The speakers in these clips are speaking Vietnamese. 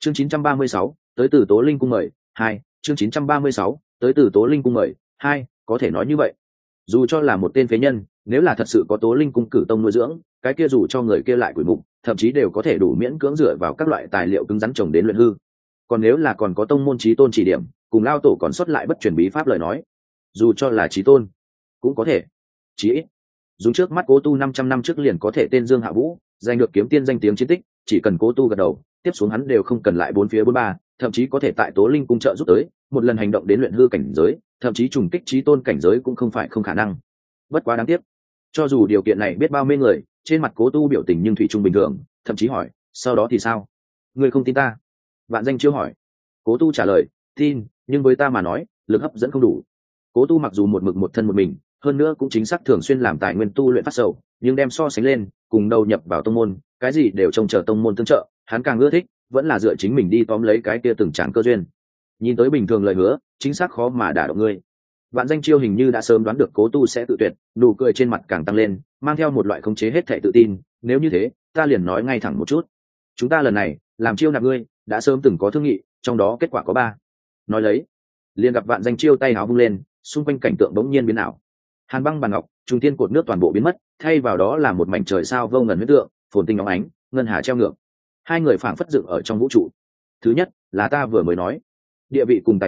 Chương 936, tới từ Tố Linh cung mời, 2, chương 936, tới từ Tố Linh cung mời, 2, có thể nói như vậy. Dù cho là một tên phế nhân, nếu là thật sự có Tố Linh cung cử tông nuôi dưỡng, cái kia dù cho người kia lại quỷ mục, thậm chí đều có thể đủ miễn cưỡng dựa vào các loại tài liệu cứng rắn trồng đến luyện hư. Còn nếu là còn có tông môn chí tôn chỉ điểm, cùng lao tổ còn xuất lại bất truyền bí pháp lời nói, dù cho là chí tôn, cũng có thể. Chí ít, dùng trước mắt Cố Tu 500 năm trước liền có thể tên Dương Hạ Vũ, giành được kiếm tiên danh tiếng chiến tích, chỉ cần Cố Tu gật đầu, tiếp xuống hắn đều không cần lại bốn phía bốn ba, thậm chí có thể tại Tố Linh cung trợ giúp tới, một lần hành động đến luyện hư cảnh giới, thậm chí trùng kích chí tôn cảnh giới cũng không phải không khả năng. Bất quá đáng tiếc, cho dù điều kiện này biết bao mê người, trên mặt Cố Tu biểu tình nhưng thủy chung bình thường, thậm chí hỏi, sau đó thì sao? Ngươi không tin ta? Vạn Danh Chiêu hỏi. Cố Tu trả lời, tin, nhưng với ta mà nói, lực hấp dẫn không đủ. Cố Tu mặc dù một mực một thân một mình, hơn nữa cũng chính xác thường xuyên làm tài nguyên tu luyện phát sầu, nhưng đem so sánh lên, cùng đầu nhập vào tông môn, cái gì đều trông chờ tông môn tương trợ, hắn càng ưa thích, vẫn là dựa chính mình đi tóm lấy cái kia từng tràn cơ duyên. Nhìn tới bình thường lời hứa, chính xác khó mà đả động ngươi. Vạn Danh Chiêu hình như đã sớm đoán được Cố Tu sẽ tự tuyệt, nụ cười trên mặt càng tăng lên, mang theo một loại khống chế hết thảy tự tin, nếu như thế, ta liền nói ngay thẳng một chút. Chúng ta lần này, làm chiêu nạp ngươi, đã sớm từng có thương nghị, trong đó kết quả có 3. Nói lấy, liền gặp Vạn Danh Chiêu tay áo vung lên, xung quanh cảnh tượng bỗng nhiên biến ảo. Hàn băng bàn ngọc, trung tiên cột nước toàn bộ biến mất, thay vào đó là một mảnh trời sao vô ngần huyết tượng, phồn tinh óng ánh, ngân hà treo ngược. Hai người phảng phất dựng ở trong vũ trụ. Thứ nhất, là ta vừa mới nói, địa vị cùng tài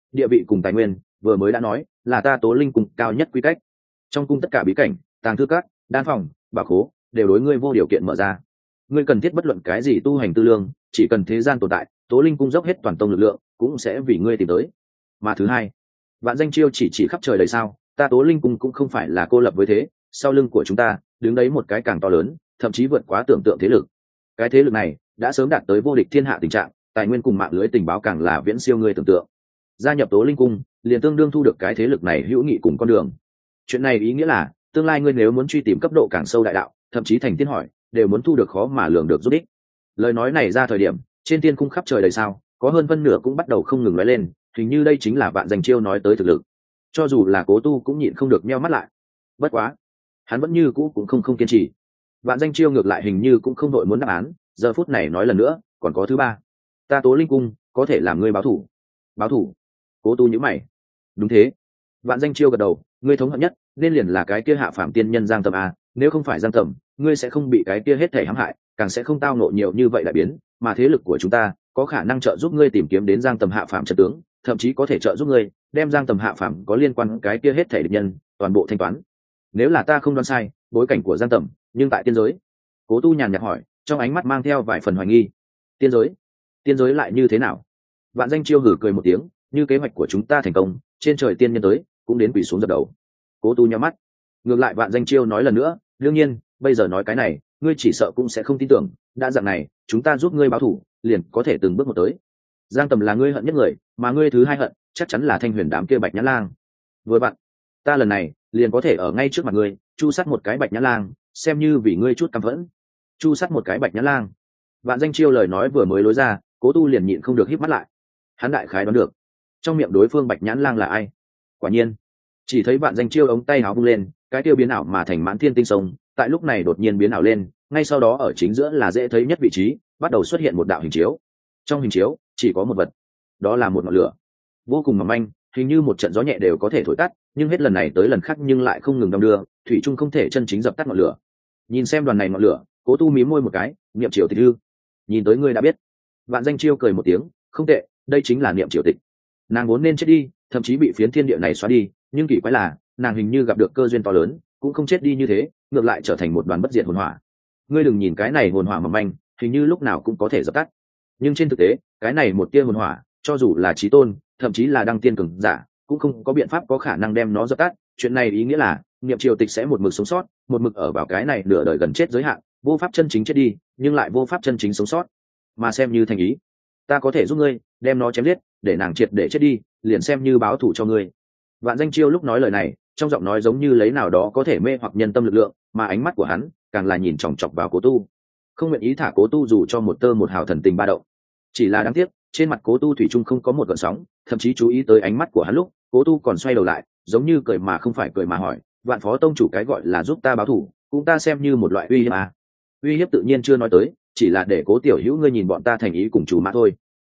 nguyên, vừa mới đã nói, là ta Tố Linh cung cao nhất quy cách. Trong cung tất cả bí cảnh, tàng thư các, đan phòng, bảo khố, đều đối ngươi vô điều kiện mở ra. Ngươi cần thiết bất luận cái gì tu hành tư lương, chỉ cần thế gian tồn tại, Tố Linh cung dốc hết toàn tông lực lượng, cũng sẽ vì ngươi tìm tới. Mà thứ hai, Vạn Danh Chiêu chỉ khắp trời đầy sao, ta Tố Linh cung cũng không phải là cô lập với thế, sau lưng của chúng ta đứng đấy một cái càng to lớn, thậm chí vượt quá tưởng tượng thế lực. Cái thế lực này đã sớm đạt tới vô địch thiên hạ tình trạng, tài nguyên cùng mạng lưới tình báo càng là viễn siêu ngươi tưởng tượng. Gia nhập Tố Linh cung, liền tương đương thu được cái thế lực này hữu nghị cùng con đường. Chuyện này ý nghĩa là, tương lai ngươi nếu muốn truy tìm cấp độ càng sâu đại đạo, thậm chí thành tiên hỏi, đều muốn thu được khó mà lường được giúp ích. Lời nói này ra thời điểm, trên thiên cung khắp trời đầy sao, có hơn phân nửa cũng bắt đầu không ngừng lóe lên, hình như đây chính là Vạn Danh Chiêu nói tới thực lực. Cho dù là Cố Tu cũng nhịn không được nheo mắt lại. Bất quá, hắn vẫn như cũ cũng không kiên trì. Vạn Danh Chiêu ngược lại hình như cũng không đội muốn đáp án, giờ phút này nói lần nữa, còn có thứ 3. Ta Tố Linh cung có thể làm ngươi báo thủ. Báo thủ? Cố Tu nhíu mày. Đúng thế. Vạn Danh Chiêu gật đầu, ngươi thống hận nhất nên liền là cái kia hạ phàm tiên nhân Giang Tầm a, nếu không phải Giang Tầm, ngươi sẽ không bị cái kia hết thể hãm hại, càng sẽ không tao ngộ nhiều như vậy đại biến, mà thế lực của chúng ta có khả năng trợ giúp ngươi tìm kiếm đến Giang Tầm hạ phàm trận tướng, thậm chí có thể trợ giúp ngươi đem Giang Tầm hạ phàm có liên quan cái kia hết thể địch nhân toàn bộ thanh toán. Nếu là ta không đoán sai, bối cảnh của Giang Tầm, nhưng tại tiên giới. Cố Tu nhàn nhạt hỏi, trong ánh mắt mang theo vài phần hoài nghi. Tiên giới? Tiên giới lại như thế nào? Vạn Danh Chiêu hừ cười một tiếng, như kế hoạch của chúng ta thành công, trên trời tiên nhân tới, cũng đến quỳ xuống dập đầu. Cố Tu nhắm mắt. Ngược lại Vạn Danh Chiêu nói lần nữa, đương nhiên, bây giờ nói cái này, ngươi chỉ sợ cũng sẽ không tin tưởng, đã dạng này, chúng ta giúp ngươi báo thủ, liền có thể từng bước một tới. Giang Tầm là ngươi hận nhất người, mà ngươi thứ 2 hận, chắc chắn là Thanh Huyền đám kia Bạch Nhã Lang. Vừa bạn, ta lần này liền có thể ở ngay trước mặt ngươi, chu sát một cái Bạch Nhã Lang, xem như vì ngươi chút căm phẫn. Chu sát một cái Bạch Nhã Lang. Vạn Danh Chiêu lời nói vừa mới lối ra, Cố Tu liền nhịn không được híp mắt lại. Hắn đại khái đoán được, trong miệng đối phương Bạch Nhã Lang là ai. Quả nhiên, chỉ thấy Vạn Danh Chiêu ống tay áo vung lên, cái tiêu biến ảo mà thành Mãn Thiên Tinh Sông, tại lúc này đột nhiên biến ảo lên, ngay sau đó ở chính giữa là dễ thấy nhất vị trí, bắt đầu xuất hiện một đạo hình chiếu. Trong hình chiếu chỉ có một vật, đó là một ngọn lửa, vô cùng mỏng manh, hình như một trận gió nhẹ đều có thể thổi tắt, nhưng hết lần này tới lần khác nhưng lại không ngừng đong đưa, thủy chung không thể chân chính dập tắt ngọn lửa. Nhìn xem đoàn này ngọn lửa, Cố Tu mím môi một cái, niệm triều tịch hư. Nhìn tới ngươi đã biết. Vạn Danh Chiêu cười một tiếng, không tệ, đây chính là niệm triều tịch. Nàng vốn nên chết đi, thậm chí bị phiến thiên địa này xóa đi, nhưng kỳ quái là, nàng hình như gặp được cơ duyên to lớn, cũng không chết đi như thế, ngược lại trở thành một đoàn bất diệt hồn hỏa. Ngươi đừng nhìn cái này hồn hỏa mỏng manh, hình như lúc nào cũng có thể dập tắt, nhưng trên thực tế, cái này một tia hồn hỏa, cho dù là chí tôn, thậm chí là đăng tiên cường giả, cũng không có biện pháp có khả năng đem nó dập tắt. Chuyện này ý nghĩa là, niệm triều tịch sẽ một mực sống sót, một mực ở vào cái này nửa đời gần chết giới hạn, vô pháp chân chính chết đi, nhưng lại vô pháp chân chính sống sót. Mà xem như thành ý, ta có thể giúp ngươi đem nó chém giết, để nàng triệt để chết đi, liền xem như báo thù cho ngươi. Vạn Danh Chiêu lúc nói lời này, trong giọng nói giống như lấy nào đó có thể mê hoặc nhân tâm lực lượng, mà ánh mắt của hắn càng là nhìn chòng chọc vào Cố Tu, không nguyện ý thả Cố Tu dù cho một tơ một hào thần tình ba động. Chỉ là đáng tiếc, trên mặt Cố Tu thủy chung không có một gợn sóng, thậm chí chú ý tới ánh mắt của hắn lúc, Cố Tu còn xoay đầu lại, giống như cười mà không phải cười mà hỏi, Vạn Phó tông chủ cái gọi là giúp ta báo thù, cũng ta xem như một loại uy hiếp à? Uy hiếp tự nhiên chưa nói tới, chỉ là để Cố tiểu hữu ngươi nhìn bọn ta thành ý cùng chủ mà thôi.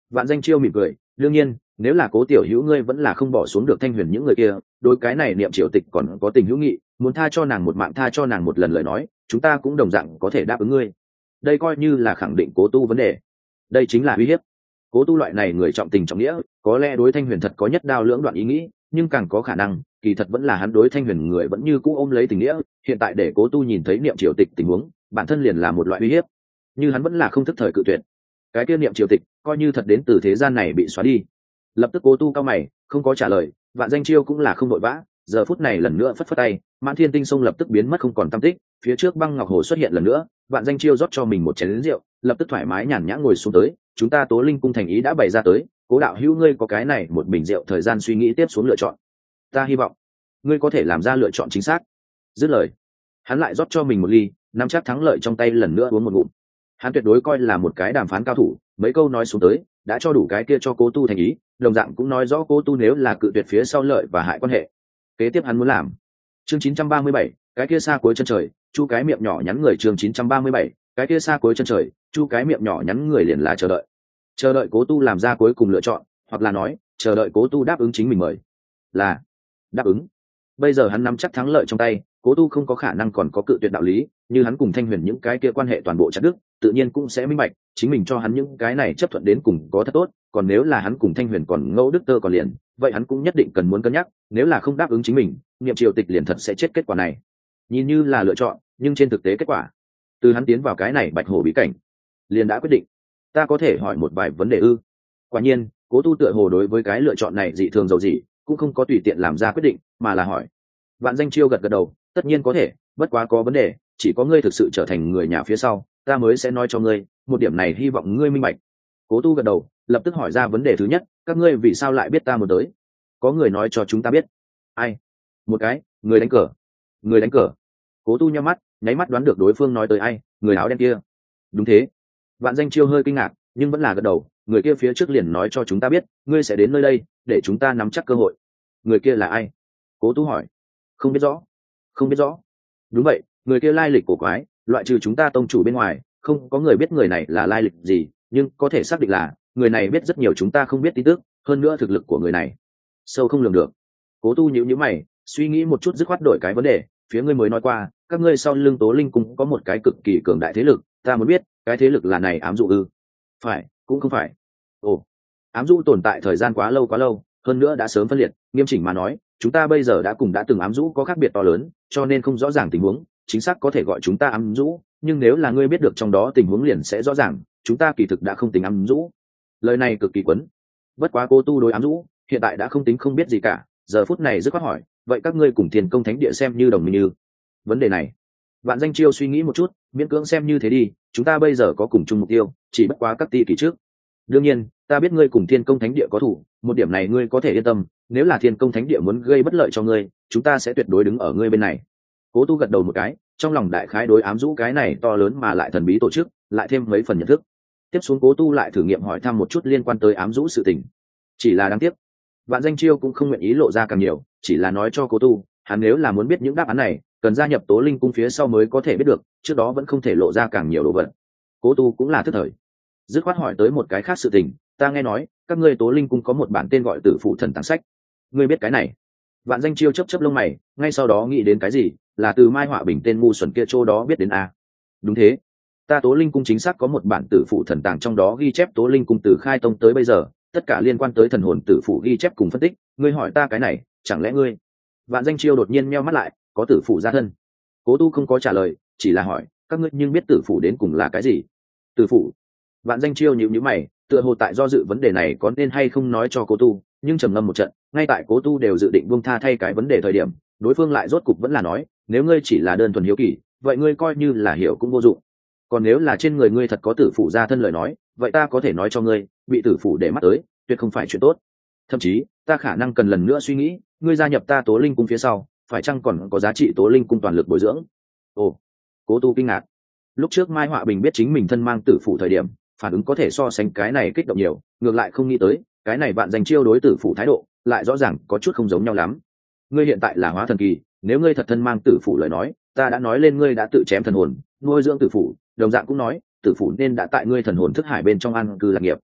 Vạn Danh Chiêu mỉm cười, đương nhiên nếu là Cố tiểu hữu ngươi vẫn là không bỏ xuống được Thanh Huyền những người kia, đối cái này niệm triều tịch còn có tình hữu nghị, muốn tha cho nàng một mạng, tha cho nàng một lần lời nói, chúng ta cũng đồng dạng có thể đáp ứng ngươi. Đây coi như là khẳng định Cố tu vấn đề. Đây chính là uy hiếp. Cố tu loại này người trọng tình trọng nghĩa, có lẽ đối Thanh Huyền thật có nhất đao lưỡng đoạn ý nghĩ, nhưng càng có khả năng kỳ thật vẫn là hắn đối Thanh Huyền người vẫn như cũ ôm lấy tình nghĩa. Hiện tại để Cố tu nhìn thấy niệm triều tịch tình huống, bản thân liền là một loại uy hiếp, như hắn vẫn là không thức thời cự tuyệt, cái kia niệm triều tịch coi như thật đến từ thế gian này bị xóa đi. Lập tức Cố tu cao mày không có trả lời. Vạn Danh Chiêu cũng là không vội vã, giờ phút này lần nữa phất phất tay, Mãn Thiên Tinh Sông lập tức biến mất không còn tăm tích, phía trước băng ngọc hồ xuất hiện lần nữa. Vạn Danh Chiêu rót cho mình một chén rượu, lập tức thoải mái nhàn nhã ngồi xuống tới. Chúng ta Tố Linh cung thành ý đã bày ra tới, Cố đạo hữu ngươi có cái này một bình rượu thời gian suy nghĩ tiếp xuống lựa chọn, ta hy vọng ngươi có thể làm ra lựa chọn chính xác. Dứt lời, hắn lại rót cho mình một ly, nắm chắc thắng lợi trong tay lần nữa uống một ngụm. Hắn tuyệt đối coi là một cái đàm phán cao thủ, mấy câu nói xuống tới đã cho đủ cái kia cho Cố tu thành ý, đồng dạng cũng nói rõ Cố tu nếu là cự tuyệt phía sau lợi và hại quan hệ. Kế tiếp hắn muốn làm. Chương 937, cái kia xa cuối chân trời, chu cái miệng nhỏ nhắn người. Chương 937, cái kia xa cuối chân trời, chu cái miệng nhỏ nhắn người liền là chờ đợi Cố tu làm ra cuối cùng lựa chọn, hoặc là nói chờ đợi Cố tu đáp ứng chính mình mời. Là đáp ứng. Bây giờ hắn nắm chắc thắng lợi trong tay, Cố tu không có khả năng còn có cự tuyệt đạo lý, như hắn cùng Thanh Huyền những cái kia quan hệ toàn bộ chặt đứt, tự nhiên cũng sẽ minh bạch chính mình cho hắn những cái này chấp thuận đến cùng có thật tốt, còn nếu là hắn cùng Thanh Huyền còn ngẫu đức tơ còn liền, vậy hắn cũng nhất định cần muốn cân nhắc, nếu là không đáp ứng chính mình, niệm triều tịch liền thật sẽ chết. Kết quả này nhìn như là lựa chọn, nhưng trên thực tế kết quả từ hắn tiến vào cái này bạch hổ bí cảnh liền đã quyết định. Ta có thể hỏi một vài vấn đề ư? Quả nhiên Cố tu tựa hồ đối với cái lựa chọn này dị thường dầu gì, cũng không có tùy tiện làm ra quyết định, mà là hỏi. Vạn Danh Chiêu gật gật đầu, tất nhiên có thể, bất quá có vấn đề, chỉ có ngươi thực sự trở thành người nhà phía sau, ta mới sẽ nói cho ngươi, một điểm này hy vọng ngươi minh bạch. Cố tu gật đầu, lập tức hỏi ra vấn đề thứ nhất, các ngươi vì sao lại biết ta muốn tới? Có người nói cho chúng ta biết. Ai? Một cái người đánh cờ. Người đánh cờ? Cố tu nhắm mắt, nháy mắt đoán được đối phương nói tới ai, người áo đen kia. Đúng thế. Vạn Danh Chiêu hơi kinh ngạc, nhưng vẫn là gật đầu, người kia phía trước liền nói cho chúng ta biết ngươi sẽ đến nơi đây, để chúng ta nắm chắc cơ hội. Người kia là ai? Cố tu hỏi. Không biết rõ. Không biết rõ? Đúng vậy, người kia lai lịch cổ quái, loại trừ chúng ta tông chủ bên ngoài không có người biết người này là lai lịch gì, nhưng có thể xác định là người này biết rất nhiều chúng ta không biết tin tức, hơn nữa thực lực của người này sâu không lường được. Cố tu nhíu nhíu mày, suy nghĩ một chút dứt khoát đổi cái vấn đề. Phía ngươi mới nói qua các ngươi sau lưng Tố Linh cung có một cái cực kỳ cường đại thế lực, ta muốn biết cái thế lực là này ám dụ ư? Phải, cũng không phải. Ồ, ám dụ tồn tại thời gian quá lâu, hơn nữa đã sớm phân liệt, nghiêm chỉnh mà nói chúng ta bây giờ đã cùng đã từng ám dụ có khác biệt to lớn, cho nên không rõ ràng tình huống chính xác có thể gọi chúng ta ám dụ, nhưng nếu là ngươi biết được trong đó tình huống liền sẽ rõ ràng chúng ta kỳ thực đã không tính ám dụ. Lời này cực kỳ quấn. Bất quá Cố tu đối ám dụ hiện tại đã không tính không biết gì cả, giờ phút này dứt khoát hỏi, vậy các ngươi cùng Thiên Công Thánh Địa xem như đồng minh như? Vấn đề này Vạn Danh Chiêu suy nghĩ một chút, miễn cưỡng xem như thế đi, chúng ta bây giờ có cùng chung mục tiêu, chỉ bất quá các ti kỳ trước. Đương nhiên ta biết ngươi cùng Thiên Công Thánh Địa có thủ, một điểm này ngươi có thể yên tâm, nếu là Thiên Công Thánh Địa muốn gây bất lợi cho ngươi, chúng ta sẽ tuyệt đối đứng ở ngươi bên này. Cố tu gật đầu một cái, trong lòng đại khái đối ám dụ cái này to lớn mà lại thần bí tổ chức lại thêm mấy phần nhận thức. Tiếp xuống Cố tu lại thử nghiệm hỏi thăm một chút liên quan tới ám dụ sự tình. Chỉ là đáng tiếc Vạn Danh Chiêu cũng không nguyện ý lộ ra càng nhiều, chỉ là nói cho Cố tu hắn nếu là muốn biết những đáp án này cần gia nhập Tố Linh cung phía sau mới có thể biết được, trước đó vẫn không thể lộ ra càng nhiều đồ vật. Cố tu cũng là thức thời, dứt khoát hỏi tới một cái khác sự tình. Ta nghe nói các ngươi Tố Linh cung có một bản tên gọi Tử Phụ Thần Tàng Sách, ngươi biết cái này? Vạn Danh Chiêu chớp lông mày, ngay sau đó nghĩ đến cái gì, là từ Mai Họa Bình tên ngu xuẩn kia chỗ đó biết đến a? Đúng thế, ta Tố Linh cung chính xác có một bản Tử Phụ Thần Tàng, trong đó ghi chép Tố Linh cung từ khai tông tới bây giờ tất cả liên quan tới thần hồn tử phụ ghi chép cùng phân tích. Ngươi hỏi ta cái này, chẳng lẽ ngươi? Vạn Danh Chiêu đột nhiên meo mắt lại, có tử phụ gia thân? Cố tu không có trả lời, chỉ là hỏi, các ngươi nhưng biết tử phụ đến cùng là cái gì? Tử phụ? Vạn Danh Chiêu nhíu nhíu mày, tựa hồ tại do dự vấn đề này có nên hay không nói cho Cố tu, nhưng trầm ngâm một trận, ngay tại Cố tu đều dự định buông tha thay cái vấn đề thời điểm, đối phương lại rốt cục vẫn là nói, nếu ngươi chỉ là đơn thuần hiếu kỳ, vậy ngươi coi như là hiểu cũng vô dụng. Còn nếu là trên người ngươi thật có tử phụ gia thân lời nói, vậy ta có thể nói cho ngươi, bị tử phụ để mắt tới tuyệt không phải chuyện tốt. Thậm chí ta khả năng cần lần nữa suy nghĩ, ngươi gia nhập ta Tố Linh cung phía sau phải chăng còn có giá trị Tố Linh cung toàn lực bồi dưỡng. Ồ, Cố tu kinh ngạc. Lúc trước Mai Họa Bình biết chính mình thân mang tử phụ thời điểm phản ứng có thể so sánh cái này kích động nhiều, ngược lại không nghĩ tới cái này Vạn Danh Chiêu đối tử phụ thái độ lại rõ ràng có chút không giống nhau lắm. Ngươi hiện tại là hóa thần kỳ, nếu ngươi thật thân mang tử phụ lời nói, ta đã nói lên ngươi đã tự chém thần hồn nuôi dưỡng tử phụ, đồng dạng cũng nói tử phụ nên đã tại ngươi thần hồn thức hải bên trong an cư lạc nghiệp.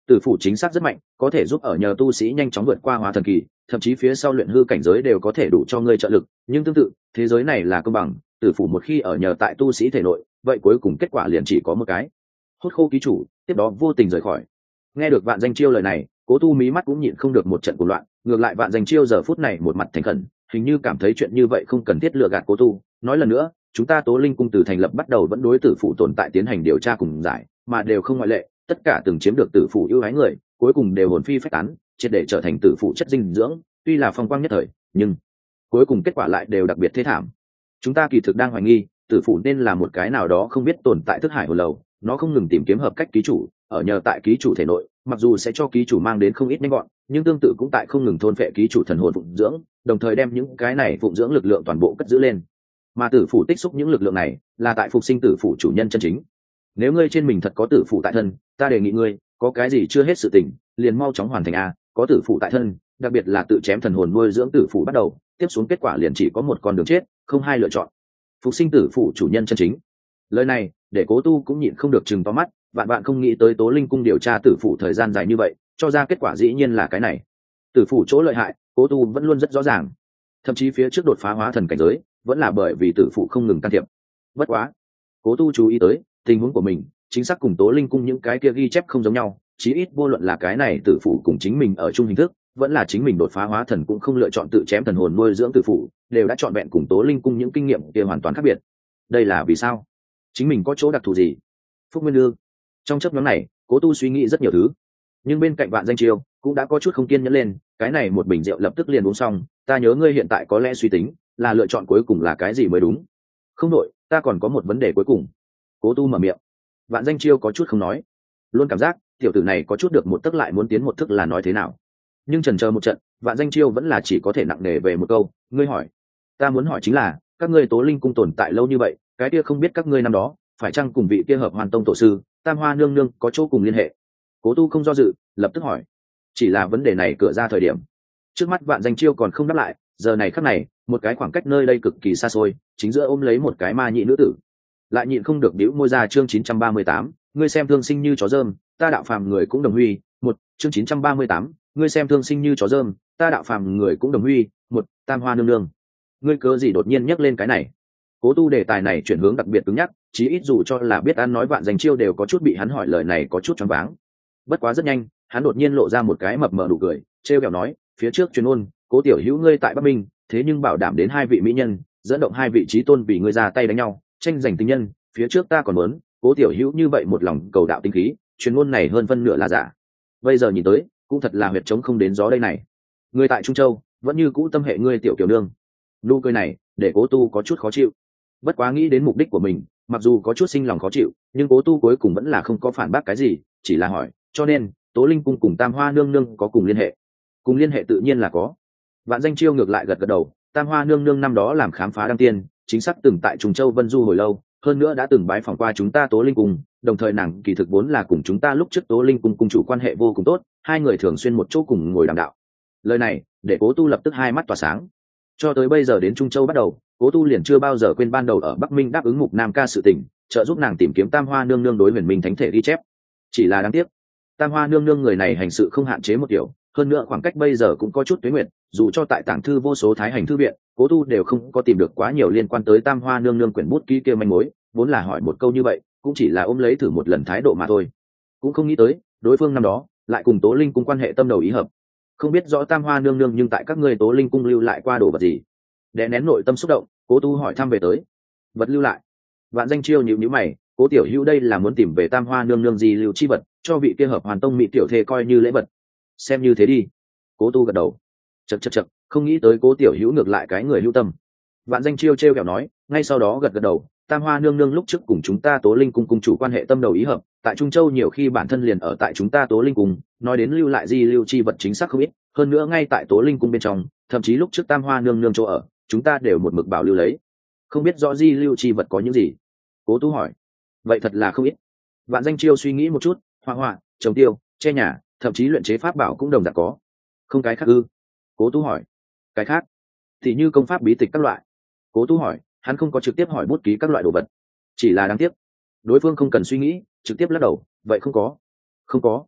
Tử phủ chính xác rất mạnh, có thể giúp ở nhờ tu sĩ nhanh chóng vượt qua hóa thần kỳ, thậm chí phía sau luyện hư cảnh giới đều có thể đủ cho ngươi trợ lực, nhưng tương tự, thế giới này là công bằng, tử phủ một khi ở nhờ tại tu sĩ thể nội, vậy cuối cùng kết quả liền chỉ có một cái. Hút khô ký chủ, tiếp đó vô tình rời khỏi. Nghe được Vạn Danh Chiêu lời này, Cố Tu mí mắt cũng nhịn không được một trận cuồng loạn, ngược lại Vạn Danh Chiêu giờ phút này một mặt thành khẩn, hình như cảm thấy chuyện như vậy không cần thiết lừa gạt Cố Tu, nói lần nữa, chúng ta Tố Linh cung từ thành lập bắt đầu vẫn đối tử phụ tồn tại tiến hành điều tra cùng giải, mà đều không ngoại lệ, tất cả từng chiếm được tử phụ ưu ái người, cuối cùng đều hồn phi phách tán, triệt để trở thành tử phụ chất dinh dưỡng, tuy là phong quang nhất thời, nhưng cuối cùng kết quả lại đều đặc biệt thê thảm. Chúng ta kỳ thực đang hoài nghi, tử phụ nên là một cái nào đó không biết tồn tại thức hải hồn lầu, nó không ngừng tìm kiếm hợp cách ký chủ, ở nhờ tại ký chủ thể nội, mặc dù sẽ cho ký chủ mang đến không ít nhanh gọn, nhưng tương tự cũng tại không ngừng thôn phệ ký chủ thần hồn phụng dưỡng, đồng thời đem những cái này phụng dưỡng lực lượng toàn bộ cất giữ lên. Mà tử phụ tích xúc những lực lượng này, là tại phục sinh tử phụ chủ nhân chân chính. Nếu ngươi trên mình thật có tử phụ tại thân, ta đề nghị ngươi, có cái gì chưa hết sự tình, liền mau chóng hoàn thành a, có tử phụ tại thân, đặc biệt là tự chém thần hồn nuôi dưỡng tử phụ bắt đầu, tiếp xuống kết quả liền chỉ có một con đường chết, không hai lựa chọn. Phục sinh tử phụ chủ nhân chân chính. Lời này, để Cố Tu cũng nhịn không được trừng to mắt, bạn bạn không nghĩ tới Tố Linh cung điều tra tử phụ thời gian dài như vậy, cho ra kết quả dĩ nhiên là cái này. Tử phụ chỗ lợi hại, Cố Tu vẫn luôn rất rõ ràng. Thậm chí phía trước đột phá hóa thần cảnh giới, vẫn là bởi vì tử phụ không ngừng can thiệp. Bất quá, Cố Tu chú ý tới, tình huống của mình, chính xác cùng Tố Linh cung những cái kia ghi chép không giống nhau, chí ít vô luận là cái này tử phụ cùng chính mình ở chung hình thức, vẫn là chính mình đột phá hóa thần cũng không lựa chọn tự chém thần hồn nuôi dưỡng tử phụ, đều đã chọn vẹn cùng Tố Linh cung những kinh nghiệm kia hoàn toàn khác biệt. Đây là vì sao? Chính mình có chỗ đặc thù gì? Phúc Nguyên Lương. Trong chấp nhóm này, Cố Tu suy nghĩ rất nhiều thứ, nhưng bên cạnh Vạn Danh Chiêu cũng đã có chút không kiên nhẫn lên, cái này một bình rượu lập tức liền uống xong, ta nhớ ngươi hiện tại có lẽ suy tính là lựa chọn cuối cùng là cái gì mới đúng. Không đội, ta còn có một vấn đề cuối cùng. Cố Tu mở miệng. Vạn Danh Chiêu có chút không nói, luôn cảm giác tiểu tử này có chút được một tức lại muốn tiến một thức là nói thế nào, nhưng chần chờ một trận, Vạn Danh Chiêu vẫn là chỉ có thể nặng nề về một câu, ngươi hỏi. Ta muốn hỏi chính là, các ngươi Tố Linh cung tồn tại lâu như vậy, cái kia không biết các ngươi năm đó phải chăng cùng vị kia Hợp Hoàn tông tổ sư Tam Hoa nương nương có chỗ cùng liên hệ? Cố Tu không do dự, lập tức hỏi. Chỉ là vấn đề này cửa ra thời điểm, trước mắt Vạn Danh Chiêu còn không đáp lại, giờ này khắc này, một cái khoảng cách nơi đây cực kỳ xa xôi, chính giữa ôm lấy một cái ma nhị nữ tử, lại nhịn không được bĩu môi ra. Chương 938, ngươi xem thương sinh như chó dơm, ta đạo phàm người cũng đồng huy. Một chương 938, ngươi xem thương sinh như chó dơm, ta đạo phàm người cũng đồng huy. Một Tam Hoa nương nương, ngươi cớ gì đột nhiên nhắc lên cái này? Cố Tu đề tài này chuyển hướng đặc biệt cứng nhắc, chí ít dù cho là biết ăn nói Vạn Danh Chiêu đều có chút bị hắn hỏi lời này có chút choáng váng. Bất quá rất nhanh, hắn đột nhiên lộ ra một cái mập mờ nụ cười, trêu ghẹo nói, phía trước truyền ôn, Cố tiểu hữu ngươi tại Bắc Minh, thế nhưng bảo đảm đến hai vị mỹ nhân, dẫn động hai vị chí tôn vì ngươi ra tay đánh nhau, tranh giành tình nhân, phía trước ta còn muốn, Cố tiểu hữu như vậy một lòng cầu đạo tinh khí, truyền ngôn này hơn phân nửa là giả. Bây giờ nhìn tới, cũng thật là huyệt trống không đến gió đây này. Ngươi tại Trung Châu, vẫn như cũ tâm hệ ngươi tiểu kiểu nương. Nụ cười này, để Cố Tu có chút khó chịu. Bất quá nghĩ đến mục đích của mình, mặc dù có chút sinh lòng khó chịu, nhưng Cố Tu cuối cùng vẫn là không có phản bác cái gì, chỉ là hỏi, cho nên Tố Linh cung cùng Tam Hoa nương nương có cùng liên hệ? Cùng liên hệ tự nhiên là có. Vạn Danh Chiêu ngược lại gật gật đầu, Tam Hoa nương nương năm đó làm khám phá đăng tiên, chính xác từng tại Trùng Châu Vân Du hồi lâu, hơn nữa đã từng bái phỏng qua chúng ta Tố Linh cung, đồng thời nàng kỳ thực vốn là cùng chúng ta lúc trước Tố Linh cung cung chủ quan hệ vô cùng tốt, hai người thường xuyên một chỗ cùng ngồi đàm đạo. Lời này để Cố Tu lập tức hai mắt tỏa sáng. Cho tới bây giờ đến Trung Châu bắt đầu, Cố Tu liền chưa bao giờ quên ban đầu ở Bắc Minh đáp ứng Mục Nam ca sự tình, trợ giúp nàng tìm kiếm Tam Hoa nương nương đối Huyền Minh thánh thể ghi chép. Chỉ là đáng tiếc, Tam Hoa nương nương người này hành sự không hạn chế một kiểu, hơn nữa khoảng cách bây giờ cũng có chút tuế nguyện, dù cho tại tảng thư vô số thái hành thư viện, Cố Tu đều không có tìm được quá nhiều liên quan tới Tam Hoa nương nương quyển bút ký kia manh mối, vốn là hỏi một câu như vậy, cũng chỉ là ôm lấy thử một lần thái độ mà thôi. Cũng không nghĩ tới, đối phương năm đó lại cùng Tố Linh cung quan hệ tâm đầu ý hợp. Không biết rõ Tam Hoa nương nương nhưng tại các ngươi Tố Linh cung lưu lại qua đồ vật gì? Đè nén nội tâm xúc động, Cố Tu hỏi thăm về tới. Vật lưu lại? Vạn Danh Chiêu nhíu nhíu mày, Cố tiểu hữu đây là muốn tìm về Tam Hoa nương nương gì lưu chi vật, cho vị kia Hợp Hoàn tông mỹ tiểu thê coi như lễ vật. Xem như thế đi. Cố Tu gật đầu. Chậc, không nghĩ tới Cố tiểu hữu ngược lại cái người hữu tâm. Vạn Danh Chiêu trêu kẹo nói, ngay sau đó gật gật đầu, Tam Hoa nương nương lúc trước cùng chúng ta Tố Linh cung cung chủ quan hệ tâm đầu ý hợp, tại Trung Châu nhiều khi bản thân liền ở tại chúng ta Tố Linh cung, nói đến lưu lại di lưu chi vật chính xác không ít, hơn nữa ngay tại Tố Linh cung bên trong, thậm chí lúc trước Tam Hoa nương nương chỗ ở, chúng ta đều một mực bảo lưu lấy. Không biết rõ di lưu chi vật có những gì? Cố Tu hỏi. Vậy thật là không ít. Vạn Danh Chiêu suy nghĩ một chút, họa, trồng tiêu, che nhà, thậm chí luyện chế pháp bảo cũng đồng dạng có. Không cái khác ư? Cố Tu hỏi. Cái khác thì như công pháp bí tịch các loại. Cố Tu hỏi, hắn không có trực tiếp hỏi bút ký các loại đồ vật, chỉ là đáng tiếc đối phương không cần suy nghĩ, trực tiếp lắc đầu, vậy không có. Không có.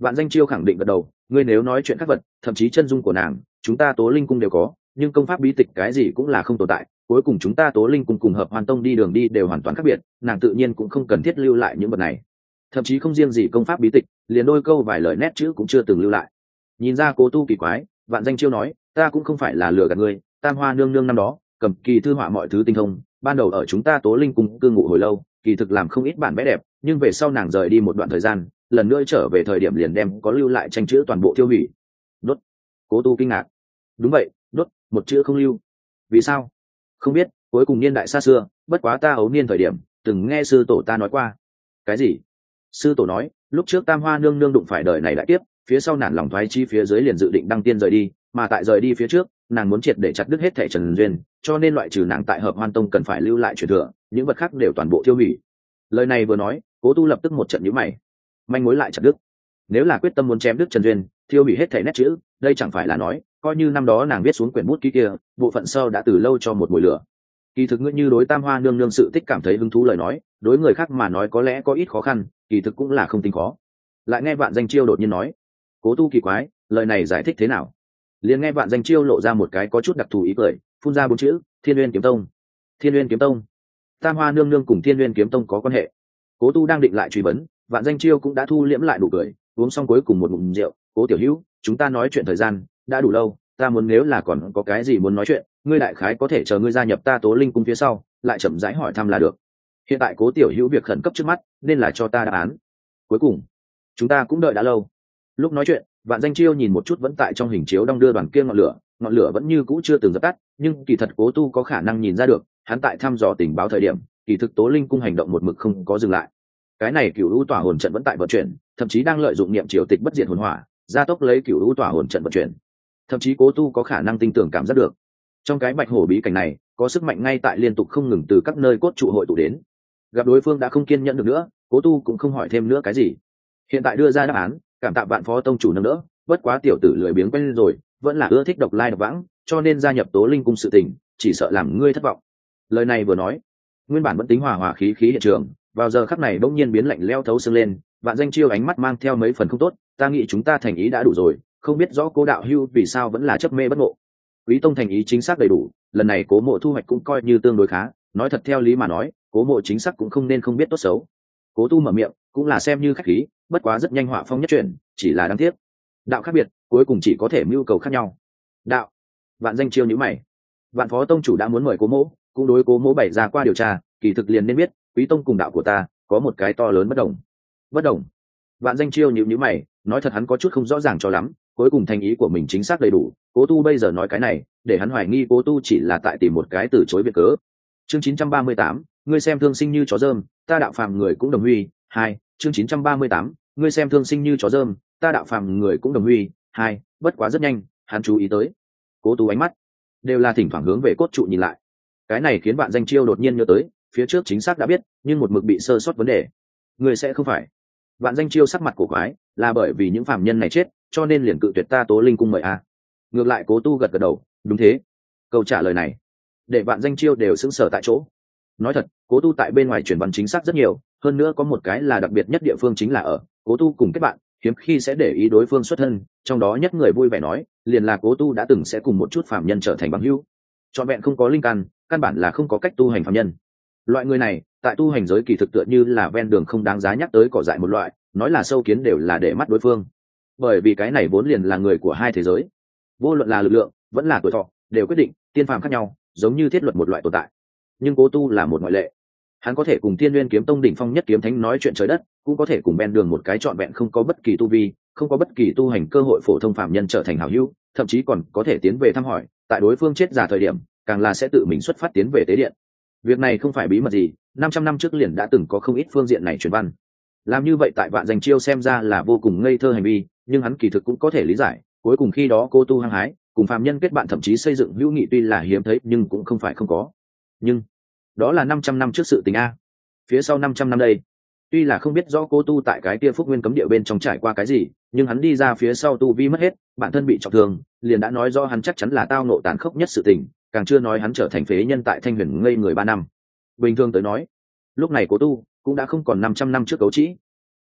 Vạn Danh Chiêu khẳng định gật đầu, ngươi nếu nói chuyện các vật, thậm chí chân dung của nàng, chúng ta Tố Linh cung đều có, nhưng công pháp bí tịch cái gì cũng là không tồn tại, cuối cùng chúng ta Tố Linh cung cùng Hợp Hoàn tông đi đường đi đều hoàn toàn khác biệt, nàng tự nhiên cũng không cần thiết lưu lại những vật này. Thậm chí không riêng gì công pháp bí tịch, liền đôi câu vài lời nét chữ cũng chưa từng lưu lại. Nhìn ra Cố Tu kỳ quái, Vạn Danh Chiêu nói, ta cũng không phải là lừa gạt ngươi, Tam Hoa nương nương năm đó cầm kỳ thư họa mọi thứ tinh thông, ban đầu ở chúng ta Tố Linh cung cư ngụ hồi lâu, kỳ thực làm không ít bản vẽ đẹp, nhưng về sau nàng rời đi một đoạn thời gian, lần nữa trở về thời điểm liền đem có lưu lại tranh chữ toàn bộ tiêu hủy. Đốt. Cố Tu kinh ngạc. Đúng vậy, đốt, một chữ không lưu. Vì sao? Không biết, cuối cùng niên đại xa xưa, bất quá ta ấu niên thời điểm từng nghe sư tổ ta nói qua. Cái gì? Sư tổ nói, lúc trước Tam Hoa nương nương đụng phải đời này đại tiếp, phía sau nản lòng thoái chi phía dưới liền dự định đăng tiên rời đi, mà tại rời đi phía trước, nàng muốn triệt để chặt đứt hết thảy trần duyên, cho nên loại trừ nàng tại Hợp Hoan tông cần phải lưu lại truyền thừa, những vật khác đều toàn bộ tiêu hủy. Lời này vừa nói, Cố Tu lập tức một trận nhíu mày. Manh mối lại chặt đứt. Nếu là quyết tâm muốn chém đứt trần duyên, tiêu hủy hết thảy nét chữ, đây chẳng phải là nói, coi như năm đó nàng viết xuống quyển bút ký kia, bộ phận sau đã từ lâu cho một mùi lửa. Kỳ thực ngươi như đối Tam Hoa nương nương sự tích cảm thấy hứng thú lời nói, đối người khác mà nói có lẽ có ít khó khăn, kỳ thực cũng là không tính khó. Lại nghe Vạn Danh Chiêu đột nhiên nói, Cố Tu kỳ quái, lời này giải thích thế nào? Liền nghe Vạn Danh Chiêu lộ ra một cái có chút đặc thù ý cười, phun ra bốn chữ, Thiên Uyên kiếm tông. Thiên Uyên kiếm tông? Tam Hoa nương nương cùng Thiên Uyên kiếm tông có quan hệ? Cố Tu đang định lại truy vấn, Vạn Danh Chiêu cũng đã thu liễm lại nụ cười, uống xong cuối cùng một ngụm rượu, Cố tiểu hữu, chúng ta nói chuyện thời gian đã đủ lâu, ta muốn nếu là còn có cái gì muốn nói chuyện, ngươi đại khái có thể chờ ngươi gia nhập ta Tố Linh cung phía sau, lại chậm rãi hỏi thăm là được. Hiện tại Cố tiểu hữu việc khẩn cấp trước mắt, nên là cho ta đáp án. Cuối cùng, chúng ta cũng đợi đã lâu. Lúc nói chuyện, Vạn Danh Chiêu nhìn một chút vẫn tại trong hình chiếu đong đưa đoàn kia ngọn lửa vẫn như cũ chưa từng dập tắt, nhưng kỳ thật Cố Tu có khả năng nhìn ra được, hắn tại thăm dò tình báo thời điểm, kỳ thực Tố Linh cung hành động một mực không có dừng lại. Cái này Cửu U Tỏa hồn trận vẫn tại vận chuyển, thậm chí đang lợi dụng niệm triều tịch bất diệt hồn hỏa, gia tốc lấy Cửu U Tỏa hồn trận vận chuyển. Thậm chí Cố Tu có khả năng tin tưởng cảm giác được, trong cái bạch hổ bí cảnh này, có sức mạnh ngay tại liên tục không ngừng từ các nơi cốt trụ hội tụ đến. Gặp đối phương đã không kiên nhẫn được nữa, Cố Tu cũng không hỏi thêm nữa cái gì. Hiện tại đưa ra đáp án, cảm tạ Vạn phó tông chủ nâng đỡ, bất quá tiểu tử lười biếng quen rồi, vẫn là ưa thích độc lai độc vãng, cho nên gia nhập Tố Linh cung sự tình, chỉ sợ làm ngươi thất vọng. Lời này vừa nói, nguyên bản vẫn tính hòa hòa khí khí hiện trường, vào giờ khắc này bỗng nhiên biến lạnh lẽo thấu xương lên. Vạn Danh Chiêu ánh mắt mang theo mấy phần không tốt, ta nghĩ chúng ta thành ý đã đủ rồi, không biết rõ Cố đạo hưu vì sao vẫn là chấp mê bất ngộ. Quý tông thành ý chính xác đầy đủ, lần này Cố mộ thu hoạch cũng coi như tương đối khá, nói thật theo lý mà nói, Cố mộ chính xác cũng không nên không biết tốt xấu. Cố Tu mở miệng, cũng là xem như khách khí, bất quá rất nhanh họa phong nhất chuyển, chỉ là đáng tiếc. Đạo khác biệt, cuối cùng chỉ có thể mưu cầu khác nhau. Đạo. Vạn Danh Chiêu nhíu mày. Vạn phó tông chủ đã muốn mời Cố mộ, cũng đối Cố mộ bày ra qua điều tra, kỳ thực liền nên biết, Quý tông cùng đạo của ta có một cái to lớn bất đồng. Bất đồng? Vạn Danh Chiêu nhíu mày, nói thật hắn có chút không rõ ràng cho lắm, cuối cùng thành ý của mình chính xác đầy đủ, Cố Tu bây giờ nói cái này, để hắn hoài nghi Cố Tu chỉ là tại tìm một cái từ chối việc cớ. Chương 938, ngươi xem thương sinh như chó dơm, ta đạo phàm người cũng đồng huy. 2, chương 938, ngươi xem thương sinh như chó dơm, ta đạo phàm người cũng đồng huy. 2, bất quá rất nhanh, hắn chú ý tới. Cố Tu ánh mắt đều là thỉnh thoảng hướng về cốt trụ nhìn lại. Cái này khiến Vạn Danh Chiêu đột nhiên nhớ tới, phía trước chính xác đã biết, nhưng một mực bị sơ sót vấn đề. Ngươi sẽ không phải? Vạn Danh Chiêu sắc mặt cổ quái, là bởi vì những phàm nhân này chết, cho nên liền cự tuyệt ta Tố Linh cung mời a. Ngược lại Cố Tu gật gật đầu, đúng thế. Câu trả lời này để Vạn Danh Chiêu đều sững sờ tại chỗ. Nói thật, Cố Tu tại bên ngoài truyền văn chính xác rất nhiều, hơn nữa có một cái là đặc biệt nhất địa phương chính là ở Cố Tu cùng kết bạn, hiếm khi sẽ để ý đối phương xuất thân, trong đó nhất người vui vẻ nói, liền là Cố Tu đã từng sẽ cùng một chút phàm nhân trở thành bằng hữu. Trọn vẹn không có linh căn bản là không có cách tu hành phàm nhân. Loại người này, tại tu hành giới kỳ thực tựa như là ven đường không đáng giá nhắc tới cỏ dại một loại, nói là sâu kiến đều là để mắt đối phương. Bởi vì cái này vốn liền là người của hai thế giới, vô luận là lực lượng vẫn là tuổi thọ, đều quyết định tiên phàm khác nhau, giống như thiết luật một loại tồn tại. Nhưng Cố Tu là một ngoại lệ, hắn có thể cùng Thiên Nguyên kiếm tông đỉnh phong nhất kiếm thánh nói chuyện trời đất, cũng có thể cùng ven đường một cái trọn vẹn không có bất kỳ tu vi, không có bất kỳ tu hành cơ hội phổ thông phàm nhân trở thành hảo hữu, thậm chí còn có thể tiến về thăm hỏi, tại đối phương chết giả thời điểm, càng là sẽ tự mình xuất phát tiến về tế điện. Việc này không phải bí mật gì, 500 năm trước liền đã từng có không ít phương diện này truyền văn. Làm như vậy tại Vạn Danh Chiêu xem ra là vô cùng ngây thơ hành vi, nhưng hắn kỳ thực cũng có thể lý giải, cuối cùng khi đó cô tu hăng hái, cùng phàm nhân kết bạn thậm chí xây dựng hữu nghị tuy là hiếm thấy nhưng cũng không phải không có. Nhưng đó là 500 năm trước sự tình a. Phía sau 500 năm đây, tuy là không biết rõ cô tu tại cái kia Phúc Nguyên cấm địa bên trong trải qua cái gì, nhưng hắn đi ra phía sau tu vi mất hết, bản thân bị trọng thương, liền đã nói rõ hắn chắc chắn là tao nộ tàn khốc nhất sự tình, càng chưa nói hắn trở thành phế nhân tại Thanh Huyền ngây người 3 năm. Bình thường tới nói, lúc này Cố Tu cũng đã không còn 500 năm trước cấu trĩ.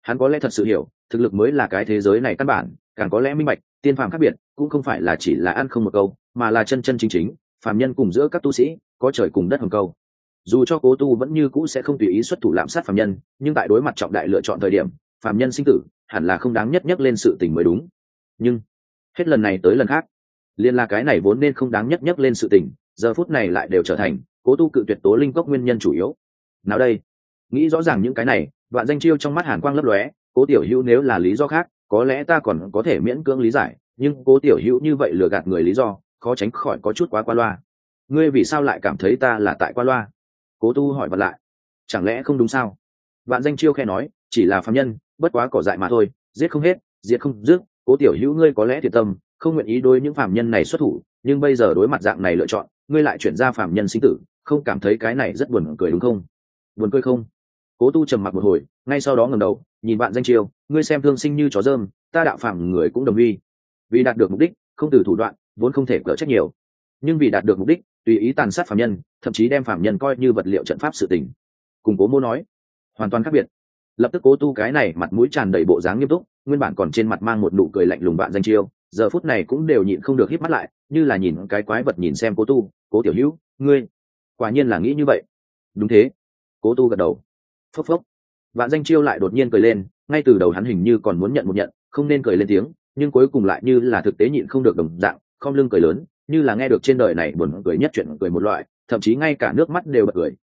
Hắn có lẽ thật sự hiểu thực lực mới là cái thế giới này căn bản, càng có lẽ minh bạch tiên phàm khác biệt cũng không phải là chỉ là ăn không một câu, mà là chân chân chính chính phàm nhân cùng giữa các tu sĩ có trời cùng đất hồng câu. Dù cho Cố Tu vẫn như cũ sẽ không tùy ý xuất thủ lạm sát phàm nhân, nhưng tại đối mặt trọng đại lựa chọn thời điểm, phàm nhân sinh tử hẳn là không đáng nhất nhắc lên sự tình mới đúng. Nhưng hết lần này tới lần khác, liên là cái này vốn nên không đáng nhất nhắc lên sự tình, giờ phút này lại đều trở thành Cố Tu cự tuyệt Tố Linh Cốc nguyên nhân chủ yếu. Nào đây, nghĩ rõ ràng những cái này, Vạn Danh Chiêu trong mắt hàn quang lấp lóe. Cố tiểu hữu nếu là lý do khác, có lẽ ta còn có thể miễn cưỡng lý giải, nhưng Cố tiểu hữu như vậy lừa gạt người lý do, khó tránh khỏi có chút quá qua loa. Ngươi vì sao lại cảm thấy ta là tại qua loa? Cố Tu hỏi vật lại. Chẳng lẽ không đúng sao? Vạn Danh Chiêu khẽ nói, chỉ là phàm nhân, bất quá cỏ dại mà thôi, giết không hết, diệt không dứt. Cố tiểu hữu ngươi có lẽ thiệt tâm, không nguyện ý đối những phàm nhân này xuất thủ, nhưng bây giờ đối mặt dạng này lựa chọn, ngươi lại chuyển ra phàm nhân sinh tử, không cảm thấy cái này rất buồn cười đúng không? Buồn cười không? Cố Tu trầm mặc một hồi, ngay sau đó ngẩng đầu nhìn Vạn Danh Chiêu, ngươi xem thương sinh như chó dơm, ta đạo phàm người cũng đồng ý. Vì đạt được mục đích, không từ thủ đoạn, vốn không thể cỡ trách nhiều, nhưng vì đạt được mục đích, tùy ý tàn sát phàm nhân, thậm chí đem phàm nhân coi như vật liệu trận pháp sự tình, cùng Cố Mô nói hoàn toàn khác biệt. Lập tức Cố Tu cái này mặt mũi tràn đầy bộ dáng nghiêm túc, nguyên bản còn trên mặt mang một nụ cười lạnh lùng Vạn Danh Chiêu, giờ phút này cũng đều nhịn không được híp mắt lại, như là nhìn cái quái vật nhìn xem Cố Tu. Cố tiểu hữu, ngươi quả nhiên là nghĩ như vậy. Đúng thế. Cố Tu gật đầu. Phốc phốc. Vạn Danh Chiêu lại đột nhiên cười lên, ngay từ đầu hắn hình như còn muốn nhận một nhận, không nên cười lên tiếng, nhưng cuối cùng lại như là thực tế nhịn không được đồng dạng, khom lưng cười lớn, như là nghe được trên đời này buồn cười nhất chuyện cười một loại, thậm chí ngay cả nước mắt đều bật cười.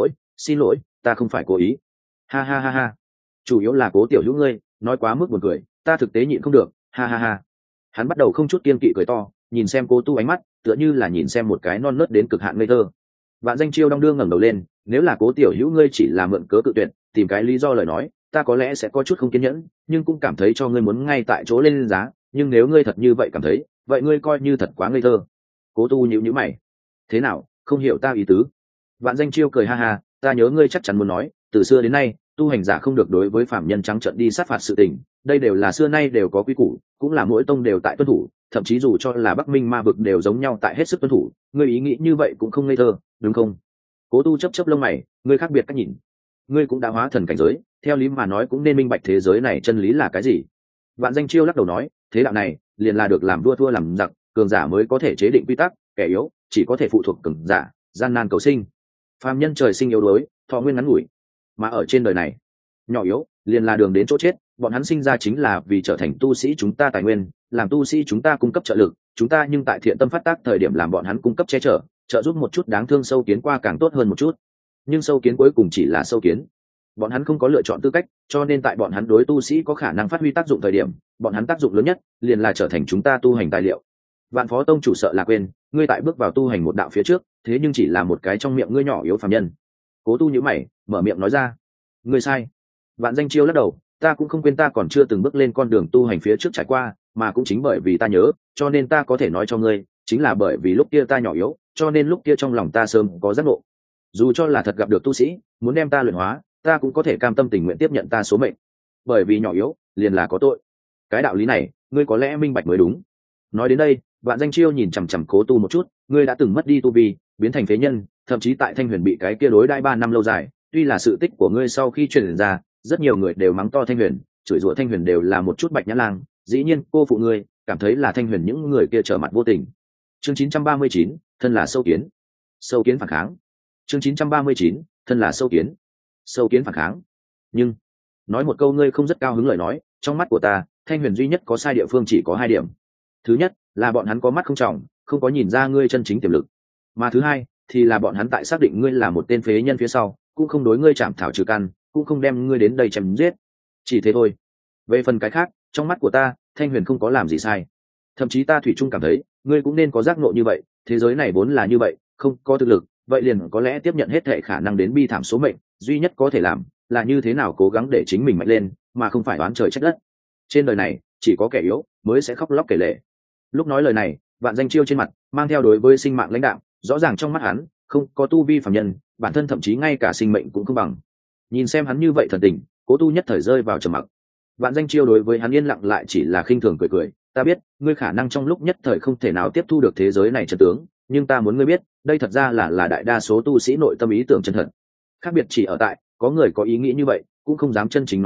Xin lỗi, ta không phải cố ý. Ha ha ha ha. Chủ yếu là Cố tiểu hữu ngươi nói quá mức buồn cười, ta thực tế nhịn không được. Ha ha ha. Hắn bắt đầu không chút kiêng kỵ cười to, nhìn xem Cố Tu ánh mắt, tựa như là nhìn xem một cái non nớt đến cực hạn ngây thơ. Vạn Danh Chiêu đong đưa ngẩng đầu lên, nếu là Cố tiểu hữu ngươi chỉ là mượn cớ cự tuyệt, tìm cái lý do lời nói, ta có lẽ sẽ có chút không kiên nhẫn, nhưng cũng cảm thấy cho ngươi muốn ngay tại chỗ lên giá, nhưng nếu ngươi thật như vậy cảm thấy, vậy ngươi coi như thật quá ngây thơ. Cố Tu nhíu nhíu mày. Thế nào, không hiểu ta ý tứ? Vạn Danh Chiêu cười ha ha, ta nhớ ngươi chắc chắn muốn nói, từ xưa đến nay, tu hành giả không được đối với phạm nhân trắng trợn đi sát phạt sự tình, đây đều là xưa nay đều có quy củ, cũng là mỗi tông đều tại tuân thủ, thậm chí dù cho là Bắc Minh ma vực đều giống nhau tại hết sức tuân thủ, ngươi ý nghĩ như vậy cũng không ngây thơ, đúng không? Cố Tu chớp chớp lông mày, ngươi khác biệt cách nhìn. Ngươi cũng đã hóa thần cảnh giới, theo lý mà nói cũng nên minh bạch thế giới này chân lý là cái gì. Vạn Danh Chiêu lắc đầu nói, thế đạo này liền là được làm vua thua làm giặc, cường giả mới có thể chế định quy tắc, kẻ yếu chỉ có thể phụ thuộc cường giả, gian nan cầu sinh. Phàm nhân trời sinh yếu đuối, thọ nguyên ngắn ngủi, mà ở trên đời này, nhỏ yếu liền là đường đến chỗ chết. Bọn hắn sinh ra chính là vì trở thành tu sĩ chúng ta tài nguyên, làm tu sĩ chúng ta cung cấp trợ lực, chúng ta nhưng tại thiện tâm phát tác thời điểm làm bọn hắn cung cấp che chở, trợ giúp một chút đáng thương sâu kiến qua càng tốt hơn một chút. Nhưng sâu kiến cuối cùng chỉ là sâu kiến, bọn hắn không có lựa chọn tư cách, cho nên tại bọn hắn đối tu sĩ có khả năng phát huy tác dụng thời điểm, bọn hắn tác dụng lớn nhất liền là trở thành chúng ta tu hành tài liệu. Vạn Phó Tông chủ sợ là quên, ngươi tại bước vào tu hành một đạo phía trước, thế nhưng chỉ là một cái trong miệng ngươi nhỏ yếu phàm nhân. Cố Tu nhíu mày, mở miệng nói ra, ngươi sai. Vạn Danh Chiêu lắc đầu, ta cũng không quên ta còn chưa từng bước lên con đường tu hành phía trước trải qua, mà cũng chính bởi vì ta nhớ, cho nên ta có thể nói cho ngươi, chính là bởi vì lúc kia ta nhỏ yếu, cho nên lúc kia trong lòng ta sớm có giác ngộ. Dù cho là thật gặp được tu sĩ muốn đem ta luyện hóa, ta cũng có thể cam tâm tình nguyện tiếp nhận ta số mệnh, bởi vì nhỏ yếu liền là có tội. Cái đạo lý này ngươi có lẽ minh bạch mới đúng. Nói đến đây, Vạn Danh Chiêu nhìn chằm chằm Cố Tu một chút, ngươi đã từng mất đi tu vi, biến thành phế nhân, thậm chí tại Thanh Huyền bị cái kia đối đãi 3 năm lâu dài, tuy là sự tích của ngươi sau khi truyền ra, rất nhiều người đều mắng to Thanh Huyền, chửi rủa Thanh Huyền đều là một chút bạch nhã lang, dĩ nhiên cô phụ ngươi, cảm thấy là Thanh Huyền những người kia trở mặt vô tình. Chương 939, thân là sâu kiến. Sâu kiến phản kháng. Chương 939, thân là sâu kiến. Sâu kiến phản kháng. Nhưng nói một câu ngươi không rất cao hứng lời nói, trong mắt của ta, Thanh Huyền duy nhất có sai địa phương chỉ có 2 điểm. Thứ nhất là bọn hắn có mắt không tròng, không có nhìn ra ngươi chân chính tiềm lực, mà thứ hai thì là bọn hắn tại xác định ngươi là một tên phế nhân phía sau, cũng không đối ngươi chạm thảo trừ căn, cũng không đem ngươi đến đây chém giết. Chỉ thế thôi. Về phần cái khác, trong mắt của ta, Thanh Huyền không có làm gì sai, thậm chí ta thủy chung cảm thấy ngươi cũng nên có giác ngộ như vậy, thế giới này vốn là như vậy, không có thực lực, vậy liền có lẽ tiếp nhận hết thệ khả năng đến bi thảm số mệnh, duy nhất có thể làm là như thế nào cố gắng để chính mình mạnh lên, mà không phải oán trời trách đất. Trên đời này chỉ có kẻ yếu mới sẽ khóc lóc kể lể. Lúc nói lời này, Vạn Danh Chiêu trên mặt mang theo đối với sinh mạng lãnh đạo, rõ ràng trong mắt hắn không có tu vi phàm nhân, bản thân thậm chí ngay cả sinh mệnh cũng không bằng. Nhìn xem hắn như vậy thần tình, Cố Tu nhất thời rơi vào trầm mặc. Vạn Danh Chiêu đối với hắn yên lặng lại chỉ là khinh thường cười cười, ta biết ngươi khả năng trong lúc nhất thời không thể nào tiếp thu được thế giới này chân tướng, nhưng ta muốn ngươi biết, đây thật ra là đại đa số tu sĩ nội tâm ý tưởng chân thật. Khác biệt chỉ ở tại, có người có ý nghĩ như vậy, cũng không dám chân chính nói ra,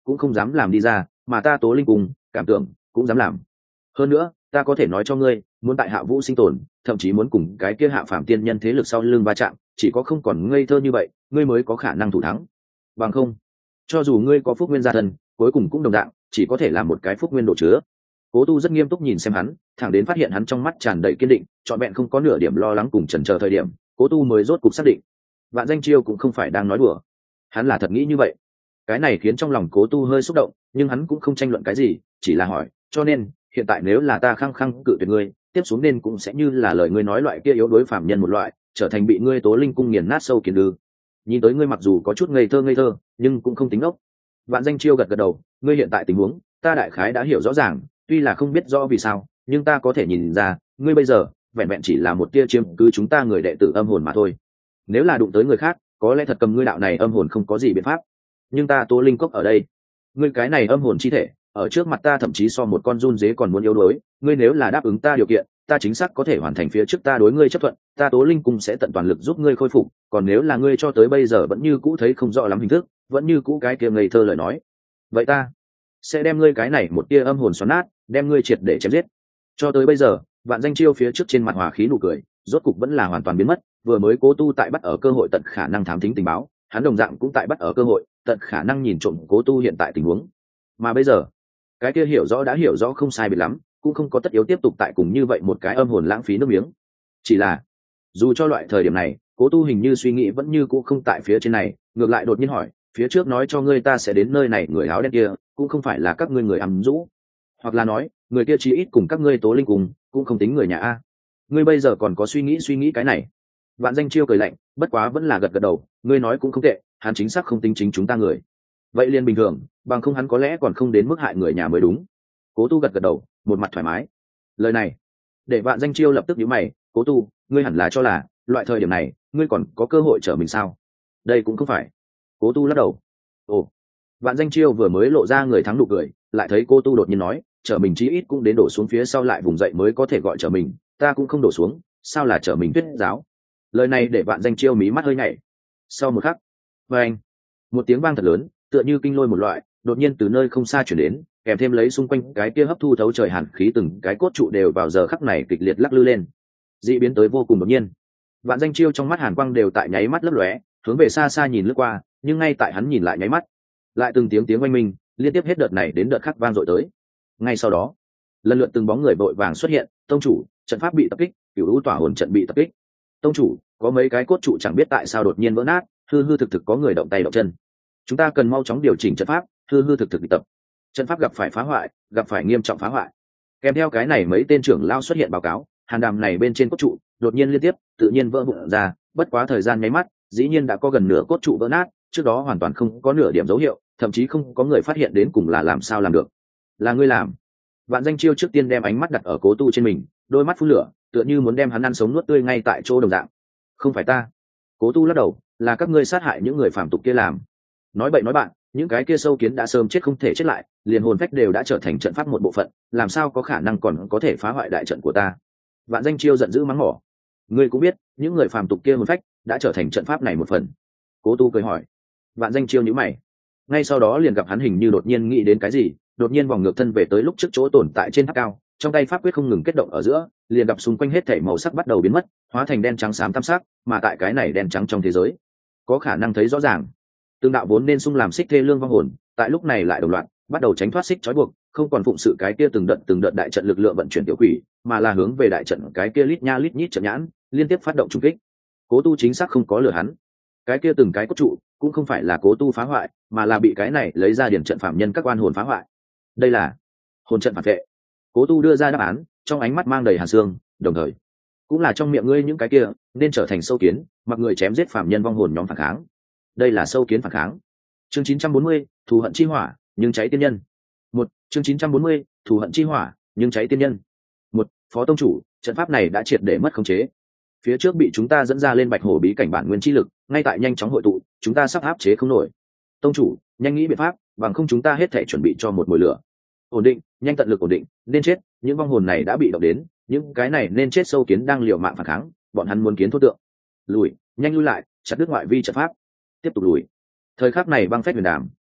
cũng không dám làm đi ra, mà ta Tố Linh Cung cảm tưởng cũng dám làm. Hơn nữa ta có thể nói cho ngươi, muốn tại Hạ Vũ sinh tồn, thậm chí muốn cùng cái kia hạ phàm tiên nhân thế lực sau lưng va chạm, chỉ có không còn ngây thơ như vậy, ngươi mới có khả năng thủ thắng. Bằng không, cho dù ngươi có phúc nguyên gia thân, cuối cùng cũng đồng dạng, chỉ có thể là một cái phúc nguyên độ chứa. Cố Tu rất nghiêm túc nhìn xem hắn, thẳng đến phát hiện hắn trong mắt tràn đầy kiên định, trọn vẹn không có nửa điểm lo lắng cùng chần chờ thời điểm, Cố Tu mới rốt cục xác định, Vạn Danh Chiêu cũng không phải đang nói đùa, hắn là thật nghĩ như vậy. Cái này khiến trong lòng Cố Tu hơi xúc động, nhưng hắn cũng không tranh luận cái gì, chỉ là hỏi, cho nên hiện tại nếu là ta khăng khăng cự tuyệt ngươi, tiếp xuống nên cũng sẽ như là lời ngươi nói loại kia yếu đối phàm nhân một loại, trở thành bị ngươi Tố Linh Cung nghiền nát sâu kiến ư? Nhìn tới ngươi mặc dù có chút ngây thơ, nhưng cũng không tính ốc. Vạn Danh Chiêu gật gật đầu, ngươi hiện tại tình huống ta đại khái đã hiểu rõ ràng, tuy là không biết rõ vì sao, nhưng ta có thể nhìn ra, ngươi bây giờ vẹn vẹn chỉ là một tia chiếm cứ chúng ta người đệ tử âm hồn mà thôi. Nếu là đụng tới người khác, có lẽ thật cầm ngươi đạo này âm hồn không có gì biện pháp, nhưng ta Tố Linh Cốc ở đây, ngươi cái này âm hồn chi thể ở trước mặt ta thậm chí so một con run dế còn muốn yếu đuối. Ngươi nếu là đáp ứng ta điều kiện, ta chính xác có thể hoàn thành phía trước ta đối ngươi chấp thuận, ta Tố Linh Cung sẽ tận toàn lực giúp ngươi khôi phục. Còn nếu là ngươi cho tới bây giờ vẫn như cũ thấy không rõ lắm hình thức, vẫn như cũ cái kia ngây thơ lời nói, vậy ta sẽ đem ngươi cái này một tia âm hồn xoắn nát, đem ngươi triệt để chém giết. Cho tới bây giờ, Vạn Danh Chiêu phía trước trên mặt hòa khí nụ cười rốt cục vẫn là hoàn toàn biến mất. Vừa mới Cố Tu tại bắt ở cơ hội tận khả năng thám thính tình báo, hắn đồng dạng cũng tại bắt ở cơ hội tận khả năng nhìn trộm Cố Tu hiện tại tình huống. Mà bây giờ, cái kia hiểu rõ đã hiểu rõ không sai biệt lắm, cũng không có tất yếu tiếp tục tại cùng như vậy một cái âm hồn lãng phí nước miếng. Chỉ là dù cho loại thời điểm này, Cố Tu hình như suy nghĩ vẫn như cũ không tại phía trên này, ngược lại đột nhiên hỏi, phía trước nói cho ngươi ta sẽ đến nơi này người áo đen kia, cũng không phải là các ngươi người ẩm rũ, hoặc là nói người kia chí ít cùng các ngươi Tố Linh cùng cũng không tính người nhà a. Ngươi bây giờ còn có suy nghĩ cái này? Vạn Danh Chiêu cười lạnh, bất quá vẫn là gật gật đầu, ngươi nói cũng không tệ, hắn chính xác không tính chính chúng ta người. Vậy liền bình thường, bằng không hắn có lẽ còn không đến mức hại người nhà mới đúng. Cố Tu gật gật đầu, một mặt thoải mái. Lời này để Vạn Danh Chiêu lập tức nhíu mày, Cố Tu, ngươi hẳn là cho là loại thời điểm này ngươi còn có cơ hội trở mình sao? Đây cũng không phải. Cố Tu lắc đầu. Ồ. Vạn Danh Chiêu vừa mới lộ ra người thắng nụ cười, lại thấy Cố Tu đột nhiên nói, trở mình chí ít cũng đến đổ xuống phía sau lại vùng dậy mới có thể gọi trở mình, ta cũng không đổ xuống, sao là trở mình Tuyết giáo? Lời này để Vạn Danh Chiêu mí mắt hơi nhảy. Sau một khắc, vang, một tiếng vang thật lớn, tựa như kinh lôi một loại, đột nhiên từ nơi không xa chuyển đến, kèm thêm lấy xung quanh cái kia hấp thu thấu trời hàn khí, từng cái cốt trụ đều vào giờ khắc này kịch liệt lắc lư lên. Dị biến tới vô cùng đột nhiên. Vạn Danh Chiêu trong mắt hàn quang đều tại nháy mắt lấp lóe, hướng về xa xa nhìn lướt qua, nhưng ngay tại hắn nhìn lại nháy mắt, lại từng tiếng oanh minh liên tiếp hết đợt này đến đợt khác vang dội tới. Ngay sau đó, lần lượt từng bóng người vội vàng xuất hiện, tông chủ, trận pháp bị tập kích, cửu u tỏa hồn trận bị tập kích. Tông chủ, có mấy cái cốt trụ chẳng biết tại sao đột nhiên vỡ nát, hư hư thực thực có người động tay động chân. Chúng ta cần mau chóng điều chỉnh trận pháp, hư hư thực thực bị tập. Trận pháp gặp phải phá hoại, gặp phải nghiêm trọng phá hoại. Kèm theo cái này mấy tên trưởng lao xuất hiện báo cáo, hàn đàm này bên trên cốt trụ đột nhiên liên tiếp tự nhiên vỡ vụn ra, bất quá thời gian nháy mắt, dĩ nhiên đã có gần nửa cốt trụ vỡ nát, trước đó hoàn toàn không có nửa điểm dấu hiệu, thậm chí không có người phát hiện đến cùng là làm sao làm được. Là ngươi làm? Vạn Danh Chiêu trước tiên đem ánh mắt đặt ở Cố Tu trên mình, đôi mắt phun lửa, tựa như muốn đem hắn ăn sống nuốt tươi ngay tại chỗ đồng dạng. Không phải ta. Cố Tu lắc đầu, là các ngươi sát hại những người phàm tục kia làm. Nói bậy nói bạn, những cái kia sâu kiến đã sớm chết không thể chết lại, liền hồn phách đều đã trở thành trận pháp một bộ phận, làm sao có khả năng còn có thể phá hoại đại trận của ta? Vạn Danh Chiêu giận dữ mắng mỏ. Ngươi cũng biết, những người phàm tục kia hồn phách đã trở thành trận pháp này một phần. Cố Tu cười hỏi. Vạn Danh Chiêu nhíu mày. Ngay sau đó liền gặp hắn hình như đột nhiên nghĩ đến cái gì, đột nhiên vòng ngược thân về tới lúc trước chỗ tồn tại trên tháp cao, trong tay pháp quyết không ngừng kết động ở giữa, liền gặp xung quanh hết thảy màu sắc bắt đầu biến mất, hóa thành đen trắng xám tam sắc, mà tại cái này đen trắng trong thế giới, có khả năng thấy rõ ràng, tương đạo vốn nên xung làm xích thê lương vong hồn, tại lúc này lại đồng loạt bắt đầu tránh thoát xích trói buộc, không còn phụng sự cái kia từng đợt đại trận lực lượng vận chuyển tiểu quỷ, mà là hướng về đại trận cái kia lít nha lít nhít trận nhãn, liên tiếp phát động trùng kích. Cố Tu chính xác không có lừa hắn, cái kia từng cái cốt trụ cũng không phải là Cố Tu phá hoại, mà là bị cái này lấy ra điển trận phạm nhân các oan hồn phá hoại. Đây là hồn trận phản vệ. Cố Tu đưa ra đáp án, trong ánh mắt mang đầy hàn xương, đồng thời cũng là trong miệng ngươi những cái kia nên trở thành sâu kiến, mặc người chém giết phạm nhân vong hồn nhóm phản kháng. Đây là sâu kiến phản kháng. Chương 940, thù hận chi hỏa, nhưng cháy tiên nhân. Một, chương 940, thù hận chi hỏa, nhưng cháy tiên nhân. Một, phó tông chủ, trận pháp này đã triệt để mất khống chế. Phía trước bị chúng ta dẫn ra lên Bạch Hổ bí cảnh bản nguyên chi lực, ngay tại nhanh chóng hội tụ, chúng ta sắp áp chế không nổi. Tông chủ, nhanh nghĩ biện pháp, bằng không chúng ta hết thể chuẩn bị cho một mùi lửa. Ổn định, nhanh tận lực ổn định, nên chết, những vong hồn này đã bị động đến, những cái này nên chết sâu kiến đang liều mạng phản kháng, bọn hắn muốn kiến thốt tượng. Lùi, nhanh lui lại, chặt đứt ngoại vi trận pháp. Tiếp tục lùi. Thời khắc này băng phách huyền đàm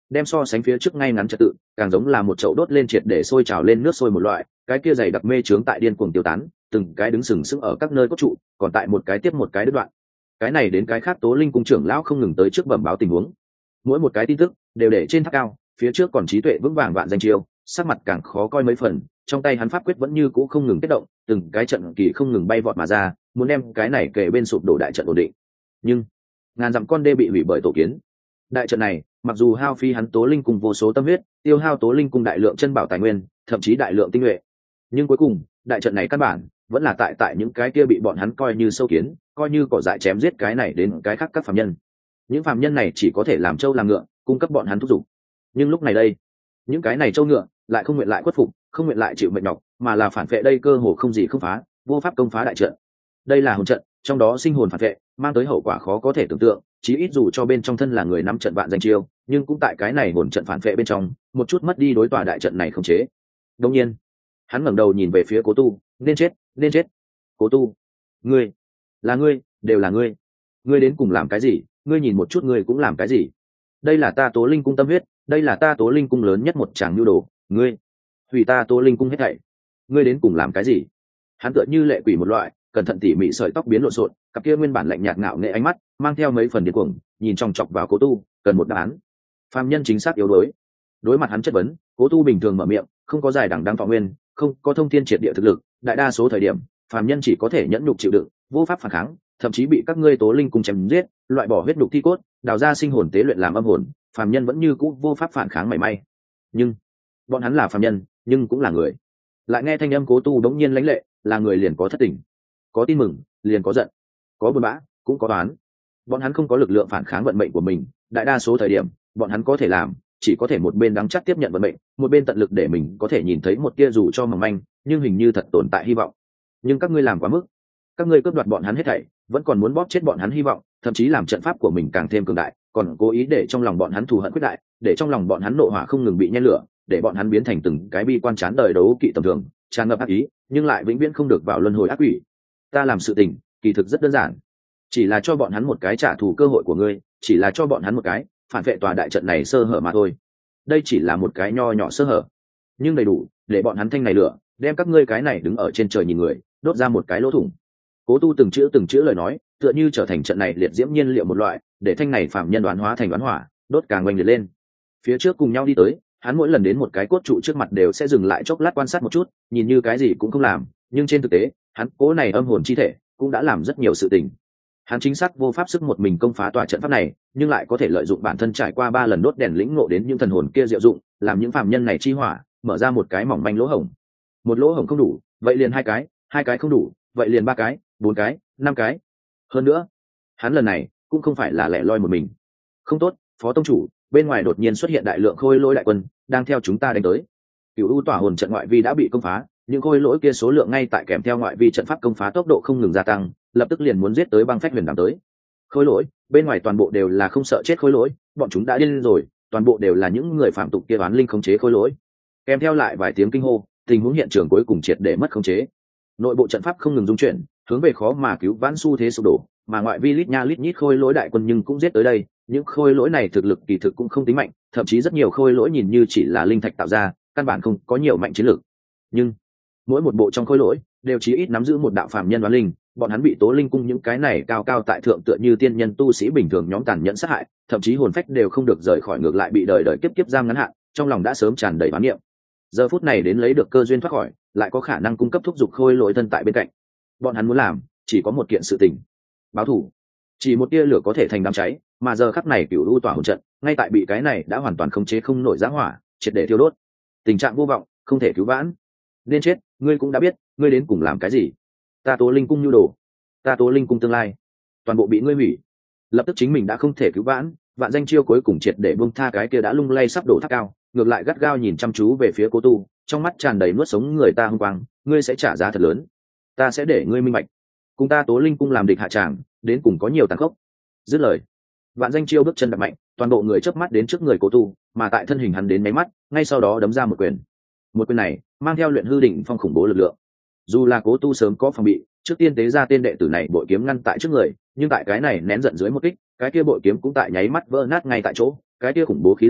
đem so sánh phía trước ngay ngắn trật tự càng giống là một chậu đốt lên triệt để sôi trào lên nước sôi một loại, cái kia dày đặc mê trướng tại điên cuồng tiêu tán, từng cái đứng sừng sững ở các nơi cốt trụ, còn tại một cái tiếp một cái đứt đoạn. Cái này đến cái khác Tố Linh cung trưởng lão không ngừng tới trước bẩm báo tình huống, mỗi một cái tin tức đều để trên tháp cao, phía trước còn trí tuệ vững vàng Vạn Danh Chiêu, sắc mặt càng khó coi mấy phần, trong tay hắn pháp quyết vẫn như cũ không ngừng kết động, từng cái trận kỳ không ngừng bay vọt mà ra, muốn đem cái này kề bên sụp đổ đại trận ổn định. Nhưng ngàn dặm con đê bị hủy bởi tổ kiến. Đại trận này, mặc dù hao phí hắn Tố Linh cung vô số tâm huyết, tiêu hao Tố Linh cung đại lượng chân bảo tài nguyên, thậm chí đại lượng tinh nhuệ, nhưng cuối cùng, đại trận này căn bản vẫn là tại những cái kia bị bọn hắn coi như sâu kiến, coi như cỏ dại chém giết cái này đến cái khác các phàm nhân. Những phàm nhân này chỉ có thể làm trâu làm ngựa, cung cấp bọn hắn thúc giục. Nhưng lúc này đây, những cái này trâu ngựa lại không nguyện lại khuất phục, không nguyện lại chịu mệt nhọc, mà là phản vệ đây cơ hồ không gì không phá, vô pháp công phá đại trận. Đây là hồn trận, trong đó sinh hồn phản vệ, mang tới hậu quả khó có thể tưởng tượng, chí ít dù cho bên trong thân là người nắm trận Vạn Danh Chiêu, nhưng cũng tại cái này hồn trận phản vệ bên trong, một chút mất đi đối tòa đại trận này không chế. Đương nhiên, hắn ngẩng đầu nhìn về phía Cố Tu, nên chết, nên chết. Cố Tu, ngươi, là ngươi, đều là ngươi. Ngươi đến cùng làm cái gì? Ngươi nhìn một chút ngươi cũng làm cái gì? Đây là ta Tố Linh cung tâm huyết, đây là ta Tố Linh cung lớn nhất một tràng nhu đồ, ngươi hủy ta Tố Linh cung hết thảy. Ngươi đến cùng làm cái gì? Hắn tựa như lệ quỷ một loại, cẩn thận tỉ mỉ sợi tóc biến lộn xộn, cặp kia nguyên bản lạnh nhạt ngạo nghệ ánh mắt, mang theo mấy phần điên cuồng, nhìn chòng chọc vào Cố Tu, cần một đáp án. Phàm nhân chính xác yếu đuối. Đối mặt hắn chất vấn, Cố Tu bình thường mở miệng, không có dài đằng đăng thọ nguyên, không có thông thiên triệt địa thực lực, đại đa số thời điểm, phàm nhân chỉ có thể nhẫn nhục chịu đựng, vô pháp phản kháng, thậm chí bị các ngươi Tố Linh cung chém giết, loại bỏ huyết nhục thi cốt, đào ra sinh hồn tế luyện làm âm hồn, phàm nhân vẫn như cũ vô pháp phản kháng mảy may. Nhưng bọn hắn là phàm nhân, nhưng cũng là người. Lại nghe thanh âm Cố Tu đống nhiên lãnh lệ, là người liền có thất tình, có tin mừng, liền có giận, có buồn bã, cũng có toán. Bọn hắn không có lực lượng phản kháng vận mệnh của mình, đại đa số thời điểm, bọn hắn có thể làm chỉ có thể một bên đắng chắc tiếp nhận vận mệnh, một bên tận lực để mình có thể nhìn thấy một tia dù cho mỏng manh, nhưng hình như thật tồn tại hy vọng. Nhưng các ngươi làm quá mức, các ngươi cướp đoạt bọn hắn hết thảy, vẫn còn muốn bóp chết bọn hắn hy vọng, thậm chí làm trận pháp của mình càng thêm cường đại, còn cố ý để trong lòng bọn hắn thù hận quyết đại, để trong lòng bọn hắn nộ hỏa không ngừng bị nhen lửa, để bọn hắn biến thành từng cái bi quan chán đời đấu kỵ tầm thường, tràn ngập ác ý, nhưng lại vĩnh viễn không được vào luân hồi ác quỷ. Ta làm sự tình, kỳ thực rất đơn giản, chỉ là cho bọn hắn một cái trả thù cơ hội của ngươi, chỉ là cho bọn hắn một cái phản vệ tòa đại trận này sơ hở mà thôi. Đây chỉ là một cái nho nhỏ sơ hở, nhưng đầy đủ để bọn hắn thanh này lửa, đem các ngươi cái này đứng ở trên trời nhìn người đốt ra một cái lỗ thủng. Cố Tu từng chữ lời nói, tựa như trở thành trận này liệt diễm nhiên liệu một loại, để thanh này phạm nhân đoán hóa thành đoán hỏa, đốt càng oanh liệt lên. Phía trước cùng nhau đi tới, hắn mỗi lần đến một cái cốt trụ trước mặt đều sẽ dừng lại chốc lát quan sát một chút, nhìn như cái gì cũng không làm, nhưng trên thực tế, hắn cố này âm hồn chi thể cũng đã làm rất nhiều sự tình. Hắn chính xác vô pháp sức một mình công phá tòa trận pháp này, nhưng lại có thể lợi dụng bản thân trải qua 3 lần đốt đèn lĩnh ngộ đến những thần hồn kia diệu dụng, làm những phàm nhân này chi hỏa, mở ra một cái mỏng manh lỗ hổng. Một lỗ hổng không đủ, vậy liền 2 cái, 2 cái không đủ, vậy liền 3 cái, 4 cái, 5 cái. Hơn nữa, hắn lần này cũng không phải là lẻ loi một mình. Không tốt, Phó tông chủ, bên ngoài đột nhiên xuất hiện đại lượng khôi lỗi đại quân, đang theo chúng ta đánh tới. Cửu U tỏa hồn trận ngoại vi đã bị công phá, những khôi lỗi kia số lượng ngay tại kèm theo ngoại vi trận pháp công phá tốc độ không ngừng gia tăng, lập tức liền muốn giết tới băng phách huyền đàm tới. Khôi lỗi bên ngoài toàn bộ đều là không sợ chết khôi lỗi, bọn chúng đã điên rồi, toàn bộ đều là những người phạm tục kia oán linh khống chế khôi lỗi. Kèm theo lại vài tiếng kinh hô, tình huống hiện trường cuối cùng triệt để mất khống chế. Nội bộ trận pháp không ngừng dung chuyển, hướng về khó mà cứu vãn xu thế sụp đổ, mà ngoại vi lít nha lít nhít khôi lỗi đại quân nhưng cũng giết tới đây. Những khôi lỗi này thực lực kỳ thực cũng không tính mạnh, thậm chí rất nhiều khôi lỗi nhìn như chỉ là linh thạch tạo ra, căn bản không có nhiều mạnh chiến lược. Nhưng mỗi một bộ trong khôi lỗi đều chí ít nắm giữ một đạo phàm nhân oán linh, bọn hắn bị Tố Linh cung những cái này cao cao tại thượng tựa như tiên nhân tu sĩ bình thường nhóm tàn nhẫn sát hại, thậm chí hồn phách đều không được rời khỏi, ngược lại bị đời đời kiếp kiếp giam ngắn hạn, trong lòng đã sớm tràn đầy oán niệm. Giờ phút này đến lấy được cơ duyên thoát khỏi, lại có khả năng cung cấp thúc giục khôi lỗi thân tại bên cạnh. Bọn hắn muốn làm chỉ có một kiện sự tình: báo thù. Chỉ một tia lửa có thể thành đám cháy, mà giờ khắc này Cửu U tỏa hồn trận ngay tại bị cái này đã hoàn toàn khống chế không nổi giá hỏa triệt để thiêu đốt. Tình trạng vô vọng, không thể cứu vãn. Nên chết, ngươi cũng đã biết, ngươi đến cùng làm cái gì? Ta Tố Linh cung nhu đồ, ta Tố Linh cung tương lai, toàn bộ bị ngươi hủy. Lập tức chính mình đã không thể cứu vãn, Vạn Danh Chiêu cuối cùng triệt để buông tha cái kia đã lung lay sắp đổ tháp cao, ngược lại gắt gao nhìn chăm chú về phía Cố Tu, trong mắt tràn đầy nuốt sống người ta hung quang. Ngươi sẽ trả giá thật lớn, ta sẽ để ngươi minh bạch, cùng ta Tố Linh cung làm địch hạ tràng, đến cùng có nhiều tàn khốc. Dứt lời, Vạn Danh Chiêu bước chân đập mạnh, toàn bộ người chớp mắt đến trước người Cố Tu, mà tại thân hình hắn đến mấy mắt, ngay sau đó đấm ra một quyền. Một quyền này mang theo luyện hư đỉnh phong khủng bố lực lượng. Dù là Cố Tu sớm có phòng bị, trước tiên tế ra tên đệ tử này bội kiếm ngăn tại trước người, nhưng tại cái này nén giận dưới một kích, cái kia bội kiếm cũng tại nháy mắt vỡ nát ngay tại chỗ, cái kia khủng bố khí lãng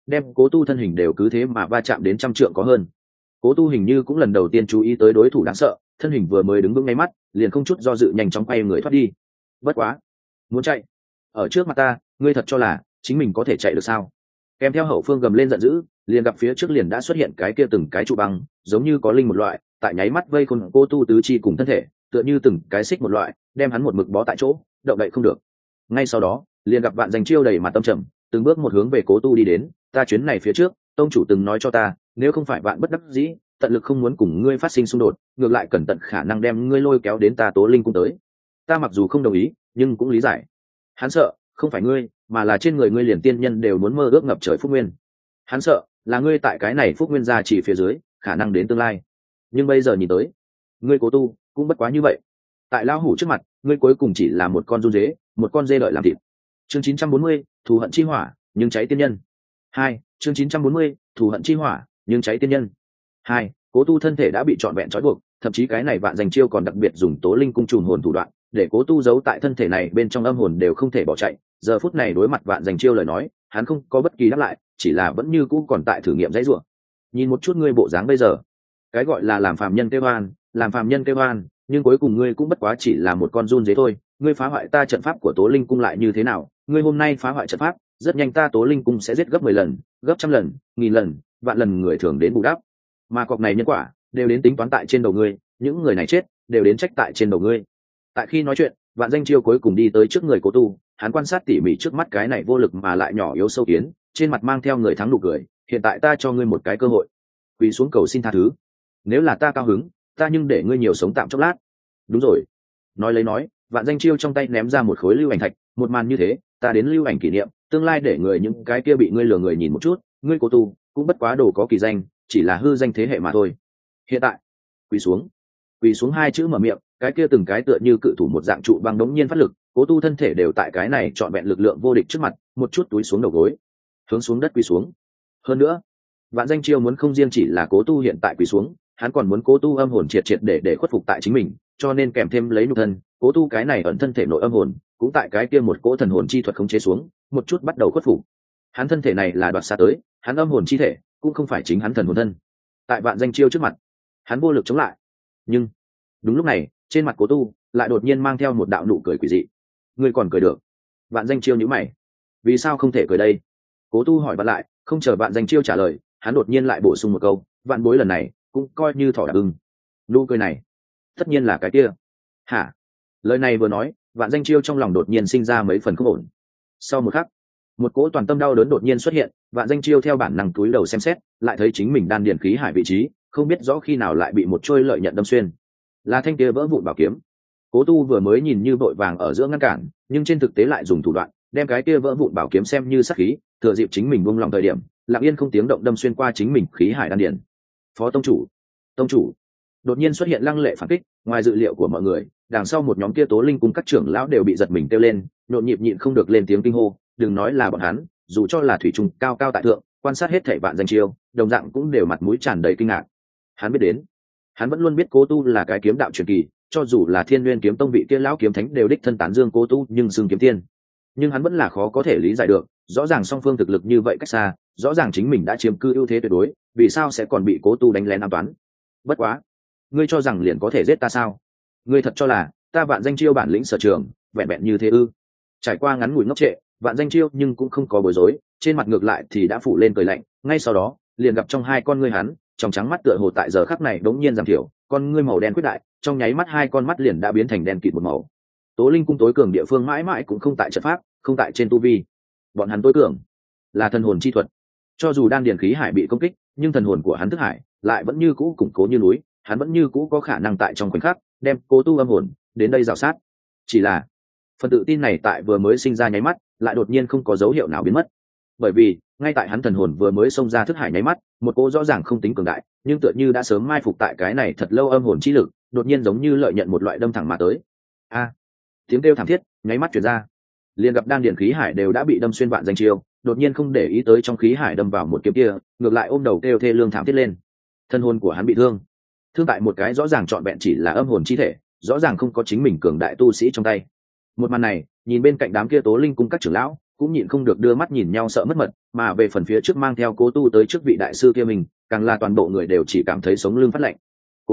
đem cố tu thân hình đều cứ thế mà va chạm đến 100 trượng có hơn. Cố tu hình như cũng lần đầu tiên chú ý tới đối thủ đáng sợ, thân hình vừa mới đứng vững ngay mắt liền không chút do dự nhanh chóng quay người thoát đi. Bất quá, muốn chạy ở trước mặt ta, ngươi thật cho là chính mình có thể chạy được sao? Kèm theo hậu phương gầm lên giận dữ, liền gặp phía trước liền đã xuất hiện cái kia từng cái trụ băng, giống như có linh một loại, tại nháy mắt vây khốn cô tu tứ chi cùng thân thể, tựa như từng cái xích một loại, đem hắn một mực bó tại chỗ, động đậy không được. Ngay sau đó, liền gặp Vạn Danh Chiêu đầy mặt tâm trầm, từng bước một hướng về cố tu đi đến. Ta chuyến này phía trước, tông chủ từng nói cho ta, nếu không phải Vạn bất đắc dĩ, tận lực không muốn cùng ngươi phát sinh xung đột, ngược lại cẩn thận khả năng đem ngươi lôi kéo đến ta Tố Linh cung tới. Ta mặc dù không đồng ý, nhưng cũng lý giải. Hắn sợ, không phải ngươi, mà là trên người ngươi liền tiên nhân đều muốn mơ ước ngập trời phúc nguyên. Hắn sợ là ngươi tại cái này phúc nguyên gia chỉ phía dưới, khả năng đến tương lai. Nhưng bây giờ nhìn tới, ngươi cố tu cũng bất quá như vậy. Tại lão hủ trước mặt, ngươi cuối cùng chỉ là một con run dế, một con dê đợi làm thịt. Chương 940, thù hận chi hỏa, nhưng cháy tiên nhân. 2. Chương 940, thù hận chi hỏa, nhưng cháy tiên nhân. 2. Cố tu thân thể đã bị trọn vẹn trói buộc, thậm chí cái này Vạn Danh Chiêu còn đặc biệt dùng Tố Linh cung trùm hồn thủ đoạn, để cố tu giấu tại thân thể này bên trong âm hồn đều không thể bỏ chạy. Giờ phút này đối mặt Vạn Danh Chiêu lời nói, hắn không có bất kỳ đáp lại, chỉ là vẫn như cũ còn tại thử nghiệm dãy rủa. Nhìn một chút ngươi bộ dáng bây giờ, cái gọi là làm phàm nhân kêu oan, làm phàm nhân kêu oan, nhưng cuối cùng ngươi cũng bất quá chỉ là một con run dế thôi. Ngươi phá hoại ta trận pháp của Tố Linh cung lại như thế nào? Ngươi hôm nay phá hoại trận pháp, rất nhanh ta Tố Linh cung sẽ giết gấp 10 lần, gấp 100 lần, 1000 lần, vạn lần người thường đến bù đắp. Mà cọc này nhân quả đều đến tính toán tại trên đầu ngươi, những người này chết đều đến trách tại trên đầu ngươi. Tại khi nói chuyện, Vạn Danh Chiêu cuối cùng đi tới trước người cố tu, hắn quan sát tỉ mỉ trước mắt cái này vô lực mà lại nhỏ yếu sâu kiến, trên mặt mang theo người thắng nụ cười. Hiện tại ta cho ngươi một cái cơ hội, quỳ xuống cầu xin tha thứ. Nếu là ta cao hứng, ta nhưng để ngươi nhiều sống tạm chốc lát. Đúng rồi. Nói lấy nói, Vạn Danh Chiêu trong tay ném ra một khối lưu ảnh thạch, một màn như thế, ta đến lưu ảnh kỷ niệm, tương lai để người những cái kia bị ngươi lừa người nhìn một chút, ngươi cố tu cũng bất quá đồ có kỳ danh, chỉ là hư danh thế hệ mà thôi. Hiện tại, quỳ xuống. Quỳ xuống hai chữ mở miệng, cái kia từng cái tựa như cự thủ một dạng trụ băng đống nhiên phát lực, cố tu thân thể đều tại cái này trọn vẹn lực lượng vô địch trước mặt, một chút túi xuống đầu gối, hướng xuống đất quỳ xuống. Hơn nữa, Vạn Danh Chiêu muốn không riêng chỉ là cố tu hiện tại quỳ xuống, hắn còn muốn cố tu âm hồn triệt triệt để khuất phục tại chính mình, cho nên kèm thêm lấy nhục thân, cố tu cái này ẩn thân thể nội âm hồn, cũng tại cái kia một cỗ thần hồn chi thuật khống chế xuống, một chút bắt đầu khuất phục. Hắn thân thể này là đoạt xa tới, hắn âm hồn chi thể cũng không phải chính hắn thần hồn thân. Tại Vạn Danh Chiêu trước mặt, hắn vô lực chống lại. Nhưng đúng lúc này, trên mặt cố tu lại đột nhiên mang theo một đạo nụ cười quỷ dị. Ngươi còn cười được? Vạn Danh Chiêu nhíu mày. Vì sao không thể cười đây? Cố tu hỏi vặn lại, không chờ Vạn Danh Chiêu trả lời, hắn đột nhiên lại bổ sung một câu, vạn bối lần này cũng coi như thỏ đạp ưng. Nụ cười này tất nhiên là cái kia. Hả? Lời này vừa nói, Vạn Danh Chiêu trong lòng đột nhiên sinh ra mấy phần không ổn. Sau một khắc, một cỗ toàn tâm đau đớn đột nhiên xuất hiện. Vạn Danh Chiêu theo bản năng túi đầu xem xét, lại thấy chính mình đan điền khí hải vị trí, không biết rõ khi nào lại bị một trôi lợi nhận đâm xuyên. Là thanh kia vỡ vụn bảo kiếm. Cố tu vừa mới nhìn như vội vàng ở giữa ngăn cản, nhưng trên thực tế lại dùng thủ đoạn đem cái kia vỡ vụn bảo kiếm xem như sát khí, thừa dịp chính mình buông lòng thời điểm, lặng yên không tiếng động đâm xuyên qua chính mình khí hải đan điền. Phó tông chủ, tông chủ. Đột nhiên xuất hiện lăng lệ phản kích, ngoài dự liệu của mọi người, đằng sau một nhóm kia Tố Linh cung các trưởng lão đều bị giật mình kêu lên, nhộn nhịp nhịn không được lên tiếng kinh hô. Đừng nói là bọn hắn, dù cho là thủy trùng cao cao tại thượng, quan sát hết thảy Vạn Danh Chiêu, đồng dạng cũng đều mặt mũi tràn đầy kinh ngạc. Hắn biết đến, hắn vẫn luôn biết cố tu là cái kiếm đạo truyền kỳ, cho dù là Thiên Nguyên kiếm tông vị kia lão kiếm thánh đều đích thân tán dương cố tu nhưng xưng kiếm tiên. Nhưng hắn vẫn là khó có thể lý giải được, rõ ràng song phương thực lực như vậy cách xa, rõ ràng chính mình đã chiếm cư ưu thế tuyệt đối, vì sao sẽ còn bị cố tu đánh lén ám toán? Bất quá, ngươi cho rằng liền có thể giết ta sao? Ngươi thật cho là ta Vạn Danh Chiêu bản lĩnh sở trường vẹn vẹn như thế ư? Trải qua ngắn ngủi ngốc trệ, Vạn Danh Chiêu nhưng cũng không có bối rối, trên mặt ngược lại thì đã phủ lên cười lạnh. Ngay sau đó, liền gặp trong hai con ngươi hắn, trong trắng mắt tựa hồ tại giờ khắc này đống nhiên giảm thiểu, con ngươi màu đen quyết đại, trong nháy mắt hai con mắt liền đã biến thành đen kịt một màu. Tố Linh cung tối cường địa phương mãi mãi cũng không tại trận pháp, không tại trên tu vi, bọn hắn tối cường là thần hồn chi thuật. Cho dù đan điền khí hải bị công kích, nhưng thần hồn của hắn thức hải lại vẫn như cũ củng cố như núi, hắn vẫn như cũ có khả năng tại trong khoảnh khắc đem cố tu âm hồn đến đây rào sát. Chỉ là phần tự tin này tại vừa mới sinh ra nháy mắt lại đột nhiên không có dấu hiệu nào biến mất, bởi vì ngay tại hắn thần hồn vừa mới xông ra thức hải nháy mắt, một cô rõ ràng không tính cường đại nhưng tựa như đã sớm mai phục tại cái này thật lâu âm hồn chi lực đột nhiên giống như lợi nhận một loại đâm thẳng mà tới. A, tiếng kêu thảm thiết nháy mắt truyền ra, liền gặp đan điền khí hải đều đã bị đâm xuyên. Vạn Danh Chiêu đột nhiên không để ý tới trong khí hải đâm vào một kiếm kia, ngược lại ôm đầu kêu thê lương thảm thiết lên. Thân hồn của hắn bị thương tại một cái rõ ràng trọn vẹn chỉ là âm hồn chi thể, rõ ràng không có chính mình cường đại tu sĩ trong tay. Một màn này nhìn bên cạnh đám kia Tố Linh cung các trưởng lão cũng nhịn không được đưa mắt nhìn nhau sợ mất mật, mà về phần phía trước mang theo cố tu tới trước vị đại sư kia mình, càng là toàn bộ người đều chỉ cảm thấy sống lưng phát lạnh.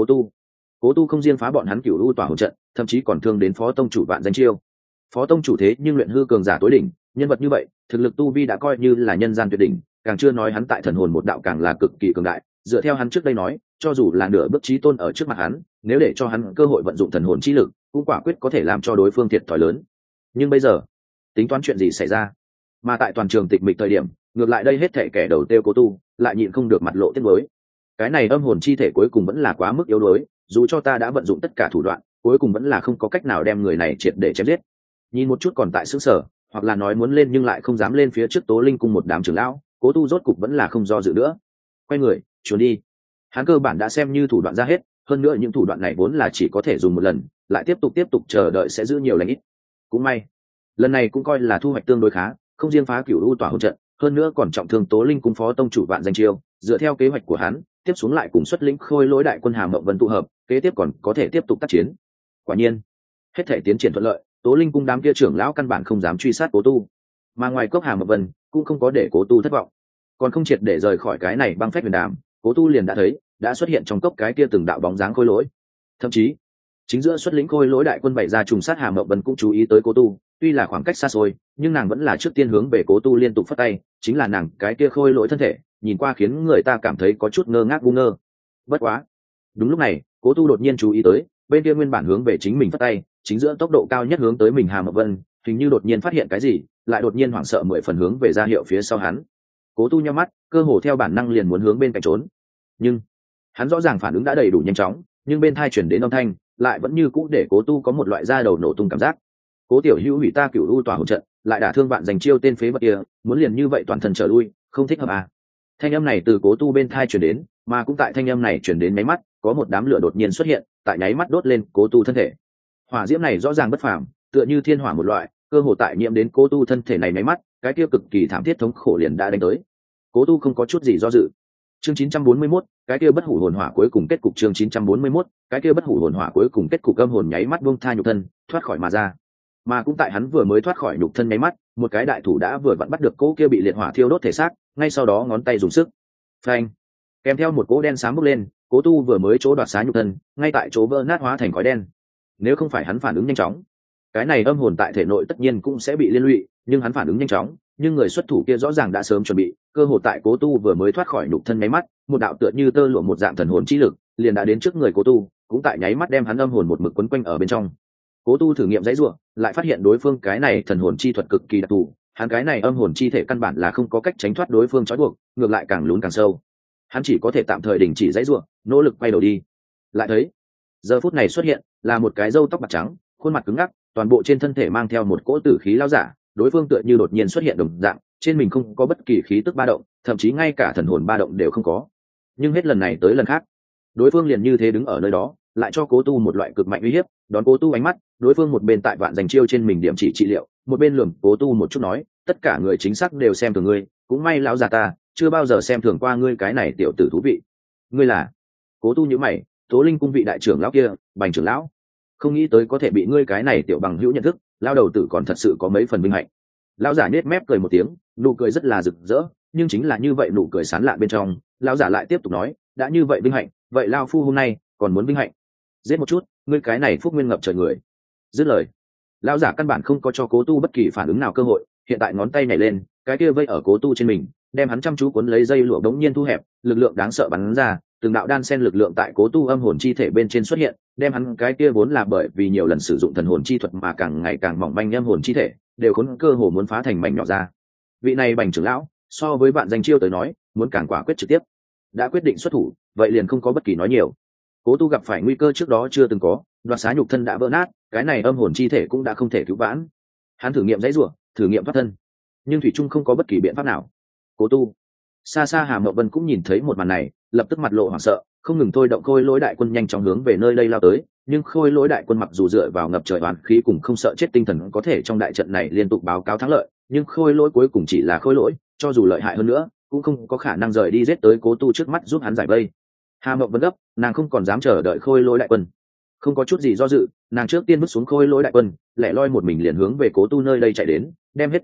Cố tu không riêng phá bọn hắn Cửu U tỏa hồn trận, thậm chí còn thương đến phó tông chủ Vạn Danh Chiêu. Phó tông chủ thế nhưng luyện hư cường giả tối đỉnh, nhân vật như vậy thực lực tu vi đã coi như là nhân gian tuyệt đỉnh, càng chưa nói hắn tại thần hồn một đạo càng là cực kỳ cường đại. Dựa theo hắn trước đây nói, cho dù là nửa bước chí tôn ở trước mặt hắn, nếu để cho hắn cơ hội vận dụng thần hồn chi lực, cũng quả quyết có thể làm cho đối phương thiệt thòi lớn. Nhưng bây giờ tính toán chuyện gì xảy ra? Mà tại toàn trường tịch mịch thời điểm, ngược lại đây hết thảy kẻ đầu tiêu Cố tu lại nhịn không được mặt lộ tiếc nuối. Cái này âm hồn chi thể cuối cùng vẫn là quá mức yếu đuối, dù cho ta đã vận dụng tất cả thủ đoạn, cuối cùng vẫn là không có cách nào đem người này triệt để chém giết. Nhìn một chút còn tại xứ sở, hoặc là nói muốn lên nhưng lại không dám lên phía trước Tố Linh cung một đám trưởng lão, Cố tu rốt cục vẫn là không do dự nữa, quay người trốn đi. Hắn cơ bản đã xem như thủ đoạn ra hết, hơn nữa những thủ đoạn này vốn là chỉ có thể dùng một lần, lại tiếp tục chờ đợi sẽ giữ nhiều lành ít. Cũng may lần này cũng coi là thu hoạch tương đối khá, không riêng phá Cửu U tỏa hồn trận, hơn nữa còn trọng thương Tố Linh cung phó tông chủ Vạn Danh Chiêu. Dựa theo kế hoạch của hắn, tiếp xuống lại cùng xuất lĩnh Khôi Lỗi đại quân Hàm Mộng Vân tụ hợp, kế tiếp còn có thể tiếp tục tác chiến. Quả nhiên hết thể tiến triển thuận lợi, Tố Linh cung đám kia trưởng lão căn bản không dám truy sát Cố tu, mà ngoài cốc Hàm Mộng Vân cũng không có để Cố tu thất vọng. Còn không triệt để rời khỏi cái này băng phách huyền đàm, Cố tu liền đã thấy đã xuất hiện trong cốc cái kia từng đạo bóng dáng khôi lỗi. Thậm chí chính giữa xuất lĩnh Khôi Lỗi đại quân bày ra trùng sát Hàm Mộng Vân cũng chú ý tới Cố tu, tuy là khoảng cách xa xôi, nhưng nàng vẫn là trước tiên hướng về Cố tu liên tục phất tay, chính là nàng cái kia khôi lỗi thân thể, nhìn qua khiến người ta cảm thấy có chút ngơ ngác ngu ngơ. Bất quá đúng lúc này, Cố tu đột nhiên chú ý tới bên kia nguyên bản hướng về chính mình phất tay, chính giữa tốc độ cao nhất hướng tới mình Hàm Mộng Vân, hình như đột nhiên phát hiện cái gì, lại đột nhiên hoảng sợ mười phần hướng về ra hiệu phía sau hắn. Cố tu nhắm mắt, cơ hồ theo bản năng liền muốn hướng bên cạnh trốn, nhưng hắn rõ ràng phản ứng đã đầy đủ nhanh chóng, nhưng bên tai chuyển đến âm thanh lại vẫn như cũ để Cố tu có một loại da đầu nổ tung cảm giác. Cố tiểu hữu hủy ta Cửu U tỏa hồn trận, lại đả thương Vạn Danh Chiêu tên phế vật kia, muốn liền như vậy toàn thân trở lui, không thích hợp à? Thanh âm này từ Cố tu bên tai chuyển đến, mà cũng tại thanh âm này chuyển đến nháy mắt, có một đám lửa đột nhiên xuất hiện, tại nháy mắt đốt lên Cố tu thân thể. Hỏa diễm này rõ ràng bất phàm, tựa như thiên hỏa một loại, cơ hồ tại nhiễm đến Cố tu thân thể này nháy mắt, cái kia cực kỳ thảm thiết thống khổ liền đã đánh tới. Cố tu không có chút gì do dự. Chương 941, cái kia bất hủ hồn hỏa cuối cùng kết cục. Chương 941, cái kia bất hủ hồn hỏa cuối cùng kết cục. Âm hồn nháy mắt buông tha nhục thân, thoát khỏi mà ra. Mà cũng tại hắn vừa mới thoát khỏi nhục thân nháy mắt, một cái đại thủ đã vừa vặn bắt được cỗ kia bị liệt hỏa thiêu đốt thể xác, ngay sau đó ngón tay dùng sức phanh, kèm theo một cỗ đen xám bốc lên, Cố tu vừa mới chỗ đoạt xá nhục thân, ngay tại chỗ vỡ nát hóa thành khói đen. Nếu không phải hắn phản ứng nhanh chóng, cái này âm hồn tại thể nội tất nhiên cũng sẽ bị liên lụy, nhưng hắn phản ứng nhanh chóng, nhưng người xuất thủ kia rõ ràng đã sớm chuẩn bị, cơ hồ tại Cố tu vừa mới thoát khỏi nhục thân nháy mắt, một đạo tựa như tơ lụa một dạng thần hồn chi lực liền đã đến trước người Cố tu, cũng tại nháy mắt đem hắn âm hồn một mực quấn quanh ở bên trong. Cố tu thử nghiệm dãy rủa, lại phát hiện đối phương cái này thần hồn chi thuật cực kỳ đặc thù, hắn cái này âm hồn chi thể căn bản là không có cách tránh thoát đối phương trói buộc, ngược lại càng lún càng sâu. Hắn chỉ có thể tạm thời đình chỉ dãy rủa, nỗ lực quay đầu đi. Lại thấy giờ phút này xuất hiện là một cái râu tóc bạc trắng, khuôn mặt cứng ngắc, toàn bộ trên thân thể mang theo một cỗ tử khí lão giả. Đối phương tựa như đột nhiên xuất hiện đồng dạng, trên mình không có bất kỳ khí tức ba động, thậm chí ngay cả thần hồn ba động đều không có. Nhưng hết lần này tới lần khác, đối phương liền như thế đứng ở nơi đó, lại cho Cố tu một loại cực mạnh uy hiếp. Đón Cố tu ánh mắt, đối phương một bên tại Vạn Danh Chiêu trên mình điểm chỉ trị liệu, một bên lườm Cố tu một chút nói, tất cả người chính xác đều xem thường ngươi, cũng may lão già ta chưa bao giờ xem thường qua ngươi cái này tiểu tử thú vị. Ngươi là? Cố tu nhíu mày, Tố Linh cung vị đại trưởng lão kia, Bành trưởng lão. Không nghĩ tới có thể bị ngươi cái này tiểu bằng hữu nhận thức, lao đầu tử còn thật sự có mấy phần vinh hạnh. Lão giả nết mép cười một tiếng, nụ cười rất là rực rỡ, nhưng chính là như vậy nụ cười sán lạn bên trong, lão giả lại tiếp tục nói, đã như vậy vinh hạnh, vậy lao phu hôm nay còn muốn vinh hạnh. Giết một chút, ngươi cái này phúc nguyên ngập trời người. Dứt lời, lão giả căn bản không có cho Cố tu bất kỳ phản ứng nào cơ hội, hiện tại ngón tay nhảy lên, cái kia vây ở Cố tu trên mình, đem hắn chăm chú cuốn lấy dây lụa đống nhiên thu hẹp, lực lượng đáng sợ bắn ra, từng đạo đan sen lực lượng tại Cố tu âm hồn chi thể bên trên xuất hiện, đem hắn cái kia vốn là bởi vì nhiều lần sử dụng thần hồn chi thuật mà càng ngày càng mỏng manh âm hồn chi thể, đều khốn cơ hồ muốn phá thành mảnh nhỏ ra. Vị này Bành trưởng lão, so với Vạn Danh Chiêu tới nói, muốn càng quả quyết trực tiếp. Đã quyết định xuất thủ, vậy liền không có bất kỳ nói nhiều. Cố tu gặp phải nguy cơ trước đó chưa từng có, đoạt xá nhục thân đã vỡ nát, cái này âm hồn chi thể cũng đã không thể cứu vãn. Hắn thử nghiệm dãy rủa, thử nghiệm thoát thân, nhưng thủy trung không có bất kỳ biện pháp nào. Cố tu, xa xa Hàm Mộng Vân cũng nhìn thấy một màn này, lập tức mặt lộ hoảng sợ, không ngừng thôi động Khôi Lỗi đại quân nhanh chóng hướng về nơi đây lao tới. Nhưng Khôi Lỗi đại quân mặc dù dựa vào ngập trời oán khí cùng không sợ chết tinh thần có thể trong đại trận này liên tục báo cáo thắng lợi, nhưng Khôi Lỗi cuối cùng chỉ là Khôi Lỗi, cho dù lợi hại hơn nữa, cũng không có khả năng rời đi giết tới Cố tu trước mắt giúp hắn giải vây. Hàm Mộng Vân gấp, nàng không còn dám chờ đợi Khôi Lỗi đại quân, không có chút gì do dự, nàng trước tiên bước xuống Khôi Lỗi đại quân, lẻ loi một mình liền hướng về Cố tu nơi đây chạy đến, đem hết toàn lực,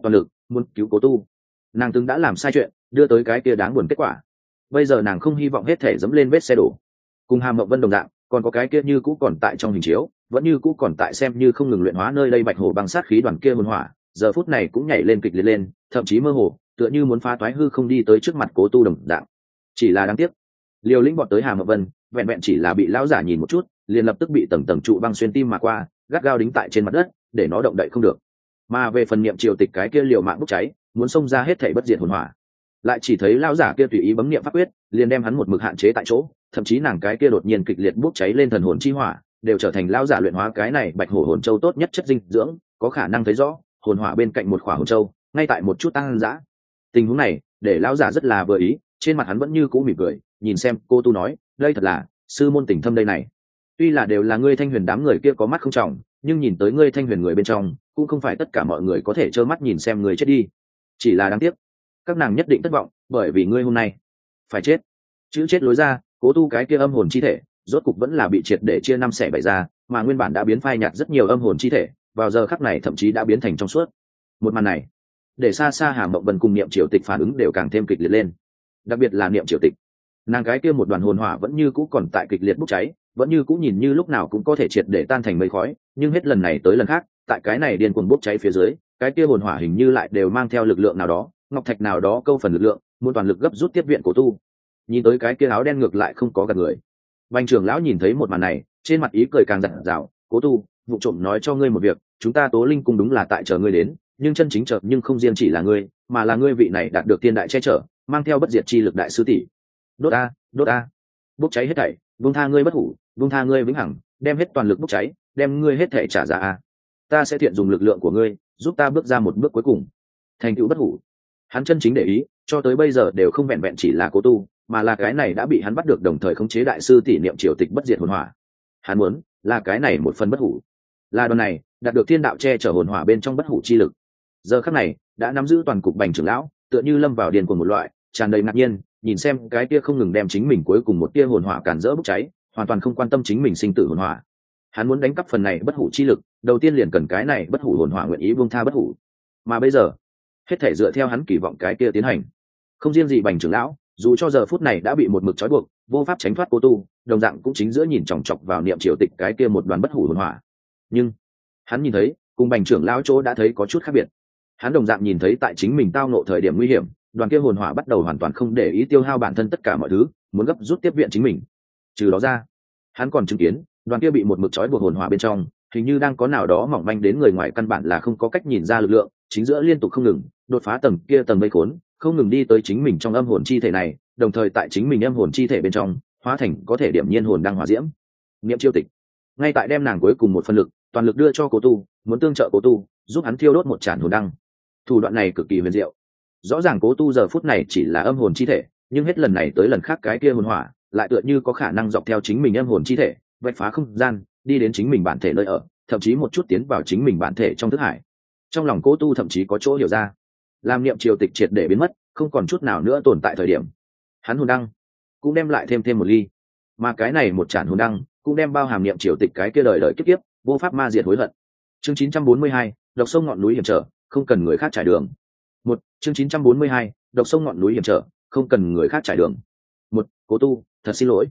muốn cứu cố tu. Nàng từng đã làm sai chuyện, đưa tới cái kia đáng buồn kết quả. Bây giờ nàng không hy vọng hết thể dẫm lên vết xe đổ. Cùng Hàm Mộng Vân đồng dạng, còn có cái kia như cũ còn tại trong hình chiếu, vẫn như cũ còn tại xem như không ngừng luyện hóa nơi đây bạch hổ băng sát khí đoàn kia hồn hỏa, giờ phút này cũng nhảy lên kịch liệt lên, thậm chí mơ hồ, tựa như muốn phá toái hư không đi tới trước mặt cố tu đồng dạng. Chỉ là đáng tiếc, liều lĩnh bọn tới Hàm Mộng Vân, vẹn vẹn chỉ là bị lão giả nhìn một chút, liền lập tức bị tầng tầng trụ băng xuyên tim mà qua, gắt gao đính tại trên mặt đất, để nó động đậy không được. Mà về phần niệm triều tịch cái kia liều mạng bốc cháy, muốn xông ra hết thảy bất diệt hồn hỏa, lại chỉ thấy lão giả kia tùy ý bấm niệm pháp quyết, liền đem hắn một mực hạn chế tại chỗ, thậm chí nàng cái kia đột nhiên kịch liệt bốc cháy lên thần hồn chi hỏa, đều trở thành lão giả luyện hóa cái này bạch hổ hồn châu tốt nhất chất dinh dưỡng, có khả năng thấy rõ, hồn hỏa bên cạnh một khỏa hồn châu, ngay tại một chút tăng dã. Tình huống này, để lão giả rất là vừa ý, trên mặt hắn vẫn như cũ mỉm cười, nhìn xem cô tu nói, đây thật là sư môn tình thâm đây này. Tuy là đều là ngươi Thanh Huyền đám người kia có mắt không trọng, nhưng nhìn tới ngươi Thanh Huyền người bên trong, cũng không phải tất cả mọi người có thể trơ mắt nhìn xem người chết đi. Chỉ là đáng tiếc, các nàng nhất định thất vọng, bởi vì ngươi hôm nay phải chết. Chữ chết lối ra, cố tu cái kia âm hồn chi thể, rốt cục vẫn là bị triệt để chia năm xẻ bảy ra, mà nguyên bản đã biến phai nhạt rất nhiều âm hồn chi thể, vào giờ khắc này thậm chí đã biến thành trong suốt. Một màn này, để xa xa Hàm Mộng Vân cùng Niệm Triều Tịch phản ứng đều càng thêm kịch liệt lên. Đặc biệt là Niệm Triều Tịch, nàng cái kia một đoàn hồn hỏa vẫn như cũ còn tại kịch liệt bốc cháy, vẫn như cũ nhìn như lúc nào cũng có thể triệt để tan thành mây khói, nhưng hết lần này tới lần khác, tại cái này điên cuồng bốc cháy phía dưới, cái kia hồn hỏa hình như lại đều mang theo lực lượng nào đó, ngọc thạch nào đó câu phần lực lượng, muốn toàn lực gấp rút tiếp viện Cố tu. Nhìn tới cái kia áo đen ngược lại không có gần người. Bành trưởng lão nhìn thấy một màn này, trên mặt ý cười càng rạng rào, Cố tu, vụ trộm nói cho ngươi một việc, chúng ta Tố Linh cung đúng là tại chờ ngươi đến, nhưng chân chính chờ nhưng không riêng chỉ là ngươi, mà là ngươi vị này đạt được tiên đại che chở, mang theo bất diệt chi lực đại sư tỷ. Đốt a, bốc cháy hết thảy, buông tha ngươi bất hủ, buông tha ngươi vĩnh hằng, đem hết toàn lực bốc cháy, đem ngươi hết thảy trả ra a. Ta sẽ thiện dùng lực lượng của ngươi, giúp ta bước ra một bước cuối cùng, thành tựu bất hủ. Hắn chân chính để ý, cho tới bây giờ đều không vẹn vẹn chỉ là Cố tu, mà là cái này đã bị hắn bắt được đồng thời khống chế đại sư tỷ Niệm Triều Tịch bất diệt hồn hỏa. Hắn muốn là cái này một phần bất hủ, là đoàn này đạt được thiên đạo che chở hồn hỏa bên trong bất hủ chi lực. Giờ khắc này đã nắm giữ toàn cục Bành trưởng lão, tựa như lâm vào điên của một loại, tràn đầy ngạc nhiên, nhìn xem cái kia không ngừng đem chính mình cuối cùng một tia hồn hỏa cản rỡ bốc cháy, hoàn toàn không quan tâm chính mình sinh tử hồn hỏa. Hắn muốn đánh cắp phần này bất hủ chi lực, đầu tiên liền cần cái này bất hủ hồn hỏa nguyện ý buông tha bất hủ. Mà bây giờ, hết thể dựa theo hắn kỳ vọng cái kia tiến hành. Không riêng gì Bành trưởng lão, dù cho giờ phút này đã bị một mực trói buộc, vô pháp tránh thoát Cố tu, đồng dạng cũng chính giữa nhìn chòng chọc vào Niệm Triều Tịch cái kia một đoàn bất hủ hồn hỏa. Nhưng hắn nhìn thấy, cùng Bành trưởng lão chỗ đã thấy có chút khác biệt. Hắn đồng dạng nhìn thấy tại chính mình tao ngộ thời điểm nguy hiểm, đoàn kia hồn hỏa bắt đầu hoàn toàn không để ý tiêu hao bản thân tất cả mọi thứ, muốn gấp rút tiếp viện chính mình. Trừ đó ra, hắn còn chứng kiến đoàn kia bị một mực trói buộc hồn hỏa bên trong, hình như đang có nào đó mỏng manh đến người ngoài căn bản là không có cách nhìn ra lực lượng, chính giữa liên tục không ngừng đột phá tầng kia tầng mây khốn, không ngừng đi tới chính mình trong âm hồn chi thể này, đồng thời tại chính mình âm hồn chi thể bên trong hóa thành có thể điểm nhiên hồn đang hỏa diễm. Niệm Triều Tịch ngay tại đem nàng cuối cùng một phần lực, toàn lực đưa cho Cố tu, muốn tương trợ Cố tu, giúp hắn thiêu đốt một tràn hồn đăng. Thủ đoạn này cực kỳ huyền diệu. Rõ ràng Cố tu giờ phút này chỉ là âm hồn chi thể, nhưng hết lần này tới lần khác cái kia hồn hỏa lại tựa như có khả năng dọc theo chính mình âm hồn chi thể, vạch phá không gian, đi đến chính mình bản thể nơi ở, thậm chí một chút tiến vào chính mình bản thể trong thức hải. Trong lòng Cố tu thậm chí có chỗ hiểu ra, làm Niệm Triều Tịch triệt để biến mất, không còn chút nào nữa tồn tại thời điểm, hắn hồn đăng cũng đem lại thêm một ly, mà cái này một tràn hồn đăng cũng đem bao hàm Niệm Triều Tịch cái kia đời đời kiếp kiếp vô pháp ma diệt hối hận. Chương 942, độc sông ngọn núi hiểm trở, không cần người khác trải đường. Một, chương 942, độc sông ngọn núi hiểm trở, không cần người khác trải đường. Một, Cố tu, thật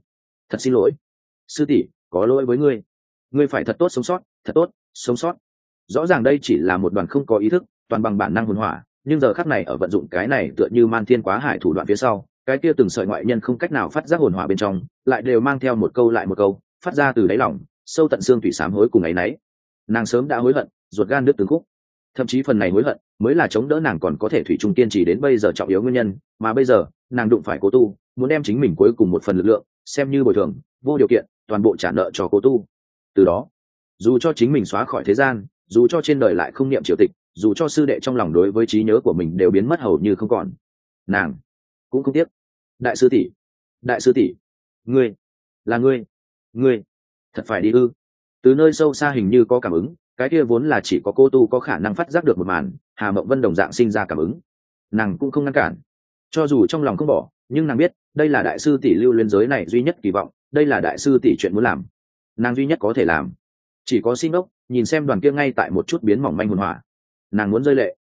xin lỗi, sư tỷ, có lỗi với ngươi, ngươi phải thật tốt sống sót, thật tốt sống sót. Rõ ràng đây chỉ là một đoàn không có ý thức, toàn bằng bản năng hồn hỏa, nhưng giờ khắc này ở vận dụng cái này tựa như man thiên quá hải thủ đoạn phía sau, cái kia từng sợi ngoại nhân không cách nào phát giác hồn hỏa bên trong, lại đều mang theo một câu lại một câu, phát ra từ đáy lòng, sâu tận xương thủy sám hối cùng ấy nấy. Nàng sớm đã hối hận, ruột gan đứt từng khúc. Thậm chí phần này hối hận mới là chống đỡ nàng còn có thể thủy chung kiên trì đến bây giờ trọng yếu nguyên nhân, mà bây giờ nàng đụng phải Cố tu, muốn đem chính mình cuối cùng một phần lực lượng xem như bồi thường, vô điều kiện toàn bộ trả nợ cho Cố tu. Từ đó, dù cho chính mình xóa khỏi thế gian, dù cho trên đời lại không niệm Triều Tịch, dù cho sư đệ trong lòng đối với trí nhớ của mình đều biến mất hầu như không còn, nàng cũng không tiếc. Đại sư tỷ, ngươi là ngươi thật phải đi ư? Từ nơi sâu xa hình như có cảm ứng, cái kia vốn là chỉ có Cố tu có khả năng phát giác được một màn, Hà Mộng Vân đồng dạng sinh ra cảm ứng, nàng cũng không ngăn cản. Cho dù trong lòng không bỏ, nhưng nàng biết đây là đại sư tỷ lưu luyến giới này duy nhất kỳ vọng, đây là đại sư tỷ chuyện muốn làm, nàng duy nhất có thể làm. Chỉ có xin ốc nhìn xem đoàn kia ngay tại một chút biến mỏng manh hồn hỏa, nàng muốn rơi lệ.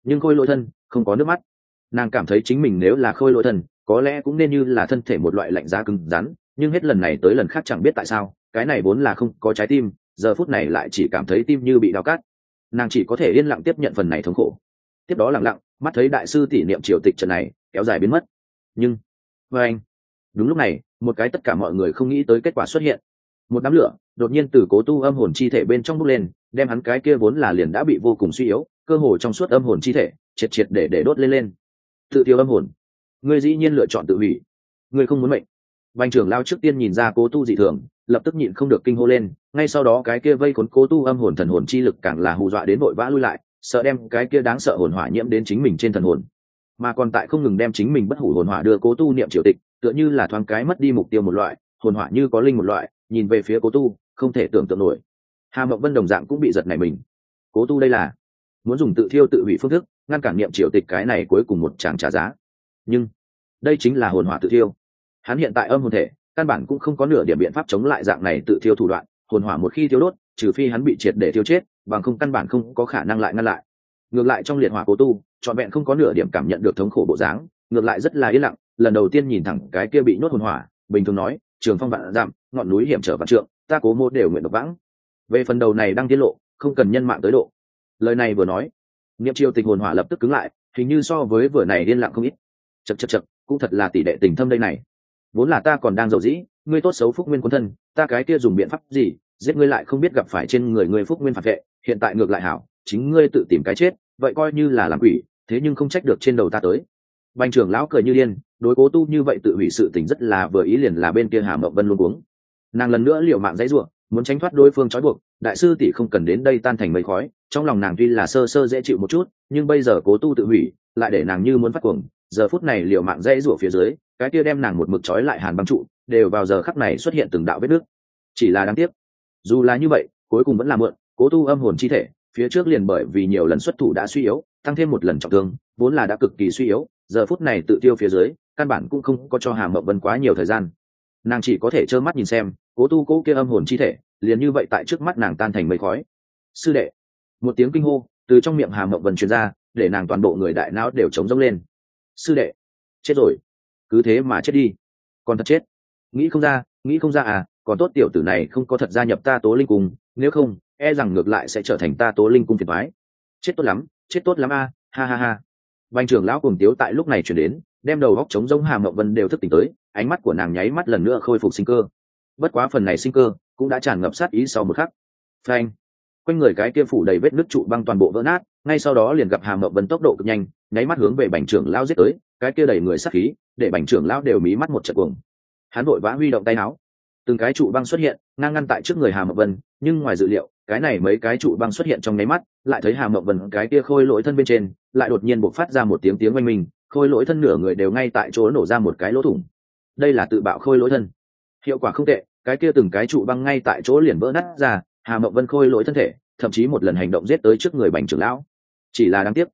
nhưng khôi lỗi thân không có nước mắt. Nàng cảm thấy chính mình nếu là khôi lỗi thân có lẽ cũng nên như là thân thể một loại lạnh giá cứng rắn, nhưng hết lần này tới lần khác chẳng biết tại sao cái này vốn là không có trái tim, giờ phút này lại chỉ cảm thấy tim như bị đau cắt. Nàng chỉ có thể yên lặng tiếp nhận phần này thống khổ, tiếp đó lặng lặng mắt thấy đại sư tỷ niệm triều tịch trận này kéo dài biến mất. Nhưng với anh, đúng lúc này một cái tất cả mọi người không nghĩ tới kết quả xuất hiện. Một đám lửa đột nhiên từ Cố Tu âm hồn chi thể bên trong bốc lên, đem hắn cái kia vốn là liền đã bị vô cùng suy yếu cơ hồ trong suốt âm hồn chi thể triệt triệt để đốt lên. Tự tiêu âm hồn, ngươi dĩ nhiên lựa chọn tự hủy, ngươi không muốn mệnh. Bành trưởng lao trước tiên nhìn ra Cố Tu dị thường, lập tức nhịn không được kinh hô lên, ngay sau đó cái kia vây khốn Cố Tu âm hồn thần hồn chi lực càng là hù dọa đến vội vã lui lại, sợ đem cái kia đáng sợ hồn hỏa nhiễm đến chính mình trên thần hồn, mà còn tại không ngừng đem chính mình bất hủ hồn hỏa đưa Cố Tu niệm triều tịch, tựa như là thoáng cái mất đi mục tiêu một loại, hồn hỏa như có linh một loại, nhìn về phía Cố Tu không thể tưởng tượng nổi. Hà Mộng Vân đồng dạng cũng bị giật nảy mình. Cố Tu đây là muốn dùng tự thiêu tự hủy phương thức ngăn cản niệm triều tịch cái này cuối cùng một tràng trả giá, nhưng đây chính là hồn hỏa tự thiêu. Hắn hiện tại âm hồn thể căn bản cũng không có nửa điểm biện pháp chống lại dạng này tự thiêu thủ đoạn, hồn hỏa một khi thiêu đốt trừ phi hắn bị triệt để thiêu chết, bằng không căn bản không có khả năng lại ngăn lại. Ngược lại trong liệt hỏa Cố Tu trọn vẹn không có nửa điểm cảm nhận được thống khổ bộ dáng, ngược lại rất là yên lặng, lần đầu tiên nhìn thẳng cái kia bị nhốt hồn hỏa, bình thường nói trường phong vạn dặm, ngọn núi hiểm trở vạn trượng, ta Cố Mô đều nguyện độc vãng. Về phần đầu này đang tiết lộ không cần nhân mạng tới độ. Lời này vừa nói, niệm triều tịch hồn hỏa lập tức cứng lại, hình như so với vừa này yên lặng không ít. Chậc cũng thật là tỷ đệ tình thâm đây này. Vốn là ta còn đang giàu dĩ, ngươi tốt xấu phúc nguyên quân thân, ta cái kia dùng biện pháp gì giết ngươi lại không biết gặp phải trên người ngươi phúc nguyên phản vệ, hiện tại ngược lại hảo, chính ngươi tự tìm cái chết, vậy coi như là làm quỷ, thế nhưng không trách được trên đầu ta tới. Bành trưởng lão cười như điên, đối Cố Tu như vậy tự hủy sự tình rất là vừa ý, liền là bên kia Hà Mộng Vân luôn cuống. Nàng lần nữa liều mạng dãy rủa, muốn tránh thoát đối phương trói buộc, đại sư tỷ không cần đến đây tan thành mây khói, trong lòng nàng tuy là sơ sơ dễ chịu một chút, nhưng bây giờ Cố Tu tự hủy lại để nàng như muốn phát cuồng, giờ phút này liều mạng dãy rủa phía dưới, cái kia đem nàng một mực trói lại hàn băng trụ đều vào giờ khắc này xuất hiện từng đạo vết nước. Chỉ là đáng tiếc, dù là như vậy cuối cùng vẫn là mượn. Cố Tu âm hồn chi thể phía trước liền bởi vì nhiều lần xuất thủ đã suy yếu, tăng thêm một lần trọng thương vốn là đã cực kỳ suy yếu, giờ phút này tự tiêu phía dưới căn bản cũng không có cho Hà Mộng Vân quá nhiều thời gian, nàng chỉ có thể trơ mắt nhìn xem Cố Tu cố kia âm hồn chi thể liền như vậy tại trước mắt nàng tan thành mây khói. Sư đệ, một tiếng kinh hô từ trong miệng Hà Mộng Vân truyền ra, để nàng toàn bộ người đại não đều trống rỗng lên. Sư đệ chết rồi, cứ thế mà chết đi, còn thật chết. Nghĩ không ra à, còn tốt tiểu tử này không có thật gia nhập ta Tố Linh Cung, nếu không e rằng ngược lại sẽ trở thành ta Tố Linh Cung phiền toái. Chết tốt lắm a, ha ha ha. Bành trưởng lão cùng tiếu tại lúc này chuyển đến, đem đầu góc trống rỗng Hà Mộng Vân đều thức tỉnh tới, ánh mắt của nàng nháy mắt lần nữa khôi phục sinh cơ. Bất quá phần này sinh cơ cũng đã tràn ngập sát ý sau một khắc. Phanh, quanh người cái kia phủ đầy vết nứt trụ băng toàn bộ vỡ nát, ngay sau đó liền gặp Hà Mộng Vân tốc độ cực nhanh, nháy mắt hướng về Bành trưởng lão giết tới, cái kia đầy người sát khí, để Bành trưởng lão đều mí mắt một trận cuồng. Hắn vội vã huy động tay áo, từng cái trụ băng xuất hiện ngang ngăn tại trước người Hà Mộng Vân, nhưng ngoài dự liệu cái này mấy cái trụ băng xuất hiện trong nháy mắt lại thấy Hà Mộng Vân cái kia khôi lỗi thân bên trên lại đột nhiên bộc phát ra một tiếng oanh minh, khôi lỗi thân nửa người đều ngay tại chỗ nổ ra một cái lỗ thủng. Đây là tự bạo khôi lỗi thân, hiệu quả không tệ, cái kia từng cái trụ băng ngay tại chỗ liền vỡ nát ra, Hà Mộng Vân khôi lỗi thân thể thậm chí một lần hành động giết tới trước người Bành trưởng lão. Chỉ là đáng tiếc,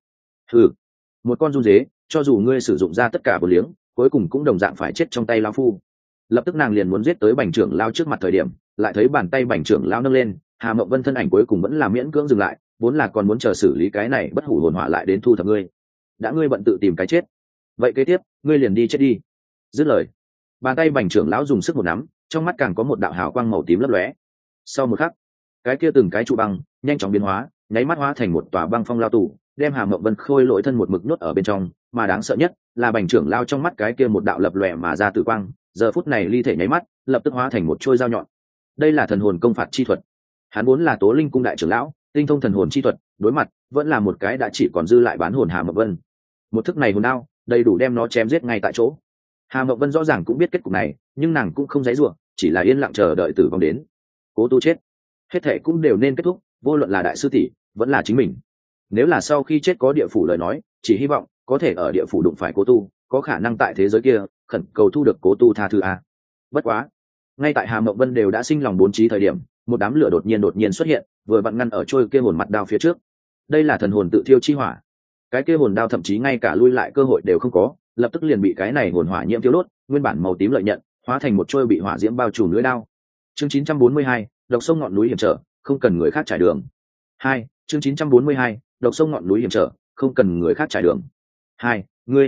một con run dế, cho dù ngươi sử dụng ra tất cả vô liếng cuối cùng cũng đồng dạng phải chết trong tay lão phu. Lập tức nàng liền muốn giết tới Bành trưởng lão trước mặt thời điểm, lại thấy bàn tay Bành trưởng lão nâng lên, Hà Mộng Vân thân ảnh cuối cùng vẫn là miễn cưỡng dừng lại, vốn là còn muốn chờ xử lý cái này bất hủ hồn hỏa lại đến thu thập ngươi. Đã ngươi bận tự tìm cái chết, vậy kế tiếp ngươi liền đi chết đi. Dứt lời, bàn tay Bành trưởng lão dùng sức một nắm, trong mắt càng có một đạo hào quang màu tím lấp lóe. Sau một khắc, cái kia từng cái trụ băng nhanh chóng biến hóa, nháy mắt hóa thành một tòa băng phong lao tù, đem Hà Mộng Vân khôi lỗi thân một mực nhốt ở bên trong, mà đáng sợ nhất là Bành trưởng lão trong mắt cái kia một đạo lập lòe mà ra tử quang, giờ phút này ly thể nháy mắt lập tức hóa thành một trôi dao nhọn. Đây là thần hồn công phạt chi thuật. Hắn vốn là Tố Linh Cung đại trưởng lão, tinh thông thần hồn chi thuật, đối mặt vẫn là một cái đã chỉ còn dư lại bán hồn Hà Mộng Vân. Một thức này hồn đao đầy đủ đem nó chém giết ngay tại chỗ. Hà Mộng Vân rõ ràng cũng biết kết cục này, nhưng nàng cũng không dãy rủa, chỉ là yên lặng chờ đợi tử vong đến. Cố Tu chết, hết thảy cũng đều nên kết thúc, vô luận là đại sư tỷ vẫn là chính mình. Nếu là sau khi chết có địa phủ lời nói, chỉ hy vọng có thể ở địa phủ đụng phải Cố Tu, có khả năng tại thế giới kia khẩn cầu thu được Cố Tu tha thứ a. Bất quá, ngay tại Hà Mộng Vân đều đã sinh lòng bốn trí thời điểm, một đám lửa đột nhiên xuất hiện, vừa vặn ngăn ở trôi kia hồn mặt đao phía trước. Đây là thần hồn tự thiêu chi hỏa. Cái kia hồn đao thậm chí ngay cả lui lại cơ hội đều không có, lập tức liền bị cái này hồn hỏa nhiễm thiêu đốt, nguyên bản màu tím lợi nhận hóa thành một trôi bị hỏa diễm bao trùm lưỡi đao. Chương 942, độc sông ngọn núi hiểm trở, không cần người khác trải đường. Chương 942, độc sông ngọn núi hiểm trở, không cần người khác trải đường. Hai,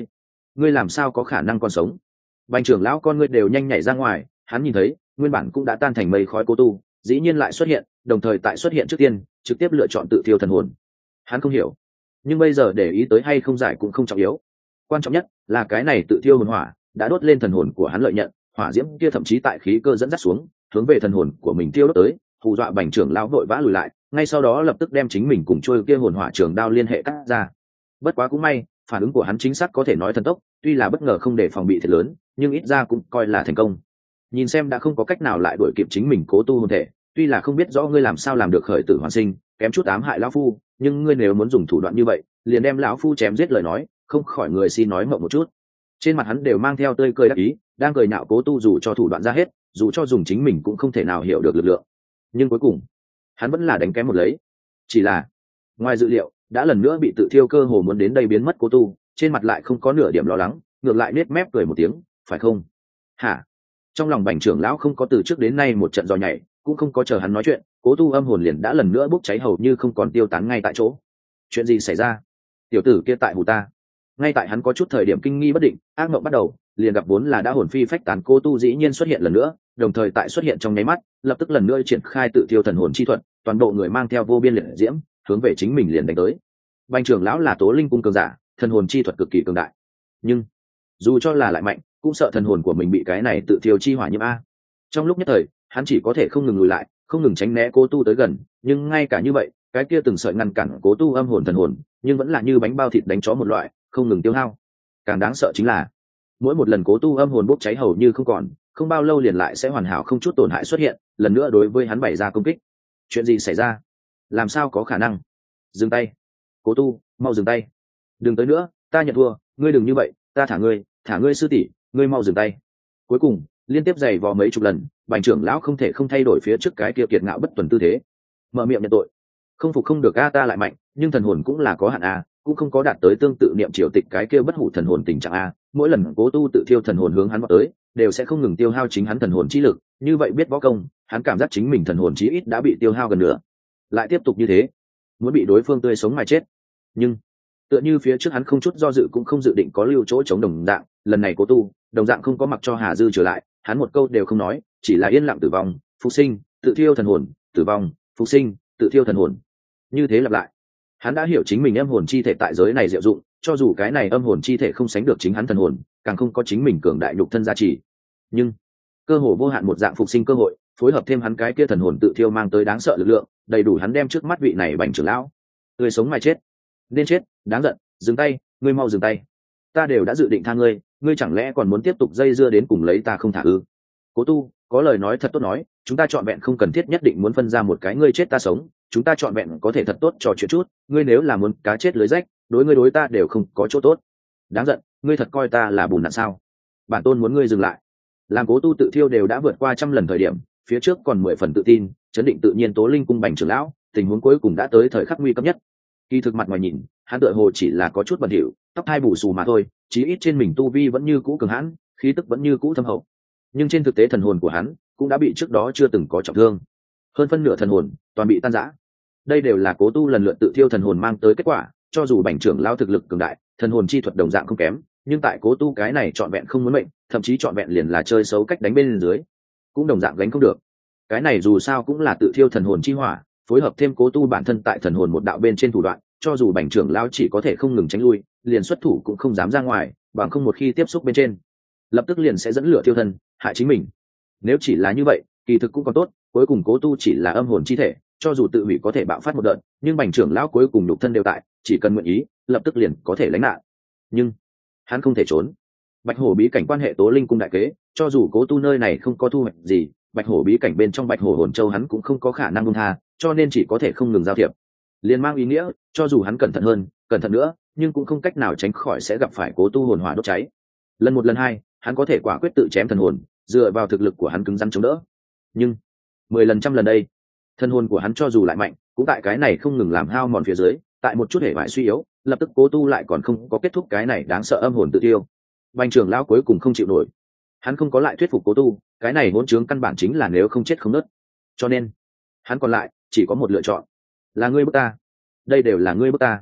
ngươi làm sao có khả năng còn sống? Bành trưởng lão con ngươi đều nhanh nhảy ra ngoài, hắn nhìn thấy nguyên bản cũng đã tan thành mây khói cố tu dĩ nhiên lại xuất hiện, đồng thời tại xuất hiện trước tiên trực tiếp lựa chọn tự thiêu thần hồn. Hắn không hiểu, nhưng bây giờ để ý tới hay không giải cũng không trọng yếu, quan trọng nhất là cái này tự thiêu hồn hỏa đã đốt lên thần hồn của hắn lợi nhận, hỏa diễm kia thậm chí tại khí cơ dẫn dắt xuống hướng về thần hồn của mình tiêu đốt tới, hù dọa bành trưởng lão vội vã lùi lại, ngay sau đó lập tức đem chính mình cùng trôi kia hồn hỏa trường đao liên hệ cắt ra. Bất quá cũng may, phản ứng của hắn chính xác có thể nói thần tốc, tuy là bất ngờ không để phòng bị thiệt lớn, nhưng ít ra cũng coi là thành công. Nhìn xem đã không có cách nào lại đuổi kịp chính mình cố tu hồn thể, tuy là không biết rõ ngươi làm sao làm được khởi tử hoàn sinh, kém chút ám hại lão phu, nhưng ngươi nếu muốn dùng thủ đoạn như vậy, liền đem lão phu chém giết lời nói, không khỏi người xin nói mộng một chút. Trên mặt hắn đều mang theo tươi cười đắc ý, đang cười nhạo cố tu dù cho thủ đoạn ra hết, dù cho dùng chính mình cũng không thể nào hiểu được lực lượng. Nhưng cuối cùng, hắn vẫn là đánh kém một lấy. Chỉ là, ngoài dự liệu, đã lần nữa bị tự thiêu cơ hồ muốn đến đây biến mất cố tu, trên mặt lại không có nửa điểm lo lắng, ngược lại nết mép cười một tiếng, phải không? Hả? Trong lòng bành trưởng lão không có từ trước đến nay một trận giò nhảy, cũng không có chờ hắn nói chuyện, cố tu âm hồn liền đã lần nữa bốc cháy hầu như không còn tiêu tán ngay tại chỗ. Chuyện gì xảy ra? Tiểu tử kia tại hù ta. Ngay tại hắn có chút thời điểm kinh nghi bất định, ác mộng bắt đầu, liền gặp vốn là đã hồn phi phách tán cố tu dĩ nhiên xuất hiện lần nữa, đồng thời tại xuất hiện trong nháy mắt, lập tức lần nữa triển khai tự thiêu thần hồn chi thuật, toàn bộ người mang theo vô biên liệt diễm, hướng về chính mình liền đánh tới. Bành trưởng lão là Tố Linh cung cường giả, thần hồn chi thuật cực kỳ cường đại, nhưng dù cho là lại mạnh, cũng sợ thần hồn của mình bị cái này tự thiêu chi hỏa nhiễm a. Trong lúc nhất thời, hắn chỉ có thể không ngừng lùi lại, không ngừng tránh né cố tu tới gần, nhưng ngay cả như vậy, cái kia từng sợi ngăn cản cố tu âm hồn thần hồn, nhưng vẫn là như bánh bao thịt đánh chó một loại, không ngừng tiêu hao. Càng đáng sợ chính là, mỗi một lần cố tu âm hồn bốc cháy hầu như không còn, không bao lâu liền lại sẽ hoàn hảo không chút tổn hại xuất hiện, lần nữa đối với hắn bày ra công kích. Chuyện gì xảy ra? Làm sao có khả năng? Dừng tay! Cố tu, mau dừng tay! Đừng tới nữa, ta nhận thua, ngươi đừng như vậy, ta thả ngươi sư tỷ, ngươi mau dừng tay. Cuối cùng, liên tiếp giày vò mấy chục lần, bành trưởng lão không thể không thay đổi phía trước cái kia kiệt ngạo bất tuần tư thế, mở miệng nhận tội. Không phục không được a, ta lại mạnh, nhưng thần hồn cũng là có hạn a, cũng không có đạt tới tương tự niệm triều tịch cái kia bất hủ thần hồn tình trạng a. Mỗi lần cố tu tự thiêu thần hồn hướng hắn vào tới, đều sẽ không ngừng tiêu hao chính hắn thần hồn chi lực, như vậy biết võ công, hắn cảm giác chính mình thần hồn chí ít đã bị tiêu hao gần nửa. Lại tiếp tục như thế, muốn bị đối phương tươi sống mà chết. Nhưng tựa như phía trước hắn không chút do dự cũng không dự định có lưu chỗ chống đồng dạng, lần này cố tu đồng dạng không có mặc cho Hà Dư trở lại, hắn một câu đều không nói, chỉ là yên lặng tử vong, phục sinh, tự thiêu thần hồn, tử vong, phục sinh, tự thiêu thần hồn. Như thế lặp lại, hắn đã hiểu chính mình âm hồn chi thể tại giới này diệu dụng, cho dù cái này âm hồn chi thể không sánh được chính hắn thần hồn, càng không có chính mình cường đại nhục thân gia trì, nhưng cơ hồ vô hạn một dạng phục sinh cơ hội, phối hợp thêm hắn cái kia thần hồn tự thiêu mang tới đáng sợ lực lượng, đầy đủ hắn đem trước mắt vị này bành trưởng lão người sống mà chết. Nên chết, đáng giận, dừng tay, ngươi mau dừng tay. Ta đều đã dự định tha ngươi, ngươi chẳng lẽ còn muốn tiếp tục dây dưa đến cùng lấy ta không thả ư? Cố tu, có lời nói thật tốt nói, chúng ta chọn vẹn không cần thiết nhất định muốn phân ra một cái ngươi chết ta sống, chúng ta chọn vẹn có thể thật tốt trò chuyện chút, ngươi nếu là muốn cá chết lưới rách, đối ngươi đối ta đều không có chỗ tốt. Đáng giận, ngươi thật coi ta là bùn nạn sao? Bản tôn muốn ngươi dừng lại. Làm cố tu tự thiêu đều đã vượt qua 100 lần thời điểm, phía trước còn 10 phần tự tin, chấn định tự nhiên Tố Linh cung bành trưởng lão, tình huống cuối cùng đã tới thời khắc nguy cấp nhất. Kỳ thực mặt ngoài nhìn, hắn tựa hồ chỉ là có chút bẩn thỉu, tóc hai bù xù mà thôi, chí ít trên mình tu vi vẫn như cũ cường hãn, khí tức vẫn như cũ thâm hậu. Nhưng trên thực tế thần hồn của hắn cũng đã bị trước đó chưa từng có trọng thương, hơn phân nửa thần hồn toàn bị tan rã. Đây đều là cố tu lần lượt tự thiêu thần hồn mang tới kết quả, cho dù bành trưởng lao thực lực cường đại, thần hồn chi thuật đồng dạng không kém, nhưng tại cố tu cái này trọn vẹn không muốn mệnh, thậm chí trọn vẹn liền là chơi xấu cách đánh bên dưới, cũng đồng dạng gánh không được. Cái này dù sao cũng là tự thiêu thần hồn chi hỏa, phối hợp thêm cố tu bản thân tại thần hồn một đạo bên trên thủ đoạn, cho dù bành trưởng lao chỉ có thể không ngừng tránh lui, liền xuất thủ cũng không dám ra ngoài, bằng không một khi tiếp xúc bên trên, lập tức liền sẽ dẫn lửa thiêu thân, hại chính mình. Nếu chỉ là như vậy, kỳ thực cũng còn tốt, cuối cùng cố tu chỉ là âm hồn chi thể, cho dù tự hủy có thể bạo phát một đợt, nhưng bành trưởng lão cuối cùng nhục thân đều tại, chỉ cần nguyện ý, lập tức liền có thể lánh nạn. Nhưng hắn không thể trốn. Bạch hổ bí cảnh quan hệ Tố Linh cung đại kế, cho dù cố tu nơi này không có thu hoạch gì, bạch hổ bí cảnh bên trong bạch hổ hồn châu hắn cũng không có khả năng buông tha, cho nên chỉ có thể không ngừng giao thiệp. Liên mang ý nghĩa, cho dù hắn cẩn thận hơn, cẩn thận nữa, nhưng cũng không cách nào tránh khỏi sẽ gặp phải cố tu hồn hỏa đốt cháy. Lần một lần hai, hắn có thể quả quyết tự chém thần hồn, dựa vào thực lực của hắn cứng rắn chống đỡ. Nhưng 10 lần 100 lần đây, thần hồn của hắn cho dù lại mạnh, cũng tại cái này không ngừng làm hao mòn phía dưới, tại một chút hệ bại suy yếu, lập tức cố tu lại còn không có kết thúc cái này đáng sợ âm hồn tự tiêu. Bành trưởng lão cuối cùng không chịu nổi, hắn không có lại thuyết phục cố tu, cái này hỗn trướng căn bản chính là nếu không chết không nứt, cho nên hắn còn lại chỉ có một lựa chọn, là ngươi bức ta, đây đều là ngươi bức ta.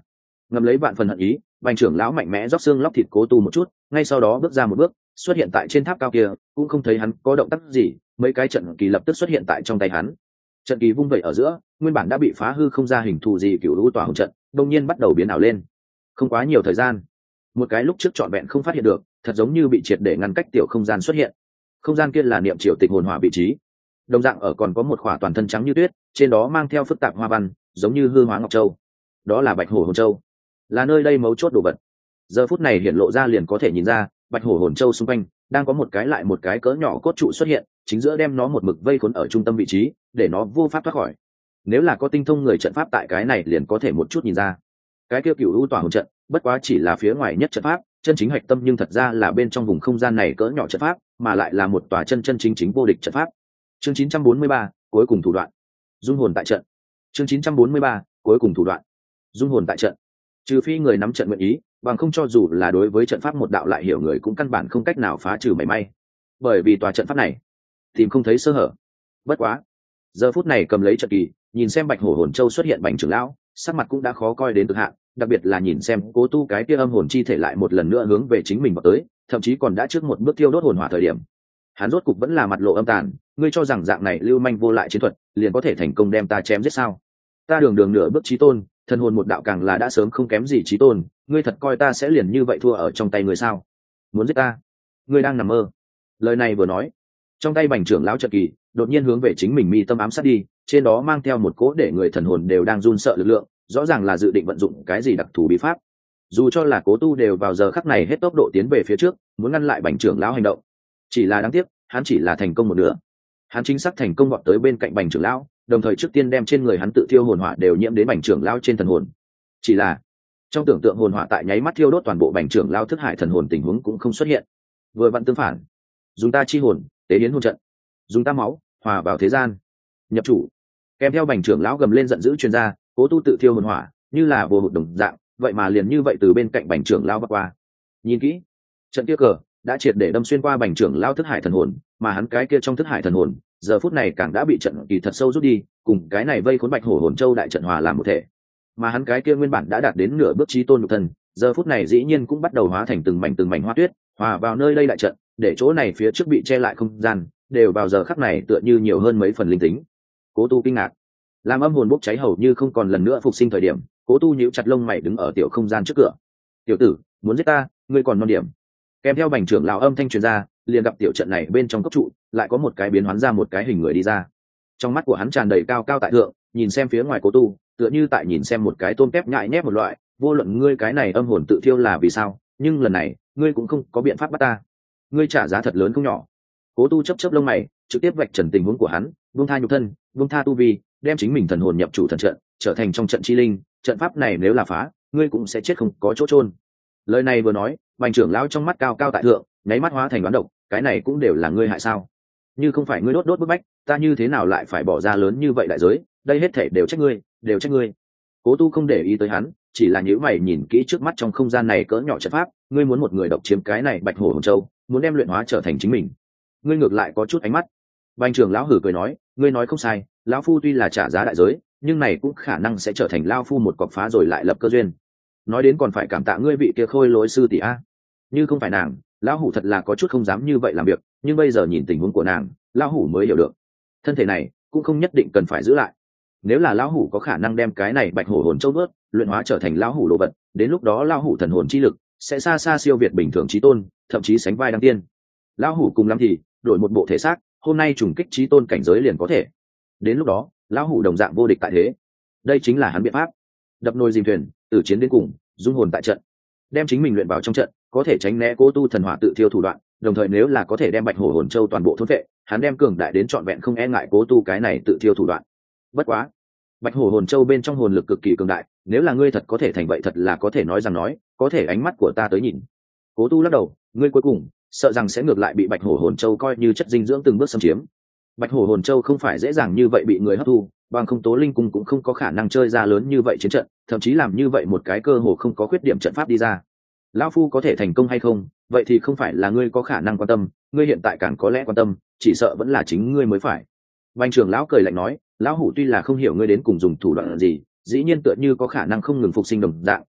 Ngầm lấy vạn phần hận ý, bành trưởng lão mạnh mẽ rót xương lóc thịt Cố Tu một chút, ngay sau đó bước ra một bước, xuất hiện tại trên tháp cao kia, cũng không thấy hắn có động tác gì, mấy cái trận kỳ lập tức xuất hiện tại trong tay hắn. Trận kỳ vung vẩy ở giữa, nguyên bản đã bị phá hư không ra hình thù gì cựu lũ tỏa hồng trận, đột nhiên bắt đầu biến ảo lên. Không quá nhiều thời gian, một cái lúc trước trọn vẹn không phát hiện được, thật giống như bị triệt để ngăn cách tiểu không gian xuất hiện. Không gian kia là niệm triều tịch hồn hỏa vị trí. Đồng dạng ở còn có một khỏa toàn thân trắng như tuyết, trên đó mang theo phức tạp hoa văn, giống như hư hóa ngọc châu. Đó là Bạch Hổ Hồn Châu, là nơi đây mấu chốt đồ vật. Giờ phút này hiện lộ ra liền có thể nhìn ra, Bạch Hổ Hồn Châu xung quanh đang có một cái lại một cái cỡ nhỏ cốt trụ xuất hiện, chính giữa đem nó một mực vây khốn ở trung tâm vị trí, để nó vô pháp thoát khỏi. Nếu là có tinh thông người trận pháp tại cái này liền có thể một chút nhìn ra. Cái kia Cửu U Tỏa Hồn trận, bất quá chỉ là phía ngoài nhất trận pháp, chân chính hạch tâm nhưng thật ra là bên trong vùng không gian này cỡ nhỏ trận pháp, mà lại là một tòa chân chính vô địch trận pháp. Chương 943, cuối cùng thủ đoạn. Dung hồn tại trận. Chương 943, cuối cùng thủ đoạn. Dung hồn tại trận. Trừ phi người nắm trận nguyện ý, bằng không cho dù là đối với trận pháp một đạo lại hiểu người cũng căn bản không cách nào phá trừ mảy may. Bởi vì tòa trận pháp này tìm không thấy sơ hở. Bất quá, giờ phút này cầm lấy trận kỳ, nhìn xem Bạch Hổ Hồn Châu xuất hiện bành trưởng lão, sắc mặt cũng đã khó coi đến cực hạn, đặc biệt là nhìn xem Cố Tu cái kia âm hồn chi thể lại một lần nữa hướng về chính mình vào tới, thậm chí còn đã trước một bước tiêu đốt hồn hỏa thời điểm. Hắn rốt cục vẫn là mặt lộ âm tàn, ngươi cho rằng dạng này lưu manh vô lại chiến thuật, liền có thể thành công đem ta chém giết sao? Ta đường nửa bước chí tôn, thần hồn một đạo càng là đã sớm không kém gì chí tôn, ngươi thật coi ta sẽ liền như vậy thua ở trong tay người sao? Muốn giết ta? Ngươi đang nằm mơ. Lời này vừa nói, trong tay bành trưởng lão trận kỳ đột nhiên hướng về chính mình mi tâm ám sát đi, trên đó mang theo một cỗ để người thần hồn đều đang run sợ lực lượng, rõ ràng là dự định vận dụng cái gì đặc thù bí pháp. Dù cho là Cố Tu đều vào giờ khắc này hết tốc độ tiến về phía trước, muốn ngăn lại bành trưởng lão hành động. Chỉ là đáng tiếc, hắn chỉ là thành công một nửa. Hắn chính xác thành công vọt tới bên cạnh bành trưởng lão, đồng thời trước tiên đem trên người hắn tự thiêu hồn hỏa đều nhiễm đến bành trưởng lão trên thần hồn. Chỉ là trong tưởng tượng hồn hỏa tại nháy mắt thiêu đốt toàn bộ bành trưởng lão thức hải thần hồn tình huống cũng không xuất hiện. Vừa vặn tương phản, dùng ta chi hồn tế hiến hồn trận, dùng ta máu hòa vào thế gian. Nhập chủ. Kèm theo bành trưởng lão gầm lên giận dữ truyền ra, Cố Tu tự thiêu hồn hỏa như là vô hụt đồng dạng, vậy mà liền như vậy từ bên cạnh bành trưởng lão bắc qua. Nhìn kỹ, trận kia cờ đã triệt để đâm xuyên qua bành trưởng lão thức hải thần hồn, mà hắn cái kia trong thức hải thần hồn giờ phút này càng đã bị trận kỳ thật sâu rút đi, cùng cái này vây khốn Bạch Hổ Hồn Châu đại trận hòa làm một thể. Mà hắn cái kia nguyên bản đã đạt đến nửa bước chí tôn nhục thân, giờ phút này dĩ nhiên cũng bắt đầu hóa thành từng mảnh hoa tuyết, hòa vào nơi đây đại trận, để chỗ này phía trước bị che lại không gian đều vào giờ khắc này tựa như nhiều hơn mấy phần linh tính. Cố Tu kinh ngạc, làm âm hồn bốc cháy hầu như không còn lần nữa phục sinh thời điểm, Cố Tu nhíu chặt lông mày đứng ở tiểu không gian trước cửa. Tiểu tử, muốn giết ta, ngươi còn non điểm. Kèm theo bành trưởng lão âm thanh truyền ra, liền gặp tiểu trận này bên trong cốc trụ lại có một cái biến hoán ra một cái hình người đi ra. Trong mắt của hắn tràn đầy cao cao tại thượng, nhìn xem phía ngoài Cố Tu tựa như tại nhìn xem một cái tôm tép nhại nhép một loại. Vô luận ngươi cái này âm hồn tự thiêu là vì sao, nhưng lần này ngươi cũng không có biện pháp bắt ta. Ngươi trả giá thật lớn không nhỏ. Cố Tu chớp lông mày, trực tiếp vạch trần tình huống của hắn, buông tha nhục thân, buông tha tu vi, đem chính mình thần hồn nhập chủ thần trận, trở thành trong trận chi linh. Trận pháp này nếu là phá, ngươi cũng sẽ chết không có chỗ chôn. Lời này vừa nói, bành trưởng lão trong mắt cao cao tại thượng, nháy mắt hóa thành đoán độc, cái này cũng đều là ngươi hại sao? Như không phải ngươi đốt bức bách, ta như thế nào lại phải bỏ ra lớn như vậy đại giới? Đây hết thảy đều trách ngươi, đều trách ngươi. Cố Tu không để ý tới hắn, chỉ là nhíu mày nhìn kỹ trước mắt trong không gian này cỡ nhỏ trận pháp, ngươi muốn một người độc chiếm cái này Bạch Hổ Hồn Châu, muốn đem luyện hóa trở thành chính mình. Ngươi ngược lại có chút ánh mắt. Bành trưởng lão hử cười nói, ngươi nói không sai, lão phu tuy là trả giá đại giới, nhưng này cũng khả năng sẽ trở thành lão phu một cọc phá rồi lại lập cơ duyên. Nói đến còn phải cảm tạ ngươi vị kia Khôi Lỗi sư tỷ a. Như không phải nàng, lão hủ thật là có chút không dám như vậy làm việc, nhưng bây giờ nhìn tình huống của nàng, lão hủ mới hiểu được, thân thể này cũng không nhất định cần phải giữ lại. Nếu là lão hủ có khả năng đem cái này Bạch Hổ Hồn Châu nuốt, luyện hóa trở thành lão hủ đồ vật, đến lúc đó lão hủ thần hồn chi lực sẽ xa xa siêu việt bình thường chí tôn, thậm chí sánh vai đăng tiên. Lão hủ cùng lắm thì đổi một bộ thể xác, hôm nay trùng kích chí tôn cảnh giới liền có thể. Đến lúc đó, lão hủ đồng dạng vô địch tại thế. Đây chính là hắn biện pháp. Đập nồi dìm thuyền, từ chiến đến cùng, dung hồn tại trận. Đem chính mình luyện vào trong trận, có thể tránh né Cố Tu thần hỏa tự thiêu thủ đoạn, đồng thời nếu là có thể đem Bạch Hổ Hồn Châu toàn bộ thôn vệ, hắn đem cường đại đến trọn vẹn không e ngại Cố Tu cái này tự thiêu thủ đoạn. Bất quá, Bạch Hổ Hồn Châu bên trong hồn lực cực kỳ cường đại, nếu là ngươi thật có thể thành vậy thật là có thể nói rằng nói, có thể ánh mắt của ta tới nhìn. Cố Tu lắc đầu, ngươi cuối cùng sợ rằng sẽ ngược lại bị Bạch Hổ Hồn Châu coi như chất dinh dưỡng từng bước xâm chiếm. Bạch Hổ Hồn Châu không phải dễ dàng như vậy bị người hấp thu, bằng không Tố Linh Cung cũng không có khả năng chơi ra lớn như vậy chiến trận, thậm chí làm như vậy một cái cơ hồ không có khuyết điểm trận pháp đi ra. Lão phu có thể thành công hay không, vậy thì không phải là ngươi có khả năng quan tâm, ngươi hiện tại càng có lẽ quan tâm, chỉ sợ vẫn là chính ngươi mới phải. Bành trưởng lão cười lạnh nói, lão hủ tuy là không hiểu ngươi đến cùng dùng thủ đoạn gì, dĩ nhiên tựa như có khả năng không ngừng phục sinh đồng dạng,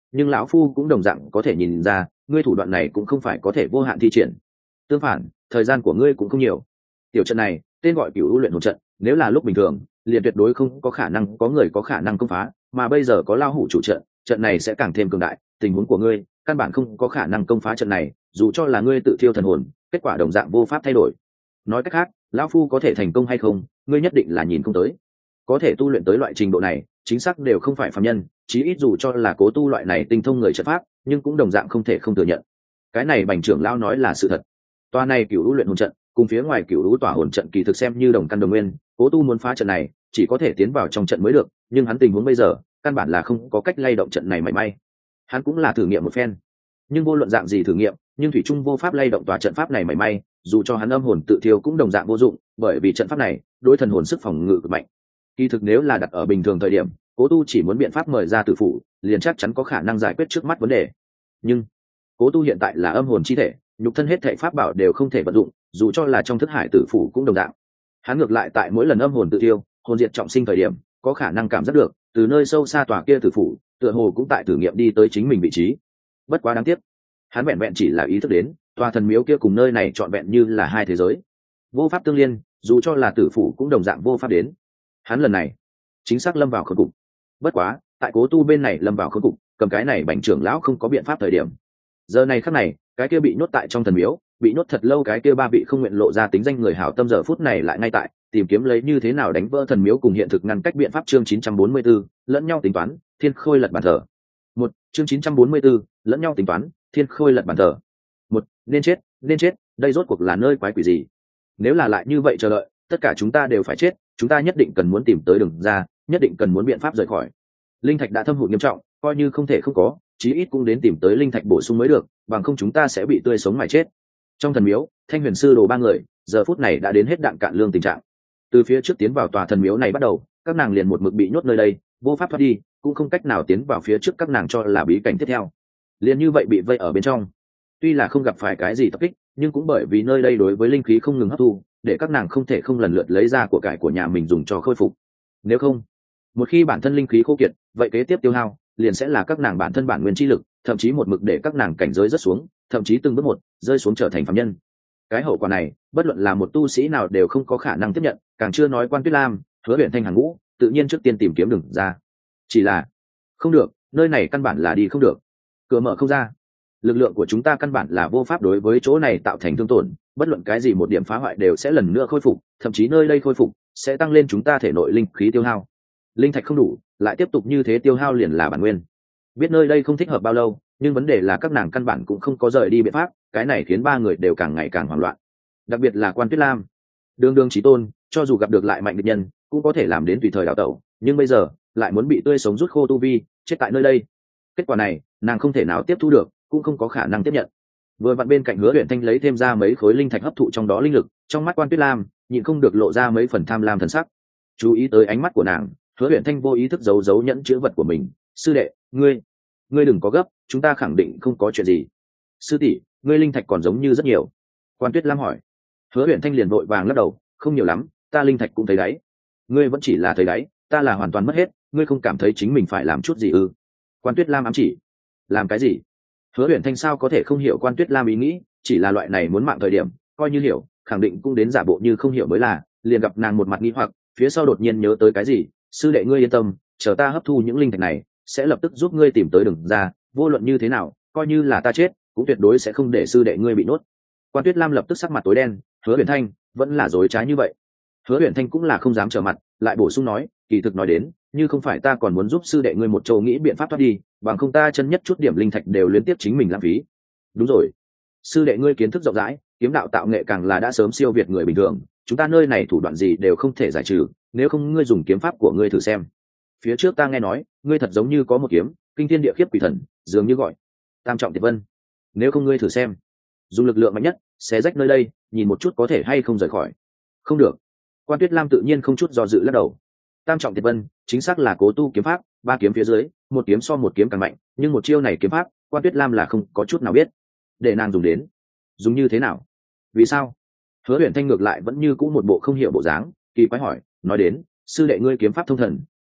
nhưng lão phu cũng đồng dạng có thể nhìn ra ngươi thủ đoạn này cũng không phải có thể vô hạn thi triển. Tương phản, thời gian của ngươi cũng không nhiều. Tiểu trận này tên gọi Cửu U luyện hồn trận, nếu là lúc bình thường liền tuyệt đối không có khả năng có người có khả năng công phá, mà bây giờ có Lao Hủ chủ trận, trận này sẽ càng thêm cường đại. Tình huống của ngươi căn bản không có khả năng công phá trận này, dù cho là ngươi tự thiêu thần hồn, kết quả đồng dạng vô pháp thay đổi. Nói cách khác, lão phu có thể thành công hay không, ngươi nhất định là nhìn không tới. Có thể tu luyện tới loại trình độ này, chính xác đều không phải phàm nhân, chí ít dù cho là cố tu loại này tinh thông người trận pháp, nhưng cũng đồng dạng không thể không thừa nhận. Cái này Bành trưởng lão nói là sự thật. Toa này Cửu U luyện hồn trận, cùng phía ngoài Cửu U tỏa hồn trận kỳ thực xem như đồng căn đồng nguyên, cố tu muốn phá trận này, chỉ có thể tiến vào trong trận mới được, nhưng hắn tình huống bây giờ, căn bản là không có cách lay động trận này mảy may. Hắn cũng là thử nghiệm một phen, nhưng vô luận dạng gì thử nghiệm, nhưng thủy trung vô pháp lay động tòa trận pháp này mảy may, dù cho hắn âm hồn tự thiêu cũng đồng dạng vô dụng, bởi vì trận pháp này đối thần hồn sức phòng ngự cực mạnh. Kỳ thực nếu là đặt ở bình thường thời điểm, cố tu chỉ muốn biện pháp mời ra tử phủ, liền chắc chắn có khả năng giải quyết trước mắt vấn đề. Nhưng cố tu hiện tại là âm hồn chi thể, nhục thân hết thảy pháp bảo đều không thể vận dụng, dù cho là trong thức hải tử phủ cũng đồng dạng. Hắn ngược lại tại mỗi lần âm hồn tự thiêu, hồn diệt trọng sinh thời điểm, có khả năng cảm giác được từ nơi sâu xa tòa kia tử phủ, tựa hồ cũng tại thử nghiệm đi tới chính mình vị trí. Bất quá đáng tiếc, hắn vẹn vẹn chỉ là ý thức đến tòa thần miếu kia cùng nơi này trọn vẹn như là hai thế giới, vô pháp tương liên, dù cho là tử phủ cũng đồng dạng vô pháp đến. Hắn lần này chính xác lâm vào khốn cục. Bất quá tại cố tu bên này lâm vào khốn cục, cầm cái này Bành trưởng lão không có biện pháp thời điểm. Giờ này khắc này, cái kia bị nhốt tại trong thần miếu, bị nhốt thật lâu cái kia ba vị không nguyện lộ ra tính danh người hảo tâm giờ phút này lại ngay tại tìm kiếm lấy như thế nào đánh vỡ thần miếu cùng hiện thực ngăn cách biện pháp. Chương 944, lẫn nhau tính toán, thiên khôi lật bàn thờ. Một, chương 944, lẫn nhau tính toán, thiên khôi lật bàn thờ. Một, nên chết, đây rốt cuộc là nơi quái quỷ gì? Nếu là lại như vậy chờ đợi, tất cả chúng ta đều phải chết, chúng ta nhất định cần muốn tìm tới đường ra, nhất định cần muốn biện pháp rời khỏi. Linh thạch đã thâm hụt nghiêm trọng, coi như không thể không có, chí ít cũng đến tìm tới linh thạch bổ sung mới được, bằng không chúng ta sẽ bị tươi sống mà chết. Trong thần miếu, Thanh Huyền sư đồ ba người giờ phút này đã đến hết đạn cạn lương tình trạng. Từ phía trước tiến vào tòa thần miếu này bắt đầu, các nàng liền một mực bị nhốt nơi đây, vô pháp thoát đi, cũng không cách nào tiến vào phía trước các nàng cho là bí cảnh tiếp theo. Liền như vậy bị vây ở bên trong. Tuy là không gặp phải cái gì tập kích, nhưng cũng bởi vì nơi đây đối với linh khí không ngừng hấp thu, để các nàng không thể không lần lượt lấy ra của cải của nhà mình dùng cho khôi phục. Nếu không, một khi bản thân linh khí khô kiệt, vậy kế tiếp tiêu hao liền sẽ là các nàng bản thân bản nguyên chi lực, thậm chí một mực để các nàng cảnh giới rất xuống, thậm chí từng bước một rơi xuống trở thành phàm nhân. Cái hậu quả này, bất luận là một tu sĩ nào đều không có khả năng tiếp nhận, càng chưa nói Quan Tuyết Lam, Hứa Huyền Thanh hàng ngũ, tự nhiên trước tiên tìm kiếm đường ra. Chỉ là không được, nơi này căn bản là đi không được, cửa mở không ra. Lực lượng của chúng ta căn bản là vô pháp đối với chỗ này tạo thành thương tổn, bất luận cái gì một điểm phá hoại đều sẽ lần nữa khôi phục, thậm chí nơi đây khôi phục sẽ tăng lên chúng ta thể nội linh khí tiêu hao. Linh thạch không đủ, lại tiếp tục như thế tiêu hao liền là bản nguyên. Biết nơi đây không thích hợp bao lâu, nhưng vấn đề là các nàng căn bản cũng không có rời đi biện pháp, cái này khiến ba người đều càng ngày càng hoảng loạn. Đặc biệt là Quan Tuyết Lam, đường đường chí tôn, cho dù gặp được lại mạnh địch nhân, cũng có thể làm đến tùy thời đào tẩu, nhưng bây giờ lại muốn bị tươi sống rút khô tu vi, chết tại nơi đây. Kết quả này, nàng không thể nào tiếp thu được, cũng không có khả năng tiếp nhận. Vừa vặn bên cạnh Hứa Huyền Thanh lấy thêm ra mấy khối linh thạch hấp thụ trong đó linh lực, trong mắt Quan Tuyết Lam nhịn không được lộ ra mấy phần tham lam thần sắc. Chú ý tới ánh mắt của nàng, Hứa Huyền Thanh vô ý thức giấu nhẫn chữ vật của mình. Sư đệ, ngươi đừng có gấp, chúng ta khẳng định không có chuyện gì. Sư tỷ, ngươi linh thạch còn giống như rất nhiều. Quan Tuyết Lam hỏi. Hứa Huyền Thanh liền vội vàng lắc đầu, không nhiều lắm, ta linh thạch cũng thấy đáy. Ngươi vẫn chỉ là thấy đáy, ta là hoàn toàn mất hết, ngươi không cảm thấy chính mình phải làm chút gì ư? Quan Tuyết Lam ám chỉ. Làm cái gì? Hứa Huyền Thanh sao có thể không hiểu Quan Tuyết Lam ý nghĩ, chỉ là loại này muốn mạng thời điểm, coi như hiểu, khẳng định cũng đến giả bộ như không hiểu mới là. Liền gặp nàng một mặt nghi hoặc, phía sau đột nhiên nhớ tới cái gì. Sư đệ ngươi yên tâm, chờ ta hấp thu những linh thạch này, sẽ lập tức giúp ngươi tìm tới đường ra, vô luận như thế nào, coi như là ta chết, cũng tuyệt đối sẽ không để sư đệ ngươi bị nuốt. Quan Tuyết Lam lập tức sắc mặt tối đen. Hứa Huyền Thanh vẫn là dối trá như vậy. Hứa Huyền Thanh cũng là không dám trở mặt, lại bổ sung nói, kỳ thực nói đến, như không phải ta còn muốn giúp sư đệ ngươi một châu nghĩ biện pháp thoát đi, bằng không ta chân nhất chút điểm linh thạch đều liên tiếp chính mình lãng phí. Đúng rồi, sư đệ ngươi kiến thức rộng rãi, kiếm đạo tạo nghệ càng là đã sớm siêu việt người bình thường, chúng ta nơi này thủ đoạn gì đều không thể giải trừ, nếu không ngươi dùng kiếm pháp của ngươi thử xem. Phía trước ta nghe nói, ngươi thật giống như có một kiếm, kinh thiên địa khiếp quỷ thần, dường như gọi Tam Trọng Tiệt Vân. Nếu không ngươi thử xem, dùng lực lượng mạnh nhất, xé rách nơi đây, nhìn một chút có thể hay không rời khỏi. Không được. Quan Tuyết Lam tự nhiên không chút do dự lắc đầu. Tam Trọng Tiệt Vân chính xác là cố tu kiếm pháp, ba kiếm phía dưới, một kiếm so một kiếm càng mạnh, nhưng một chiêu này kiếm pháp, Quan Tuyết Lam là không có chút nào biết. Để nàng dùng đến, dùng như thế nào? Vì sao? Hứa Huyền Thanh ngược lại vẫn như cũ một bộ không hiểu bộ dáng, kỳ quái hỏi, nói đến, sư đệ ngươi kiếm pháp thông thần,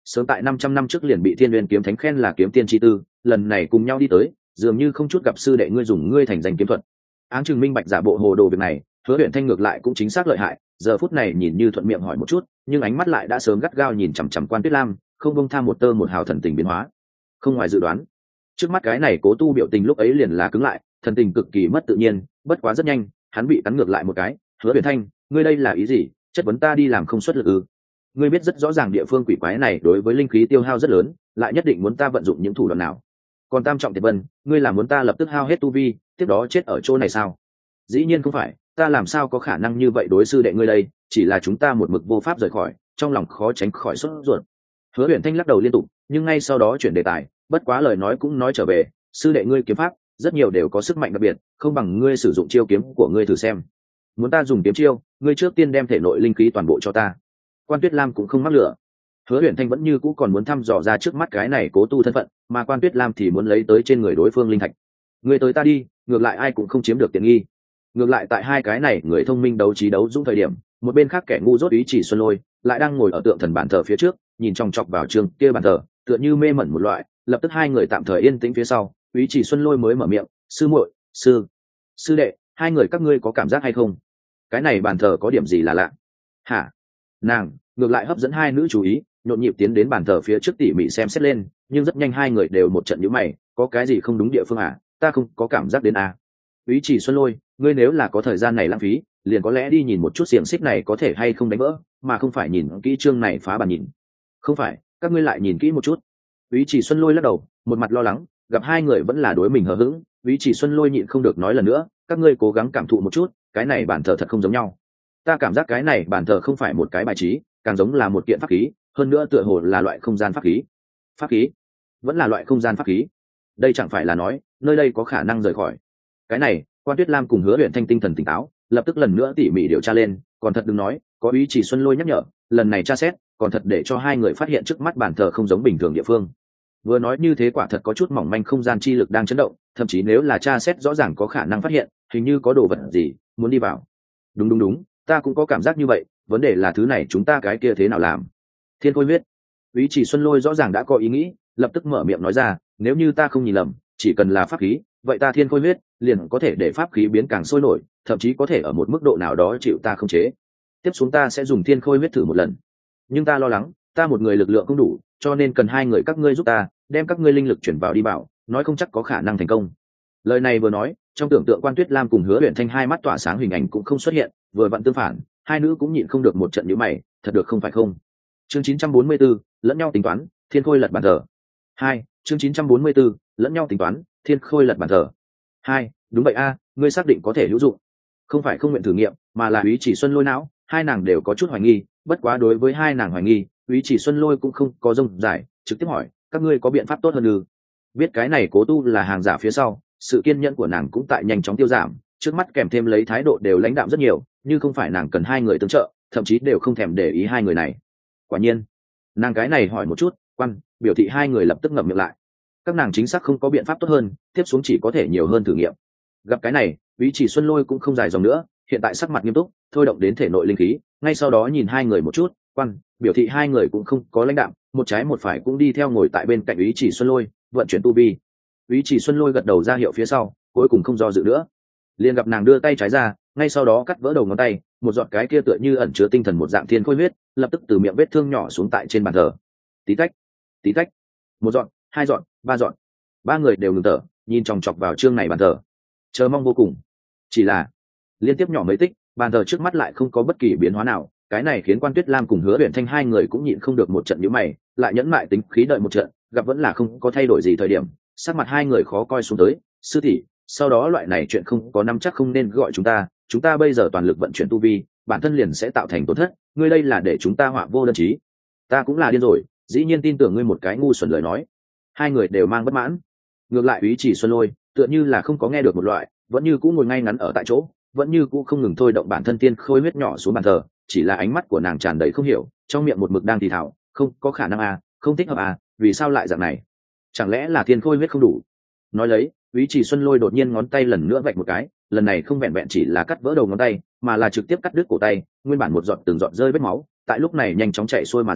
sớm tại 500 năm trước liền bị Thiên Nguyên kiếm thánh khen là kiếm tiên chi tư, lần này cùng nhau đi tới, dường như không chút gặp sư đệ ngươi dùng ngươi thành danh kiếm thuật. Áng Chừng minh bạch giả bộ hồ đồ việc này, Hứa Uyển Thanh ngược lại cũng chính xác lợi hại, giờ phút này nhìn như thuận miệng hỏi một chút, nhưng ánh mắt lại đã sớm gắt gao nhìn chằm chằm Quan Tuyết Lam, không buông tha một tơ một hào thần tình biến hóa. Không ngoài dự đoán, trước mắt cái này Cố Tu biểu tình lúc ấy liền là cứng lại, thần tình cực kỳ mất tự nhiên, bất quá rất nhanh, hắn bị cắn ngược lại một cái. Hứa Uyển Thanh, ngươi đây là ý gì? Chất vấn ta đi làm không xuất lực ư? Ngươi biết rất rõ ràng địa phương quỷ quái này đối với linh khí tiêu hao rất lớn, lại nhất định muốn ta vận dụng những thủ đoạn nào? Còn Tam Trọng Tiệt Vân, ngươi là muốn ta lập tức hao hết tu vi, tiếp đó chết ở chỗ này sao? Dĩ nhiên không phải, ta làm sao có khả năng như vậy đối sư đệ ngươi đây, chỉ là chúng ta một mực vô pháp rời khỏi, trong lòng khó tránh khỏi sốt ruột. Hứa Uyển Thanh lắc đầu liên tục, nhưng ngay sau đó chuyển đề tài, bất quá lời nói cũng nói trở về, sư đệ ngươi kiếm pháp rất nhiều đều có sức mạnh đặc biệt, không bằng ngươi sử dụng chiêu kiếm của ngươi thử xem. Muốn ta dùng kiếm chiêu, ngươi trước tiên đem thể nội linh khí toàn bộ cho ta. Quan Tuyết Lam cũng không mắc lửa. Hứa Uyển Thanh vẫn như cũ còn muốn thăm dò ra trước mắt cái này Cố Tu thân phận, mà Quan Tuyết Lam thì muốn lấy tới trên người đối phương linh thạch. Ngươi tới ta đi, ngược lại ai cũng không chiếm được tiện nghi. Ngược lại tại hai cái này người thông minh đấu trí đấu dũng thời điểm, một bên khác kẻ ngu dốt Ý Chỉ Xuân Lôi lại đang ngồi ở tượng thần bàn thờ phía trước, nhìn chòng chọc vào trường kia bàn thờ, tựa như mê mẩn một loại. Lập tức hai người tạm thời yên tĩnh phía sau, Ý Chỉ Xuân Lôi mới mở miệng, sư muội, sư đệ, hai người các ngươi có cảm giác hay không? Cái này bàn thờ có điểm gì là lạ? Hả? Nàng ngược lại hấp dẫn hai nữ chú ý, nhộn nhịp tiến đến bàn thờ phía trước tỉ mỉ xem xét lên, nhưng rất nhanh hai người đều một trận nhíu mày, có cái gì không đúng địa phương à? Ta không có cảm giác đến à? Ý Chỉ Xuân Lôi, ngươi nếu là có thời gian này lãng phí, liền có lẽ đi nhìn một chút xiềng xích này có thể hay không đánh vỡ, mà không phải nhìn kỹ chương này phá bàn nhìn. Không phải, các ngươi lại nhìn kỹ một chút. Ý Chỉ Xuân Lôi lắc đầu, một mặt lo lắng, gặp hai người vẫn là đối mình hờ hững, Ý Chỉ Xuân Lôi nhịn không được nói lần nữa, các ngươi cố gắng cảm thụ một chút, cái này bàn thờ thật không giống nhau. Ta cảm giác cái này bàn thờ không phải một cái bài trí, càng giống là một kiện pháp khí, hơn nữa tựa hồ là loại không gian pháp khí. Pháp khí? Vẫn là loại không gian pháp khí. Đây chẳng phải là nói, nơi đây có khả năng rời khỏi. Cái này, Quan Tuyết Lam cùng Hứa Uyển Thanh tinh thần tỉnh táo, lập tức lần nữa tỉ mỉ điều tra lên, còn thật đừng nói, có Ý Chỉ Xuân Lôi nhắc nhở, lần này tra xét, còn thật để cho hai người phát hiện trước mắt bàn thờ không giống bình thường địa phương. Vừa nói như thế quả thật có chút mỏng manh không gian chi lực đang chấn động, thậm chí nếu là tra xét rõ ràng có khả năng phát hiện, hình như có đồ vật gì muốn đi vào. Đúng, ta cũng có cảm giác như vậy, vấn đề là thứ này chúng ta cái kia thế nào làm? Thiên Khôi huyết. Ý Chỉ Xuân Lôi rõ ràng đã có ý nghĩ, lập tức mở miệng nói ra, nếu như ta không nhìn lầm, chỉ cần là pháp khí, vậy ta Thiên Khôi huyết liền có thể để pháp khí biến càng sôi nổi, thậm chí có thể ở một mức độ nào đó chịu ta khống chế. Tiếp xuống ta sẽ dùng Thiên Khôi huyết thử một lần, nhưng ta lo lắng, ta một người lực lượng không đủ, cho nên cần hai người các ngươi giúp ta, đem các ngươi linh lực chuyển vào đi bảo, nói không chắc có khả năng thành công. Lời này vừa nói, trong tưởng tượng Quan Tuyết Lam cùng Hứa Uyển Thanh hai mắt tỏa sáng hình ảnh cũng không xuất hiện, vừa vặn tương phản, hai nữ cũng nhịn không được một trận nhíu mày, thật được không phải không? Chương 944, lẫn nhau tính toán, Thiên Khôi lật bàn thờ. 2, chương 944, lẫn nhau tính toán, Thiên Khôi lật bàn thờ. 2, đúng vậy a, ngươi xác định có thể hữu dụng. Không phải không nguyện thử nghiệm, mà là Ý Chỉ Xuân Lôi não, hai nàng đều có chút hoài nghi, bất quá đối với hai nàng hoài nghi, Ý Chỉ Xuân Lôi cũng không có rông dài, trực tiếp hỏi, các ngươi có biện pháp tốt hơn ư? Biết cái này Cố Tu là hàng giả phía sau, sự kiên nhẫn của nàng cũng tại nhanh chóng tiêu giảm, trước mắt kèm thêm lấy thái độ đều lãnh đạm rất nhiều, như không phải nàng cần hai người tương trợ, thậm chí đều không thèm để ý hai người này. Quả nhiên, nàng cái này hỏi một chút, biểu thị hai người lập tức ngậm miệng lại. Các nàng chính xác không có biện pháp tốt hơn, tiếp xuống chỉ có thể nhiều hơn thử nghiệm. Gặp cái này, Ý Chỉ Xuân Lôi cũng không dài dòng nữa, hiện tại sắc mặt nghiêm túc, thôi động đến thể nội linh khí, ngay sau đó nhìn hai người một chút, biểu thị hai người cũng không có lãnh đạm, một trái một phải cũng đi theo ngồi tại bên cạnh Ý Chỉ Xuân Lôi, vận chuyển tu vi. Ý Chỉ Xuân Lôi gật đầu ra hiệu phía sau, cuối cùng không do dự nữa, liền gặp nàng đưa tay trái ra, ngay sau đó cắt vỡ đầu ngón tay, một giọt cái kia tựa như ẩn chứa tinh thần một dạng Thiên Khôi huyết, lập tức từ miệng vết thương nhỏ xuống tại trên bàn thờ. Tí tách, một giọt, hai giọt, ba giọt, ba người đều ngừng thở, nhìn chòng chọc vào chương này bàn thờ, chờ mong vô cùng. Chỉ là liên tiếp nhỏ mấy tích, bàn thờ trước mắt lại không có bất kỳ biến hóa nào, cái này khiến Quan Tuyết Lam cùng Hứa Uyển Thanh hai người cũng nhịn không được một trận nhíu mày, lại nhẫn mại tính khí đợi một trận, gặp vẫn là không có thay đổi gì thời điểm, sắc mặt hai người khó coi xuống tới. Sư tỷ, sau đó loại này chuyện không có nắm chắc không nên gọi chúng ta bây giờ toàn lực vận chuyển tu vi, bản thân liền sẽ tạo thành tổn thất, ngươi đây là để chúng ta họa vô đơn chí. Ta cũng là điên rồi, dĩ nhiên tin tưởng ngươi một cái ngu xuẩn lời nói. Hai người đều mang bất mãn. Ngược lại Ý Chỉ Xuân Lôi tựa như là không có nghe được một loại, vẫn như cũ ngồi ngay ngắn ở tại chỗ, vẫn như cũ không ngừng thôi động bản thân Thiên Khôi huyết nhỏ xuống bàn thờ, chỉ là ánh mắt của nàng tràn đầy không hiểu, trong miệng một mực đang thì thào, không có khả năng à, không thích hợp à, vì sao lại dạng này? Chẳng lẽ là Thiên Khôi huyết không đủ? Nói lấy, Ý Chỉ Xuân Lôi đột nhiên ngón tay lần nữa vạch một cái, lần này không vẹn vẹn chỉ là cắt vỡ đầu ngón tay, mà là trực tiếp cắt đứt cổ tay, nguyên bản một giọt từng giọt rơi vết máu, tại lúc này nhanh chóng chảy xuôi mà ra,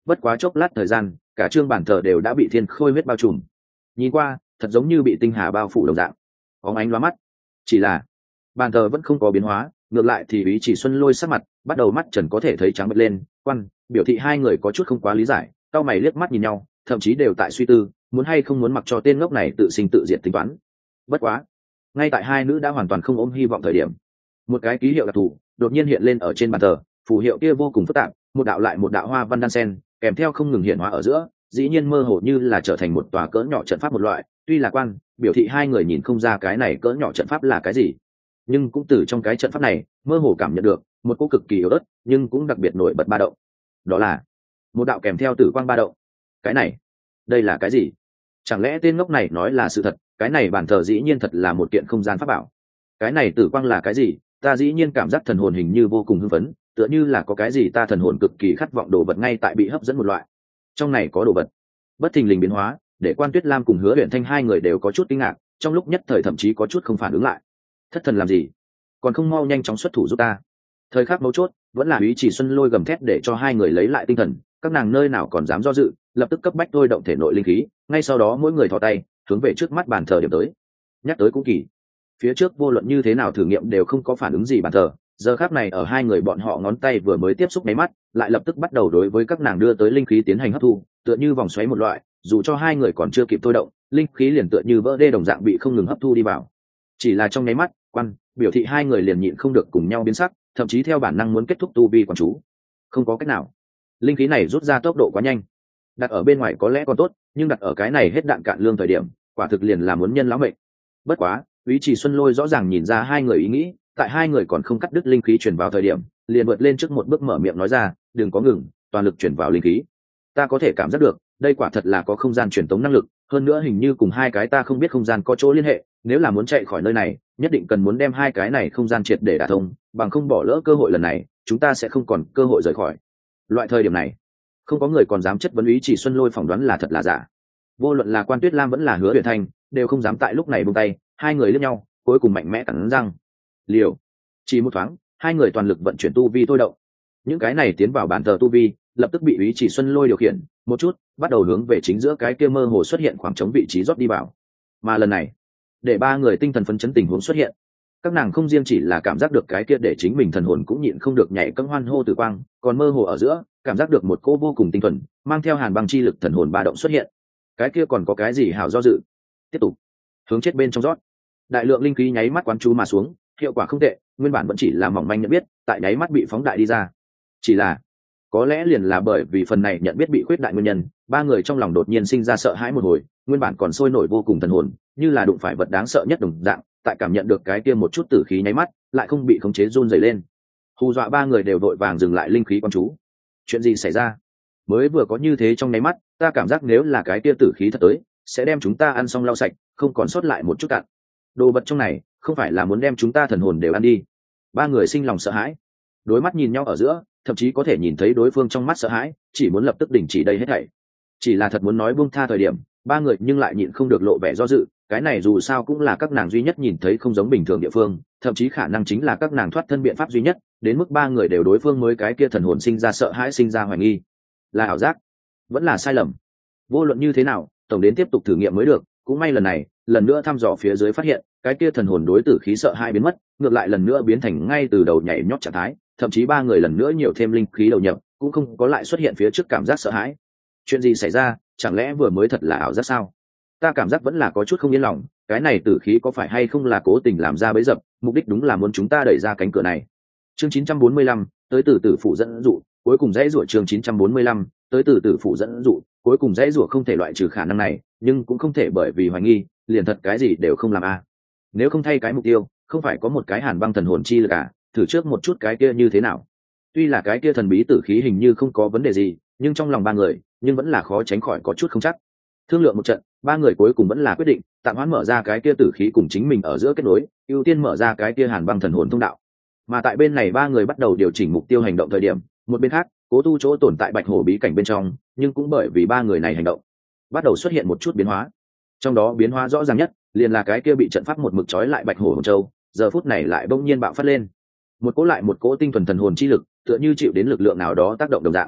bất quá chốc lát thời gian cả trương bàn thờ đều đã bị thiên khôi huyết bao trùm, nhìn qua thật giống như bị tinh hà bao phủ đồng dạng, óng ánh lóa mắt. Chỉ là bàn thờ vẫn không có biến hóa, ngược lại thì ý chỉ xuân lôi sắc mặt bắt đầu mắt trần có thể thấy trắng bệch lên, quan biểu thị hai người có chút không quá lý giải, cau mày liếc mắt nhìn nhau, thậm chí đều tại suy tư muốn hay không muốn mặc cho tên ngốc này tự sinh tự diệt tính toán. Bất quá ngay tại hai nữ đã hoàn toàn không ôm hy vọng thời điểm, một cái ký hiệu đặc thù đột nhiên hiện lên ở trên bàn thờ, phù hiệu kia vô cùng phức tạp, một đạo lại một đạo hoa văn đan sen kèm theo không ngừng hiện hóa ở giữa, dĩ nhiên mơ hồ như là trở thành một tòa cỡ nhỏ trận pháp một loại. Tuy là quan biểu thị hai người nhìn không ra cái này cỡ nhỏ trận pháp là cái gì, nhưng cũng từ trong cái trận pháp này mơ hồ cảm nhận được một cô cực kỳ yếu ớt nhưng cũng đặc biệt nổi bật ba động, đó là một đạo kèm theo tử quang ba động. Cái này đây là cái gì? Chẳng lẽ tên ngốc này nói là sự thật? Cái này bàn thờ dĩ nhiên thật là một kiện không gian pháp bảo. Cái này tử quang là cái gì? Ta dĩ nhiên cảm giác thần hồn hình như vô cùng hưng phấn, tựa như là có cái gì ta thần hồn cực kỳ khát vọng đồ vật ngay tại bị hấp dẫn một loại. Trong này có đồ vật bất thình lình biến hóa, để Quan Tuyết Lam cùng Hứa Uyển Thanh hai người đều có chút kinh ngạc, trong lúc nhất thời thậm chí có chút không phản ứng lại. Thất thần làm gì? Còn không mau nhanh chóng xuất thủ giúp ta. Thời khắc mấu chốt vẫn là Úy Chỉ Xuân lôi gầm thét để cho hai người lấy lại tinh thần, các nàng nơi nào còn dám do dự, lập tức cấp bách thôi động thể nội linh khí, ngay sau đó mỗi người thò tay hướng về trước mắt bàn thờ điểm tới. Nhắc tới cũng kỳ, phía trước vô luận như thế nào thử nghiệm đều không có phản ứng gì bàn thờ, giờ khắc này ở hai người bọn họ ngón tay vừa mới tiếp xúc máy mắt, lại lập tức bắt đầu đối với các nàng đưa tới linh khí tiến hành hấp thu, tựa như vòng xoáy một loại, dù cho hai người còn chưa kịp thôi động, linh khí liền tựa như vỡ đê đồng dạng bị không ngừng hấp thu đi vào. Chỉ là trong nháy mắt, quan biểu thị hai người liền nhịn không được cùng nhau biến sắc, thậm chí theo bản năng muốn kết thúc tu vi quán chú. Không có cách nào, linh khí này rút ra tốc độ quá nhanh, đặt ở bên ngoài có lẽ còn tốt, nhưng đặt ở cái này hết đạn cạn lương thời điểm, quả thực liền là muốn nhân lão mệnh. Bất quá Úy Chỉ Xuân lôi rõ ràng nhìn ra hai người ý nghĩ, tại hai người còn không cắt đứt linh khí truyền vào thời điểm, liền vượt lên trước một bước mở miệng nói ra, đừng có ngừng, toàn lực truyền vào linh khí. Ta có thể cảm giác được đây quả thật là có không gian truyền tống năng lực, hơn nữa hình như cùng hai cái ta không biết không gian có chỗ liên hệ, nếu là muốn chạy khỏi nơi này nhất định cần muốn đem hai cái này không gian triệt để đả thông, bằng không bỏ lỡ cơ hội lần này chúng ta sẽ không còn cơ hội rời khỏi. Loại thời điểm này không có người còn dám chất vấn Úy Chỉ Xuân lôi phỏng đoán là thật là giả, vô luận là Quan Tuyết Lam vẫn là Hứa Uyển Thanh đều không dám tại lúc này buông tay. Hai người liếc nhau cuối cùng mạnh mẽ cắn răng liều. Chỉ một thoáng hai người toàn lực vận chuyển tu vi thôi động, những cái này tiến vào bàn thờ tu vi lập tức bị Úy Chỉ Xuân lôi điều khiển một chút, bắt đầu hướng về chính giữa cái kia mơ hồ xuất hiện khoảng trống vị trí rót đi vào. Mà lần này để ba người tinh thần phấn chấn tình huống xuất hiện, các nàng không riêng chỉ là cảm giác được cái kia để chính mình thần hồn cũng nhịn không được nhảy cẫng hoan hô tử quang, còn mơ hồ ở giữa cảm giác được một cỗ vô cùng tinh thuần mang theo hàn băng chi lực thần hồn ba động xuất hiện. Cái kia còn có cái gì hảo do dự, tiếp tục hướng chết bên trong rót. Đại lượng linh khí nháy mắt quán chú mà xuống, hiệu quả không tệ, nguyên bản vẫn chỉ là mỏng manh nhận biết, tại nháy mắt bị phóng đại đi ra. Chỉ là có lẽ liền là bởi vì phần này nhận biết bị khuyết đại nguyên nhân, ba người trong lòng đột nhiên sinh ra sợ hãi một hồi, nguyên bản còn sôi nổi vô cùng thần hồn như là đụng phải vật đáng sợ nhất đồng dạng, tại cảm nhận được cái kia một chút tử khí nháy mắt lại không bị khống chế run rẩy lên, hù dọa ba người đều vội vàng dừng lại linh khí quán chú. Chuyện gì xảy ra? Mới vừa có như thế trong nháy mắt, ta cảm giác nếu là cái kia tử khí thật tới sẽ đem chúng ta ăn xong lau sạch, không còn sót lại một chút cặn. Đồ vật trong này không phải là muốn đem chúng ta thần hồn đều ăn đi? Ba người sinh lòng sợ hãi, đối mắt nhìn nhau ở giữa thậm chí có thể nhìn thấy đối phương trong mắt sợ hãi, chỉ muốn lập tức đình chỉ đây hết thảy. Chỉ là thật muốn nói buông tha thời điểm, ba người nhưng lại nhịn không được lộ vẻ do dự, cái này dù sao cũng là các nàng duy nhất nhìn thấy không giống bình thường địa phương, thậm chí khả năng chính là các nàng thoát thân biện pháp duy nhất, đến mức ba người đều đối phương mới cái kia thần hồn sinh ra sợ hãi, sinh ra hoài nghi. Là ảo giác, vẫn là sai lầm. Vô luận như thế nào, tổng đến tiếp tục thử nghiệm mới được. Cũng may lần này, lần nữa thăm dò phía dưới phát hiện, cái kia thần hồn đối tử khí sợ hãi biến mất, ngược lại lần nữa biến thành ngay từ đầu nhảy nhót trạng thái, thậm chí ba người lần nữa nhiều thêm linh khí đầu nhập, cũng không có lại xuất hiện phía trước cảm giác sợ hãi. Chuyện gì xảy ra? Chẳng lẽ vừa mới thật là ảo giác sao? Ta cảm giác vẫn là có chút không yên lòng, cái này tử khí có phải hay không là cố tình làm ra bẫy dập, mục đích đúng là muốn chúng ta đẩy ra cánh cửa này. Chương 945, tới từ tử phụ dẫn dụ, cuối cùng dãy rủa. Chương 945, tới từ tử phụ dẫn dụ, cuối cùng dãy rủa không thể loại trừ khả năng này, nhưng cũng không thể bởi vì hoài nghi, liền thật cái gì đều không làm a. Nếu không thay cái mục tiêu, không phải có một cái hàn băng thần hồn chi lực à, thử trước một chút cái kia như thế nào. Tuy là cái kia thần bí tử khí hình như không có vấn đề gì, nhưng trong lòng ba người nhưng vẫn là khó tránh khỏi có chút không chắc. Thương lượng một trận, ba người cuối cùng vẫn là quyết định tạm hoãn mở ra cái kia tử khí cùng chính mình ở giữa kết nối, ưu tiên mở ra cái kia hàn băng thần hồn thông đạo. Mà tại bên này ba người bắt đầu điều chỉnh mục tiêu hành động thời điểm, một bên khác Cố Tu chỗ tồn tại bạch hổ bí cảnh bên trong, nhưng cũng bởi vì ba người này hành động bắt đầu xuất hiện một chút biến hóa. Trong đó biến hóa rõ ràng nhất liền là cái kia bị trận pháp một mực trói lại bạch hổ hồn châu, giờ phút này lại bỗng nhiên bạo phát lên, một cỗ lại một cỗ tinh thuần thần hồn chi lực, tựa như chịu đến lực lượng nào đó tác động đồng dạng.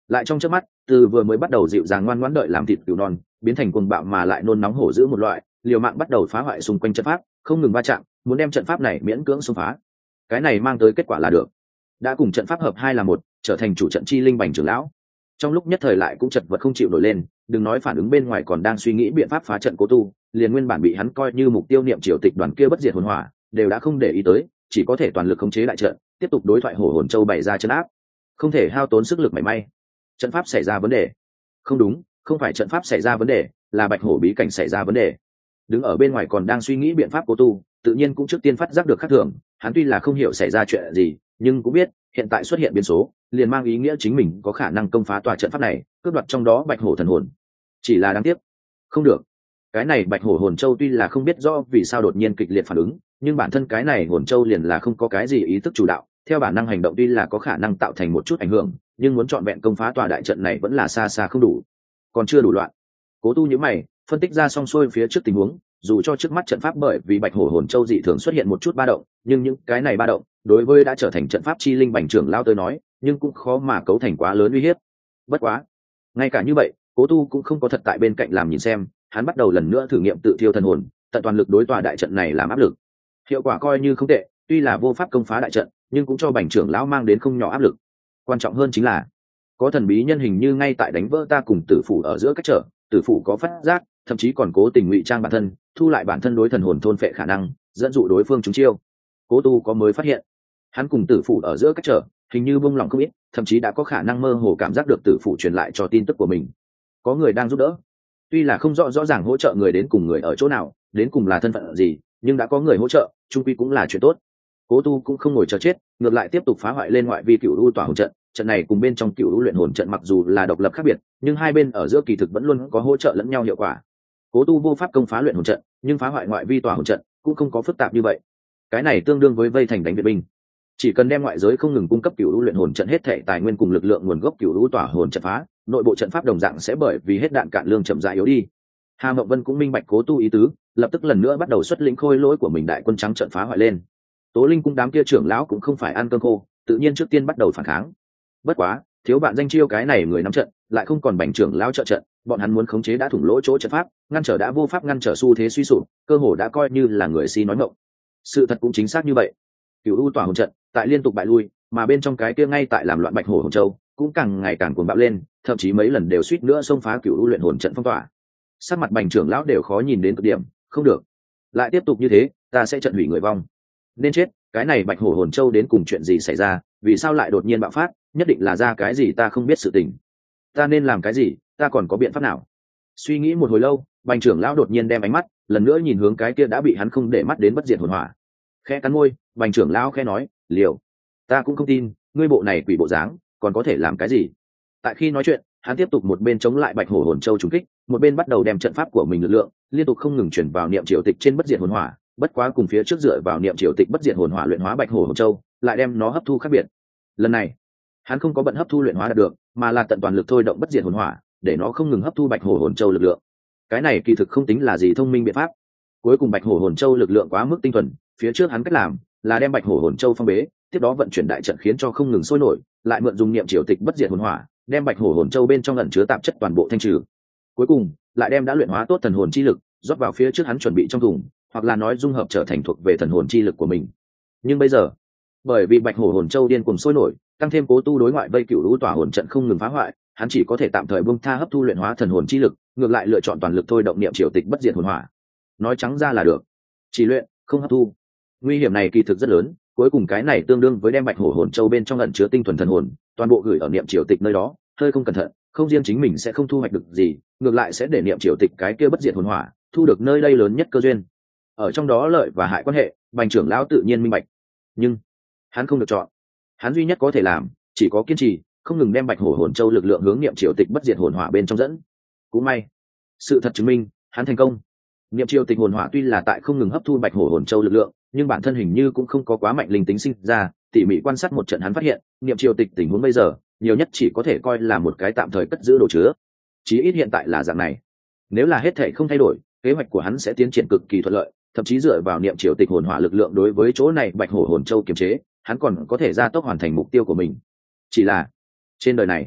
lại trong chớp mắt, từ vừa mới bắt đầu dịu dàng ngoan ngoãn đợi làm thịt cừu non biến thành cuồng bạo mà lại nôn nóng hổ dữ một loại, liều mạng bắt đầu phá hoại xung quanh trận pháp, không ngừng va chạm, muốn đem trận pháp này miễn cưỡng xông phá. Cái này mang tới kết quả là được, đã cùng trận pháp hợp hai là một, trở thành chủ trận chi linh bành trưởng lão. Trong lúc nhất thời lại cũng chật vật không chịu nổi lên, đừng nói phản ứng bên ngoài, còn đang suy nghĩ biện pháp phá trận Cố Tu, liền nguyên bản bị hắn coi như mục tiêu niệm triều tịch đoàn kia bất diệt hồn hỏa đều đã không để ý tới, chỉ có thể toàn lực khống chế đại trận, tiếp tục đối thoại hổ hồn châu bày ra chân áp, không thể hao tốn sức lực mảy may. Trận pháp xảy ra vấn đề. Không đúng, không phải trận pháp xảy ra vấn đề, là bạch hổ bí cảnh xảy ra vấn đề. Đứng ở bên ngoài còn đang suy nghĩ biện pháp Cố Tu, tự nhiên cũng trước tiên phát giác được khác thường. Hắn tuy là không hiểu xảy ra chuyện gì, nhưng cũng biết hiện tại xuất hiện biến số, liền mang ý nghĩa chính mình có khả năng công phá tòa trận pháp này, cướp đoạt trong đó bạch hổ thần hồn. Chỉ là đáng tiếc, không được. Cái này bạch hổ hồn châu tuy là không biết rõ vì sao đột nhiên kịch liệt phản ứng, nhưng bản thân cái này hồn châu liền là không có cái gì ý thức chủ đạo, theo bản năng hành động tuy là có khả năng tạo thành một chút ảnh hưởng, nhưng muốn trọn vẹn công phá tòa đại trận này vẫn là xa xa không đủ, còn chưa đủ loạn. Cố Tu nhíu mày, phân tích ra xong xuôi phía trước tình huống, dù cho trước mắt trận pháp bởi vì bạch hổ hồn châu dị thường xuất hiện một chút ba động, nhưng những cái này ba động đối với đã trở thành trận pháp chi linh bành trưởng lao tới nói, nhưng cũng khó mà cấu thành quá lớn uy hiếp. Bất quá, ngay cả như vậy, Cố Tu cũng không có thật tại bên cạnh làm nhìn xem, hắn bắt đầu lần nữa thử nghiệm tự thiêu thần hồn, tận toàn lực đối tòa đại trận này làm áp lực. Hiệu quả coi như không tệ, tuy là vô pháp công phá đại trận, nhưng cũng cho bành trưởng lão mang đến không nhỏ áp lực. Quan trọng hơn chính là có thần bí nhân hình như ngay tại đánh vỡ ta cùng tử phủ ở giữa cách trở, tử phủ có phát giác, thậm chí còn cố tình ngụy trang bản thân, thu lại bản thân đối thần hồn thôn phệ khả năng, dẫn dụ đối phương trúng chiêu. Cố Tu có mới phát hiện, hắn cùng tử phủ ở giữa cách trở hình như bông lỏng không ít, thậm chí đã có khả năng mơ hồ cảm giác được tử phủ truyền lại cho tin tức của mình, có người đang giúp đỡ. Tuy là không rõ ràng hỗ trợ người đến cùng người ở chỗ nào, đến cùng là thân phận gì, nhưng đã có người hỗ trợ, chung quy cũng là chuyện tốt. Cố Tu cũng không ngồi chờ chết, ngược lại tiếp tục phá hoại lên ngoại vi cựu u tỏa hồn trận. Trận này cùng bên trong cựu u luyện hồn trận mặc dù là độc lập khác biệt, nhưng hai bên ở giữa kỳ thực vẫn luôn có hỗ trợ lẫn nhau hiệu quả. Cố Tu vô pháp công phá luyện hồn trận, nhưng phá hoại ngoại vi tỏa hồn trận cũng không có phức tạp như vậy. Cái này tương đương với vây thành đánh viện binh, chỉ cần đem ngoại giới không ngừng cung cấp cựu u luyện hồn trận hết thảy tài nguyên cùng lực lượng nguồn gốc cựu u tỏa hồn trận phá, nội bộ trận pháp đồng dạng sẽ bởi vì hết đạn cạn lương chậm rãi yếu đi. Hà Mộng Vân cũng minh bạch Cố Tu ý tứ, lập tức lần nữa bắt đầu xuất lĩnh khôi lỗi của mình đại quân trắng trận phá hoại lên. Tố Linh cung đám kia trưởng lão cũng không phải ăn cơm khô, tự nhiên trước tiên bắt đầu phản kháng. Bất quá, thiếu bạn danh chiêu cái này người nắm trận, lại không còn bành trưởng lão trợ trận, bọn hắn muốn khống chế đã thủng lỗ chỗ trận pháp, ngăn trở đã vô pháp ngăn trở xu thế suy sụp, cơ hồ đã coi như là người si nói ngọng. Sự thật cũng chính xác như vậy. Cửu U tỏa hồn trận, tại liên tục bại lui, mà bên trong cái kia ngay tại làm loạn bạch hổ hồn châu, cũng càng ngày càng cuồng bạo lên, thậm chí mấy lần đều suýt nữa xông phá Cửu U luyện hồn trận phong tỏa. Sắc mặt bành trưởng lão đều khó nhìn đến cực điểm, không được, lại tiếp tục như thế, ta sẽ trận hủy người vong. Nên chết, cái này bạch hổ hồn châu đến cùng chuyện gì xảy ra, vì sao lại đột nhiên bạo phát, nhất định là ra cái gì ta không biết sự tình. Ta nên làm cái gì, ta còn có biện pháp nào? Suy nghĩ một hồi lâu, bành trưởng lão đột nhiên đem ánh mắt lần nữa nhìn hướng cái kia đã bị hắn không để mắt đến bất diệt hồn hỏa. Khẽ cắn môi, bành trưởng lão khẽ nói, liều, ta cũng không tin ngươi bộ này quỷ bộ dáng còn có thể làm cái gì. Tại khi nói chuyện, hắn tiếp tục một bên chống lại bạch hổ hồn châu trùng kích, một bên bắt đầu đem trận pháp của mình lực lượng liên tục không ngừng chuyển vào niệm triều tịch trên bất diệt hồn hỏa. Bất quá cùng phía trước dựa vào niệm triều tịch bất diệt hồn hỏa luyện hóa bạch hổ hồn châu, lại đem nó hấp thu khác biệt. Lần này hắn không có bận hấp thu luyện hóa được, mà là tận toàn lực thôi động bất diệt hồn hỏa, để nó không ngừng hấp thu bạch hổ hồn châu lực lượng. Cái này kỳ thực không tính là gì thông minh biện pháp. Cuối cùng bạch hổ hồn châu lực lượng quá mức tinh thuần, phía trước hắn cách làm là đem bạch hổ hồn châu phong bế, tiếp đó vận chuyển đại trận khiến cho không ngừng sôi nổi, lại mượn dùng niệm triều tịch bất diệt hồn hỏa, đem bạch hổ hồn châu bên trong ẩn chứa tạp chất toàn bộ thanh trừ. Cuối cùng lại đem đã luyện hóa tốt thần hồn chi lực rót vào phía trước hắn chuẩn bị trong thùng, hoặc là nói dung hợp trở thành thuộc về thần hồn chi lực của mình. Nhưng bây giờ, bởi vì bạch hổ hồn châu điên cuồng sôi nổi, tăng thêm Cố Tu đối ngoại vây cựu lũ tỏa hồn trận không ngừng phá hoại, hắn chỉ có thể tạm thời buông tha hấp thu luyện hóa thần hồn chi lực, ngược lại lựa chọn toàn lực thôi động niệm triều tịch bất diệt hồn hỏa. Nói trắng ra là được, chỉ luyện không hấp thu. Nguy hiểm này kỳ thực rất lớn, cuối cùng cái này tương đương với đem bạch hổ hồn châu bên trong ẩn chứa tinh thuần thần hồn toàn bộ gửi ở niệm triều tịch nơi đó, hơi không cẩn thận, không riêng chính mình sẽ không thu hoạch được gì, ngược lại sẽ để niệm triều tịch cái kia bất diệt hồn hỏa thu được nơi đây lớn nhất cơ duyên. Ở trong đó lợi và hại quan hệ, bành trưởng lão tự nhiên minh bạch, nhưng hắn không được chọn. Hắn duy nhất có thể làm chỉ có kiên trì, không ngừng đem bạch hổ hồn châu lực lượng hướng niệm triều tịch bất diệt hồn hỏa bên trong dẫn. Cũng may, sự thật chứng minh hắn thành công. Niệm triều tịch hồn hỏa tuy là tại không ngừng hấp thu bạch hổ hồn châu lực lượng, nhưng bản thân hình như cũng không có quá mạnh linh tính sinh ra. Tỉ mỉ quan sát một trận hắn phát hiện, niệm triều tịch tình huống bây giờ nhiều nhất chỉ có thể coi là một cái tạm thời cất giữ đồ chứa. Chí ít hiện tại là dạng này. Nếu là hết thể không thay đổi, kế hoạch của hắn sẽ tiến triển cực kỳ thuận lợi, thậm chí dựa vào niệm triều tịch hồn hỏa lực lượng đối với chỗ này bạch hổ hồn châu kiềm chế, hắn còn có thể gia tốc hoàn thành mục tiêu của mình. Chỉ là trên đời này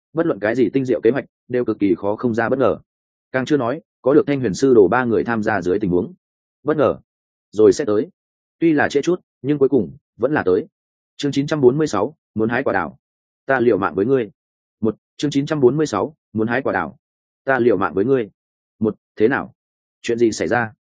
bất luận cái gì tinh diệu kế hoạch đều cực kỳ khó không ra bất ngờ, càng chưa nói có được thanh huyền sư đồ ba người tham gia dưới tình huống bất ngờ rồi sẽ tới. Tuy là trễ chút nhưng cuối cùng vẫn là tới. Chương 946, muốn hái quả đào, ta liều mạng với ngươi. Một chương 946, muốn hái quả đào, ta liều mạng với ngươi. Một, thế nào? Chuyện gì xảy ra?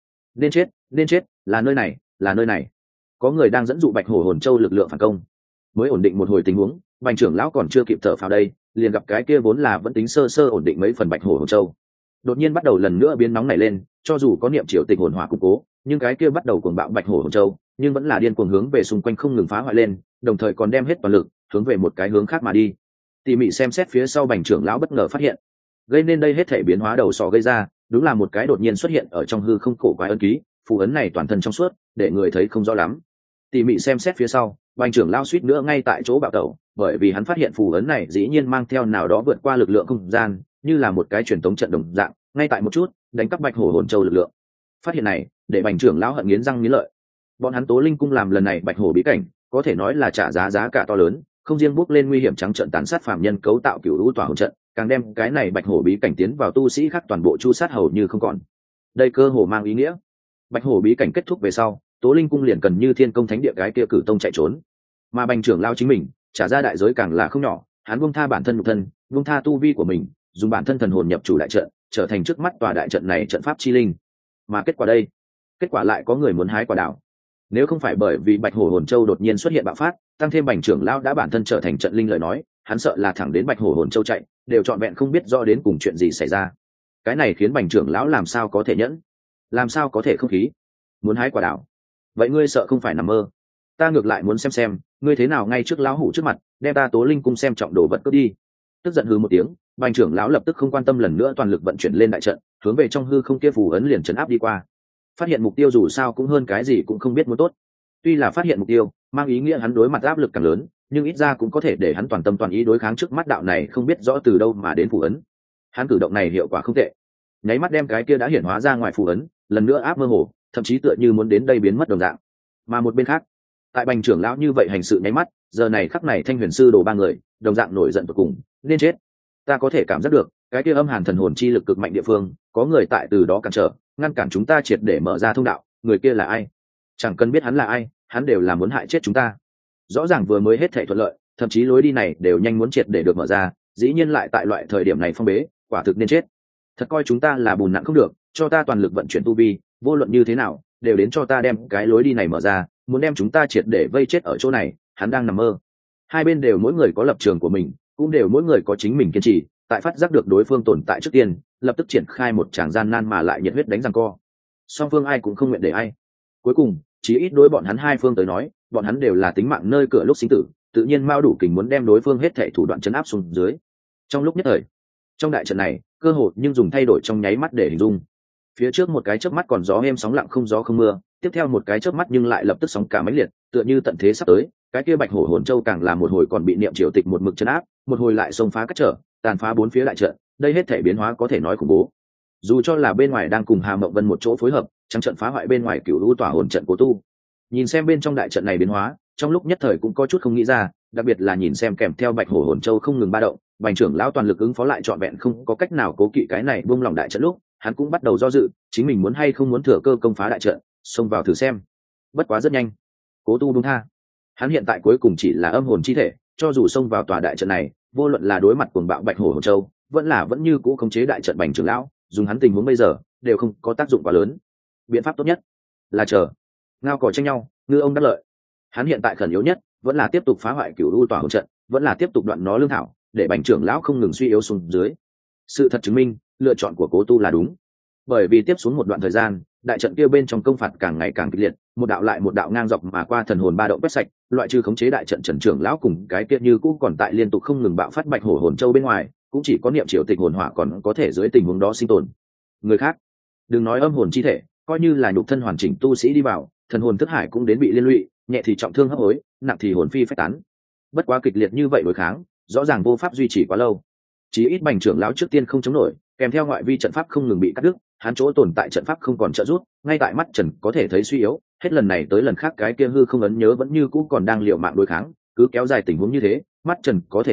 Nên chết, là nơi này, là nơi này. Có người đang dẫn dụ Bạch Hổ Hồn Châu lực lượng phản công. Mới ổn định một hồi tình huống, Bành trưởng lão còn chưa kịp thở phào đây, liền gặp cái kia vốn là vẫn tính sơ sơ ổn định mấy phần Bạch Hổ Hồn Châu. Đột nhiên bắt đầu lần nữa biến nóng nảy lên, cho dù có niệm triều tịch hồn hỏa củng cố, nhưng cái kia bắt đầu cuồng bạo Bạch Hổ Hồn Châu, nhưng vẫn là điên cuồng hướng về xung quanh không ngừng phá hoại lên, đồng thời còn đem hết toàn lực hướng về một cái hướng khác mà đi. Tỉ mỉ xem xét phía sau Bành trưởng lão bất ngờ phát hiện, gây nên đây hết thể biến hóa đầu sọ gây ra, đúng là một cái đột nhiên xuất hiện ở trong hư không cổ quái ấn ký, phù ấn này toàn thân trong suốt, để người thấy không rõ lắm. Tỉ mỉ xem xét phía sau, Bành trưởng lão suýt nữa ngay tại chỗ bạo tẩu, bởi vì hắn phát hiện phù ấn này dĩ nhiên mang theo nào đó vượt qua lực lượng không gian, như là một cái truyền tống trận đồng dạng, ngay tại một chút đánh cắp Bạch Hổ Hồn Châu lực lượng. Phát hiện này để Bành trưởng lão hận nghiến răng nghiến lợi. Bọn hắn Tố Linh cung làm lần này Bạch Hổ bí cảnh, có thể nói là trả giá cả to lớn, không riêng bước lên nguy hiểm trắng trợn tàn sát phàm nhân cấu tạo cửu lũ tỏa hồn trận, càng đem cái này Bạch Hổ bí cảnh tiến vào tu sĩ khác toàn bộ chu sát hầu như không còn. Đây cơ hồ mang ý nghĩa Bạch Hổ bí cảnh kết thúc về sau, Tố Linh cung liền cần như thiên công thánh địa cái kia cử tông chạy trốn. Mà Bành trưởng lão chính mình trả ra đại giới càng là không nhỏ, hắn buông tha bản thân nhục thân, buông tha tu vi của mình, dùng bản thân thần hồn nhập chủ đại trận, trở thành trước mắt tòa đại trận này trận pháp chi linh. Mà kết quả đây, kết quả lại có người muốn hái quả đào. Nếu không phải bởi vì Bạch Hổ Hồn Châu đột nhiên xuất hiện bạo phát, tăng thêm Bành trưởng lão đã bản thân trở thành trận linh lời nói, hắn sợ là thẳng đến Bạch Hổ Hồn Châu chạy, đều trọn vẹn không biết rõ đến cùng chuyện gì xảy ra. Cái này khiến Bành trưởng lão làm sao có thể nhẫn, làm sao có thể không khí. Muốn hái quả đào, vậy ngươi sợ không phải nằm mơ? Ta ngược lại muốn xem ngươi thế nào ngay trước lão hủ trước mặt đem ta Tố Linh cung xem trọng đồ vật cướp đi. Tức giận hừ một tiếng, Bành trưởng lão lập tức không quan tâm lần nữa toàn lực vận chuyển lên đại trận, hướng về trong hư không kia phù ấn liền trấn áp đi qua. Phát hiện mục tiêu dù sao cũng hơn cái gì cũng không biết muốn tốt. Tuy là phát hiện mục tiêu mang ý nghĩa hắn đối mặt áp lực càng lớn, nhưng ít ra cũng có thể để hắn toàn tâm toàn ý đối kháng trước mắt đạo này không biết rõ từ đâu mà đến phù ấn. Hắn cử động này hiệu quả không tệ, nháy mắt đem cái kia đã hiển hóa ra ngoài phù ấn lần nữa áp mơ hồ, thậm chí tựa như muốn đến đây biến mất đồng dạng. Mà một bên khác, tại Bành trưởng lão như vậy hành sự nháy mắt, giờ này khắc này Thanh Huyền sư đồ ba người đồng dạng nổi giận tột cùng, nên chết. Ta có thể cảm giác được cái kia âm hàn thần hồn chi lực cực mạnh địa phương, có người tại từ đó cản trở, ngăn cản chúng ta triệt để mở ra thông đạo. Người kia là ai? Chẳng cần biết hắn là ai, hắn đều là muốn hại chết chúng ta. Rõ ràng vừa mới hết thảy thuận lợi, thậm chí lối đi này đều nhanh muốn triệt để được mở ra, dĩ nhiên lại tại loại thời điểm này phong bế, quả thực nên chết. Thật coi chúng ta là bùn nặng không được, cho ta toàn lực vận chuyển tu vi, vô luận như thế nào đều đến cho ta đem cái lối đi này mở ra, muốn đem chúng ta triệt để vây chết ở chỗ này. Hắn đang nằm mơ. Hai bên đều mỗi người có lập trường của mình, cũng đều mỗi người có chính mình kiên trì, tại phát giác được đối phương tồn tại trước tiên, lập tức triển khai một tràng gian nan mà lại nhiệt huyết đánh giằng co. Song phương ai cũng không nguyện để ai. Cuối cùng, chỉ ít đối bọn hắn hai phương tới nói, bọn hắn đều là tính mạng nơi cửa lúc sinh tử, tự nhiên mao đủ kình muốn đem đối phương hết thảy thủ đoạn chấn áp xuống dưới. Trong lúc nhất thời, trong đại trận này, cơ hội nhưng dùng thay đổi trong nháy mắt để hình dung. Phía trước một cái chớp mắt còn gió êm sóng lặng không gió không mưa, tiếp theo một cái chớp mắt nhưng lại lập tức sóng cả mãnh liệt, tựa như tận thế sắp tới. Cái kia Bạch Hổ Hồn Châu càng là một hồi còn bị niệm triều tịch một mực chấn áp, một hồi lại xông phá cách trở, tàn phá bốn phía đại trận. Đây hết thể biến hóa có thể nói khủng bố. Dù cho là bên ngoài đang cùng Hà Mộng Vân một chỗ phối hợp, trắng trận phá hoại bên ngoài cửu lũ tỏa hồn trận cố tu, nhìn xem bên trong đại trận này biến hóa, trong lúc nhất thời cũng có chút không nghĩ ra, đặc biệt là nhìn xem kèm theo Bạch Hổ Hồn Châu không ngừng ba động, Bành trưởng lão toàn lực ứng phó lại trọn vẹn không có cách nào cố kỵ cái này buông lỏng đại trận lúc, hắn cũng bắt đầu do dự, chính mình muốn hay không muốn thừa cơ công phá đại trận, xông vào thử xem. Bất quá rất nhanh, cố tu buông tha. Hắn hiện tại cuối cùng chỉ là âm hồn chi thể, cho dù xông vào tòa đại trận này, vô luận là đối mặt cuồng bạo Bạch Hổ Hồn Châu, vẫn như cũ khống chế đại trận Bành trưởng lão, dùng hắn tình huống bây giờ đều không có tác dụng quá lớn. Biện pháp tốt nhất là chờ ngao cò tranh nhau, ngư ông đắc lợi. Hắn hiện tại khẩn yếu nhất vẫn là tiếp tục phá hoại cửu lũ tỏa hồn trận, vẫn là tiếp tục đoạn nó lương thảo, để Bành trưởng lão không ngừng suy yếu xuống dưới. Sự thật chứng minh, lựa chọn của cố tu là đúng. Bởi vì tiếp xuống một đoạn thời gian, đại trận kia bên trong công phạt càng ngày càng kịch liệt, một đạo lại một đạo ngang dọc mà qua thần hồn ba động quét sạch, loại trừ khống chế đại trận Trần trưởng lão cùng cái kia như cũ còn tại liên tục không ngừng bạo phát Bạch Hổ Hồn Châu bên ngoài, cũng chỉ có niệm triều tịch hồn hỏa còn có thể dưới tình huống đó sinh tồn. Người khác, đừng nói âm hồn chi thể, coi như là nhục thân hoàn chỉnh tu sĩ đi vào, thần hồn thức hải cũng đến bị liên lụy, nhẹ thì trọng thương hấp hối, nặng thì hồn phi phách tán. Bất quá kịch liệt như vậy đối kháng, rõ ràng vô pháp duy trì quá lâu. Chí ít Bành trưởng lão trước tiên không chống nổi, kèm theo ngoại vi trận pháp không ngừng bị cắt đứt, hắn chỗ tồn tại trận pháp không còn trợ giúp, ngay tại mắt Trần có thể thấy suy yếu, hết lần này tới lần khác cái kia hư không ấn nhớ vẫn như cũ còn đang liều mạng đối kháng, cứ kéo dài tình huống như thế, mắt Trần có thể thấy,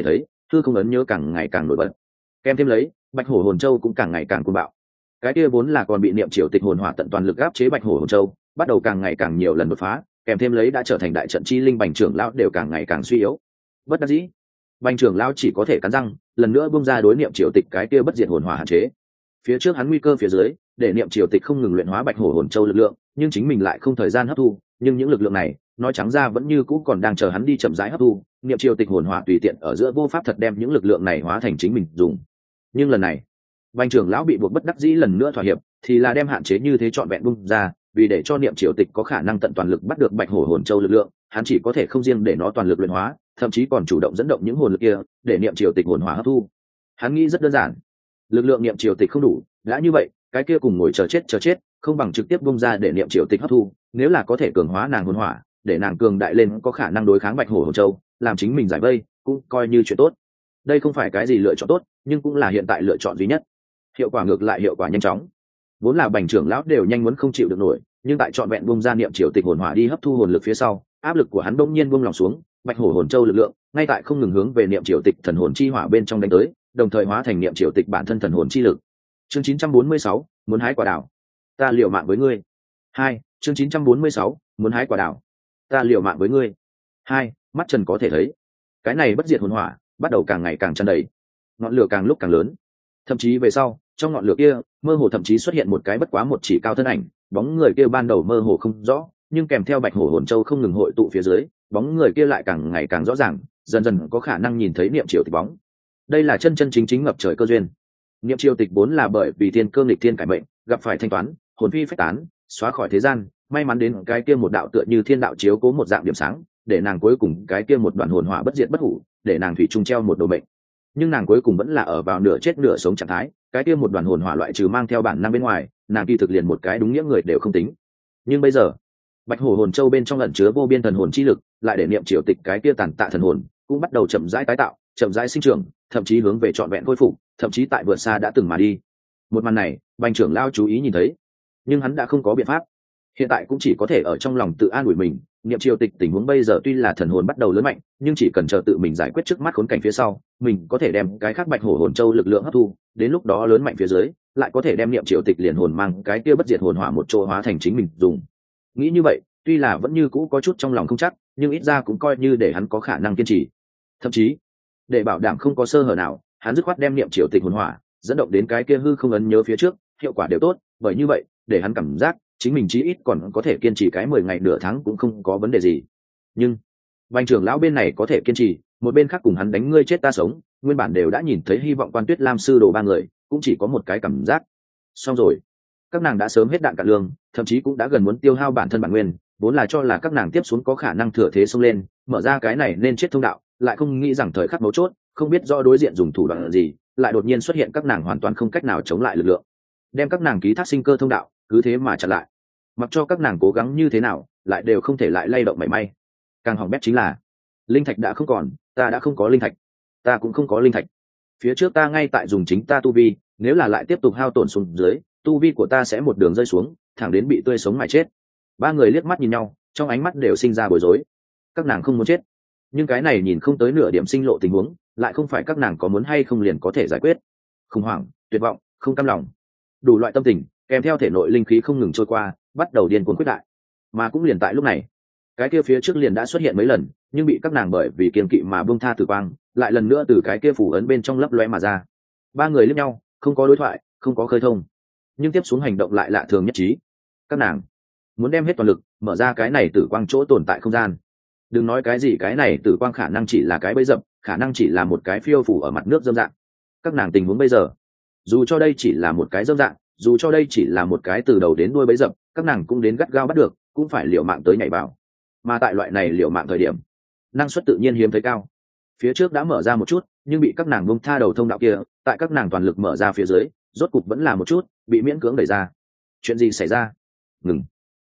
thư không ấn nhớ càng ngày càng nổi bật. Kèm thêm lấy bạch hổ hồn châu cũng càng ngày càng cuồng bạo. Cái kia vốn là còn bị niệm triều tịch hồn hỏa tận toàn lực áp chế bạch hổ hồn châu bắt đầu càng ngày càng nhiều lần đột phá, kèm thêm lấy đã trở thành đại trận chi linh bành trưởng lão đều càng ngày càng suy yếu. Bất đắc dĩ, bành trưởng lão chỉ có thể cắn răng lần nữa bung ra đối niệm triều tịch cái kia bất diệt hồn hỏa hạn chế. Phía trước hắn nguy cơ phía dưới để niệm triều tịch không ngừng luyện hóa bạch hổ hồn châu lực lượng, nhưng chính mình lại không thời gian hấp thu, nhưng những lực lượng này nói trắng ra vẫn như cũ còn đang chờ hắn đi chậm rãi hấp thu. Niệm triều tịch hồn hỏa tùy tiện ở giữa vô pháp thật đem những lực lượng này hóa thành chính mình dùng. Nhưng lần này bành trưởng lão bị buộc bất đắc dĩ lần nữa thỏa hiệp, thì là đem hạn chế như thế trọn vẹn bung ra, vì để cho niệm triều tịch có khả năng tận toàn lực bắt được bạch hổ hồn châu lực lượng, hắn chỉ có thể không riêng để nó toàn lực luyện hóa, thậm chí còn chủ động dẫn động những hồn lực kia để niệm triều tịch hồn hỏa hấp thu. Hắn nghĩ rất đơn giản, lực lượng niệm triều tịch không đủ, đã như vậy cái kia cùng ngồi chờ chết không bằng trực tiếp bung ra để niệm triều tịch hấp thu. Nếu là có thể cường hóa nàng hồn hỏa, để nàng cường đại lên có khả năng đối kháng bạch hổ hồn châu, làm chính mình giải vây cũng coi như chuyện tốt. Đây không phải cái gì lựa chọn tốt, nhưng cũng là hiện tại lựa chọn duy nhất. Hiệu quả ngược lại hiệu quả nhanh chóng. Vốn là bành trưởng lão đều nhanh muốn không chịu được nổi, nhưng tại trọn vẹn bung ra niệm triều tịch hồn hỏa đi hấp thu hồn lực phía sau, áp lực của hắn bỗng nhiên buông lòng xuống, bạch hổ hồn châu lực lượng ngay tại không ngừng hướng về niệm triều tịch thần hồn chi hỏa bên trong đánh tới, đồng thời hóa thành niệm triều tịch bản thân thần hồn chi lực. Chương 946, muốn hái quả đào, ta liều mạng với ngươi. 2, chương 946, muốn hái quả đào, ta liều mạng với ngươi. 2, mắt Trần có thể thấy, cái này bất diệt hồn hỏa bắt đầu càng ngày càng tràn đầy, ngọn lửa càng lúc càng lớn, thậm chí về sau trong ngọn lửa kia mơ hồ thậm chí xuất hiện một cái bất quá một chỉ cao thân ảnh, bóng người kia ban đầu mơ hồ không rõ, nhưng kèm theo bạch hổ hồn châu không ngừng hội tụ phía dưới, bóng người kia lại càng ngày càng rõ ràng, dần dần có khả năng nhìn thấy niệm triều tịch bóng. Đây là chân chân chính chính ngập trời cơ duyên. Niệm triều tịch vốn là bởi vì thiên cơ nghịch thiên cải mệnh, gặp phải thanh toán, hồn phi phách tán, xóa khỏi thế gian, may mắn đến cái kia một đạo tựa như thiên đạo chiếu cố một dạng điểm sáng, để nàng cuối cùng cái kia một đoàn hồn hỏa bất diệt bất hủ, để nàng thủy chung treo một đồ mệnh. Nhưng nàng cuối cùng vẫn là ở vào nửa chết nửa sống trạng thái, cái kia một đoàn hồn hỏa loại trừ mang theo bản năng bên ngoài, nàng kỳ thực liền một cái đúng nghĩa người đều không tính. Nhưng bây giờ bạch hổ hồn châu bên trong ẩn chứa vô biên thần hồn chi lực, lại để niệm triều tịch cái kia tàn tạ thần hồn cũng bắt đầu chậm rãi tái tạo, chậm rãi sinh trưởng, thậm chí hướng về trọn vẹn khôi phục, thậm chí tại vượt xa đã từng mà đi. Một màn này bành trưởng lao chú ý nhìn thấy, nhưng hắn đã không có biện pháp, hiện tại cũng chỉ có thể ở trong lòng tự an ủi mình. Niệm triều tịch tình huống bây giờ tuy là thần hồn bắt đầu lớn mạnh, nhưng chỉ cần chờ tự mình giải quyết trước mắt khốn cảnh phía sau, mình có thể đem cái khác bạch hổ hồn châu lực lượng hấp thu, đến lúc đó lớn mạnh phía dưới lại có thể đem niệm triều tịch liền hồn mang cái kia bất diệt hồn hỏa một chỗ hóa thành chính mình dùng. Nghĩ như vậy tuy là vẫn như cũ có chút trong lòng không chắc, nhưng ít ra cũng coi như để hắn có khả năng kiên trì. Thậm chí để bảo đảm không có sơ hở nào, hắn dứt khoát đem niệm triều tịch hồn hỏa dẫn động đến cái kia hư không ấn nhớ phía trước, hiệu quả đều tốt, bởi như vậy để hắn cảm giác chính mình chí ít còn có thể kiên trì cái 10 ngày nửa tháng cũng không có vấn đề gì. Nhưng bành trưởng lão bên này có thể kiên trì, một bên khác cùng hắn đánh ngươi chết ta sống, nguyên bản đều đã nhìn thấy hy vọng Quan Tuyết Lam sư đồ ba người cũng chỉ có một cái cảm giác, xong rồi. Các nàng đã sớm hết đạn cạn lương, thậm chí cũng đã gần muốn tiêu hao bản thân bản nguyên, vốn là cho là các nàng tiếp xuống có khả năng thừa thế xông lên, mở ra cái này nên chết thông đạo, lại không nghĩ rằng thời khắc mấu chốt, không biết rõ đối diện dùng thủ đoạn gì, lại đột nhiên xuất hiện các nàng hoàn toàn không cách nào chống lại lực lượng, đem các nàng ký thác sinh cơ thông đạo cứ thế mà chặn lại. Mặc cho các nàng cố gắng như thế nào, lại đều không thể lại lay động mảy may. Càng hỏng bét chính là linh thạch đã không còn, ta đã không có linh thạch, ta cũng không có linh thạch. Phía trước ta ngay tại dùng chính ta tu vi, nếu là lại tiếp tục hao tổn xuống dưới, tu vi của ta sẽ một đường rơi xuống, thẳng đến bị tươi sống mà chết. Ba người liếc mắt nhìn nhau, trong ánh mắt đều sinh ra bối rối. Các nàng không muốn chết, nhưng cái này nhìn không tới nửa điểm sinh lộ tình huống, lại không phải các nàng có muốn hay không liền có thể giải quyết. Khủng hoảng, tuyệt vọng, không cam lòng, đủ loại tâm tình kèm theo thể nội linh khí không ngừng trôi qua, bắt đầu điên cuồng quyết đại. Mà cũng liền tại lúc này, cái kia phía trước liền đã xuất hiện mấy lần, nhưng bị các nàng bởi vì kiên kỵ mà buông tha tử quang, lại lần nữa từ cái kia phủ ấn bên trong lấp lóe mà ra. Ba người liếc nhau, không có đối thoại, không có khơi thông, nhưng tiếp xuống hành động lại lạ thường nhất trí. Các nàng muốn đem hết toàn lực mở ra cái này tử quang chỗ tồn tại không gian. Đừng nói cái gì cái này tử quang khả năng chỉ là cái bẫy dập, khả năng chỉ là một cái phiêu phủ ở mặt nước dâm dạng. Các nàng tình huống bây giờ, dù cho đây chỉ là một cái dâm dạng, dù cho đây chỉ là một cái từ đầu đến đuôi bẫy dập, các nàng cũng đến gắt gao bắt được, cũng phải liều mạng tới nhảy vào. Mà tại loại này liều mạng thời điểm, năng suất tự nhiên hiếm thấy cao. Phía trước đã mở ra một chút, nhưng bị các nàng buông tha đầu thông đạo kia, tại các nàng toàn lực mở ra phía dưới, rốt cục vẫn là một chút bị miễn cưỡng đẩy ra. Chuyện gì xảy ra? Ngừng.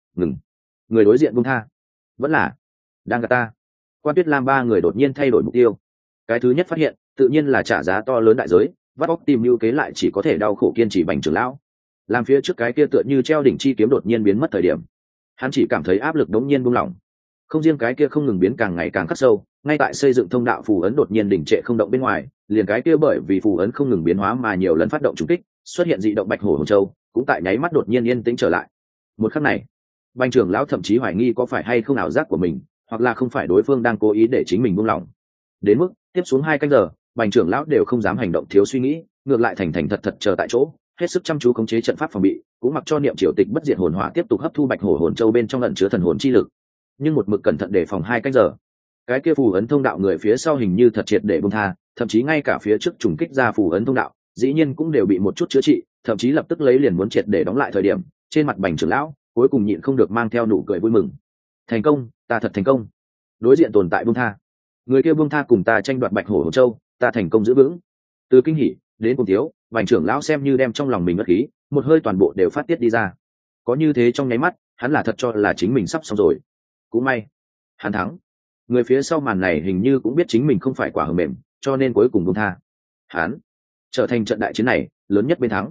Người đối diện buông tha, vẫn là đang gạt ta. Quan Tuyết Lam ba người đột nhiên thay đổi mục tiêu. Cái thứ nhất phát hiện tự nhiên là trả giá to lớn đại giới, vắt óc tìm mưu kế lại chỉ có thể đau khổ kiên trì bành trưởng lão. Làm phía trước cái kia tựa như treo đỉnh chi kiếm đột nhiên biến mất thời điểm, hắn chỉ cảm thấy áp lực đống nhiên buông lỏng. không riêng cái kia không ngừng biến càng ngày càng khắc sâu, ngay tại xây dựng thông đạo phù ấn đột nhiên đình trệ không động bên ngoài, liền cái kia bởi vì phù ấn không ngừng biến hóa mà nhiều lần phát động trùng kích, xuất hiện dị động bạch hổ hồn châu cũng tại nháy mắt đột nhiên yên tĩnh trở lại. Một khắc này, Bành trưởng lão thậm chí hoài nghi có phải hay không ảo giác của mình, hoặc là không phải đối phương đang cố ý để chính mình buông lỏng. Đến mức tiếp xuống 2 canh giờ, Bành trưởng lão đều không dám hành động thiếu suy nghĩ, ngược lại thành thành thật thật chờ tại chỗ, hết sức chăm chú khống chế trận pháp phòng bị, cũng mặc cho niệm triều tịch bất diệt hồn hỏa tiếp tục hấp thu bạch hổ hồn châu bên trong ẩn chứa thần hồn chi lực. Nhưng một mực cẩn thận đề phòng 2 canh giờ, cái kia phù ấn thông đạo người phía sau hình như thật triệt để buông tha, thậm chí ngay cả phía trước trùng kích ra phù ấn thông đạo, dĩ nhiên cũng đều bị một chút chữa trị, thậm chí lập tức lấy liền muốn triệt để đóng lại thời điểm, trên mặt Bành trưởng lão cuối cùng nhịn không được mang theo nụ cười vui mừng. Thành công, ta thật thành công. Đối diện tồn tại buông tha, người kia buông tha cùng ta tranh đoạt bạch hổ hồn châu, ta thành công giữ vững. Từ kinh hỉ đến cùng thiếu, Bành trưởng lão xem như đem trong lòng mình ngất khí một hơi toàn bộ đều phát tiết đi ra. Có như thế trong nháy mắt, hắn là thật cho là chính mình sắp xong rồi. Cũng may hắn thắng. Người phía sau màn này hình như cũng biết chính mình không phải quả hờ mềm, cho nên cuối cùng buông tha. Hắn trở thành trận đại chiến này lớn nhất bên thắng.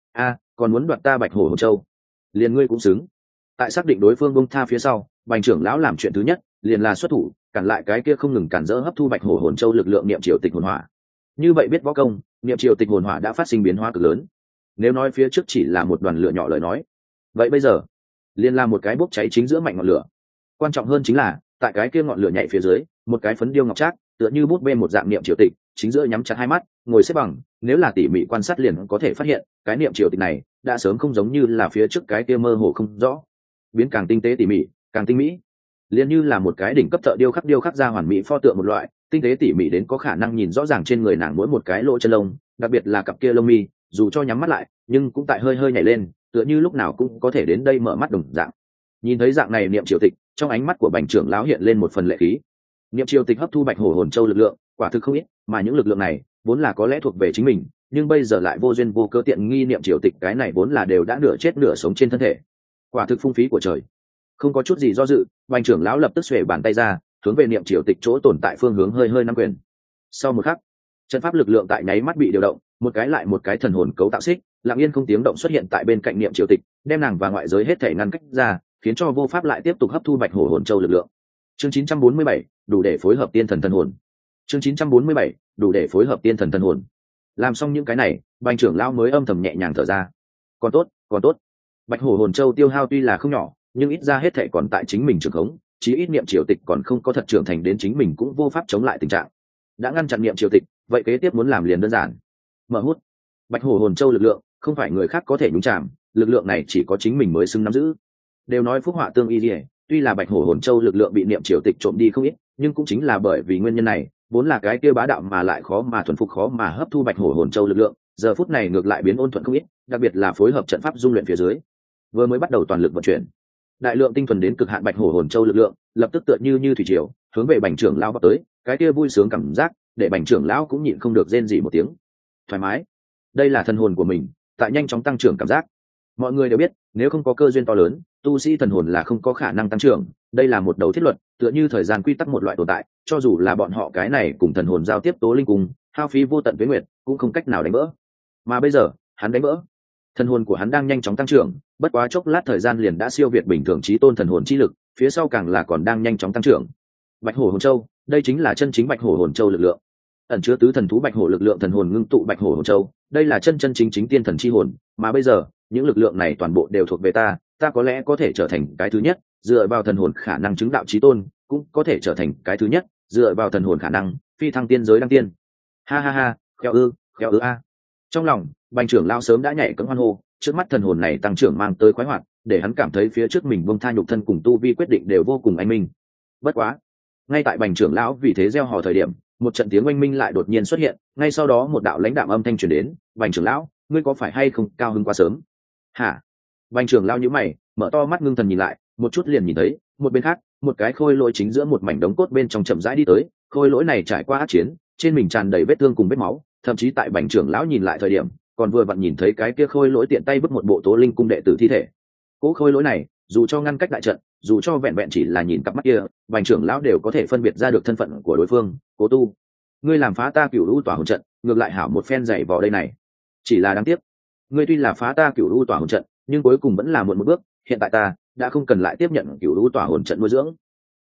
Còn muốn đoạt ta bạch hổ hồn châu, liền ngươi cũng xứng. Tại xác định đối phương buông tha phía sau, Bành trưởng lão làm chuyện thứ nhất liền là xuất thủ cản lại cái kia không ngừng cản rỡ hấp thu bạch hổ hồn châu lực lượng niệm triều tịch hồn hỏa. Như vậy biết võ công, niệm triều tịch hồn hỏa đã phát sinh biến hóa cực lớn. Nếu nói phía trước chỉ là một đoàn lửa nhỏ lời nói, vậy bây giờ liền là một cái bốc cháy chính giữa mạnh ngọn lửa. Quan trọng hơn chính là tại cái kia ngọn lửa nhảy phía dưới, một cái phấn điêu ngọc trác tựa như bút bê một dạng niệm triều tịch chính giữa nhắm chặt 2 mắt ngồi xếp bằng. Nếu là tỉ mỉ quan sát liền có thể phát hiện cái niệm triều tịch này đã sớm không giống như là phía trước cái kia mơ hồ không rõ, biến càng tinh tế tỉ mỉ, càng tinh mỹ, liền như là một cái đỉnh cấp thợ điêu khắc ra hoàn mỹ pho tượng một loại, tinh tế tỉ mỉ đến có khả năng nhìn rõ ràng trên người nàng mỗi một cái lỗ chân lông, đặc biệt là cặp kia lông mi, dù cho nhắm mắt lại nhưng cũng tại hơi hơi nhảy lên, tựa như lúc nào cũng có thể đến đây mở mắt đồng dạng. Nhìn thấy dạng này niệm triều tịch, trong ánh mắt của Bành trưởng lão hiện lên một phần lệ khí. Niệm triều tịch hấp thu bạch hổ hồn châu lực lượng quả thực không ít, mà những lực lượng này vốn là có lẽ thuộc về chính mình, nhưng bây giờ lại vô duyên vô cớ tiện nghi niệm triều tịch cái này vốn là đều đã nửa chết nửa sống trên thân thể, quả thực phung phí của trời. Không có chút gì do dự, Bành trưởng lão lập tức xuề bàn tay ra, hướng về niệm triều tịch chỗ tồn tại phương hướng hơi hơi nắm quyền. Sau một khắc, trận pháp lực lượng tại nháy mắt bị điều động, một cái lại một cái thần hồn cấu tạo xích lặng yên không tiếng động xuất hiện tại bên cạnh niệm triều tịch, đem nàng và ngoại giới hết thể ngăn cách ra, khiến cho vô pháp lại tiếp tục hấp thu bạch hổ hồn châu lực lượng. Chương 947, đủ để phối hợp tiên thần thần hồn. Chương 947, đủ để phối hợp tiên thần thần hồn. Làm xong những cái này, Bành trưởng lão mới âm thầm nhẹ nhàng thở ra. Còn tốt, còn tốt. Bạch hổ hồn châu tiêu hao tuy là không nhỏ, nhưng ít ra hết thể còn tại chính mình trường khống, chí ít niệm triều tịch còn không có thật trưởng thành đến chính mình cũng vô pháp chống lại tình trạng. Đã ngăn chặn niệm triều tịch, vậy kế tiếp muốn làm liền đơn giản. Mở hút. Bạch hổ hồn châu lực lượng không phải người khác có thể nhúng chạm, lực lượng này chỉ có chính mình mới xứng nắm giữ. Đều nói phúc họa tương y liễu, tuy là bạch hổ hồn châu lực lượng bị niệm triều tịch trộm đi không ít, nhưng cũng chính là bởi vì nguyên nhân này, vốn là cái kia bá đạo mà lại khó mà thuần phục khó mà hấp thu bạch hổ hồn châu lực lượng, giờ phút này ngược lại biến ôn thuận không ít, đặc biệt là phối hợp trận pháp dung luyện phía dưới, vừa mới bắt đầu toàn lực vận chuyển, đại lượng tinh thuần đến cực hạn bạch hổ hồn châu lực lượng lập tức tựa như thủy triều hướng về Bành trưởng lão vào tới. Cái kia vui sướng cảm giác để Bành trưởng lão cũng nhịn không được rên rỉ một tiếng. Thoải mái, đây là thần hồn của mình tại nhanh chóng tăng trưởng cảm giác. Mọi người đều biết, nếu không có cơ duyên to lớn, tu sĩ thần hồn là không có khả năng tăng trưởng, đây là một đầu thiết luật, tựa như thời gian quy tắc một loại tồn tại, cho dù là bọn họ cái này cùng thần hồn giao tiếp tố linh cùng hao phí vô tận tuế nguyệt cũng không cách nào đánh vỡ. Mà bây giờ hắn đánh vỡ, thần hồn của hắn đang nhanh chóng tăng trưởng, bất quá chốc lát thời gian liền đã siêu việt bình thường chí tôn thần hồn chi lực, phía sau càng là còn đang nhanh chóng tăng trưởng. Bạch hổ hồn châu, đây chính là chân chính bạch hổ hồn châu lực lượng, ẩn chứa tứ thần thú bạch hổ lực lượng thần hồn ngưng tụ bạch hổ hồn châu, đây là chân chân chính chính tiên thần chi hồn, mà bây giờ những lực lượng này toàn bộ đều thuộc về ta, ta có lẽ có thể trở thành cái thứ nhất, dựa vào thần hồn khả năng chứng đạo chí tôn, cũng có thể trở thành cái thứ nhất, dựa vào thần hồn khả năng phi thăng tiên giới đăng tiên. Ha ha ha, khéo ư a. Trong lòng Bành trưởng lão sớm đã nhảy cẫng hoan hô, trước mắt thần hồn này tăng trưởng mang tới khoái hoạt, để hắn cảm thấy phía trước mình buông tha nhục thân cùng tu vi quyết định đều vô cùng anh minh. Bất quá, ngay tại Bành trưởng lão vì thế gieo hò thời điểm, một trận tiếng oanh minh lại đột nhiên xuất hiện, ngay sau đó một đạo lãnh đạm âm thanh truyền đến. Bành trưởng lão, ngươi có phải hay không cao hứng quá sớm? Hả? Bành trưởng lão nhíu mày, mở to mắt ngưng thần nhìn lại, một chút liền nhìn thấy một bên khác, một cái khôi lỗi chính giữa một mảnh đống cốt bên trong chậm rãi đi tới. Khôi lỗi này trải qua ác chiến, trên mình tràn đầy vết thương cùng vết máu, thậm chí tại Bành trưởng lão nhìn lại thời điểm, còn vừa vặn nhìn thấy cái kia khôi lỗi tiện tay vứt một bộ tố linh cung đệ tử thi thể. Cỗ khôi lỗi này dù cho ngăn cách đại trận, dù cho vẹn vẹn chỉ là nhìn cặp mắt kia, Bành trưởng lão đều có thể phân biệt ra được thân phận của đối phương. Cố tu, ngươi làm phá ta cửu u tỏa hồn trận, ngược lại hảo một phen dày vò đây này. Chỉ là đáng tiếc, ngươi tuy là phá ta cửu u tỏa hồn trận, nhưng cuối cùng vẫn là muộn một bước, hiện tại ta đã không cần lại tiếp nhận cửu u tỏa hồn trận nuôi dưỡng.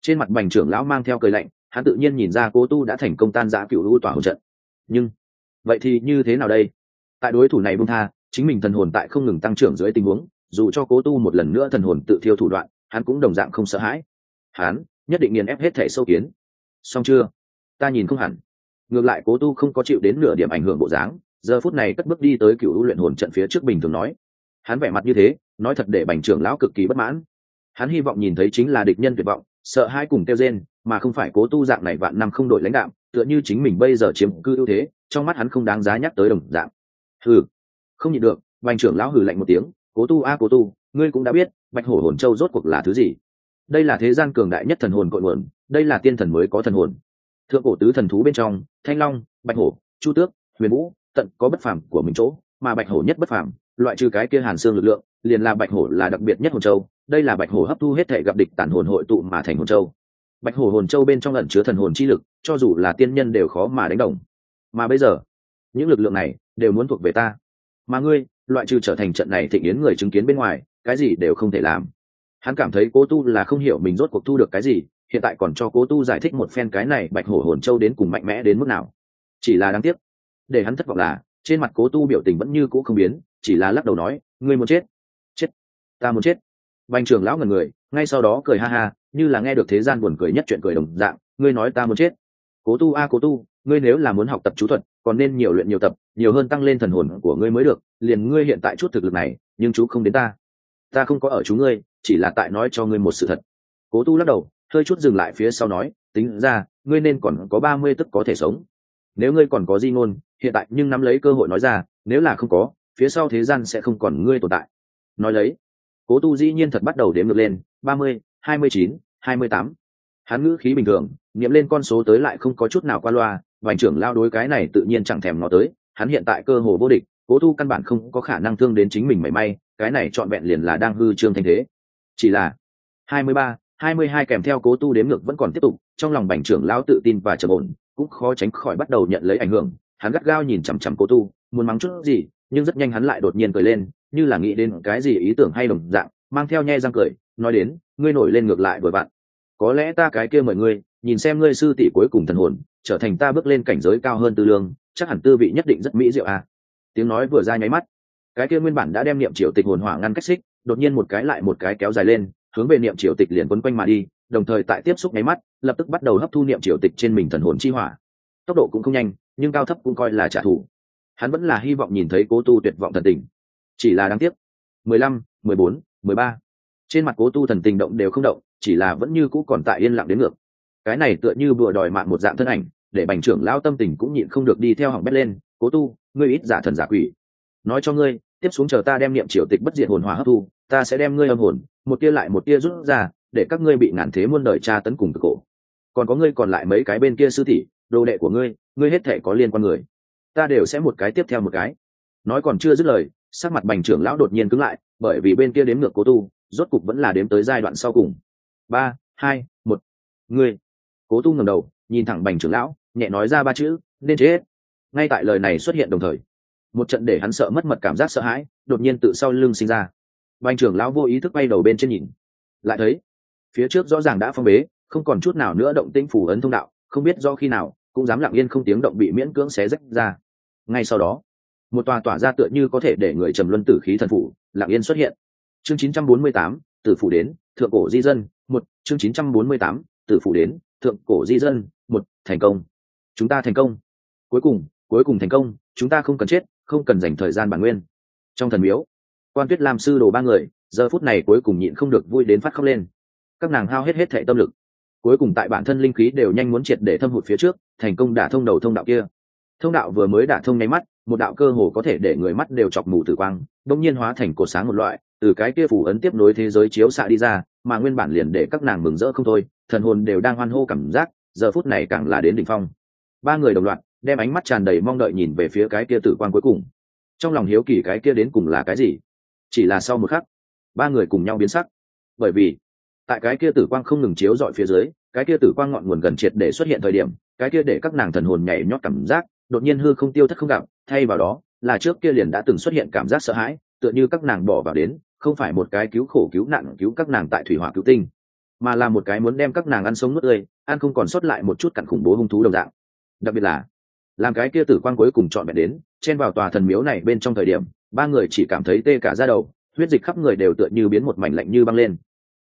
Trên mặt Bành trưởng lão mang theo cười lạnh, hắn tự nhiên nhìn ra Cố Tu đã thành công tan rã cựu u tỏa hồn trận. Nhưng vậy thì như thế nào đây? Tại đối thủ này buông tha, chính mình thần hồn tại không ngừng tăng trưởng dưới tình huống, dù cho Cố Tu một lần nữa thần hồn tự thiêu thủ đoạn, hắn cũng đồng dạng không sợ hãi. Hắn nhất định nghiền ép hết thể sâu kiến. Xong chưa? Ta nhìn không hẳn. Ngược lại Cố Tu không có chịu đến nửa điểm ảnh hưởng bộ dáng, giờ phút này cất bước đi tới cựu u luyện hồn trận phía trước bình thường nói. Hắn vẻ mặt như thế, nói thật để Bành trưởng lão cực kỳ bất mãn. Hắn hy vọng nhìn thấy chính là địch nhân tuyệt vọng, sợ hãi cùng tiêu rên, mà không phải Cố Tu dạng này vạn năm không đổi lãnh đạm, tựa như chính mình bây giờ chiếm cư ưu thế, trong mắt hắn không đáng giá nhắc tới đồng dạng. Hừ, không nhịn được, Bành trưởng lão hừ lạnh một tiếng, Cố Tu a Cố Tu, ngươi cũng đã biết, Bạch Hổ hồn châu rốt cuộc là thứ gì? Đây là thế gian cường đại nhất thần hồn cội nguồn, đây là tiên thần mới có thần hồn. Thượng cổ tứ thần thú bên trong, Thanh Long, Bạch Hổ, Chu Tước, Huyền Vũ, tận có bất phàm của mình chỗ, mà Bạch Hổ nhất bất phàm, loại trừ cái kia Hàn Xương lực lượng, liền là Bạch Hổ là đặc biệt nhất hồn châu, đây là Bạch Hổ hấp thu hết thể gặp địch tản hồn hội tụ mà thành hồn châu. Bạch Hổ hồn châu bên trong ẩn chứa thần hồn chi lực, cho dù là tiên nhân đều khó mà đánh đồng. Mà bây giờ, những lực lượng này đều muốn thuộc về ta. Mà ngươi, loại trừ trở thành trận này thịnh yến người chứng kiến bên ngoài, cái gì đều không thể làm. Hắn cảm thấy Cố Tu là không hiểu mình rốt cuộc thu được cái gì, hiện tại còn cho Cố Tu giải thích một phen cái này Bạch Hổ hồn châu đến cùng mạnh mẽ đến mức nào. Chỉ là đáng tiếc, để hắn thất vọng là trên mặt Cố Tu biểu tình vẫn như cũ không biến, chỉ là lắc đầu nói, ngươi muốn chết? Chết? Ta muốn chết. Bành trưởng lão ngẩn người, ngay sau đó cười ha ha, như là nghe được thế gian buồn cười nhất chuyện cười đồng dạng, ngươi nói ta muốn chết? Cố Tu a Cố Tu, ngươi nếu là muốn học tập chú thuật, còn nên nhiều luyện nhiều tập, nhiều hơn tăng lên thần hồn của ngươi mới được, liền ngươi hiện tại chút thực lực này, nhưng chú không đến ta. Ta không có ở chú ngươi, chỉ là tại nói cho ngươi một sự thật. Cố Tu lắc đầu, hơi chút dừng lại phía sau nói, tính ra, ngươi nên còn có 30 tức có thể sống. Nếu ngươi còn có di ngôn, hiện tại nhưng nắm lấy cơ hội nói ra, nếu là không có, phía sau thế gian sẽ không còn ngươi tồn tại. Nói lấy, Cố Tu dĩ nhiên thật bắt đầu đếm ngược lên, 30, 29, 28. Hắn ngữ khí bình thường, niệm lên con số tới lại không có chút nào qua loa, Bành trưởng lao đối cái này tự nhiên chẳng thèm ngó tới, hắn hiện tại cơ hồ vô địch, Cố Tu căn bản không có khả năng thương đến chính mình mảy may, cái này trọn vẹn liền là đang hư trương thanh thế. Chỉ là 23, 22 kèm theo Cố Tu đếm ngược vẫn còn tiếp tục, trong lòng Bành trưởng lao tự tin và trầm ổn, cũng khó tránh khỏi bắt đầu nhận lấy ảnh hưởng, hắn gắt gao nhìn chằm chằm Cố Tu, muốn mắng chút gì, nhưng rất nhanh hắn lại đột nhiên cười lên, như là nghĩ đến cái gì ý tưởng hay đồng dạng, mang theo nhe răng cười, nói đến, ngươi nổi lên ngược lại vừa vặn. Có lẽ ta cái kia mời ngươi, nhìn xem ngươi sư tỷ cuối cùng thần hồn, trở thành ta bước lên cảnh giới cao hơn tư lương, chắc hẳn tư vị nhất định rất mỹ diệu à. Tiếng nói vừa ra nháy mắt, cái kia nguyên bản đã đem niệm triều tịch hồn hỏa ngăn cách xích, đột nhiên một cái lại một cái kéo dài lên, hướng về niệm triều tịch liền quấn quanh mà đi, đồng thời tại tiếp xúc nháy mắt, lập tức bắt đầu hấp thu niệm triều tịch trên mình thần hồn chi hỏa. Tốc độ cũng không nhanh, nhưng cao thấp cũng coi là trả thù. Hắn vẫn là hy vọng nhìn thấy Cố Tu tuyệt vọng thần tình, chỉ là đáng tiếc. 15, 14, 13. Trên mặt Cố Tu thần tình động đều không động, chỉ là vẫn như cũ còn tại yên lặng đến ngược. Cái này tựa như bùa đòi mạng một dạng thân ảnh, để Bành trưởng lão tâm tình cũng nhịn không được đi theo hỏng bét lên. Cố Tu, ngươi ít giả thần giả quỷ. Nói cho ngươi, tiếp xuống chờ ta đem niệm triều tịch bất diệt hồn hỏa hấp thu, ta sẽ đem ngươi âm hồn một tia lại một tia rút ra, để các ngươi bị ngàn thế muôn đời tra tấn cùng cực khổ. Còn có ngươi còn lại mấy cái bên kia sư tỷ, đồ đệ của ngươi, ngươi hết thể có liên quan người, ta đều sẽ một cái tiếp theo một cái. Nói còn chưa dứt lời, sắc mặt Bành trưởng lão đột nhiên cứng lại, bởi vì bên kia đếm ngược Cố Tu, rốt cục vẫn là đếm tới giai đoạn sau cùng. 3, 2, 1. Ngươi. Cố Tu ngẩng đầu, nhìn thẳng Bành trưởng lão, nhẹ nói ra ba chữ, nên chết. Ngay tại lời này xuất hiện đồng thời, một trận để hắn sợ mất mật cảm giác sợ hãi đột nhiên tự sau lưng sinh ra. Bành trưởng lão vô ý thức bay đầu bên trên nhìn, lại thấy phía trước rõ ràng đã phong bế, không còn chút nào nữa động tĩnh phủ ấn thông đạo, không biết do khi nào cũng dám lặng yên không tiếng động bị miễn cưỡng xé rách ra. Ngay sau đó, một tòa tỏa ra tựa như có thể để người trầm luân tử khí thần phủ lặng yên xuất hiện. Chương 948, tử phủ đến, thượng cổ di dân, một. Chương 948, tử phủ đến, thượng cổ di dân, một. Thành công. Chúng ta thành công. Cuối cùng thành công, chúng ta không cần chết, không cần dành thời gian bản nguyên. Trong thần miếu, Quan Tuyết Lam sư đồ ba người giờ phút này cuối cùng nhịn không được vui đến phát khóc lên. Các nàng hao hết thệ tâm lực, cuối cùng tại bản thân linh khí đều nhanh muốn triệt để thâm hụt phía trước, thành công đả thông đầu thông đạo kia. Thông đạo vừa mới đả thông nháy mắt, một đạo cơ hồ có thể để người mắt đều chọc mù tử quang đông nhiên hóa thành cột sáng một loại, từ cái kia phủ ấn tiếp nối thế giới chiếu xạ đi ra, mà nguyên bản liền để các nàng mừng rỡ không thôi, thần hồn đều đang hoan hô cảm giác, giờ phút này càng là đến đỉnh phong. Ba người đồng loạt đem ánh mắt tràn đầy mong đợi nhìn về phía cái kia tử quang cuối cùng, trong lòng hiếu kỳ cái kia đến cùng là cái gì. Chỉ là sau một khắc, ba người cùng nhau biến sắc, bởi vì tại cái kia tử quang không ngừng chiếu dọi phía dưới, cái kia tử quang ngọn nguồn gần triệt để xuất hiện thời điểm, cái kia để các nàng thần hồn nhảy nhót cảm giác đột nhiên hư không tiêu thất không gặp, thay vào đó là trước kia liền đã từng xuất hiện cảm giác sợ hãi, tựa như các nàng bỏ vào đến không phải một cái cứu khổ cứu nạn cứu các nàng tại thủy hỏa cứu tinh, mà là một cái muốn đem các nàng ăn sống nuốt tươi, ăn không còn sót lại một chút cặn khủng bố hung thú đồng dạng. Đặc biệt là làm cái kia tử quang cuối cùng chọn vẹn đến chen vào tòa thần miếu này bên trong thời điểm, ba người chỉ cảm thấy tê cả da đầu, huyết dịch khắp người đều tựa như biến một mảnh lạnh như băng lên.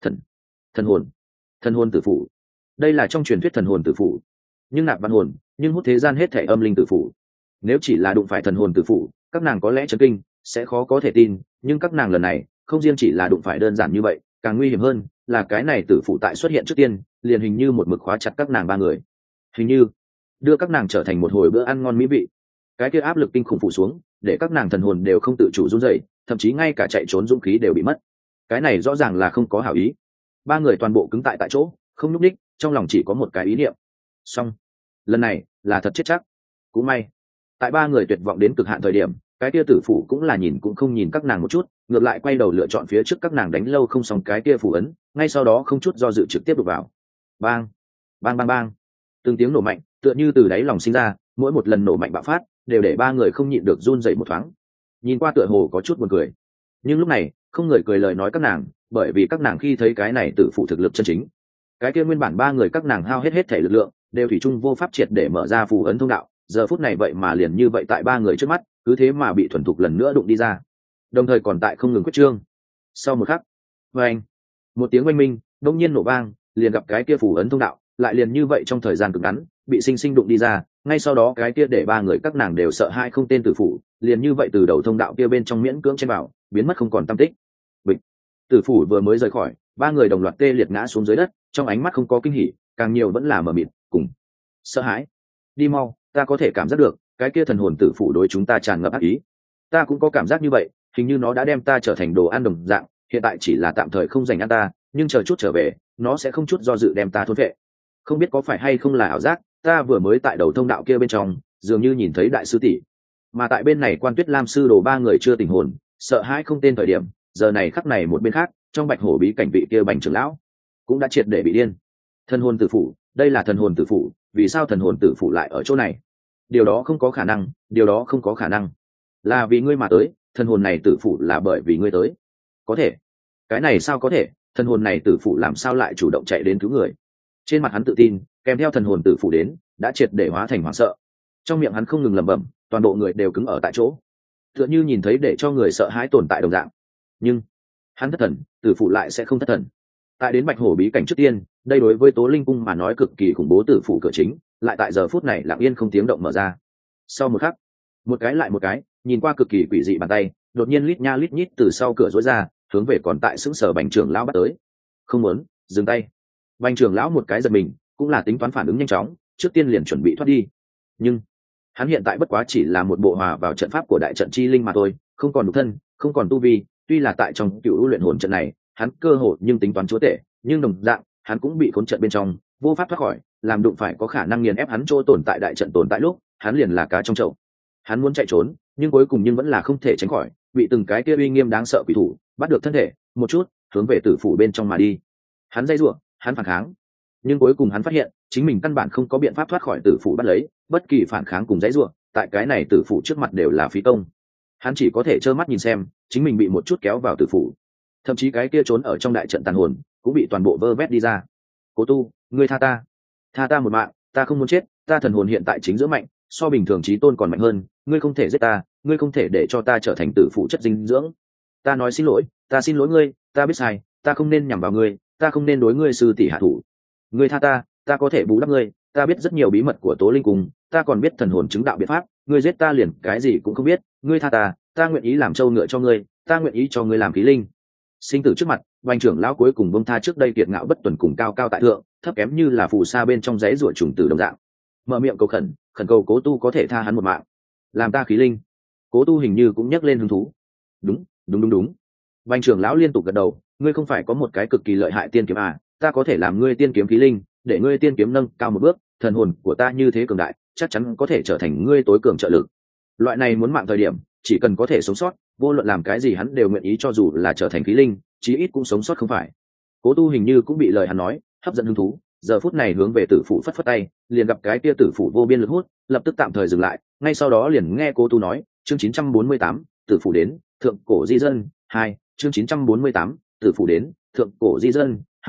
Thần hồn tử phủ, đây là trong truyền thuyết thần hồn tử phủ, nhưng nạp văn hồn, nhưng hút thế gian hết thể âm linh tử phủ. Nếu chỉ là đụng phải thần hồn tử phủ, các nàng có lẽ chấn kinh, sẽ khó có thể tin, nhưng các nàng lần này không riêng chỉ là đụng phải đơn giản như vậy, càng nguy hiểm hơn là cái này tử phủ tại xuất hiện trước tiên liền hình như một mực khóa chặt các nàng ba người, hình như đưa các nàng trở thành một hồi bữa ăn ngon mỹ vị. Cái kia áp lực kinh khủng phủ xuống, để các nàng thần hồn đều không tự chủ run rẩy, thậm chí ngay cả chạy trốn dũng khí đều bị mất. Cái này rõ ràng là không có hảo ý. Ba người toàn bộ cứng tại chỗ, không nhúc nhích, trong lòng chỉ có một cái ý niệm. Xong, lần này là thật chết chắc. Cũng may, tại ba người tuyệt vọng đến cực hạn thời điểm, cái kia tử phủ cũng là nhìn cũng không nhìn các nàng một chút, ngược lại quay đầu lựa chọn phía trước các nàng đánh lâu không xong cái kia phủ ấn, ngay sau đó không chút do dự trực tiếp đục vào. Bang, bang bang bang, từng tiếng nổ mạnh tựa như từ đáy lòng sinh ra, mỗi một lần nổ mạnh bạo phát đều để ba người không nhịn được run rẩy một thoáng. Nhìn qua tựa hồ có chút buồn cười, nhưng lúc này không người cười lời nói các nàng, bởi vì các nàng khi thấy cái này tử phụ thực lực chân chính, cái kia nguyên bản ba người các nàng hao hết thể lực lượng đều thủy chung vô pháp triệt để mở ra phù ấn thông đạo, giờ phút này vậy mà liền như vậy tại ba người trước mắt cứ thế mà bị thuần thục lần nữa đụng đi ra, đồng thời còn tại không ngừng quyết trương. Sau một khắc, vang, một tiếng oanh minh đông nhiên nổ vang, liền gặp cái kia phù ấn thông đạo lại liền như vậy trong thời gian cực ngắn bị sinh sinh đụng đi ra. Ngay sau đó cái kia để ba người các nàng đều sợ hai không tên tử phủ liền như vậy từ đầu thông đạo kia bên trong miễn cưỡng chen vào, biến mất không còn tăm tích. Bịch, tử phủ vừa mới rời khỏi, ba người đồng loạt tê liệt ngã xuống dưới đất, trong ánh mắt không có kinh hỉ, càng nhiều vẫn là mờ mịt cùng sợ hãi. Đi mau, ta có thể cảm giác được cái kia thần hồn tử phủ đối chúng ta tràn ngập ác ý. Ta cũng có cảm giác như vậy, hình như nó đã đem ta trở thành đồ ăn đồng dạng, hiện tại chỉ là tạm thời không dành ăn ta, nhưng chờ chút trở về nó sẽ không chút do dự đem ta thôn vệ. Không biết có phải hay không là ảo giác, ta vừa mới tại đầu thông đạo kia bên trong dường như nhìn thấy đại sư tỷ, mà tại bên này Quan Tuyết Lam sư đồ ba người chưa tình hồn, sợ hãi không tên thời điểm, giờ này khắc này một bên khác trong bạch hổ bí cảnh vị kia Bành trưởng lão cũng đã triệt để bị điên. Thần hồn tử phủ, đây là thần hồn tử phủ, vì sao thần hồn tử phủ lại ở chỗ này? Điều đó không có khả năng, điều đó không có khả năng. Là vì ngươi mà tới, thần hồn này tử phủ là bởi vì ngươi tới. Có thể, cái này sao có thể? Thần hồn này tử phủ làm sao lại chủ động chạy đến cứu người? Trên mặt hắn tự tin kèm theo thần hồn tử phủ đến đã triệt để hóa thành hoảng sợ, trong miệng hắn không ngừng lẩm bẩm, toàn bộ người đều cứng ở tại chỗ, tựa như nhìn thấy để cho người sợ hãi tồn tại đồng dạng. Nhưng hắn thất thần, tử phủ lại sẽ không thất thần. Tại đến bạch hổ bí cảnh trước tiên, đây đối với Tố Linh cung mà nói cực kỳ khủng bố tử phủ cửa chính lại tại giờ phút này lặng yên không tiếng động mở ra. Sau một khắc, một cái lại một cái nhìn qua cực kỳ quỷ dị bàn tay đột nhiên lít nha lít nhít từ sau cửa rối ra, hướng về còn tại sững sờ Bành trưởng lão bắt tới. Không muốn dừng tay. Bành trưởng lão một cái giật mình, cũng là tính toán phản ứng nhanh chóng, trước tiên liền chuẩn bị thoát đi. Nhưng hắn hiện tại bất quá chỉ là một bộ hòa vào trận pháp của đại trận chi linh mà thôi, không còn nhục thân, không còn tu vi. Tuy là tại trong cựu luyện hồn trận này hắn cơ hội nhưng tính toán chúa tể, nhưng đồng dạng hắn cũng bị khốn trận bên trong, vô pháp thoát khỏi, làm đụng phải có khả năng nghiền ép hắn chỗ tồn tại đại trận tồn tại lúc, hắn liền là cá trong chậu. Hắn muốn chạy trốn, nhưng cuối cùng vẫn là không thể tránh khỏi, bị từng cái kia uy nghiêm đáng sợ quỷ thủ bắt được thân thể, một chút hướng về tử phủ bên trong mà đi. Hắn dây rủa, hắn phản kháng, nhưng cuối cùng hắn phát hiện chính mình căn bản không có biện pháp thoát khỏi tử phủ bắt lấy, bất kỳ phản kháng cùng dãy rủa tại cái này tử phủ trước mặt đều là phí công. Hắn chỉ có thể trơ mắt nhìn xem chính mình bị một chút kéo vào tử phủ, thậm chí cái kia trốn ở trong đại trận tàn hồn cũng bị toàn bộ vơ vét đi ra. Cố Tu, ngươi tha ta một mạng, ta không muốn chết, ta thần hồn hiện tại chính giữa mạnh, so bình thường chí tôn còn mạnh hơn, ngươi không thể giết ta, ngươi không thể để cho ta trở thành tử phụ chất dinh dưỡng. Ta nói xin lỗi, ta xin lỗi ngươi, ta biết sai, ta không nên nhằm vào ngươi, ta không nên đối ngươi sư tỷ hạ thủ. Ngươi tha ta có thể bù đắp ngươi, ta biết rất nhiều bí mật của Tố Linh cung, ta còn biết thần hồn chứng đạo biện pháp, ngươi giết ta liền cái gì cũng không biết, ngươi tha ta nguyện ý làm trâu ngựa cho ngươi, ta nguyện ý cho ngươi làm khí linh. Sinh tử trước mặt, Bành trưởng lão cuối cùng buông tha trước đây kiệt ngạo bất tuần cùng cao cao tại thượng, thấp kém như là phù sa bên trong giấy ruột trùng tử đồng dạng, mở miệng cầu khẩn cầu Cố Tu có thể tha hắn một mạng, làm ta khí linh. Cố Tu hình như cũng nhắc lên hứng thú. Đúng. Bành trưởng lão liên tục gật đầu, ngươi không phải có một cái cực kỳ lợi hại tiên kiếm à, ta có thể làm ngươi tiên kiếm khí linh, để ngươi tiên kiếm nâng cao một bước, thần hồn của ta như thế cường đại, chắc chắn có thể trở thành ngươi tối cường trợ lực. Loại này muốn mạng thời điểm, chỉ cần có thể sống sót, vô luận làm cái gì hắn đều nguyện ý, cho dù là trở thành khí linh, chí ít cũng sống sót không phải. Cố Tu hình như cũng bị lời hắn nói hấp dẫn hứng thú, giờ phút này hướng về tử phủ phất phất tay, liền gặp cái kia tử phủ vô biên lực hút, lập tức tạm thời dừng lại, ngay sau đó liền nghe Cố Tu nói, chương 948, tử phủ đến, thượng cổ di dân 2, chương 948, tử phủ đến, thượng cổ di dân 2,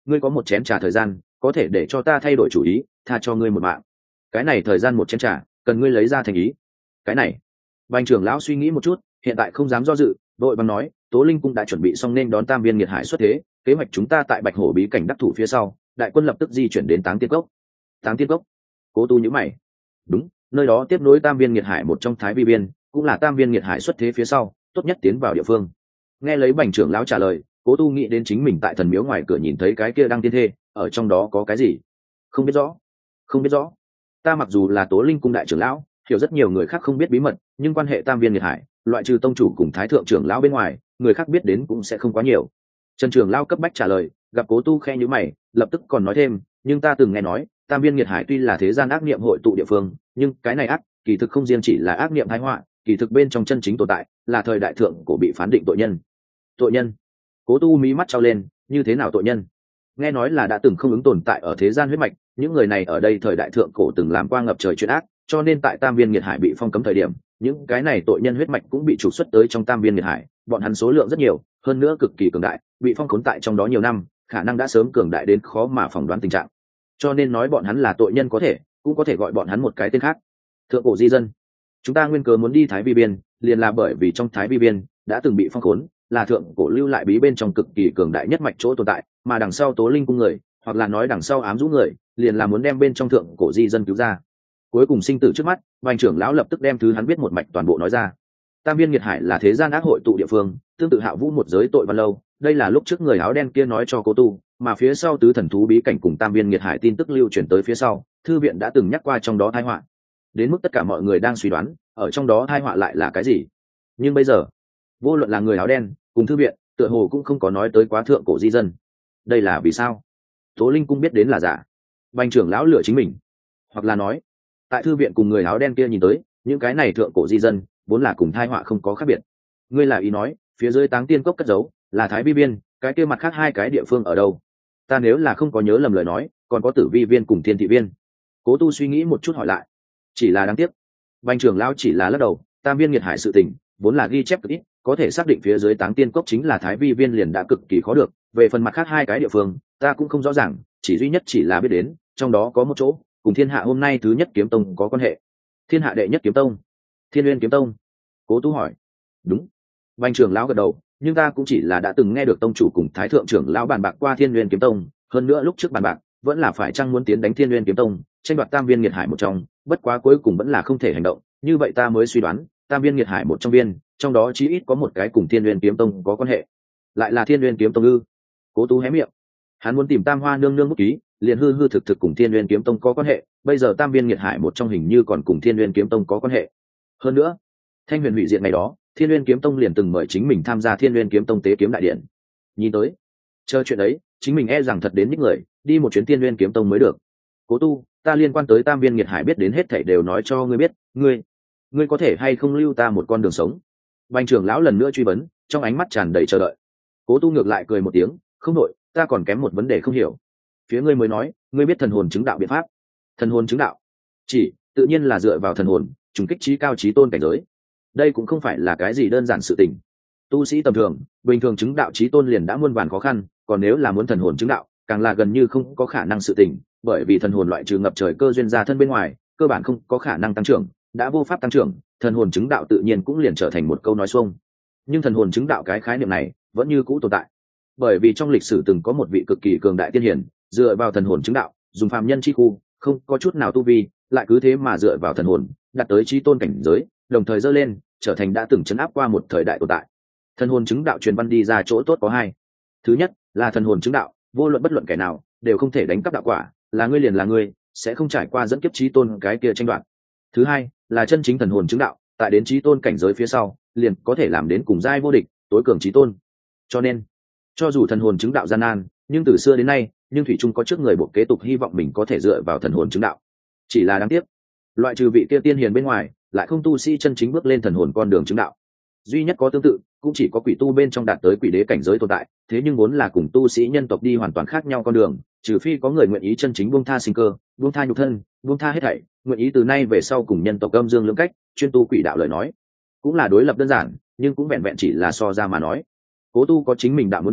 ngươi có một chén trà thời gian có thể để cho ta thay đổi chủ ý, tha cho ngươi một mạng. Cái này thời gian một chén trà cần ngươi lấy ra thành ý. Cái này Bành trưởng lão suy nghĩ một chút, hiện tại không dám do dự, đội bằng nói Tố Linh cung đã chuẩn bị xong nên đón Tam Viên Nghiệt Hải xuất thế, kế hoạch chúng ta tại Bạch Hổ bí cảnh đắc thủ phía sau, đại quân lập tức di chuyển đến Táng Tiên Cốc. Táng Tiên Cốc? Cố Tu nhíu mày. Đúng, nơi đó tiếp nối Tam Viên Nghiệt Hải một trong Thái Vi Biên, cũng là Tam Viên Nghiệt Hải xuất thế phía sau, tốt nhất tiến vào địa phương. Nghe lấy Bành trưởng lão trả lời, Cố Tu nghĩ đến chính mình tại thần miếu ngoài cửa nhìn thấy cái kia đăng tiên thê, ở trong đó có cái gì? Không biết rõ. Không biết rõ. Ta mặc dù là Tố Linh cung đại trưởng lão, hiểu rất nhiều người khác không biết bí mật, nhưng quan hệ Tam Viên Nghiệt Hải, loại trừ tông chủ cùng thái thượng trưởng lão bên ngoài, người khác biết đến cũng sẽ không quá nhiều. Trần trưởng lão cấp bách trả lời, gặp Cố Tu khe nhíu mày, lập tức còn nói thêm, nhưng ta từng nghe nói Tam Viên Nghiệt Hải tuy là thế gian ác niệm hội tụ địa phương, nhưng cái này ác kỳ thực không riêng chỉ là ác niệm thái họa, kỳ thực bên trong chân chính tồn tại là thời đại thượng cổ bị phán định tội nhân. Tội nhân? Cố Tu mí mắt trao lên, như thế nào tội nhân? Nghe nói là đã từng không ứng tồn tại ở thế gian huyết mạch, những người này ở đây thời đại thượng cổ từng làm qua ngập trời chuyện ác, cho nên tại Tam Viên Nghiệt Hải bị phong cấm thời điểm, những cái này tội nhân huyết mạch cũng bị trục xuất tới trong Tam Viên Nghiệt Hải, bọn hắn số lượng rất nhiều, hơn nữa cực kỳ cường đại, bị phong khốn tại trong đó nhiều năm, khả năng đã sớm cường đại đến khó mà phỏng đoán tình trạng. Cho nên nói bọn hắn là tội nhân có thể, cũng có thể gọi bọn hắn một cái tên khác. Thượng cổ di dân. Chúng ta nguyên cớ muốn đi Thái Vi Biên, liền là bởi vì trong Thái Vi Biên đã từng bị phong khốn, là thượng cổ lưu lại bí bên trong cực kỳ cường đại nhất mạch chỗ tồn tại, mà đằng sau Tố Linh cung người, hoặc là nói đằng sau ám dũ người, liền là muốn đem bên trong thượng cổ di dân cứu ra. Cuối cùng sinh tử trước mắt, Bành trưởng lão lập tức đem thứ hắn biết một mạch toàn bộ nói ra. Tam Viên Nghiệt Hải là thế gian ác hội tụ địa phương, tương tự Hạ Vũ một giới tội văn lâu, đây là lúc trước người áo đen kia nói cho Cố Tu, mà phía sau tứ thần thú bí cảnh cùng Tam Viên Nghiệt Hải tin tức lưu truyền tới phía sau, thư viện đã từng nhắc qua trong đó tai họa. Đến mức tất cả mọi người đang suy đoán, ở trong đó tai họa lại là cái gì. Nhưng bây giờ, vô luận là người áo đen cùng thư viện, tựa hồ cũng không có nói tới quá thượng cổ di dân. Đây là vì sao? Tố Linh cung biết đến là giả. Bành trưởng lão lựa chính mình, hoặc là nói, tại thư viện cùng người áo đen kia nhìn tới, những cái này thượng cổ di dân vốn là cùng tai họa không có khác biệt. Ngươi là ý nói, phía dưới Táng Tiên Cốc cất giấu là Thái Vi Biên, cái kia mặt khác hai cái địa phương ở đâu? Ta nếu là không có nhớ lầm lời nói, còn có Tử Vi Viên cùng Thiên Thị Viên. Cố Tu suy nghĩ một chút hỏi lại. Chỉ là đáng tiếc. Bành trưởng lão chỉ là lắc đầu, Tam Viên Nghiệt Hải sự tình vốn là ghi chép cực ít, có thể xác định phía dưới Táng Tiên Cốc chính là Thái Vi Viên liền đã cực kỳ khó được, về phần mặt khác hai cái địa phương ta cũng không rõ ràng, chỉ duy nhất chỉ là biết đến trong đó có một chỗ cùng thiên hạ hôm nay thứ nhất kiếm tông có quan hệ. Thiên hạ đệ nhất kiếm tông? Thiên Nguyên kiếm tông? Cố Tú hỏi. Đúng. Bành trưởng lão gật đầu, nhưng ta cũng chỉ là đã từng nghe được tông chủ cùng thái thượng trưởng lão bàn bạc qua Thiên Nguyên kiếm tông, hơn nữa lúc trước bàn bạc vẫn là phải chăng muốn tiến đánh Thiên Nguyên kiếm tông, tranh đoạt Tam Viên Nghiệt Hải một trong, bất quá cuối cùng vẫn là không thể hành động, như vậy ta mới suy đoán Tam Viên Nghiệt Hải một trong viên, trong đó chí ít có một cái cùng Thiên Nguyên kiếm tông có quan hệ. Lại là Thiên Nguyên kiếm tông ư? Cố Tú hé miệng. Hắn muốn tìm Tam Hoa nương nương bút ký, liền hư hư thực thực cùng Thiên Nguyên kiếm tông có quan hệ, bây giờ Tam Viên Nghiệt Hải một trong hình như còn cùng Thiên Nguyên kiếm tông có quan hệ. Hơn nữa, Thanh Huyền hủy diệt ngày đó, Thiên Nguyên kiếm tông liền từng mời chính mình tham gia Thiên Nguyên kiếm tông tế kiếm đại điện. Nhìn tới, chờ chuyện đấy, chính mình e rằng thật đến những người, đi một chuyến Thiên Nguyên kiếm tông mới được. Cố Tu, ta liên quan tới Tam Viên Nghiệt Hải biết đến hết thảy đều nói cho ngươi biết, ngươi có thể hay không lưu ta một con đường sống? Bành trưởng lão lần nữa truy vấn, trong ánh mắt tràn đầy chờ đợi. Cố Tu ngược lại cười một tiếng, không nội, ta còn kém một vấn đề không hiểu. Phía ngươi mới nói, ngươi biết thần hồn chứng đạo biện pháp. Thần hồn chứng đạo? Chỉ, tự nhiên là dựa vào thần hồn, trùng kích trí cao trí tôn cảnh giới. Đây cũng không phải là cái gì đơn giản sự tình. Tu sĩ tầm thường, bình thường chứng đạo trí tôn liền đã muôn vàn khó khăn, còn nếu là muốn thần hồn chứng đạo, càng là gần như không có khả năng sự tình, bởi vì thần hồn loại trừ ngập trời cơ duyên ra thân bên ngoài, cơ bản không có khả năng tăng trưởng, đã vô pháp tăng trưởng, thần hồn chứng đạo tự nhiên cũng liền trở thành một câu nói xuông. Nhưng thần hồn chứng đạo cái khái niệm này vẫn như cũ tồn tại, bởi vì trong lịch sử từng có một vị cực kỳ cường đại tiên hiển, dựa vào thần hồn chứng đạo, dùng phàm nhân chi khu, không có chút nào tu vi, lại cứ thế mà dựa vào thần hồn, đạt tới chí tôn cảnh giới, đồng thời dơ lên, trở thành đã từng chấn áp qua một thời đại tồn tại. Thần hồn chứng đạo truyền văn đi ra chỗ tốt có hai. Thứ nhất là thần hồn chứng đạo, vô luận bất luận kẻ nào đều không thể đánh cắp đạo quả, là ngươi liền là ngươi, sẽ không trải qua dẫn kiếp chí tôn cái kia tranh đoạt. Thứ hai là chân chính thần hồn chứng đạo, tại đến chí tôn cảnh giới phía sau, liền có thể làm đến cùng giai vô địch, tối cường chí tôn. Cho nên, cho dù thần hồn chứng đạo gian nan, nhưng từ xưa đến nay, nhưng thủy chung có trước người bộ kế tục hy vọng mình có thể dựa vào thần hồn chứng đạo. Chỉ là đáng tiếc, loại trừ vị kia tiên hiền bên ngoài, lại không tu sĩ chân chính bước lên thần hồn con đường chứng đạo. Duy nhất có tương tự, cũng chỉ có quỷ tu bên trong đạt tới quỷ đế cảnh giới tồn tại, thế nhưng vốn là cùng tu sĩ nhân tộc đi hoàn toàn khác nhau con đường, trừ phi có người nguyện ý chân chính buông tha sinh cơ, buông tha nhục thân, buông tha hết thảy, nguyện ý từ nay về sau cùng nhân tộc âm dương lưỡng cách, chuyên tu quỷ đạo lời nói. Cũng là đối lập đơn giản, nhưng cũng vẹn vẹn chỉ là so ra mà nói. Cố Tu có chính mình đạo muốn đi,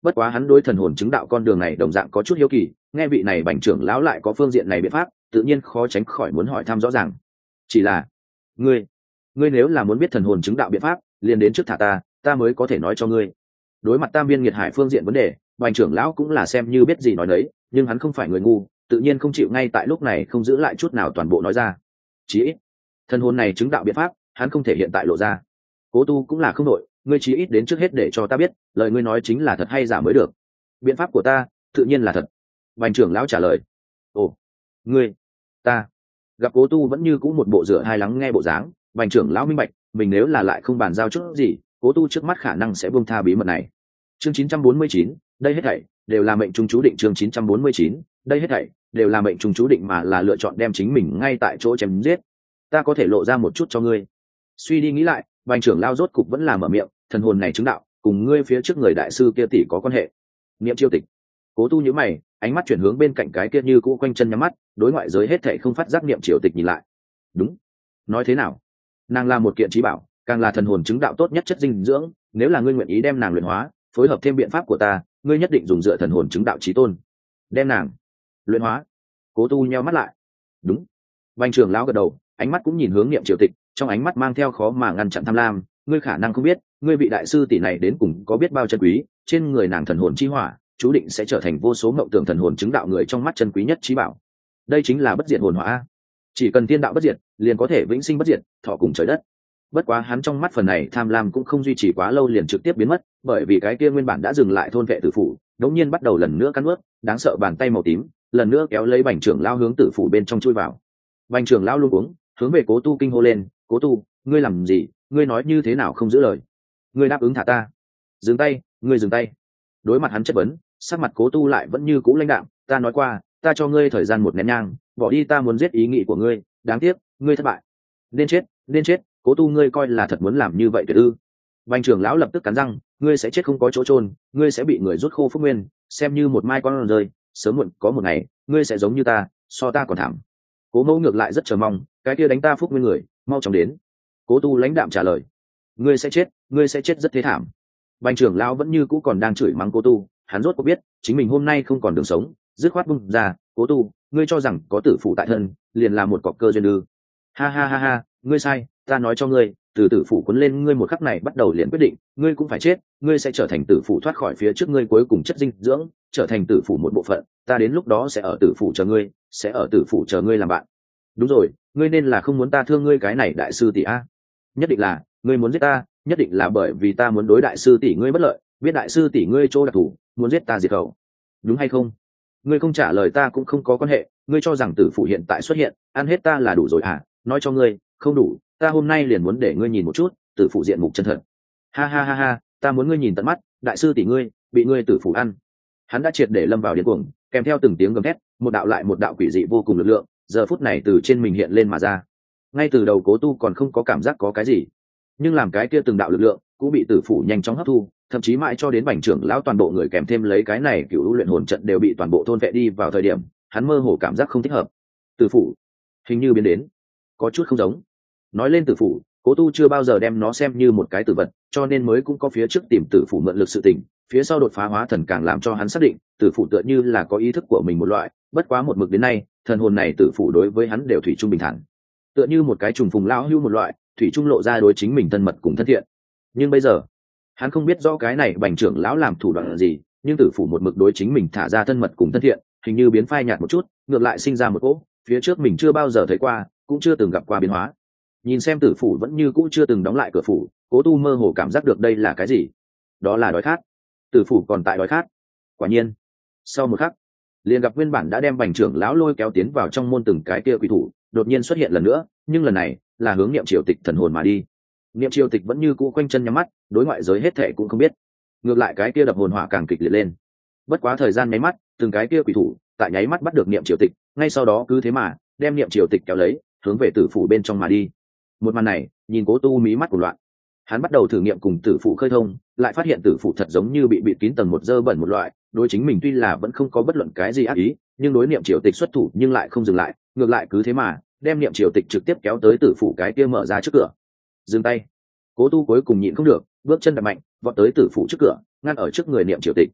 bất quá hắn đối thần hồn chứng đạo con đường này đồng dạng có chút hiếu kỳ, nghe vị này bành trưởng lão lại có phương diện này biện pháp, tự nhiên khó tránh khỏi muốn hỏi thăm rõ ràng. Chỉ là ngươi nếu là muốn biết thần hồn chứng đạo biện pháp, liền đến trước thả ta mới có thể nói cho ngươi. Đối mặt Tam Viên Nghiệt Hải phương diện vấn đề, bành trưởng lão cũng là xem như biết gì nói đấy, nhưng hắn không phải người ngu, tự nhiên không chịu ngay tại lúc này không giữ lại chút nào toàn bộ nói ra. Chỉ ít thần hồn này chứng đạo biện pháp hắn không thể hiện tại lộ ra. Cố Tu cũng là không đội, ngươi chí ít đến trước hết để cho ta biết lời ngươi nói chính là thật hay giả mới được. Biện pháp của ta tự nhiên là thật, bành trưởng lão trả lời. Ồ, ngươi ta gặp Cố Tu vẫn như cũ một bộ rửa hai lắng nghe bộ dáng, bành trưởng lão minh bạch mình nếu là lại không bàn giao chút gì, Cố Tu trước mắt khả năng sẽ buông tha bí mật này. Chương 949, đây hết thảy đều là mệnh trung chú định. Chương 949, đây hết thảy đều là mệnh trung chú định, mà là lựa chọn đem chính mình ngay tại chỗ chém giết. Ta có thể lộ ra một chút cho ngươi. Suy đi nghĩ lại, bành trưởng lao rốt cục vẫn là mở miệng, thần hồn này chứng đạo cùng ngươi phía trước người đại sư kia tỷ có quan hệ. Niệm chiêu tịch. Cố Tu nhíu mày, ánh mắt chuyển hướng bên cạnh cái kia như cũ quanh chân nhắm mắt, đối ngoại giới hết thảy không phát giác niệm triều tịch nhìn lại. Đúng. Nói thế nào? Nàng là một kiện trí bảo, càng là thần hồn chứng đạo tốt nhất chất dinh dưỡng, nếu là ngươi nguyện ý đem nàng luyện hóa, phối hợp thêm biện pháp của ta, ngươi nhất định dùng dựa thần hồn chứng đạo chí tôn. Đem nàng luyện hóa. Cố Tu nheo mắt lại. Đúng. Bành trưởng lão gật đầu, ánh mắt cũng nhìn hướng niệm triều tịch, trong ánh mắt mang theo khó mà ngăn chặn tham lam. Ngươi khả năng không biết, ngươi vị đại sư tỷ này đến cùng có biết bao chân quý, trên người nàng thần hồn chi hỏa chú định sẽ trở thành vô số mộng tưởng thần hồn chứng đạo người trong mắt chân quý nhất trí bảo. Đây chính là bất diệt hồn hỏa. Chỉ cần thiên đạo bất diệt, liền có thể vĩnh sinh bất diệt, thọ cùng trời đất. Bất quá hắn trong mắt phần này tham lam cũng không duy trì quá lâu liền trực tiếp biến mất, bởi vì cái kia nguyên bản đã dừng lại thôn vệ tử phủ đống nhiên bắt đầu lần nữa cắn nuốt, đáng sợ bàn tay màu tím lần nữa kéo lấy bành trưởng lao hướng tử phủ bên trong chui vào. Bành trưởng lao luôn uống hướng về Cố Tu kinh hô lên, Cố Tu, ngươi làm gì? Ngươi nói như thế nào không giữ lời? Ngươi đáp ứng thả ta? Dừng tay, ngươi dừng tay. Đối mặt hắn chất vấn, sắc mặt Cố Tu lại vẫn như cũ lãnh đạm. Ta nói qua, ta cho ngươi thời gian một nén nhang, bỏ đi ta muốn giết ý nghĩ của ngươi, đáng tiếc ngươi thất bại. Nên chết, nên chết. Cố Tu, ngươi coi là thật muốn làm như vậy tuyệt ư? Bành trưởng lão lập tức cắn răng, ngươi sẽ chết không có chỗ chôn, ngươi sẽ bị người rút khô phúc nguyên, xem như một mai con rơi, sớm muộn có một ngày ngươi sẽ giống như ta, so ta còn thảm. Cố Mẫu ngược lại rất chờ mong, cái kia đánh ta phúc nguyên người mau chóng đến. Cố Tu lãnh đạm trả lời, ngươi sẽ chết rất thế thảm. Bành trưởng lão vẫn như cũ còn đang chửi mắng Cố Tu, hắn rốt cuộc biết chính mình hôm nay không còn đường sống, dứt khoát bung ra. Cố Tu, ngươi cho rằng có tử phụ tại thân liền là một cọc cơ duyên ư? Ha ha ha ha, ngươi sai, ta nói cho ngươi, từ tử phủ cuốn lên ngươi một khắc này bắt đầu liền quyết định ngươi cũng phải chết, ngươi sẽ trở thành tử phủ thoát khỏi phía trước ngươi cuối cùng chất dinh dưỡng, trở thành tử phủ một bộ phận. Ta đến lúc đó sẽ ở tử phủ chờ ngươi, sẽ ở tử phủ chờ ngươi làm bạn. Đúng rồi, ngươi nên là không muốn ta thương ngươi cái này đại sư tỷ a? Nhất định là ngươi muốn giết ta, nhất định là bởi vì ta muốn đối đại sư tỷ ngươi bất lợi, biết đại sư tỷ ngươi chỗ đặc thù, muốn giết ta diệt khẩu, đúng hay không? Ngươi không trả lời ta cũng không có quan hệ, ngươi cho rằng tử phủ hiện tại xuất hiện ăn hết ta là đủ rồi à? Nói cho ngươi, không đủ, ta hôm nay liền muốn để ngươi nhìn một chút tử phủ diện mục chân thật. Ha ha ha ha, ta muốn ngươi nhìn tận mắt đại sư tỷ ngươi bị ngươi tử phủ ăn. Hắn đã triệt để lâm vào điên cuồng, kèm theo từng tiếng gầm thét, một đạo lại một đạo quỷ dị vô cùng lực lượng giờ phút này từ trên mình hiện lên mà ra. Ngay từ đầu Cố Tu còn không có cảm giác có cái gì, nhưng làm cái kia từng đạo lực lượng cũng bị tử phủ nhanh chóng hấp thu, thậm chí mãi cho đến bành trưởng lão toàn bộ người kèm thêm lấy cái này cựu luyện hồn trận đều bị toàn bộ thôn vệ đi vào thời điểm, hắn mơ hồ cảm giác không thích hợp. Tử phủ hình như biến đến có chút không giống. Nói lên tử phủ, Cố Tu chưa bao giờ đem nó xem như một cái tử vật, cho nên mới cũng có phía trước tìm tử phủ mượn lực sự tình, phía sau đột phá hóa thần càng làm cho hắn xác định tử phủ tựa như là có ý thức của mình một loại. Bất quá một mực đến nay, thần hồn này tử phủ đối với hắn đều thủy chung bình thản, tựa như một cái trùng phùng lão hưu một loại, thủy chung lộ ra đối chính mình thân mật cùng thân thiện. Nhưng bây giờ hắn không biết rõ cái này bành trưởng lão làm thủ đoạn gì, nhưng tử phủ một mực đối chính mình thả ra thân mật cùng thân thiện, hình như biến phai nhạt một chút, ngược lại sinh ra một cỗ phía trước mình chưa bao giờ thấy qua, cũng chưa từng gặp qua biến hóa. Nhìn xem tử phủ vẫn như cũ chưa từng đóng lại cửa phủ, Cố Tu mơ hồ cảm giác được đây là cái gì. Đó là đói khát. Tử phủ còn tại đói khát. Quả nhiên, sau một khắc, liền gặp nguyên bản đã đem bành trưởng lão lôi kéo tiến vào trong môn từng cái kia quỷ thủ đột nhiên xuất hiện lần nữa, nhưng lần này là hướng niệm triều tịch thần hồn mà đi. Niệm triều tịch vẫn như cũ quanh chân nhắm mắt, đối ngoại giới hết thệ cũng không biết. Ngược lại cái kia đập hồn hỏa càng kịch liệt lên. Bất quá thời gian nháy mắt, từng cái kia quỷ thủ tại nháy mắt bắt được niệm triều tịch, ngay sau đó cứ thế mà đem niệm triều tịch kéo lấy hướng về tử phủ bên trong mà đi. Một màn này nhìn Cố Tu mí mắt của loạn. Hắn bắt đầu thử nghiệm cùng tử phủ khơi thông, lại phát hiện tử phủ thật giống như bị bịt kín tầng một dơ bẩn một loại, đối chính mình tuy là vẫn không có bất luận cái gì ác ý, nhưng đối niệm triều tịch xuất thủ nhưng lại không dừng lại, ngược lại cứ thế mà đem niệm triều tịch trực tiếp kéo tới tử phủ cái kia mở ra trước cửa. Dừng tay. Cố Tu cuối cùng nhịn không được, bước chân đạp mạnh vọt tới tử phủ trước cửa, ngăn ở trước người niệm triều tịch.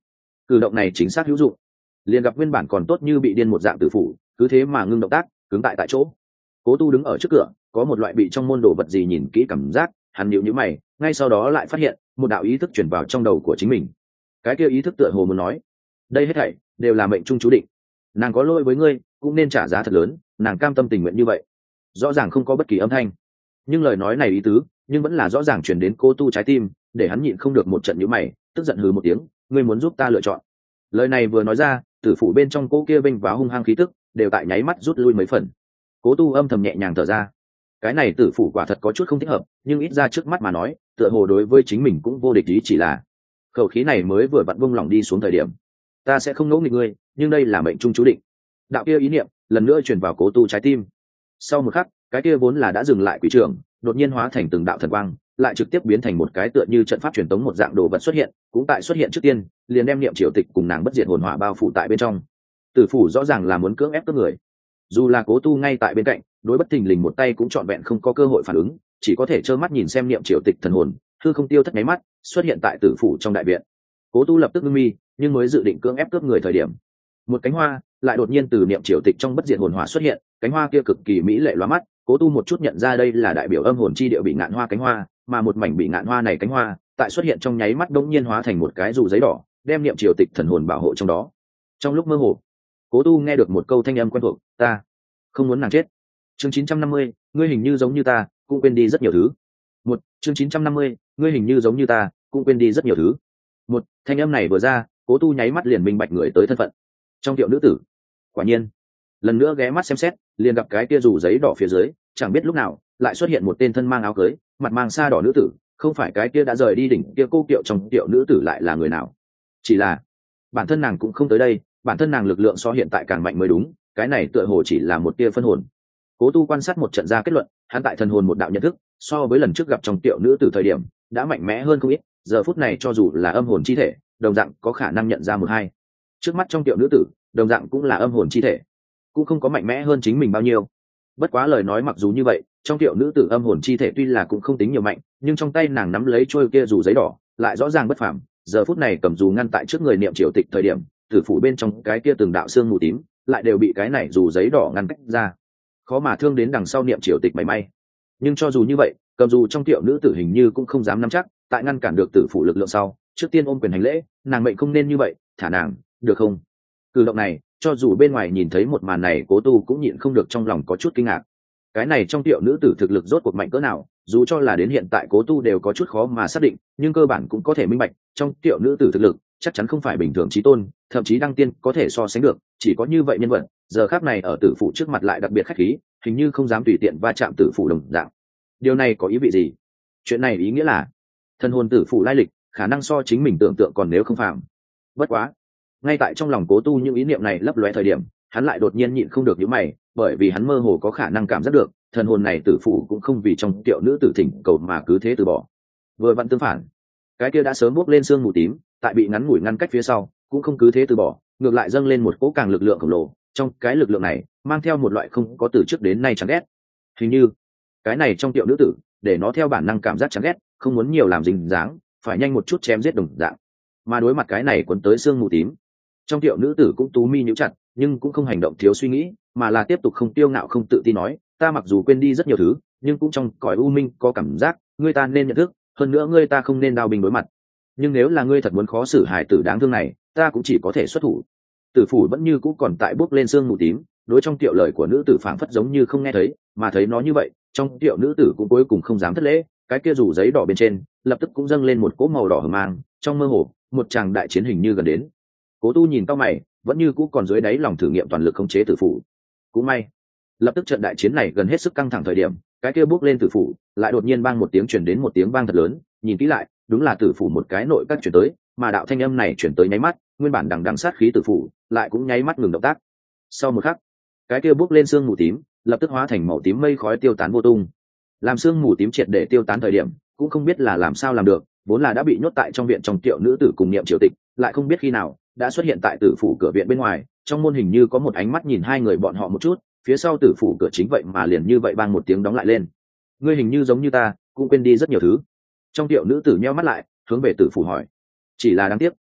cử động này chính xác hữu dụng. Liền gặp nguyên bản còn tốt như bị điên một dạng tử phủ cứ thế mà ngưng động tác, cứng tại chỗ. Cố Tu đứng ở trước cửa, có một loại bị trong môn đồ vật gì nhìn kỹ cảm giác, hắn nhíu nhíu mày, ngay sau đó lại phát hiện một đạo ý thức chuyển vào trong đầu của chính mình. Cái kia ý thức tựa hồ muốn nói, đây hết thảy đều là mệnh trung chú định, nàng có lỗi với ngươi cũng nên trả giá thật lớn, nàng cam tâm tình nguyện như vậy. Rõ ràng không có bất kỳ âm thanh, nhưng lời nói này ý tứ nhưng vẫn là rõ ràng truyền đến Cố Tu trái tim, để hắn nhịn không được một trận nhíu mày, tức giận hừ một tiếng, ngươi muốn giúp ta lựa chọn. Lời này vừa nói ra, tử phủ bên trong cô kia bênh váo hung hăng khí tức đều tại nháy mắt rút lui mấy phần. Cố Tu âm thầm nhẹ nhàng thở ra, cái này tử phủ quả thật có chút không thích hợp, nhưng ít ra trước mắt mà nói tựa hồ đối với chính mình cũng vô địch ý, chỉ là khẩu khí này mới vừa vặn bung lỏng đi xuống thời điểm. Ta sẽ không ngỗ nghịch ngươi, nhưng đây là mệnh trung chú định. Đạo kia ý niệm lần nữa truyền vào Cố Tu trái tim. Sau một khắc, cái kia vốn là đã dừng lại quỷ trưởng đột nhiên hóa thành từng đạo thần quang, lại trực tiếp biến thành một cái tựa như trận pháp truyền tống một dạng đồ vật xuất hiện, cũng tại xuất hiện trước tiên liền đem niệm triều tịch cùng nàng bất diệt hồn hỏa bao phủ tại bên trong. Tử phủ rõ ràng là muốn cưỡng ép cướp người, dù là Cố Tu ngay tại bên cạnh, đối bất thình lình một tay cũng trọn vẹn không có cơ hội phản ứng, chỉ có thể trơ mắt nhìn xem niệm triều tịch thần hồn hư không tiêu thất nháy mắt xuất hiện tại tử phủ trong đại viện. Cố Tu lập tức ngưng mi, nhưng mới dự định cưỡng ép cướp người thời điểm, một cánh hoa lại đột nhiên từ niệm triều tịch trong bất diệt hồn hỏa xuất hiện. Cánh hoa kia cực kỳ mỹ lệ lóa mắt, Cố Tu một chút nhận ra đây là đại biểu âm hồn chi địa bị ngạn hoa cánh hoa, mà một mảnh bị ngạn hoa này cánh hoa tại xuất hiện trong nháy mắt đống nhiên hóa thành một cái dù giấy đỏ, đem niệm triều tịch thần hồn bảo hộ trong đó. Trong lúc mơ hồ, Cố Tu nghe được một câu thanh âm quen thuộc, ta không muốn nàng chết. Chương 950, ngươi hình như giống như ta, cũng quên đi rất nhiều thứ. Một chương 950, ngươi hình như giống như ta, cũng quên đi rất nhiều thứ. Một thanh âm này vừa ra, Cố Tu nháy mắt liền minh bạch người tới thân phận. Trong tiệu nữ tử. Quả nhiên, lần nữa ghé mắt xem xét, liền gặp cái kia dù giấy đỏ phía dưới, chẳng biết lúc nào lại xuất hiện một tên thân mang áo cưới, mặt mang sa đỏ nữ tử. Không phải cái kia đã rời đi đỉnh kia cô kiệu trong tiệu nữ tử lại là người nào? Chỉ là bản thân nàng cũng không tới đây, bản thân nàng lực lượng so hiện tại càng mạnh mới đúng, cái này tựa hồ chỉ là một tia phân hồn. Cố Tu quan sát một trận ra kết luận, hắn tại thần hồn một đạo nhận thức, so với lần trước gặp trong tiệu nữ tử thời điểm đã mạnh mẽ hơn không ít, giờ phút này cho dù là âm hồn chi thể, đồng dạng có khả năng nhận ra một hai. Trước mắt trong tiệu nữ tử, đồng dạng cũng là âm hồn chi thể, cũng không có mạnh mẽ hơn chính mình bao nhiêu. Bất quá lời nói mặc dù như vậy, trong tiệu nữ tử âm hồn chi thể tuy là cũng không tính nhiều mạnh, nhưng trong tay nàng nắm lấy trôi kia dù giấy đỏ, lại rõ ràng bất phàm. Giờ phút này cầm dù ngăn tại trước người niệm triều tịch thời điểm, tử phủ bên trong cái kia từng đạo xương mù tím, lại đều bị cái này dù giấy đỏ ngăn cách ra, khó mà thương đến đằng sau niệm triều tịch mảy may. Nhưng cho dù như vậy, cầm dù trong tiệu nữ tử hình như cũng không dám nắm chắc, tại ngăn cản được tử phủ lực lượng sau, trước tiên ôm quyền hành lễ, nàng mệnh không nên như vậy, thả nàng được không? Cử động này, cho dù bên ngoài nhìn thấy một màn này, Cố Tu cũng nhịn không được trong lòng có chút kinh ngạc. Cái này trong tiệu nữ tử thực lực rốt cuộc mạnh cỡ nào, dù cho là đến hiện tại Cố Tu đều có chút khó mà xác định, nhưng cơ bản cũng có thể minh bạch, trong tiệu nữ tử thực lực chắc chắn không phải bình thường chí tôn, thậm chí đăng tiên có thể so sánh được. Chỉ có như vậy nhân vật, giờ khắc này ở tử phụ trước mặt lại đặc biệt khách khí, hình như không dám tùy tiện va chạm tử phụ đồng dạng. Điều này có ý vị gì? Chuyện này ý nghĩa là thân hồn tử phụ lai lịch khả năng so chính mình tưởng tượng còn nếu không phạm. Bất quá, ngay tại trong lòng Cố Tu những ý niệm này lấp lóe thời điểm, hắn lại đột nhiên nhịn không được nhíu mày, bởi vì hắn mơ hồ có khả năng cảm giác được thần hồn này tử phụ cũng không vì trong tiệu nữ tử thỉnh cầu mà cứ thế từ bỏ. Vừa vặn tương phản, cái kia đã sớm bốc lên sương mù tím, tại bị ngắn ngủi ngăn cách phía sau, cũng không cứ thế từ bỏ, ngược lại dâng lên một cỗ càng lực lượng khổng lồ. Trong cái lực lượng này mang theo một loại không có từ trước đến nay chán ghét, hình như cái này trong tiệu nữ tử để nó theo bản năng cảm giác chán ghét, không muốn nhiều làm dính dáng, phải nhanh một chút chém giết đồng dạng. Mà đối mặt cái này cuốn tới sương mù tím, trong tiệu nữ tử cũng tú mi nhíu chặt, nhưng cũng không hành động thiếu suy nghĩ, mà là tiếp tục không tiêu ngạo không tự tin nói, ta mặc dù quên đi rất nhiều thứ, nhưng cũng trong cõi u minh có cảm giác ngươi ta nên nhận thức, hơn nữa ngươi ta không nên đao binh đối mặt. Nhưng nếu là ngươi thật muốn khó xử hài tử đáng thương này, ta cũng chỉ có thể xuất thủ. Tử phủ vẫn như cũ còn tại bốc lên sương mù tím, đối trong tiệu lời của nữ tử phảng phất giống như không nghe thấy, mà thấy nó như vậy, trong tiệu nữ tử cũng cuối cùng không dám thất lễ, cái kia rủ giấy đỏ bên trên lập tức cũng dâng lên một cỗ màu đỏ hờ mang, trong mơ hồ một tràng đại chiến hình như gần đến. Cố Tu nhìn cao mày, vẫn như cũ còn dưới đáy lòng thử nghiệm toàn lực khống chế tử phủ. Cũng may, lập tức trận đại chiến này gần hết sức căng thẳng thời điểm, cái kia bước lên tử phủ lại đột nhiên bang một tiếng truyền đến một tiếng vang thật lớn, nhìn kỹ lại, đúng là tử phủ một cái nội các truyền tới, mà đạo thanh âm này truyền tới nháy mắt, nguyên bản đằng đằng sát khí tử phủ lại cũng nháy mắt ngừng động tác. Sau một khắc, cái kia bước lên sương mù tím lập tức hóa thành màu tím mây khói tiêu tán vô tung. Làm sương mù tím triệt để tiêu tán thời điểm, cũng không biết là làm sao làm được, vốn là đã bị nhốt tại trong viện trong tiệu nữ tử cùng niệm triều tịch, lại không biết khi nào đã xuất hiện tại tử phủ cửa viện bên ngoài. Trong môn hình như có một ánh mắt nhìn hai người bọn họ một chút, phía sau tử phủ cửa chính vậy mà liền như vậy bang một tiếng đóng lại lên. Ngươi hình như giống như ta, cũng quên đi rất nhiều thứ. Trong tiệu nữ tử nheo mắt lại, hướng về tử phủ hỏi. Chỉ là đáng tiếc,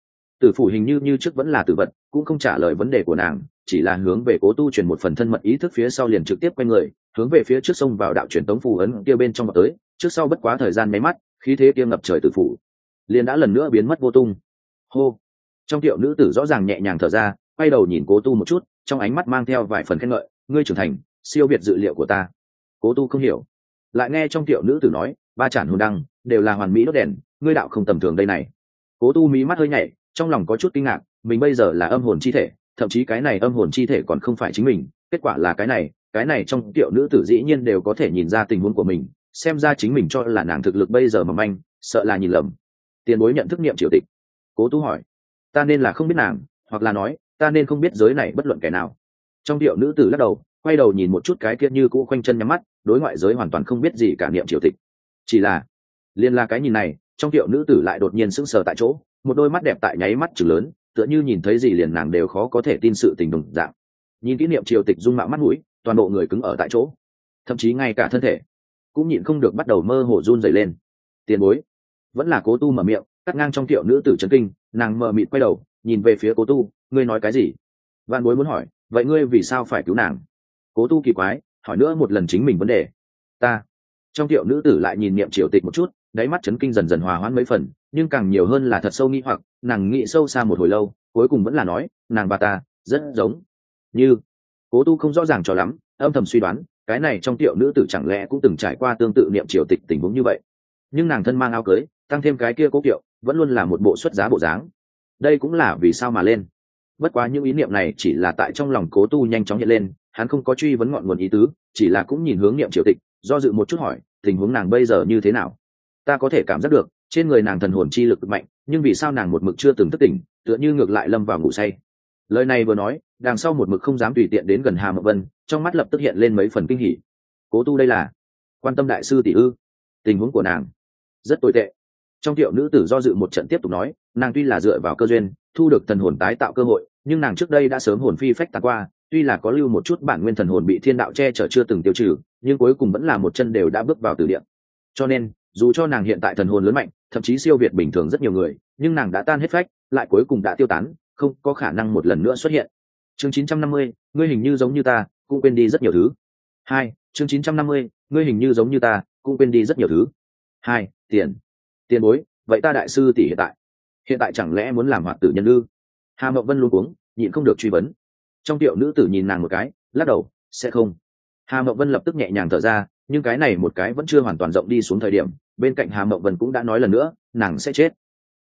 Tử phủ hình như trước vẫn là tử vật, cũng không trả lời vấn đề của nàng, chỉ là hướng về Cố Tu truyền một phần thân mật ý thức, phía sau liền trực tiếp quay người hướng về phía trước sông vào đạo truyền tống phù ấn kia bên trong vào tới. Trước sau bất quá thời gian mấy mắt, khí thế kia ngập trời tử phủ liền đã lần nữa biến mất vô tung. Hô. Trong tiệu nữ tử rõ ràng nhẹ nhàng thở ra, quay đầu nhìn Cố Tu một chút, trong ánh mắt mang theo vài phần khen ngợi, ngươi trưởng thành siêu việt dự liệu của ta. Cố Tu không hiểu, lại nghe trong tiệu nữ tử nói, ba chản hồn đăng đều là hoàn mỹ đốt đèn, ngươi đạo không tầm thường đây này. Cố Tu mí mắt hơi nhảy, trong lòng có chút kinh ngạc, mình bây giờ là âm hồn chi thể, thậm chí cái này âm hồn chi thể còn không phải chính mình, kết quả là cái này trong tiệu nữ tử dĩ nhiên đều có thể nhìn ra tình huống của mình, xem ra chính mình cho là nàng thực lực bây giờ mà manh, sợ là nhìn lầm. Tiền bối nhận thức niệm triều tịch. Cố Tu hỏi, ta nên là không biết nàng, hoặc là nói ta nên không biết giới này bất luận kẻ nào. Trong tiệu nữ tử lắc đầu, quay đầu nhìn một chút cái kia như cũ khoanh chân nhắm mắt, đối ngoại giới hoàn toàn không biết gì cả niệm triều tịch. Chỉ là liên la cái nhìn này, trong tiệu nữ tử lại đột nhiên sững sờ tại chỗ, một đôi mắt đẹp tại nháy mắt chừng lớn, tựa như nhìn thấy gì liền nàng đều khó có thể tin sự tình đồng dạng. Nhìn kỷ niệm triều tịch dung mạo mắt mũi, toàn bộ người cứng ở tại chỗ, thậm chí ngay cả thân thể cũng nhịn không được bắt đầu mơ hồ run rẩy lên. Tiền bối. Vẫn là Cố Tu mở miệng cắt ngang trong tiệu nữ tử chấn kinh, nàng mờ mịt quay đầu nhìn về phía Cố Tu, ngươi nói cái gì? Vạn Bối muốn hỏi, vậy ngươi vì sao phải cứu nàng? Cố Tu kỳ quái hỏi nữa một lần chính mình vấn đề. Ta. Trong tiệu nữ tử lại nhìn niệm triều tịch một chút, đáy mắt chấn kinh dần dần hòa hoãn mấy phần, nhưng càng nhiều hơn là thật sâu nghi hoặc, nàng nghĩ sâu xa một hồi lâu, cuối cùng vẫn là nói, nàng và ta rất giống. Như. Cố Tu không rõ ràng cho lắm, âm thầm suy đoán, cái này trong tiệu nữ tử chẳng lẽ cũng từng trải qua tương tự niệm triều tịch tình huống như vậy. Nhưng nàng thân mang áo cưới, tăng thêm cái kia cố kiệu, vẫn luôn là một bộ xuất giá bộ dáng. Đây cũng là vì sao mà lên. Bất quá những ý niệm này chỉ là tại trong lòng Cố Tu nhanh chóng hiện lên, hắn không có truy vấn ngọn nguồn ý tứ, chỉ là cũng nhìn hướng niệm triều tịch, do dự một chút hỏi, tình huống nàng bây giờ như thế nào? Ta có thể cảm giác được trên người nàng thần hồn chi lực mạnh, nhưng vì sao nàng một mực chưa từng thức tỉnh, tựa như ngược lại lâm vào ngủ say. Lời này vừa nói, đằng sau một mực không dám tùy tiện đến gần Hà Mộng Vân, trong mắt lập tức hiện lên mấy phần kinh hỉ. Cố Tu đây là quan tâm đại sư tỷ ư? Tình huống của nàng rất tồi tệ. Trong tiệu nữ tử do dự một trận tiếp tục nói, nàng tuy là dựa vào cơ duyên thu được thần hồn tái tạo cơ hội, nhưng nàng trước đây đã sớm hồn phi phách tán qua, tuy là có lưu một chút bản nguyên thần hồn bị thiên đạo che chở chưa từng tiêu trừ, nhưng cuối cùng vẫn là một chân đều đã bước vào tử địa. Cho nên dù cho nàng hiện tại thần hồn lớn mạnh, thậm chí siêu việt bình thường rất nhiều người, nhưng nàng đã tan hết phách, lại cuối cùng đã tiêu tán, không có khả năng một lần nữa xuất hiện. Chương 950, ngươi hình như giống như ta, cũng quên đi rất nhiều thứ. 2. Chương 950, ngươi hình như giống như ta, cũng quên đi rất nhiều thứ. 2. Tiền bối, vậy ta đại sư tỷ hiện tại chẳng lẽ muốn làm hoạt tử nhân ư? Hà Mộng Vân luống cuống, nhịn không được truy vấn. Trong tiệu nữ tử nhìn nàng một cái, lắc đầu, sẽ không. Hà Mộng Vân lập tức nhẹ nhàng thở ra, nhưng cái này một cái vẫn chưa hoàn toàn rộng đi xuống thời điểm, bên cạnh Hà Mộng Vân cũng đã nói lần nữa, nàng sẽ chết.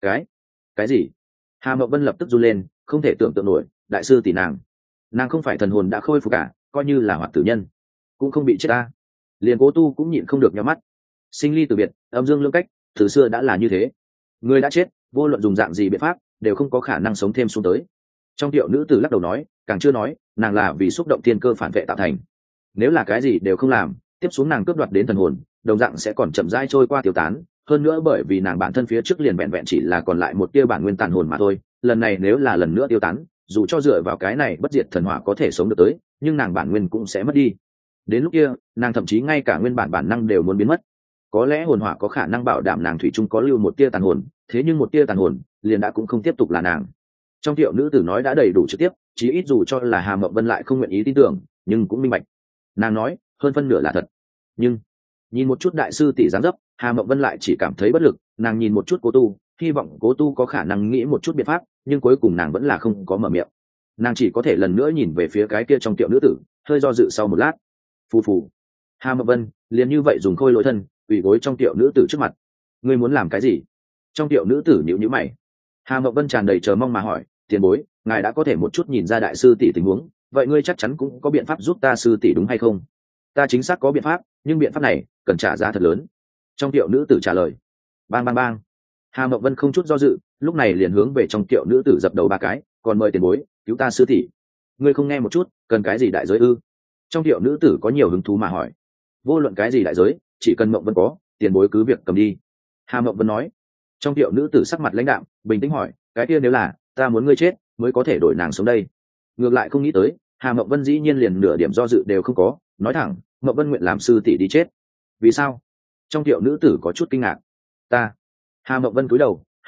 Cái gì? Hà Mộng Vân lập tức run lên, không thể tưởng tượng nổi, đại sư tỷ nàng không phải thần hồn đã khôi phục cả, coi như là hoạt tử nhân cũng không bị chết ta. Liền Cố Tu cũng nhịn không được nhắm mắt. Sinh ly từ biệt, âm dương lưỡng cách, từ xưa đã là như thế. Người đã chết, vô luận dùng dạng gì biện pháp, đều không có khả năng sống thêm xuống tới. Trong tiệu nữ tử lắc đầu nói, càng chưa nói, nàng là vì xúc động thiên cơ phản vệ tạo thành. Nếu là cái gì đều không làm, tiếp xuống nàng cướp đoạt đến thần hồn, đồng dạng sẽ còn chậm rãi trôi qua tiêu tán. Hơn nữa bởi vì nàng bản thân phía trước liền vẹn vẹn chỉ là còn lại một tia bản nguyên tàn hồn mà thôi, lần này nếu là lần nữa tiêu tán, dù cho dựa vào cái này bất diệt thần hỏa có thể sống được tới, nhưng nàng bản nguyên cũng sẽ mất đi. Đến lúc kia, nàng thậm chí ngay cả nguyên bản năng đều muốn biến mất. Có lẽ hồn hỏa có khả năng bảo đảm nàng thủy chung có lưu một tia tàn hồn, thế nhưng một tia tàn hồn liền đã cũng không tiếp tục là nàng. Trong tiệu nữ tử nói đã đầy đủ trực tiếp, chí ít dù cho là Hà Mộng Vân lại không nguyện ý tin tưởng, nhưng cũng minh bạch. Nàng nói, hơn phân nửa là thật. Nhưng nhìn một chút đại sư tỷ dáng dấp, Hà Mộng Vân lại chỉ cảm thấy bất lực. Nàng nhìn một chút Cố Tu, hy vọng Cố Tu có khả năng nghĩ một chút biện pháp, nhưng cuối cùng nàng vẫn là không có mở miệng. Nàng chỉ có thể lần nữa nhìn về phía cái kia trong tiệu nữ tử, hơi do dự sau một lát. Phù phù. Hà Mộng Vân liền như vậy dùng khôi lỗi thân ủy gối trong tiệu nữ tử trước mặt. Ngươi muốn làm cái gì? Trong tiệu nữ tử nhíu nhíu mày. Hà Mộng Vân tràn đầy chờ mong mà hỏi, tiền bối, ngài đã có thể một chút nhìn ra đại sư tỷ tình huống, vậy ngươi chắc chắn cũng có biện pháp giúp ta sư tỷ đúng hay không? Ta chính xác có biện pháp, nhưng biện pháp này cần trả giá thật lớn. Trong tiệu nữ tử trả lời. Bang bang bang. Hà Mộng Vân không chút do dự, lúc này liền hướng về trong tiệu nữ tử dập đầu ba cái, còn mời tiền bối cứu ta sư tỷ. Ngươi không nghe một chút, cần cái gì đại giới ư? Trong tiệu nữ tử có nhiều hứng thú mà hỏi. Vô luận cái gì đại giới, chỉ cần Mộng Vân có, tiền bối cứ việc cầm đi. Hà Mộng Vân nói. Trong tiệu nữ tử sắc mặt lãnh đạm, bình tĩnh hỏi, cái kia nếu là ta muốn ngươi chết mới có thể đổi nàng sống đây? Ngược lại không nghĩ tới, Hà Mộng Vân dĩ nhiên liền nửa điểm do dự đều không có, nói thẳng, Mộng Vân nguyện làm sư tỷ đi chết. Vì sao? Trong tiệu nữ tử có chút kinh ngạc. Hà Mộng Vân cúi đầu,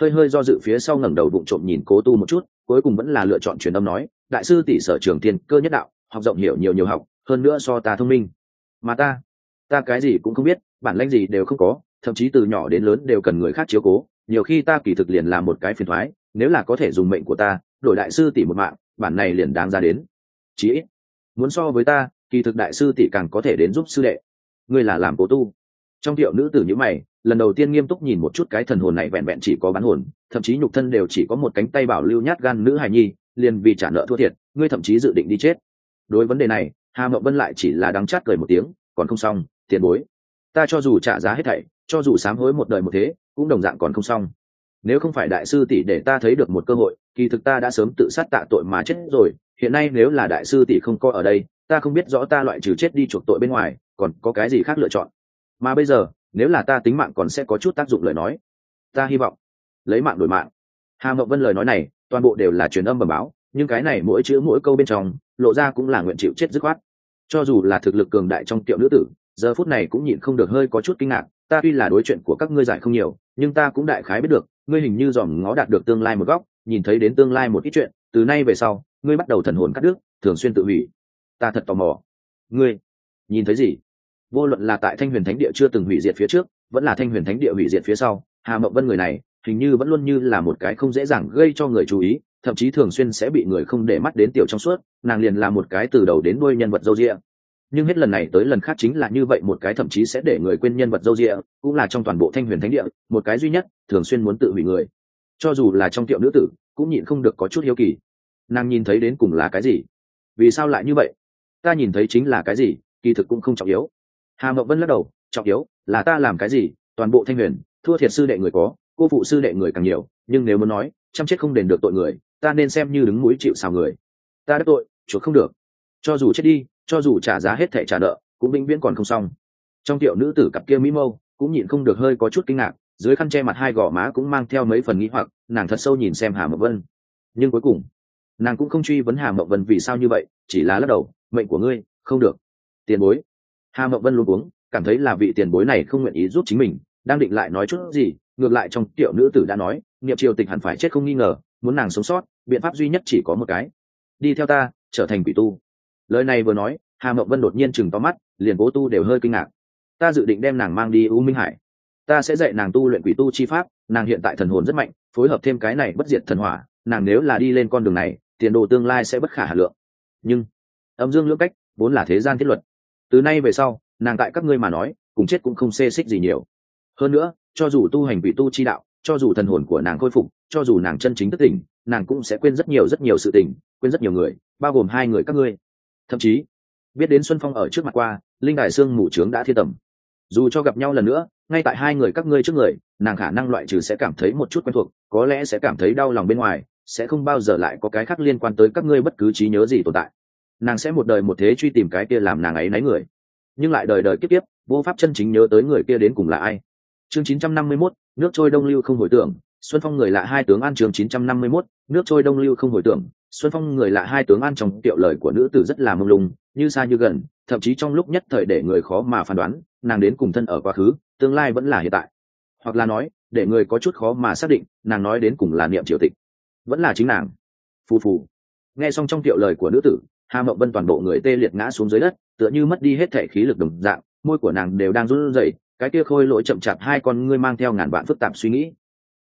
hơi hơi do dự phía sau ngẩng đầu vụng trộm nhìn Cố Tu một chút, cuối cùng vẫn là lựa chọn truyền âm nói, đại sư tỷ sở trường thiên cơ nhất đạo, học rộng hiểu nhiều nhiều học, hơn nữa so ta thông minh. Mà ta cái gì cũng không biết, bản lĩnh gì đều không có, thậm chí từ nhỏ đến lớn đều cần người khác chiếu cố, nhiều khi ta kỳ thực liền là một cái phiền toái, nếu là có thể dùng mệnh của ta đổi đại sư tỷ một mạng, bản này liền đáng ra đến. Chí ít muốn so với ta, kỳ thực đại sư tỷ càng có thể đến giúp sư đệ. Ngươi là làm Cố Tu. Trong Thiệu nữ tử như mày, lần đầu tiên nghiêm túc nhìn một chút cái thần hồn này vẹn vẹn chỉ có bán hồn, thậm chí nhục thân đều chỉ có một cánh tay bảo lưu nhát gan nữ hài nhi, liền vì trả nợ thua thiệt, ngươi thậm chí dự định đi chết. Đối vấn đề này, Hà Mộng Vân lại chỉ là đắng chát cười một tiếng, còn không xong, tiền bối. Ta cho dù trả giá hết thảy, cho dù sám hối một đời một thế, cũng đồng dạng còn không xong. Nếu không phải đại sư tỷ để ta thấy được một cơ hội, kỳ thực ta đã sớm tự sát tạ tội mà chết rồi, hiện nay nếu là đại sư tỷ không có ở đây, ta không biết rõ ta loại trừ chết đi chuộc tội bên ngoài, còn có cái gì khác lựa chọn. Mà bây giờ, nếu là ta tính mạng còn sẽ có chút tác dụng lời nói, ta hy vọng lấy mạng đổi mạng. Hà Mộng Vân lời nói này toàn bộ đều là truyền âm bẩm báo, nhưng cái này mỗi chữ mỗi câu bên trong lộ ra cũng là nguyện chịu chết dứt khoát. Cho dù là thực lực cường đại trong Tiệu nữ tử, giờ phút này cũng nhịn không được hơi có chút kinh ngạc. Ta tuy là đối chuyện của các ngươi giải không nhiều, nhưng ta cũng đại khái biết được, ngươi hình như dòm ngó đạt được tương lai một góc, nhìn thấy đến tương lai một ít chuyện, từ nay về sau ngươi bắt đầu thần hồn cắt đứt, thường xuyên tự hủy. Ta thật tò mò, ngươi nhìn thấy gì? Vô luận là tại Thanh Huyền Thánh Địa chưa từng hủy diệt phía trước, vẫn là Thanh Huyền Thánh Địa hủy diệt phía sau, Hà Mộng Vân người này hình như vẫn luôn như là một cái không dễ dàng gây cho người chú ý, thậm chí thường xuyên sẽ bị người không để mắt đến tiểu trong suốt, nàng liền là một cái từ đầu đến đuôi nhân vật dâu dịa. Nhưng hết lần này tới lần khác chính là như vậy một cái thậm chí sẽ để người quên nhân vật dâu dịa, cũng là trong toàn bộ Thanh Huyền Thánh Địa một cái duy nhất thường xuyên muốn tự hủy người. Cho dù là trong Tiệu nữ tử, cũng nhịn không được có chút hiếu kỳ. Nàng nhìn thấy đến cùng là cái gì? Vì sao lại như vậy? Ta nhìn thấy chính là cái gì, kỳ thực cũng không trọng yếu. Hà Mộng Vân lắc đầu, trọng yếu là ta làm cái gì, toàn bộ Thanh Huyền, thua thiệt sư đệ người có, cô phụ sư đệ người càng nhiều, nhưng nếu muốn nói, chăm chết không đền được tội người, ta nên xem như đứng mũi chịu sào người. Ta đắc tội, chuộc không được. Cho dù chết đi, cho dù trả giá hết thảy trả nợ, cũng vĩnh viễn còn không xong. Trong Tiệu nữ tử cặp kia mỹ mâu, cũng nhịn không được hơi có chút kinh ngạc, dưới khăn che mặt hai gò má cũng mang theo mấy phần nghi hoặc, nàng thật sâu nhìn xem Hà Mộng Vân. Nhưng cuối cùng, nàng cũng không truy vấn Hà Mộng Vân vì sao như vậy, chỉ là lắc đầu, mệnh của ngươi, không được. Tiền bối. Hà Mộng Vân luống cuống, cảm thấy là vị tiền bối này không nguyện ý giúp chính mình, đang định lại nói chút gì, ngược lại trong Tiệu nữ tử đã nói, Niệm Triều Tịch hẳn phải chết không nghi ngờ, muốn nàng sống sót, biện pháp duy nhất chỉ có một cái, đi theo ta, trở thành quỷ tu. Lời này vừa nói, Hà Mộng Vân đột nhiên chừng to mắt, liền Cố Tu đều hơi kinh ngạc. Ta dự định đem nàng mang đi U Minh Hải, ta sẽ dạy nàng tu luyện quỷ tu chi pháp, nàng hiện tại thần hồn rất mạnh, phối hợp thêm cái này bất diệt thần hỏa, nàng nếu là đi lên con đường này, tiền đồ tương lai sẽ bất khả hà lượng. Nhưng âm dương lưỡng cách vốn là thế gian thiết luật, từ nay về sau, nàng tại các ngươi mà nói, cùng chết cũng không xê xích gì nhiều. Hơn nữa, cho dù tu hành quỷ tu chi đạo, cho dù thần hồn của nàng khôi phục, cho dù nàng chân chính thức tỉnh, nàng cũng sẽ quên rất nhiều sự tình, quên rất nhiều người, bao gồm hai người các ngươi. Thậm chí biết đến Xuân Phong ở trước mặt qua, linh đài xương mù trướng đã thiên tầm, dù cho gặp nhau lần nữa, ngay tại hai người các ngươi trước người, nàng khả năng loại trừ sẽ cảm thấy một chút quen thuộc, có lẽ sẽ cảm thấy đau lòng bên ngoài, sẽ không bao giờ lại có cái khác liên quan tới các ngươi bất cứ trí nhớ gì tồn tại. Nàng sẽ một đời một thế truy tìm cái kia làm nàng ấy náy người, nhưng lại đời đời kiếp kiếp vô pháp chân chính nhớ tới người kia đến cùng là ai. Chương 951, nước trôi đông lưu không hồi tưởng, Xuân Phong người lạ hai tướng an. Chương 951, nước trôi đông lưu không hồi tưởng, Xuân Phong người lạ hai tướng an. Trong Tiệu lời của nữ tử rất là mông lung, như xa như gần, thậm chí trong lúc nhất thời để người khó mà phán đoán, nàng đến cùng thân ở quá khứ, tương lai vẫn là hiện tại, hoặc là nói, để người có chút khó mà xác định, nàng nói đến cùng là Niệm Triều Tịch, vẫn là chính nàng. Phù phù. Nghe xong trong Tiệu lời của nữ tử, Hà Mộng Vân toàn bộ người tê liệt ngã xuống dưới đất, tựa như mất đi hết thể khí lực đồng dạng, môi của nàng đều đang run rẩy, cái kia khôi lỗi chậm chạp hai con ngươi mang theo ngàn vạn phức tạp suy nghĩ.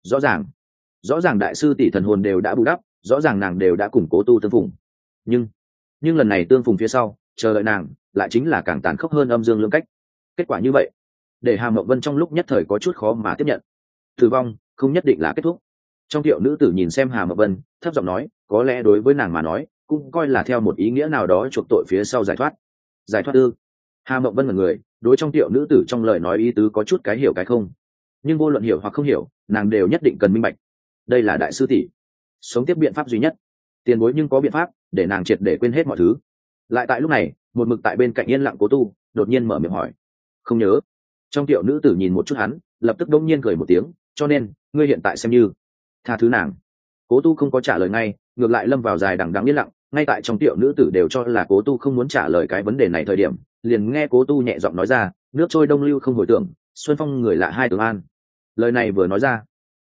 Rõ ràng đại sư tỷ thần hồn đều đã bù đắp, rõ ràng nàng đều đã củng cố tu tương phùng, nhưng lần này tương phùng phía sau, chờ đợi nàng lại chính là càng tàn khốc hơn âm dương lưỡng cách. Kết quả như vậy, để Hà Mộng Vân trong lúc nhất thời có chút khó mà tiếp nhận. Tử vong không nhất định là kết thúc. Trong Tiệu nữ tử nhìn xem Hà Mộng Vân, thấp giọng nói, có lẽ đối với nàng mà nói, cũng coi là theo một ý nghĩa nào đó chuộc tội phía sau giải thoát ư? Hà Mộng Vân là người đối trong Tiệu nữ tử trong lời nói ý tứ có chút cái hiểu cái không, nhưng vô luận hiểu hoặc không hiểu, nàng đều nhất định cần minh bạch, đây là đại sư tỷ sống tiếp biện pháp duy nhất. Tiền bối nhưng có biện pháp để nàng triệt để quên hết mọi thứ. Lại tại lúc này, một mực tại bên cạnh yên lặng Cố Tu đột nhiên mở miệng hỏi, không nhớ. Trong Tiệu nữ tử nhìn một chút hắn, lập tức đông nhiên cười một tiếng, cho nên ngươi hiện tại xem như tha thứ nàng. Cố Tu không có trả lời ngay, ngược lại lâm vào dài đằng đẵng yên lặng. Ngay tại trong Tiệu nữ tử đều cho là Cố Tu không muốn trả lời cái vấn đề này thời điểm, liền nghe Cố Tu nhẹ giọng nói ra, nước trôi đông lưu không hồi tưởng, Xuân Phong người lạ hai tướng an. Lời này vừa nói ra,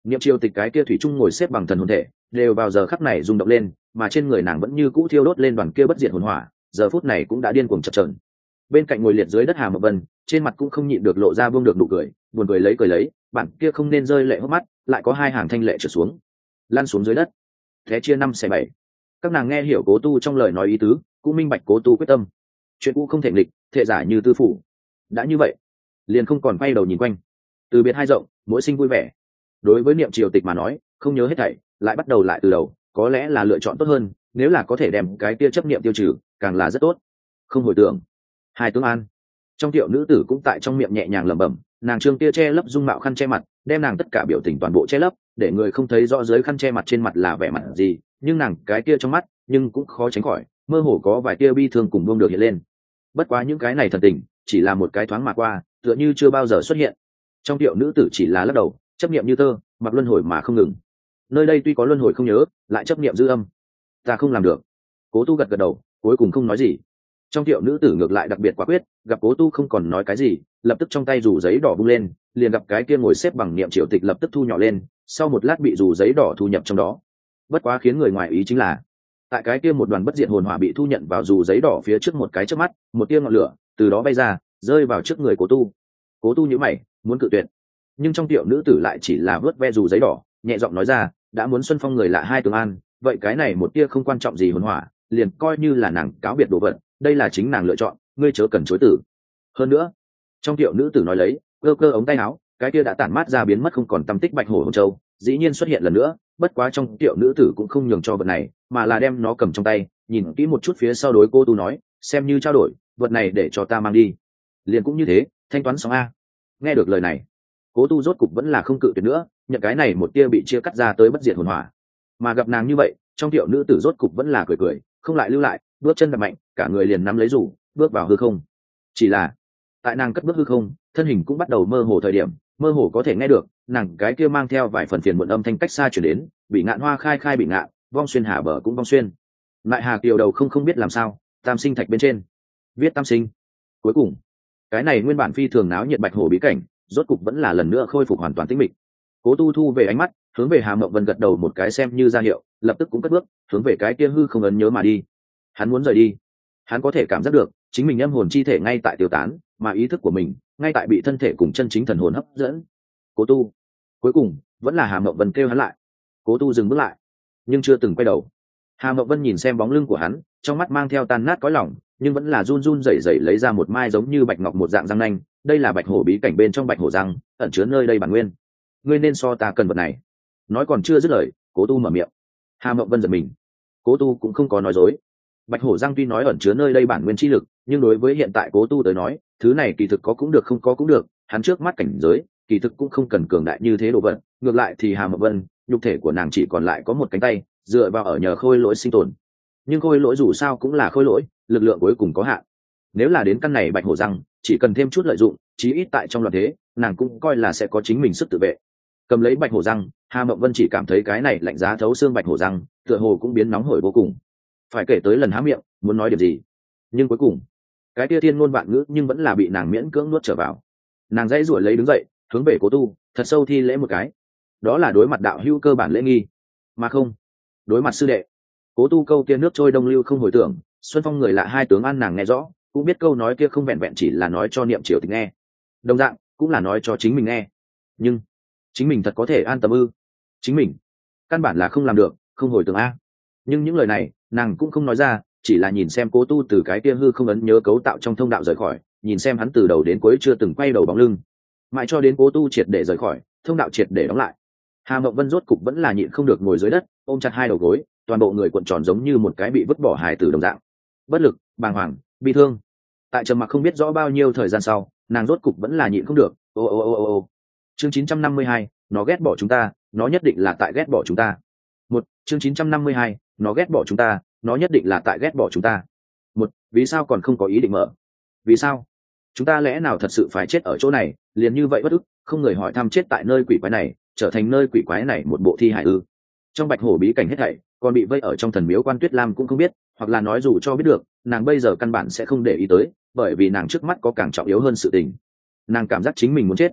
Niệm triều tịch cái kia thủy chung ngồi xếp bằng thần hồn thể đều vào giờ khắc này rung động lên, mà trên người nàng vẫn như cũ thiêu đốt lên đoàn kia bất diệt hồn hỏa, giờ phút này cũng đã điên cuồng chập chờn. Bên cạnh ngồi liệt dưới đất Hà Mộc Vân, trên mặt cũng không nhịn được lộ ra buông được nụ cười, buồn cười lấy, bạn kia không nên rơi lệ hốc mắt, lại có hai hàng thanh lệ trượt xuống, lăn xuống dưới đất. Thế chia 5/7. Các nàng nghe hiểu Cố Tu trong lời nói ý tứ, cũng minh bạch Cố Tu quyết tâm. Chuyện cũ không thể nghịch, thệ giả như tư phủ. Đã như vậy, liền không còn quay đầu nhìn quanh. Từ biệt hai rộng, mỗi sinh vui vẻ. Đối với Niệm triều tịch mà nói, không nhớ hết thảy, lại bắt đầu lại từ đầu, có lẽ là lựa chọn tốt hơn, nếu là có thể đem cái kia chấp niệm tiêu trừ, càng là rất tốt. Không hồi tưởng. Hai tướng an. Trong tiểu nữ tử cũng tại trong miệng nhẹ nhàng lẩm bẩm, nàng trương kia che lấp dung mạo khăn che mặt, đem nàng tất cả biểu tình toàn bộ che lấp, để người không thấy rõ dưới khăn che mặt trên mặt là vẻ mặt gì, nhưng nàng cái kia trong mắt, nhưng cũng khó tránh khỏi, mơ hồ có vài tia bi thương cùng buông được hiện lên. Bất quá những cái này thần tình, chỉ là một cái thoáng mà qua, tựa như chưa bao giờ xuất hiện. Trong tiểu nữ tử chỉ là lắc đầu, chấp niệm như tơ, mặc luân hồi mà không ngừng. Nơi đây tuy có luân hồi không nhớ, lại chấp niệm dư âm. Ta không làm được. Cố Tu gật gật đầu, cuối cùng không nói gì. Trong tiểu nữ tử ngược lại đặc biệt quả quyết, gặp Cố Tu không còn nói cái gì, lập tức trong tay rủ giấy đỏ bung lên, liền gặp cái kia ngồi xếp bằng Niệm triều tịch lập tức thu nhỏ lên, sau một lát bị rủ giấy đỏ thu nhập trong đó. Bất quá khiến người ngoài ý chính là, tại cái kia một đoàn bất diệt hồn hỏa bị thu nhận vào rủ giấy đỏ phía trước một cái chớp mắt, một tia ngọn lửa từ đó bay ra, rơi vào trước người Cố Tu. Cố Tu nhíu mày, muốn cự tuyệt, nhưng trong tiểu nữ tử lại chỉ là vớt ve rủ giấy đỏ, nhẹ giọng nói ra, đã muốn xuân phong người lạ hai tướng an, vậy cái này một tia không quan trọng gì hồn hỏa, liền coi như là nàng cáo biệt đồ vật, đây là chính nàng lựa chọn, ngươi chớ cần chối từ. Hơn nữa, trong tiểu nữ tử nói lấy, cơ ống tay áo, cái kia đã tản mát ra biến mất không còn tăm tích bạch hổ hồng châu, dĩ nhiên xuất hiện lần nữa, bất quá trong tiểu nữ tử cũng không nhường cho vật này, mà là đem nó cầm trong tay, nhìn kỹ một chút phía sau đối Cô Tu nói, xem như trao đổi, vật này để cho ta mang đi. Liền cũng như thế, thanh toán xong a. Nghe được lời này, Cố Tu rốt cục vẫn là không cự tuyệt nữa, nhận cái này một tia bị chia cắt ra tới bất diệt hồn hỏa. Mà gặp nàng như vậy, trong tiểu nữ tử rốt cục vẫn là cười, không lại lưu lại, bước chân đập mạnh, cả người liền nắm lấy rủ, bước vào hư không. Chỉ là, tại nàng cất bước hư không, thân hình cũng bắt đầu mơ hồ thời điểm, mơ hồ có thể nghe được, nàng cái kia mang theo vài phần phiền muộn âm thanh cách xa truyền đến, bị ngạn hoa khai bị ngạn, vong xuyên hà bờ cũng vong xuyên. Lại Hà Kiều đầu không biết làm sao, tam sinh thạch bên trên, viết tam sinh. Cuối cùng, cái này nguyên bản phi thường náo nhiệt bạch hổ bí cảnh, rốt cục vẫn là lần nữa khôi phục hoàn toàn tĩnh mịch. Cố Tu thu về ánh mắt, hướng về Hà Mộng Vân gật đầu một cái xem như ra hiệu, lập tức cũng cất bước, hướng về cái kia hư không ấn nhớ mà đi. Hắn muốn rời đi. Hắn có thể cảm giác được, chính mình âm hồn chi thể ngay tại tiêu tán, mà ý thức của mình ngay tại bị thân thể cùng chân chính thần hồn hấp dẫn. Cố Tu. Cuối cùng, vẫn là Hà Mộng Vân kêu hắn lại. Cố Tu dừng bước lại, nhưng chưa từng quay đầu. Hà Mộng Vân nhìn xem bóng lưng của hắn, trong mắt mang theo tan nát cõi lòng, nhưng vẫn là run run rẩy rẩy lấy ra một mai giống như bạch ngọc một dạng răng nanh, đây là bạch hổ bí cảnh bên trong bạch hổ răng, ẩn chứa nơi đây bản nguyên. Ngươi nên so ta cần vật này. Nói còn chưa dứt lời, Cố Tu mở miệng. Hà Mộng Vân giật mình. Cố Tu cũng không có nói dối. Bạch hổ răng tuy nói ẩn chứa nơi đây bản nguyên chi lực, nhưng đối với hiện tại Cố Tu tới nói, thứ này kỳ thực có cũng được không có cũng được, hắn trước mắt cảnh giới, kỳ thực cũng không cần cường đại như thế đồ vật, ngược lại thì Hà Mộng Vân, nhục thể của nàng chỉ còn lại có một cánh tay, dựa vào ở nhờ khôi lỗi sinh tồn. Nhưng khôi lỗi dù sao cũng là khôi lỗi, lực lượng cuối cùng có hạn. Nếu là đến căn này bạch hổ răng, chỉ cần thêm chút lợi dụng, chí ít tại trong loạn thế, nàng cũng coi là sẽ có chính mình sức tự vệ. Cầm lấy bạch hổ răng, Hà Mộng Vân chỉ cảm thấy cái này lạnh giá thấu xương bạch hổ răng, tựa hồ cũng biến nóng hổi vô cùng. Phải kể tới lần há miệng, muốn nói điểm gì, nhưng cuối cùng, cái tia thiên ngôn vạn ngữ nhưng vẫn là bị nàng miễn cưỡng nuốt trở vào. Nàng dãy ruổi lấy đứng dậy, hướng về Cố Tu, thật sâu thi lễ một cái. Đó là đối mặt đạo hữu cơ bản lễ nghi, mà không đối mặt sư đệ. Cố Tu câu kia nước trôi đông lưu không hồi tưởng, Xuân Phong người lạ hai tướng an nàng nghe rõ, cũng biết câu nói kia không vẹn vẹn chỉ là nói cho Niệm triều tịch nghe, đồng dạng cũng là nói cho chính mình nghe. Nhưng chính mình thật có thể an tâm ư? Chính mình căn bản là không làm được, không hồi tưởng a. Nhưng những lời này nàng cũng không nói ra, chỉ là nhìn xem Cố Tu từ cái kia hư không ấn nhớ cấu tạo trong thông đạo rời khỏi, nhìn xem hắn từ đầu đến cuối chưa từng quay đầu bóng lưng, mãi cho đến Cố Tu triệt để rời khỏi, thông đạo triệt để đóng lại. Hà Mộng Vân rốt cục vẫn là nhịn không được ngồi dưới đất, ôm chặt hai đầu gối, toàn bộ người cuộn tròn giống như một cái bị vứt bỏ hài tử đồng dạng, bất lực, bàng hoàng, bi thương. Tại trầm mặc không biết rõ bao nhiêu thời gian sau, nàng rốt cục vẫn là nhịn không được. Ô. Chương 952, nó ghét bỏ chúng ta, nó nhất định là tại ghét bỏ chúng ta. Chương 952, nó ghét bỏ chúng ta, nó nhất định là tại ghét bỏ chúng ta. Vì sao còn không có ý định mở? Vì sao? Chúng ta lẽ nào thật sự phải chết ở chỗ này, liền như vậy bất ức, không người hỏi thăm chết tại nơi quỷ quái này, trở thành nơi quỷ quái này một bộ thi hài ư? Trong bạch hổ bí cảnh hết thảy, còn bị vây ở trong thần miếu Quan Tuyết Lam cũng không biết, hoặc là nói dù cho biết được, nàng bây giờ căn bản sẽ không để ý tới, bởi vì nàng trước mắt có càng trọng yếu hơn sự tình. Nàng cảm giác chính mình muốn chết.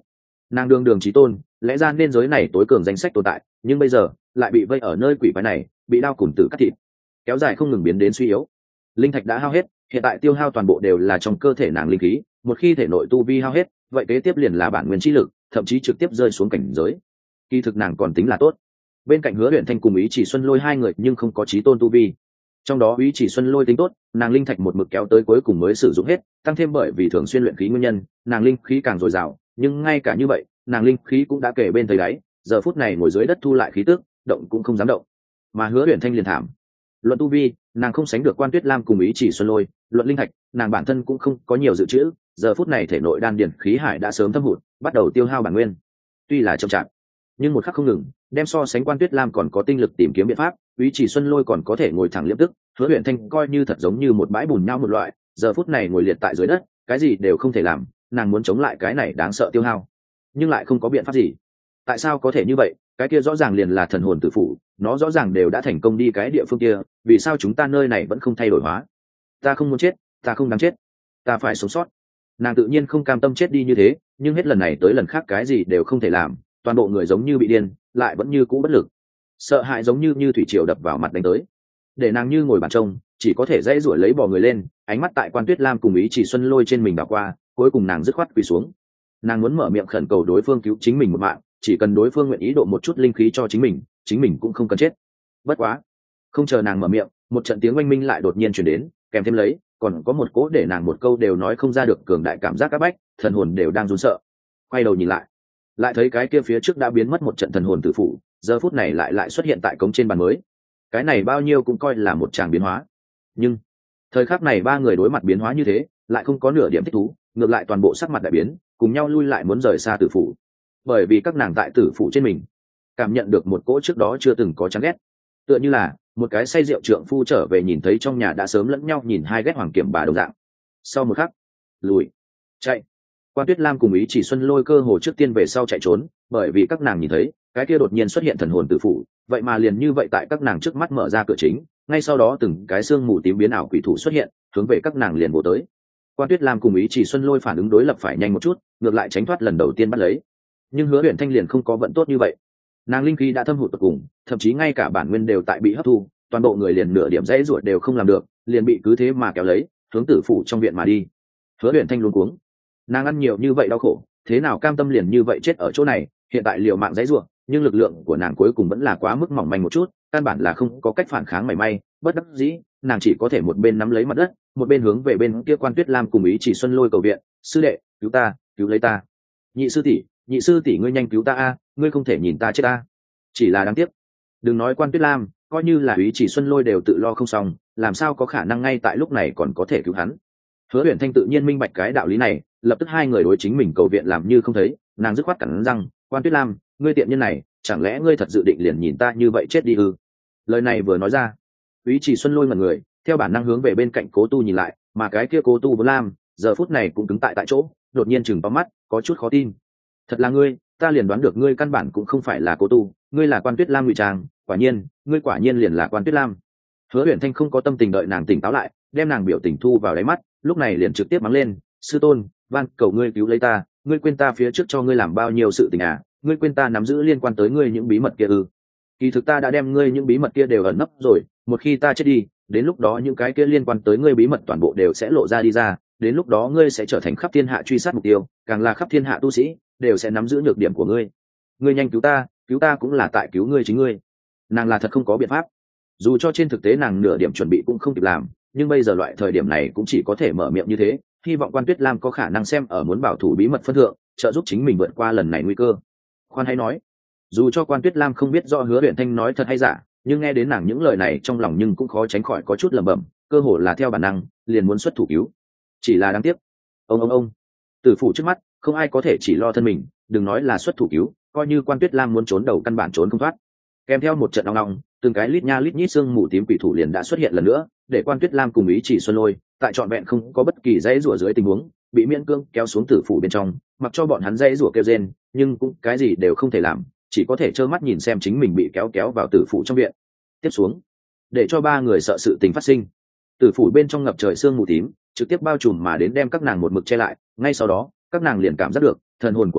Nàng đường đường chí tôn, lẽ ra nên giới này tối cường danh sách tồn tại, nhưng bây giờ lại bị vây ở nơi quỷ quái này, bị đao cùng tử cắt thịt, kéo dài không ngừng biến đến suy yếu. Linh thạch đã hao hết, hiện tại tiêu hao toàn bộ đều là trong cơ thể nàng linh khí, một khi thể nội tu vi hao hết, vậy kế tiếp liền là bản nguyên chi lực, thậm chí trực tiếp rơi xuống cảnh giới. Kỳ thực nàng còn tính là tốt. Bên cạnh Hứa Uyển Thanh cùng Ý Chỉ Xuân Lôi hai người nhưng không có chí tôn tu vi. Trong đó Ý Chỉ Xuân Lôi tính tốt, nàng linh thạch một mực kéo tới cuối cùng mới sử dụng hết, tăng thêm bởi vì thường xuyên luyện khí nguyên nhân, nàng linh khí càng dồi dào, nhưng ngay cả như vậy, nàng linh khí cũng đã kể bên thấy đáy, giờ phút này ngồi dưới đất thu lại khí tức, động cũng không dám động. Mà Hứa Uyển Thanh liền thảm. Luận tu vi, nàng không sánh được Quan Tuyết Lam cùng Ý Chỉ Xuân Lôi, luận linh thạch, nàng bản thân cũng không có nhiều dự trữ, giờ phút này thể nội đan điển khí hải đã sớm thâm hụt, bắt đầu tiêu hao bản nguyên. Tuy là chậm chạp, nhưng một khắc không ngừng, đem so sánh Quan Tuyết Lam còn có tinh lực tìm kiếm biện pháp, Ý Chỉ Xuân Lôi còn có thể ngồi thẳng liêm tức, Hứa Uyển Thanh coi như thật giống như một bãi bùn nhau một loại, giờ phút này ngồi liệt tại dưới đất, cái gì đều không thể làm, nàng muốn chống lại cái này đáng sợ tiêu hao, nhưng lại không có biện pháp gì. Tại sao có thể như vậy? Cái kia rõ ràng liền là thần hồn tử phủ, nó rõ ràng đều đã thành công đi cái địa phương kia, vì sao chúng ta nơi này vẫn không thay đổi hóa? Ta không muốn chết, ta không đáng chết, ta phải sống sót. Nàng tự nhiên không cam tâm chết đi như thế, nhưng hết lần này tới lần khác cái gì đều không thể làm, toàn bộ người giống như bị điên, lại vẫn như cũ bất lực. Sợ hãi giống như thủy triều đập vào mặt đánh tới, để nàng như ngồi bàn trông, chỉ có thể dãy ruổi lấy bò người lên, ánh mắt tại Quan Tuyết Lam cùng Ý Chỉ Xuân Lôi trên mình đảo qua, cuối cùng nàng dứt khoát quỳ xuống. Nàng muốn mở miệng khẩn cầu đối phương cứu chính mình một mạng, chỉ cần đối phương nguyện ý độ một chút linh khí cho chính mình cũng không cần chết. Bất quá, không chờ nàng mở miệng, một trận tiếng oanh minh lại đột nhiên truyền đến, kèm thêm lấy còn có một cỗ để nàng một câu đều nói không ra được cường đại cảm giác áp bách, thần hồn đều đang run sợ. Quay đầu nhìn lại thấy cái kia phía trước đã biến mất một trận thần hồn tử phụ, giờ phút này lại xuất hiện tại cống trên bàn mới. Cái này bao nhiêu cũng coi là một tràng biến hóa, nhưng thời khắc này ba người đối mặt biến hóa như thế, lại không có nửa điểm thích thú, ngược lại toàn bộ sắc mặt đại biến, cùng nhau lui lại muốn rời xa tử phụ. Bởi vì các nàng tại tử phụ trên mình cảm nhận được một cỗ trước đó chưa từng có chán ghét, tựa như là một cái say rượu trượng phu trở về nhìn thấy trong nhà đã sớm lẫn nhau nhìn hai ghét hoàng kiểm bà đồng dạng. Sau một khắc, lùi chạy. Quan Tuyết Lam cùng Ý Chỉ Xuân Lôi cơ hồ trước tiên về sau chạy trốn, bởi vì các nàng nhìn thấy cái kia đột nhiên xuất hiện thần hồn tử phụ, vậy mà liền như vậy tại các nàng trước mắt mở ra cửa chính, ngay sau đó từng cái xương mù tím biến ảo quỷ thủ xuất hiện, hướng về các nàng liền bổ tới. Quan Tuyết Lam cùng Ý Chỉ Xuân Lôi phản ứng đối lập phải nhanh một chút, ngược lại tránh thoát lần đầu tiên bắt lấy. Nhưng Hứa Uyển Thanh liền không có vận tốt như vậy, nàng linh khí đã thâm hụt tận cùng, thậm chí ngay cả bản nguyên đều tại bị hấp thu, toàn bộ người liền nửa điểm dãy ruột đều không làm được, liền bị cứ thế mà kéo lấy hướng tử phủ trong viện mà đi. Hứa Uyển Thanh luống cuống, nàng ăn nhiều như vậy đau khổ, thế nào cam tâm liền như vậy chết ở chỗ này? Hiện tại liều mạng dãy ruột, nhưng lực lượng của nàng cuối cùng vẫn là quá mức mỏng manh một chút, căn bản là không có cách phản kháng mảy may. Bất đắc dĩ, nàng chỉ có thể một bên nắm lấy mặt đất, một bên hướng về bên kia Quan Tuyết Lam cùng Ý Chỉ Xuân Lôi cầu viện. Sư đệ, cứu ta, cứu lấy ta! Nhị sư tỷ ngươi nhanh cứu ta a, ngươi không thể nhìn ta chết ta. Chỉ là đáng tiếc, đừng nói Quan Tuyết Lam, coi như là Ý Chỉ Xuân Lôi đều tự lo không xong, làm sao có khả năng ngay tại lúc này còn có thể cứu hắn. Hứa Uyển Thanh tự nhiên minh bạch cái đạo lý này, lập tức hai người đối chính mình cầu viện làm như không thấy, nàng dứt khoát cắn răng, Quan Tuyết Lam, ngươi tiện nhân này, chẳng lẽ ngươi thật dự định liền nhìn ta như vậy chết đi ư? Lời này vừa nói ra, Ý Chỉ Xuân Lôi ngẩn người, theo bản năng hướng về bên cạnh Cố Tu nhìn lại, mà cái kia Cố Tu Vân Lam, giờ phút này cũng cứng tại chỗ, đột nhiên chừng to mắt, có chút khó tin. Thật là ngươi, ta liền đoán được ngươi căn bản cũng không phải là Cố Tu, ngươi là Quan Tuyết Lam ngụy trang, quả nhiên, ngươi quả nhiên liền là Quan Tuyết Lam. Hứa Uyển Thanh không có tâm tình đợi nàng tỉnh táo lại, đem nàng biểu tình thu vào đáy mắt, lúc này liền trực tiếp mắng lên, sư tôn, van cầu ngươi cứu lấy ta, ngươi quên ta phía trước cho ngươi làm bao nhiêu sự tình à, ngươi quên ta nắm giữ liên quan tới ngươi những bí mật kia ư? Kỳ thực ta đã đem ngươi những bí mật kia đều ẩn nấp rồi, một khi ta chết đi, đến lúc đó những cái kia liên quan tới ngươi bí mật toàn bộ đều sẽ lộ ra đi ra, đến lúc đó ngươi sẽ trở thành khắp thiên hạ truy sát mục tiêu, càng là khắp thiên hạ tu sĩ đều sẽ nắm giữ nhược điểm của ngươi. Ngươi nhanh cứu ta cũng là tại cứu ngươi chính ngươi. Nàng là thật không có biện pháp, dù cho trên thực tế nàng nửa điểm chuẩn bị cũng không kịp làm, nhưng bây giờ loại thời điểm này cũng chỉ có thể mở miệng như thế, hy vọng Quan Tuyết Lam có khả năng xem ở muốn bảo thủ bí mật phân thượng, trợ giúp chính mình vượt qua lần này nguy cơ. Khoan hãy nói, dù cho Quan Tuyết Lam không biết rõ Hứa Uyển Thanh nói thật hay giả, nhưng nghe đến nàng những lời này trong lòng nhưng cũng khó tránh khỏi có chút lẩm bẩm, cơ hồ là theo bản năng liền muốn xuất thủ cứu. Chỉ là đáng tiếc, ông tử phủ trước mắt không ai có thể chỉ lo thân mình, đừng nói là xuất thủ cứu, coi như Quan Tuyết Lam muốn trốn đầu căn bản trốn không thoát. Kèm theo một trận ong ong, từng cái lít nha lít nhít xương mù tím quỷ thủ liền đã xuất hiện lần nữa, để Quan Tuyết Lam cùng Ý Chỉ Xuân Lôi tại trọn vẹn không có bất kỳ dãy rủa dưới tình huống bị miễn cưỡng kéo xuống tử phủ bên trong, mặc cho bọn hắn dãy rủa kêu rên, nhưng cũng cái gì đều không thể làm, chỉ có thể trơ mắt nhìn xem chính mình bị kéo vào tử phủ trong viện. Tiếp xuống, để cho ba người sợ sự tình phát sinh, tử phủ bên trong ngập trời xương mù tím trực tiếp bao trùm mà đến đem các nàng một mực che lại. Ngay sau đó các nàng liền cảm giác được thần hồn của mình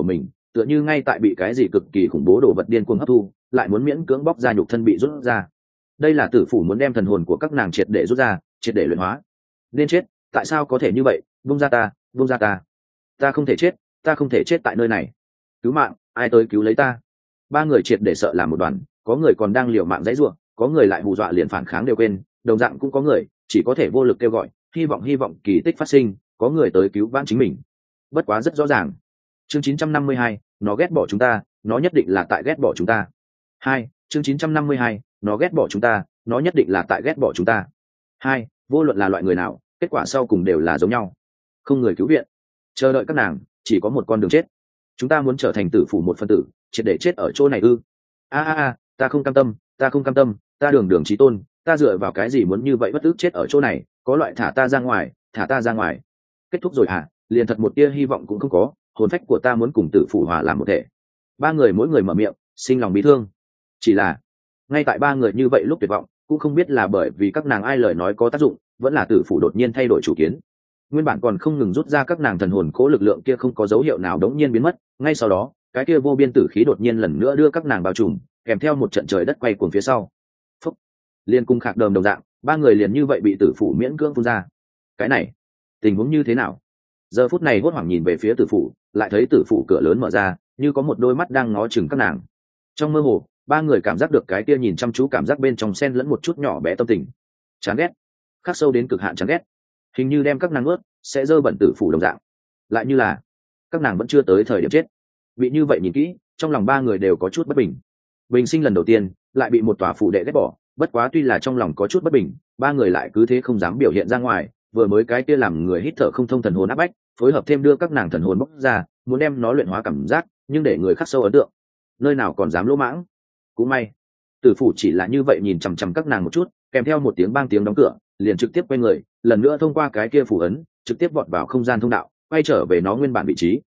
tựa như ngay tại bị cái gì cực kỳ khủng bố đồ vật điên cuồng hấp thu, lại muốn miễn cưỡng bóc ra nhục thân bị rút ra. Đây là tử phủ muốn đem thần hồn của các nàng triệt để rút ra, triệt để luyện hóa. Nên chết, tại sao có thể như vậy? Buông ra ta, buông ra ta. Ta không thể chết, ta không thể chết tại nơi này. Cứu mạng, ai tới cứu lấy ta? Ba người triệt để sợ làm một đoàn, có người còn đang liều mạng dãy rủa, có người lại hù dọa liền phản kháng đều quên, đồng dạng cũng có người chỉ có thể vô lực kêu gọi, hy vọng kỳ tích phát sinh, có người tới cứu vãn chính mình. Bất quá rất rõ ràng. Chương 952, nó ghét bỏ chúng ta, nó nhất định là tại ghét bỏ chúng ta. Chương 952, nó ghét bỏ chúng ta, nó nhất định là tại ghét bỏ chúng ta. Vô luận là loại người nào, kết quả sau cùng đều là giống nhau. Không người cứu viện, chờ đợi các nàng, chỉ có một con đường chết. Chúng ta muốn trở thành tử phủ một phân tử, triệt để chết ở chỗ này ư? Ta không cam tâm, ta không cam tâm, ta đường chí tôn, ta dựa vào cái gì muốn như vậy bất ức chết ở chỗ này, có loại thả ta ra ngoài, thả ta ra ngoài. Kết thúc rồi hả? Liền thật một tia hy vọng cũng không có, hồn phách của ta muốn cùng tử phủ hòa làm một thể. Ba người mỗi người mở miệng, sinh lòng bi thương. Chỉ là ngay tại ba người như vậy lúc tuyệt vọng, cũng không biết là bởi vì các nàng ai lời nói có tác dụng, vẫn là tử phủ đột nhiên thay đổi chủ kiến. Nguyên bản còn không ngừng rút ra các nàng thần hồn cố lực lượng kia không có dấu hiệu nào đống nhiên biến mất, ngay sau đó cái kia vô biên tử khí đột nhiên lần nữa đưa các nàng bao trùm, kèm theo một trận trời đất quay cuồng phía sau. Phúc, liên cung khạc đờm đồng dạng, ba người liền như vậy bị tử phủ miễn cưỡng phun ra. Cái này tình huống như thế nào? Giờ phút này hốt hoảng nhìn về phía tử phủ, lại thấy tử phủ cửa lớn mở ra, như có một đôi mắt đang ngó chừng các nàng. Trong mơ hồ, ba người cảm giác được cái kia nhìn chăm chú cảm giác bên trong xen lẫn một chút nhỏ bé tâm tình chán ghét, khắc sâu đến cực hạn chán ghét, hình như đem các nàng ướt sẽ dơ bẩn tử phủ đồng dạng, lại như là các nàng vẫn chưa tới thời điểm chết. Bị như vậy nhìn kỹ, trong lòng ba người đều có chút bất bình. Bình sinh lần đầu tiên lại bị một tòa phủ đệ ghét bỏ, bất quá tuy là trong lòng có chút bất bình, ba người lại cứ thế không dám biểu hiện ra ngoài. Vừa mới cái kia làm người hít thở không thông thần hồn áp bách, phối hợp thêm đưa các nàng thần hồn bốc ra, muốn đem nó luyện hóa cảm giác, nhưng để người khắc sâu ấn tượng, nơi nào còn dám lỗ mãng. Cũng may tử phủ chỉ là như vậy nhìn chằm chằm các nàng một chút, kèm theo một tiếng bang tiếng đóng cửa, liền trực tiếp quay người, lần nữa thông qua cái kia phủ ấn, trực tiếp vọt vào không gian thông đạo, quay trở về nó nguyên bản vị trí.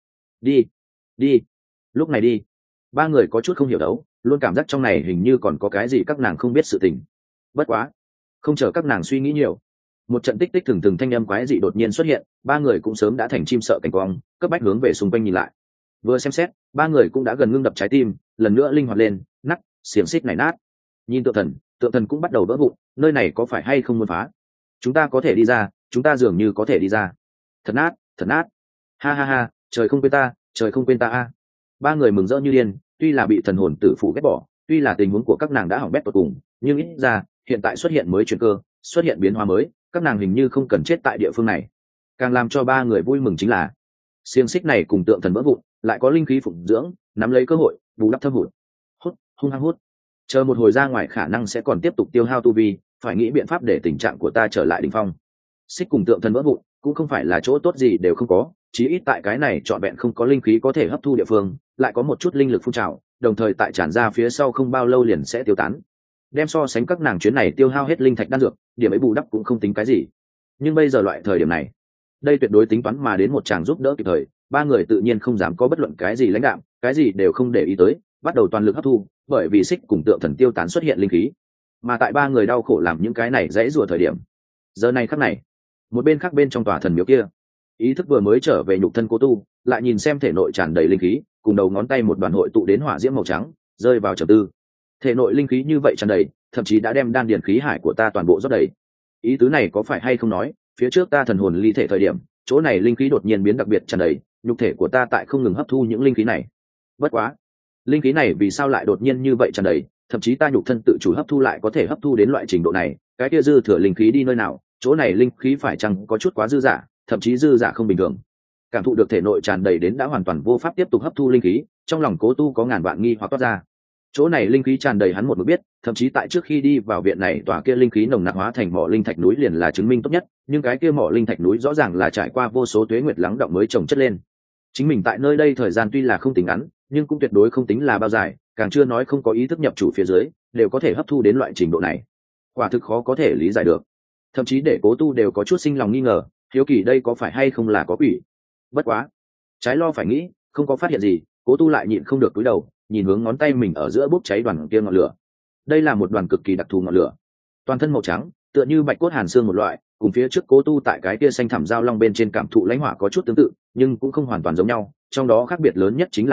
Đi. Lúc này đi. Ba người có chút không hiểu đấu, luôn cảm giác trong này hình như còn có cái gì các nàng không biết sự tình. Bất quá, không chờ các nàng suy nghĩ nhiều, một trận tích tích thường thường thanh âm quái dị đột nhiên xuất hiện, ba người cũng sớm đã thành chim sợ cảnh quang, cấp bách hướng về xung quanh nhìn lại. Vừa xem xét, ba người cũng đã gần ngưng đập trái tim, lần nữa linh hoạt lên, nắc, xiềng xích này nát. Nhìn tượng thần cũng bắt đầu vỡ vụn, nơi này có phải hay không muốn phá? Chúng ta có thể đi ra, chúng ta dường như có thể đi ra. Thật nát. Ha, trời không quên ta a. Ba người mừng rỡ như điên, tuy là bị thần hồn tử phủ ghét bỏ, tuy là tình huống của các nàng đã hỏng bét tột cùng, nhưng ít ra hiện tại xuất hiện mới chuyển cơ, xuất hiện biến hóa mới, các nàng hình như không cần chết tại địa phương này. Càng làm cho ba người vui mừng chính là xiềng xích này cùng tượng thần vỡ vụn, lại có linh khí phụng dưỡng, nắm lấy cơ hội bù đắp thâm hụt. Hung hăng hút, chờ một hồi ra ngoài khả năng sẽ còn tiếp tục tiêu hao tu vi, phải nghĩ biện pháp để tình trạng của ta trở lại đỉnh phong. Xích cùng tượng thần vỡ vụn cũng không phải là chỗ tốt gì đều không có, chí ít tại cái này trọn vẹn không có linh khí có thể hấp thu địa phương, lại có một chút linh lực phun trào, đồng thời tại tràn ra phía sau không bao lâu liền sẽ tiêu tán. Đem so sánh các nàng chuyến này tiêu hao hết linh thạch đan dược, điểm ấy bù đắp cũng không tính cái gì. Nhưng bây giờ loại thời điểm này, đây tuyệt đối tính toán mà đến một tràng giúp đỡ kịp thời, ba người tự nhiên không dám có bất luận cái gì lãnh đạm, cái gì đều không để ý tới, bắt đầu toàn lực hấp thu, bởi vì xích cùng tượng thần tiêu tán xuất hiện linh khí. Mà tại ba người đau khổ làm những cái này dễ rùa thời điểm, giờ này khắc này, một bên khác bên trong tòa thần miếu kia, ý thức vừa mới trở về nhục thân Cố Tu, lại nhìn xem thể nội tràn đầy linh khí, cùng đầu ngón tay một đoàn hội tụ đến hỏa diễm màu trắng, rơi vào trầm tư. Thể nội linh khí như vậy tràn đầy, thậm chí đã đem đan điền khí hải của ta toàn bộ rót đầy. Ý tứ này có phải hay không nói, phía trước ta thần hồn ly thể thời điểm, chỗ này linh khí đột nhiên biến đặc biệt tràn đầy, nhục thể của ta tại không ngừng hấp thu những linh khí này. Bất quá, linh khí này vì sao lại đột nhiên như vậy tràn đầy, thậm chí ta nhục thân tự chủ hấp thu lại có thể hấp thu đến loại trình độ này, cái kia dư thừa linh khí đi nơi nào, chỗ này linh khí phải chăng có chút quá dư dả, thậm chí dư dả không bình thường. Cảm thụ được thể nội tràn đầy đến đã hoàn toàn vô pháp tiếp tục hấp thu linh khí, trong lòng Cố Tu có ngàn vạn nghi hoặc toát ra. Chỗ này linh khí tràn đầy hắn một mực biết, thậm chí tại trước khi đi vào viện này tòa kia linh khí nồng nặc hóa thành mỏ linh thạch núi liền là chứng minh tốt nhất, nhưng cái kia mỏ linh thạch núi rõ ràng là trải qua vô số tuế nguyệt lắng đọng mới trồng chất lên. Chính mình tại nơi đây thời gian tuy là không tính ngắn, nhưng cũng tuyệt đối không tính là bao dài, càng chưa nói không có ý thức nhập chủ phía dưới đều có thể hấp thu đến loại trình độ này, quả thực khó có thể lý giải được. Thậm chí để Cố Tu đều có chút sinh lòng nghi ngờ, hiếu kỳ đây có phải hay không là có quỷ. Bất quá trái lo phải nghĩ, không có phát hiện gì, Cố Tu lại nhịn không được cúi đầu nhìn hướng ngón tay mình ở giữa bốc cháy đoàn kia ngọn lửa. Đây là một đoàn cực kỳ đặc thù ngọn lửa, toàn thân màu trắng, tựa như bạch cốt hàn xương một loại, cùng phía trước Cố Tu tại cái kia xanh thẳm giao long bên trên cảm thụ lãnh hỏa có chút tương tự, nhưng cũng không hoàn toàn giống nhau. Trong đó khác biệt lớn nhất chính là ở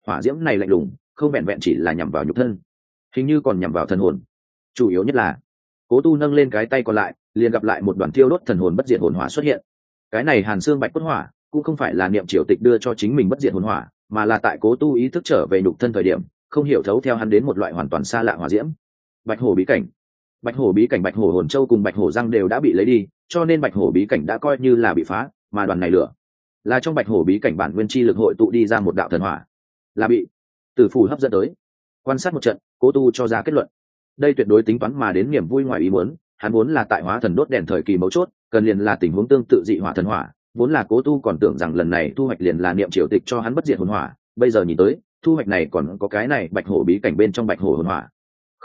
hỏa diễm này lạnh lùng, không vẹn vẹn chỉ là nhằm vào nhục thân, hình như còn nhằm vào thần hồn. Chủ yếu nhất là Cố Tu nâng lên cái tay còn lại, liền gặp lại một đoàn thiêu đốt thần hồn bất diệt hồn hỏa xuất hiện. Cái này Hàn Xương Bạch Cốt Hỏa cũng không phải là niệm triều tịch đưa cho chính mình bất diệt hồn hỏa, mà là tại Cố Tu ý thức trở về nhục thân thời điểm, không hiểu thấu theo hắn đến một loại hoàn toàn xa lạ hỏa diễm. Bạch hổ bí cảnh. Bạch hổ bí cảnh, Bạch hổ hồn châu cùng Bạch hổ răng đều đã bị lấy đi, cho nên Bạch hổ bí cảnh đã coi như là bị phá, mà đoàn này lửa là trong Bạch hổ bí cảnh bản nguyên chi lực hội tụ đi ra một đạo thần hỏa, là bị Tử Phủ hấp dẫn tới. Quan sát một trận, Cố Tu cho ra kết luận. Đây tuyệt đối tính toán mà đến niềm vui ngoài ý muốn, hắn vốn là tại hóa thần đốt đèn thời kỳ mấu chốt, cần liền là tình huống tương tự dị hỏa thần hỏa, vốn là Cố Tu còn tưởng rằng lần này thu hoạch liền là niệm triều tịch cho hắn bất diệt hồn hỏa, bây giờ nhìn tới, thu hoạch này còn có cái này Bạch hổ bí cảnh bên trong Bạch hổ hồn hỏa.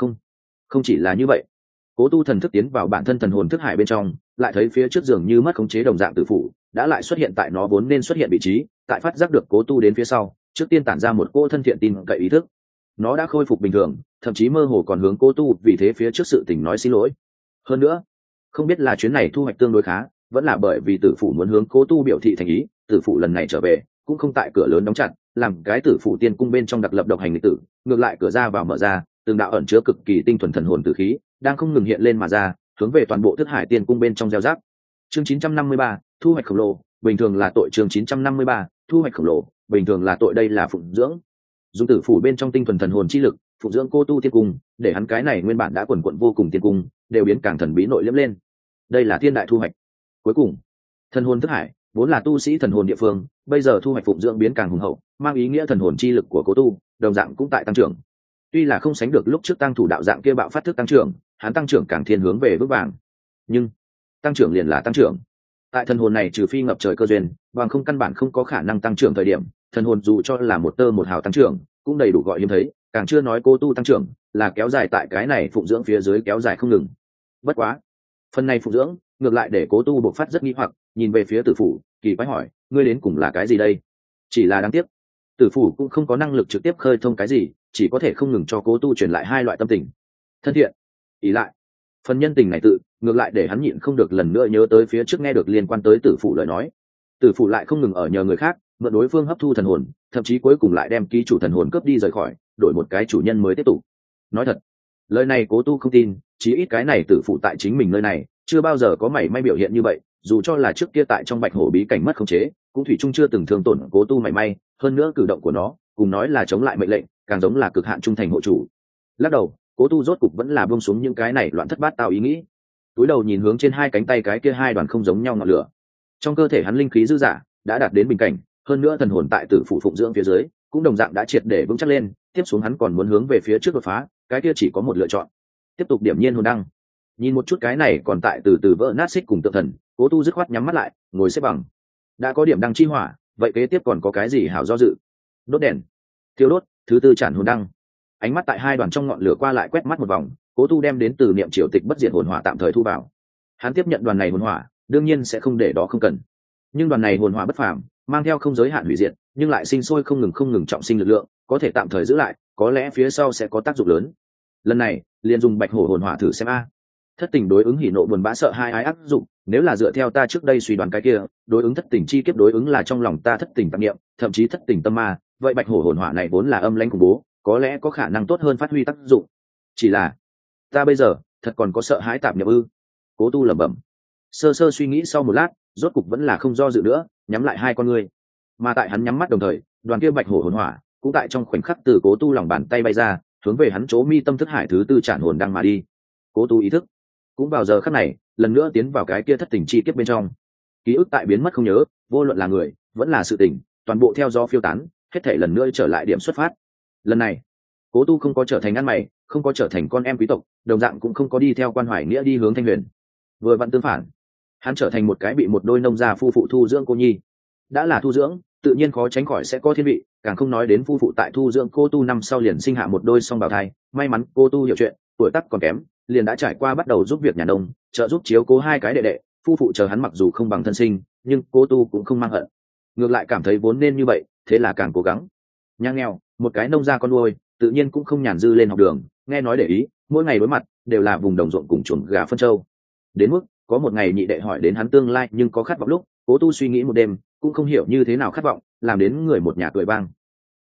Không chỉ là như vậy, Cố Tu thần thức tiến vào bản thân thần hồn thức hải bên trong, lại thấy phía trước giường như mất khống chế đồng dạng Tử Phủ đã lại xuất hiện tại nó vốn nên xuất hiện vị trí, tại phát giác được Cố Tu đến phía sau, trước tiên tản ra một cỗ thân thiện tin cậy ý thức. Nó đã khôi phục bình thường, thậm chí mơ hồ còn hướng Cố Tu vì thế phía trước sự tình nói xin lỗi. Hơn nữa, không biết là chuyến này thu hoạch tương đối khá, vẫn là bởi vì Tử Phủ muốn hướng Cố Tu biểu thị thành ý, Tử Phủ lần này trở về cũng không tại cửa lớn đóng chặt, làm cái Tử Phủ tiên cung bên trong đặc lập độc hành lịch tử, ngược lại cửa ra vào mở ra, từng đạo ẩn chứa cực kỳ tinh thuần thần hồn tử khí đang không ngừng hiện lên mà ra, hướng về toàn bộ Thức Hải tiên cung bên trong gieo rắc. Chương 953, thu hoạch khổng lồ, bình thường là tội. Chương 953, thu hoạch khổng lồ, bình thường là tội. Đây là phụng dưỡng, dùng Tử Phủ bên trong tinh thuần thần hồn chi lực phụng dưỡng Cố Tu tiên cung, để hắn cái này nguyên bản đã quần quận vô cùng tiên cung đều biến càng thần bí nội liễm lên. Đây là thiên đại thu hoạch. Cuối cùng, thần hồn Thức Hải vốn là tu sĩ thần hồn địa phương, bây giờ thu hoạch phụng dưỡng biến càng hùng hậu, mang ý nghĩa thần hồn chi lực của Cố Tu đồng dạng cũng tại tăng trưởng. Tuy là không sánh được lúc trước tăng thủ đạo dạng kia bạo phát thức tăng trưởng, hắn tăng trưởng càng thiên hướng về vững vàng, nhưng tăng trưởng liền là tăng trưởng. Tại thần hồn này trừ phi ngập trời cơ duyên, bằng không căn bản không có khả năng tăng trưởng thời điểm, thần hồn dù cho là một tơ một hào tăng trưởng cũng đầy đủ gọi hiếm thấy, càng chưa nói Cố Tu tăng trưởng là kéo dài tại cái này phụng dưỡng phía dưới kéo dài không ngừng. Bất quá, phần này phụng dưỡng ngược lại để Cố Tu bộc phát rất nghi hoặc, nhìn về phía Tử Phủ, kỳ quái hỏi, ngươi đến cùng là cái gì đây? Chỉ là đáng tiếc, Tử Phủ cũng không có năng lực trực tiếp khơi thông cái gì, chỉ có thể không ngừng cho Cố Tu truyền lại hai loại tâm tình: thân thiện, ý lại. Phần nhân tình này tự ngược lại để hắn nhịn không được lần nữa nhớ tới phía trước nghe được liên quan tới Tử Phủ lời nói. Tử Phủ lại không ngừng ở nhờ người khác mượn đối phương hấp thu thần hồn, thậm chí cuối cùng lại đem ký chủ thần hồn cướp đi rời khỏi, đổi một cái chủ nhân mới tiếp tục. Nói thật, lời này Cố Tu không tin, chí ít cái này Tử Phủ tại chính mình nơi này chưa bao giờ có mảy may biểu hiện như vậy, dù cho là trước kia tại trong Bạch hổ bí cảnh mất khống chế, cũng thủy chung chưa từng thương tổn Cố Tu mảy may, hơn nữa cử động của nó cùng nói là chống lại mệnh lệnh, càng giống là cực hạn trung thành hộ chủ. Lắc đầu, Cố Tu rốt cục vẫn là buông xuống những cái này loạn thất bát tao ý nghĩ, túi đầu nhìn hướng trên hai cánh tay cái kia hai đoàn không giống nhau ngọn lửa. Trong cơ thể hắn linh khí dư dả đã đạt đến bình cảnh, hơn nữa thần hồn tại Tử Phủ phụng dưỡng phía dưới cũng đồng dạng đã triệt để vững chắc lên, tiếp xuống hắn còn muốn hướng về phía trước đột phá, cái kia chỉ có một lựa chọn: tiếp tục điểm nhiên hồn đăng. Nhìn một chút cái này còn tại từ từ vỡ nát xích cùng tượng thần, Cố Tu dứt khoát nhắm mắt lại, ngồi xếp bằng. Đã có điểm đăng chi hỏa, vậy kế tiếp còn có cái gì hảo do dự? Đốt đèn, thiêu đốt thứ tư tràn hồn đăng. Ánh mắt tại hai đoàn trong ngọn lửa qua lại quét mắt một vòng, Cố Tu đem đến từ niệm triều tịch bất diệt hồn hỏa tạm thời thu vào. Hắn tiếp nhận đoàn này hồn hỏa, đương nhiên sẽ không để đó không cần. Nhưng đoàn này hồn hỏa bất phàm, mang theo không giới hạn hủy diệt, nhưng lại sinh sôi không ngừng trọng sinh lực lượng, có thể tạm thời giữ lại, có lẽ phía sau sẽ có tác dụng lớn. Lần này, liền dùng Bạch hổ hồn hỏa thử xem a. Thất tình đối ứng hỉ nộ buồn bã sợ hai ái áp dụng, nếu là dựa theo ta trước đây suy đoán cái kia, đối ứng thất tình chi kiếp đối ứng là trong lòng ta thất tình tạp niệm, thậm chí thất tình tâm ma, vậy Bạch hổ hồn hỏa này vốn là âm lãnh khủng bố, có lẽ có khả năng tốt hơn phát huy tác dụng. Chỉ là, ta bây giờ thật còn có sợ hãi tạp niệm ư? Cố Tu lẩm bẩm. Sơ sơ suy nghĩ sau một lát, rốt cục vẫn là không do dự nữa, nhắm lại hai con ngươi. Mà tại hắn nhắm mắt đồng thời, đoàn kia Bạch hổ hồn hỏa cũng tại trong khoảnh khắc từ Cố Tu lòng bàn tay bay ra, hướng về hắn chỗ mi tâm thức hải thứ tư tràn hồn đăng mà đi. Cố Tu ý thức cũng vào giờ khắc này lần nữa tiến vào cái kia thất tình chi kiếp bên trong, ký ức tại biến mất không nhớ, vô luận là người vẫn là sự tình, toàn bộ theo gió phiêu tán, hết thảy lần nữa trở lại điểm xuất phát. Lần này, Cố Tu không có trở thành ăn mày, không có trở thành con em quý tộc, đồng dạng cũng không có đi theo quan hoài nghĩa đi hướng Thanh Huyền. Vừa vặn tương phản, hắn trở thành một cái bị một đôi nông gia phu phụ thu dưỡng cô nhi. Đã là thu dưỡng, tự nhiên khó tránh khỏi sẽ có thiên vị, càng không nói đến phu phụ tại thu dưỡng Cố Tu năm sau liền sinh hạ một đôi song bào thai. May mắn Cố Tu hiểu chuyện, tuổi tác còn kém, liền đã trải qua bắt đầu giúp việc nhà nông, trợ giúp chiếu cố hai cái đệ đệ. Phu phụ chờ hắn mặc dù không bằng thân sinh, nhưng Cố Tu cũng không mang hận, ngược lại cảm thấy vốn nên như vậy, thế là càng cố gắng. Nhà nghèo, một cái nông gia con nuôi, tự nhiên cũng không nhàn dư lên học đường, nghe nói để ý, mỗi ngày đối mặt đều là vùng đồng ruộng cùng chuồng gà phân trâu. Đến mức có một ngày nhị đệ hỏi đến hắn tương lai nhưng có khát vọng lúc, Cố Tu suy nghĩ một đêm, cũng không hiểu như thế nào khát vọng, làm đến người một nhà cười vang.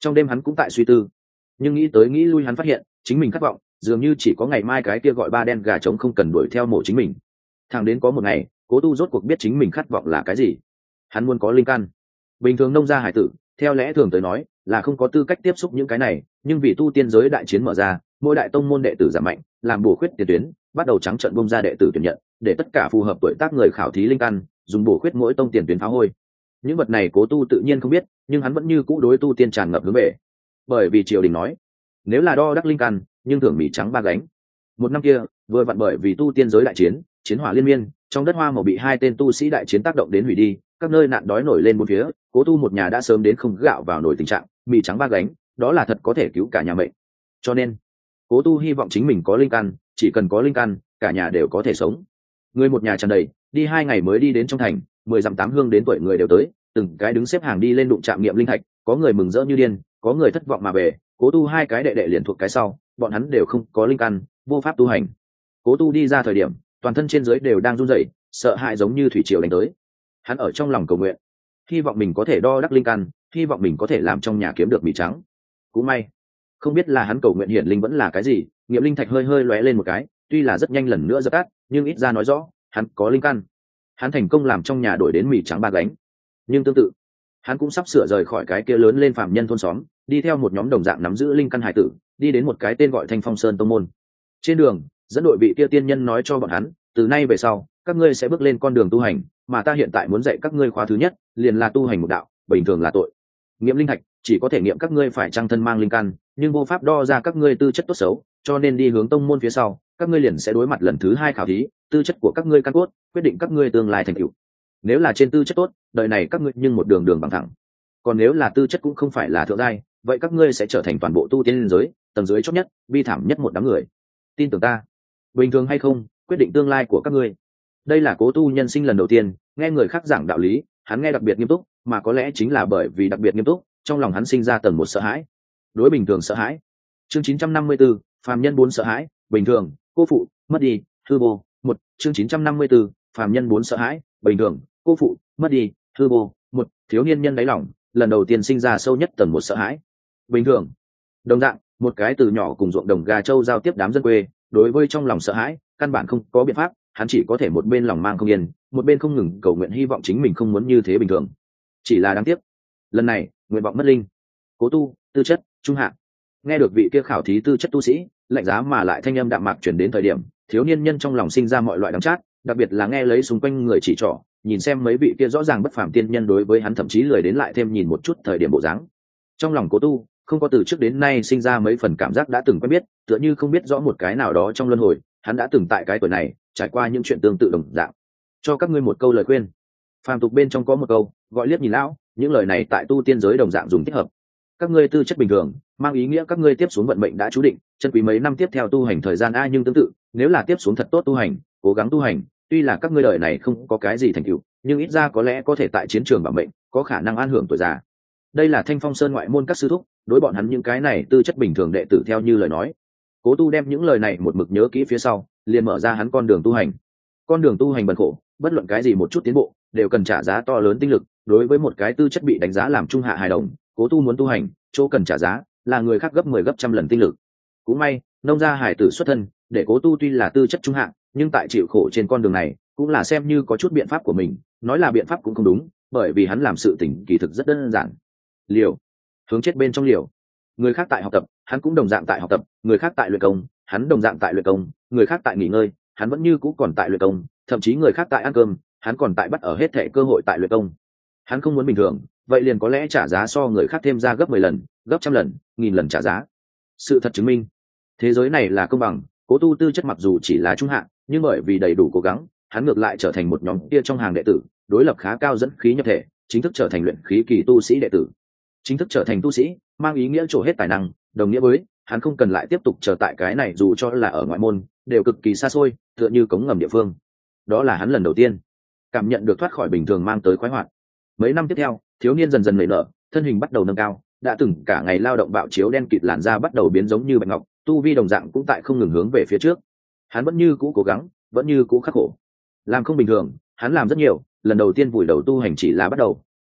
Trong đêm hắn cũng tại suy tư, nhưng nghĩ tới nghĩ lui hắn phát hiện chính mình khát vọng dường như chỉ có ngày mai cái kia gọi ba đen gà trống không cần đuổi theo mổ chính mình. Thẳng đến có một ngày Cố Tu rốt cuộc biết chính mình khát vọng là cái gì. Hắn muốn có linh căn. Bình thường nông gia hải tử theo lẽ thường tới nói là không có tư cách tiếp xúc những cái này, nhưng vì tu tiên giới đại chiến mở ra, mỗi đại tông môn đệ tử giảm mạnh, làm bổ khuyết tiền tuyến, bắt đầu trắng trợn bung ra đệ tử tuyển nhận, để tất cả phù hợp tuổi tác người khảo thí linh căn, dùng bổ khuyết mỗi tông tiền tuyến phá hôi. Những vật này Cố Tu tự nhiên không biết, nhưng hắn vẫn như cũ đối tu tiên tràn ngập hướng về. Bởi vì triều đình nói, nếu là đo đắc linh căn, nhưng thưởng mì trắng ba gánh. Một năm kia, vừa vặn bởi vì tu tiên giới đại chiến, chiến hỏa liên miên, trong đất hoa màu bị hai tên tu sĩ đại chiến tác động đến hủy đi, các nơi nạn đói nổi lên bốn phía, Cố Tu một nhà đã sớm đến không gạo vào nổi tình trạng, mì trắng ba gánh, đó là thật có thể cứu cả nhà mệnh. Cho nên, Cố Tu hy vọng chính mình có linh căn, chỉ cần có linh căn, cả nhà đều có thể sống. Người một nhà tràn đầy, đi 2 ngày mới đi đến trong thành, 10 dặm 8 hương đến tuổi người đều tới, từng cái đứng xếp hàng đi lên đụng trạm nghiệm linh thạch, có người mừng rỡ như điên, có người thất vọng mà về. Cố Tu hai cái đệ đệ liền thuộc cái sau, bọn hắn đều không có linh căn, vô pháp tu hành. Cố Tu đi ra thời điểm, toàn thân trên dưới đều đang run rẩy, sợ hãi giống như thủy triều đánh tới. Hắn ở trong lòng cầu nguyện, hy vọng mình có thể đo đắc linh căn, hy vọng mình có thể làm trong nhà kiếm được mì trắng. Cũng may, không biết là hắn cầu nguyện hiển linh vẫn là cái gì, nghiệm linh thạch hơi hơi lóe lên một cái, tuy là rất nhanh lần nữa dập tắt, nhưng ít ra nói rõ hắn có linh căn. Hắn thành công làm trong nhà đổi đến mì trắng ba gánh. Nhưng tương tự, hắn cũng sắp sửa rời khỏi cái kia lớn lên phàm nhân thôn xóm, đi theo một nhóm đồng dạng nắm giữ linh căn hải tử, đi đến một cái tên gọi Thanh Phong Sơn tông môn. Trên đường, dẫn đội vị kia tiên nhân nói cho bọn hắn, từ nay về sau, các ngươi sẽ bước lên con đường tu hành, mà ta hiện tại muốn dạy các ngươi khóa thứ nhất, liền là tu hành một đạo, bình thường là tội. Nghiệm linh thạch chỉ có thể nghiệm các ngươi phải trang thân mang linh căn, nhưng vô pháp đo ra các ngươi tư chất tốt xấu, cho nên đi hướng tông môn phía sau, các ngươi liền sẽ đối mặt lần thứ 2 khảo thí, tư chất của các ngươi căn cốt quyết định các ngươi tương lai thành tựu. Nếu là trên tư chất tốt, đời này các ngươi nhưng một đường đường bằng thẳng. Còn nếu là tư chất cũng không phải là thượng giai, vậy các ngươi sẽ trở thành toàn bộ tu tiên giới tầng dưới chót nhất, bi thảm nhất một đám người. Tin tưởng ta, bình thường hay không quyết định tương lai của các ngươi. Đây là Cố Tu nhân sinh lần đầu tiên nghe người khác giảng đạo lý, hắn nghe đặc biệt nghiêm túc, mà có lẽ chính là bởi vì đặc biệt nghiêm túc, trong lòng hắn sinh ra tầng một sợ hãi. Đối bình thường sợ hãi. Chương 954, phàm nhân 4 sợ hãi. Bình thường, cô phụ, mất đi, hư vô. Một chương 954, phàm nhân 4 sợ hãi. Bình thường, cô phụ, mất đi, hư vô. Một thiếu niên nhân đáy lòng lần đầu tiên sinh ra sâu nhất tầng một sợ hãi. Bình thường, đồng dạng, một cái từ nhỏ cùng ruộng đồng gà trâu giao tiếp đám dân quê, đối với trong lòng sợ hãi căn bản không có biện pháp, hắn chỉ có thể một bên lòng mang không yên, một bên không ngừng cầu nguyện hy vọng chính mình không muốn như thế bình thường. Chỉ là đáng tiếc, lần này nguyện vọng mất linh. Cố Tu, tư chất trung hạ. Nghe được vị kia khảo thí tư chất tu sĩ lạnh giá mà lại thanh âm đạm mạc chuyển đến thời điểm, thiếu niên nhân trong lòng sinh ra mọi loại đắng chát, đặc biệt là nghe lấy xung quanh người chỉ trỏ, nhìn xem mấy vị kia rõ ràng bất phàm tiên nhân đối với hắn thậm chí lười đến lại thêm nhìn một chút thời điểm bộ dáng. Trong lòng Cố Tu không có từ trước đến nay sinh ra mấy phần cảm giác đã từng quen biết, tựa như không biết rõ một cái nào đó trong luân hồi, hắn đã từng tại cái tuổi này trải qua những chuyện tương tự đồng dạng. Cho các ngươi một câu lời khuyên. Phàm tục bên trong có một câu gọi liếc nhìn lão, những lời này tại tu tiên giới đồng dạng dùng thích hợp. Các ngươi tư chất bình thường, mang ý nghĩa các ngươi tiếp xuống vận mệnh đã chú định, chân quý mấy năm tiếp theo tu hành thời gian a, nhưng tương tự, nếu là tiếp xuống thật tốt tu hành, cố gắng tu hành, tuy là các ngươi đời này không có cái gì thành tựu, nhưng ít ra có lẽ có thể tại chiến trường bảo mệnh, có khả năng an hưởng tuổi già. Đây là Thanh Phong Sơn ngoại môn các sư thúc đối bọn hắn những cái này tư chất bình thường đệ tử theo như lời nói. Cố Tu đem những lời này một mực nhớ kỹ phía sau, liền mở ra hắn con đường tu hành. Con đường tu hành bần khổ, bất luận cái gì một chút tiến bộ đều cần trả giá to lớn tinh lực. Đối với một cái tư chất bị đánh giá làm trung hạ hài đồng, Cố Tu muốn tu hành, chỗ cần trả giá là người khác gấp 10 gấp trăm lần tinh lực. Cũng may, nông gia hải tử xuất thân, để Cố Tu tuy là tư chất trung hạ, nhưng tại chịu khổ trên con đường này, cũng là xem như có chút biện pháp của mình. Nói là biện pháp cũng không đúng, bởi vì hắn làm sự tình kỳ thực rất đơn giản. Liều, hướng chết bên trong liều. Người khác tại học tập, hắn cũng đồng dạng tại học tập, người khác tại luyện công, hắn đồng dạng tại luyện công, người khác tại nghỉ ngơi, hắn vẫn như cũ còn tại luyện công, thậm chí người khác tại ăn cơm, hắn còn tại bắt ở hết thảy cơ hội tại luyện công. Hắn không muốn bình thường, vậy liền có lẽ trả giá so người khác thêm ra gấp 10 lần, gấp trăm lần, nghìn lần trả giá. Sự thật chứng minh, thế giới này là công bằng. Cố Tu tư chất mặc dù chỉ là trung hạ, nhưng bởi vì đầy đủ cố gắng, hắn ngược lại trở thành một nhóm kia trong hàng đệ tử, đối lập khá cao, dẫn khí nhập thể, chính thức trở thành luyện khí kỳ tu sĩ đệ tử. Chính thức trở thành tu sĩ mang ý nghĩa trổ hết tài năng, đồng nghĩa với hắn không cần lại tiếp tục chờ tại cái này dù cho là ở ngoại môn đều cực kỳ xa xôi, tựa như cống ngầm địa phương. Đó là hắn lần đầu tiên cảm nhận được thoát khỏi bình thường mang tới khoái hoạt. Mấy năm tiếp theo, thiếu niên dần dần nảy nở, thân hình bắt đầu nâng cao, đã từng cả ngày lao động bạo chiếu đen kịt làn da bắt đầu biến giống như bạch ngọc, tu vi đồng dạng cũng tại không ngừng hướng về phía trước. Hắn vẫn như cũ cố gắng, vẫn như cũ khắc khổ. Làm không bình thường, hắn làm rất nhiều, lần đầu tiên vùi đầu tu hành chỉ là bắt đầu,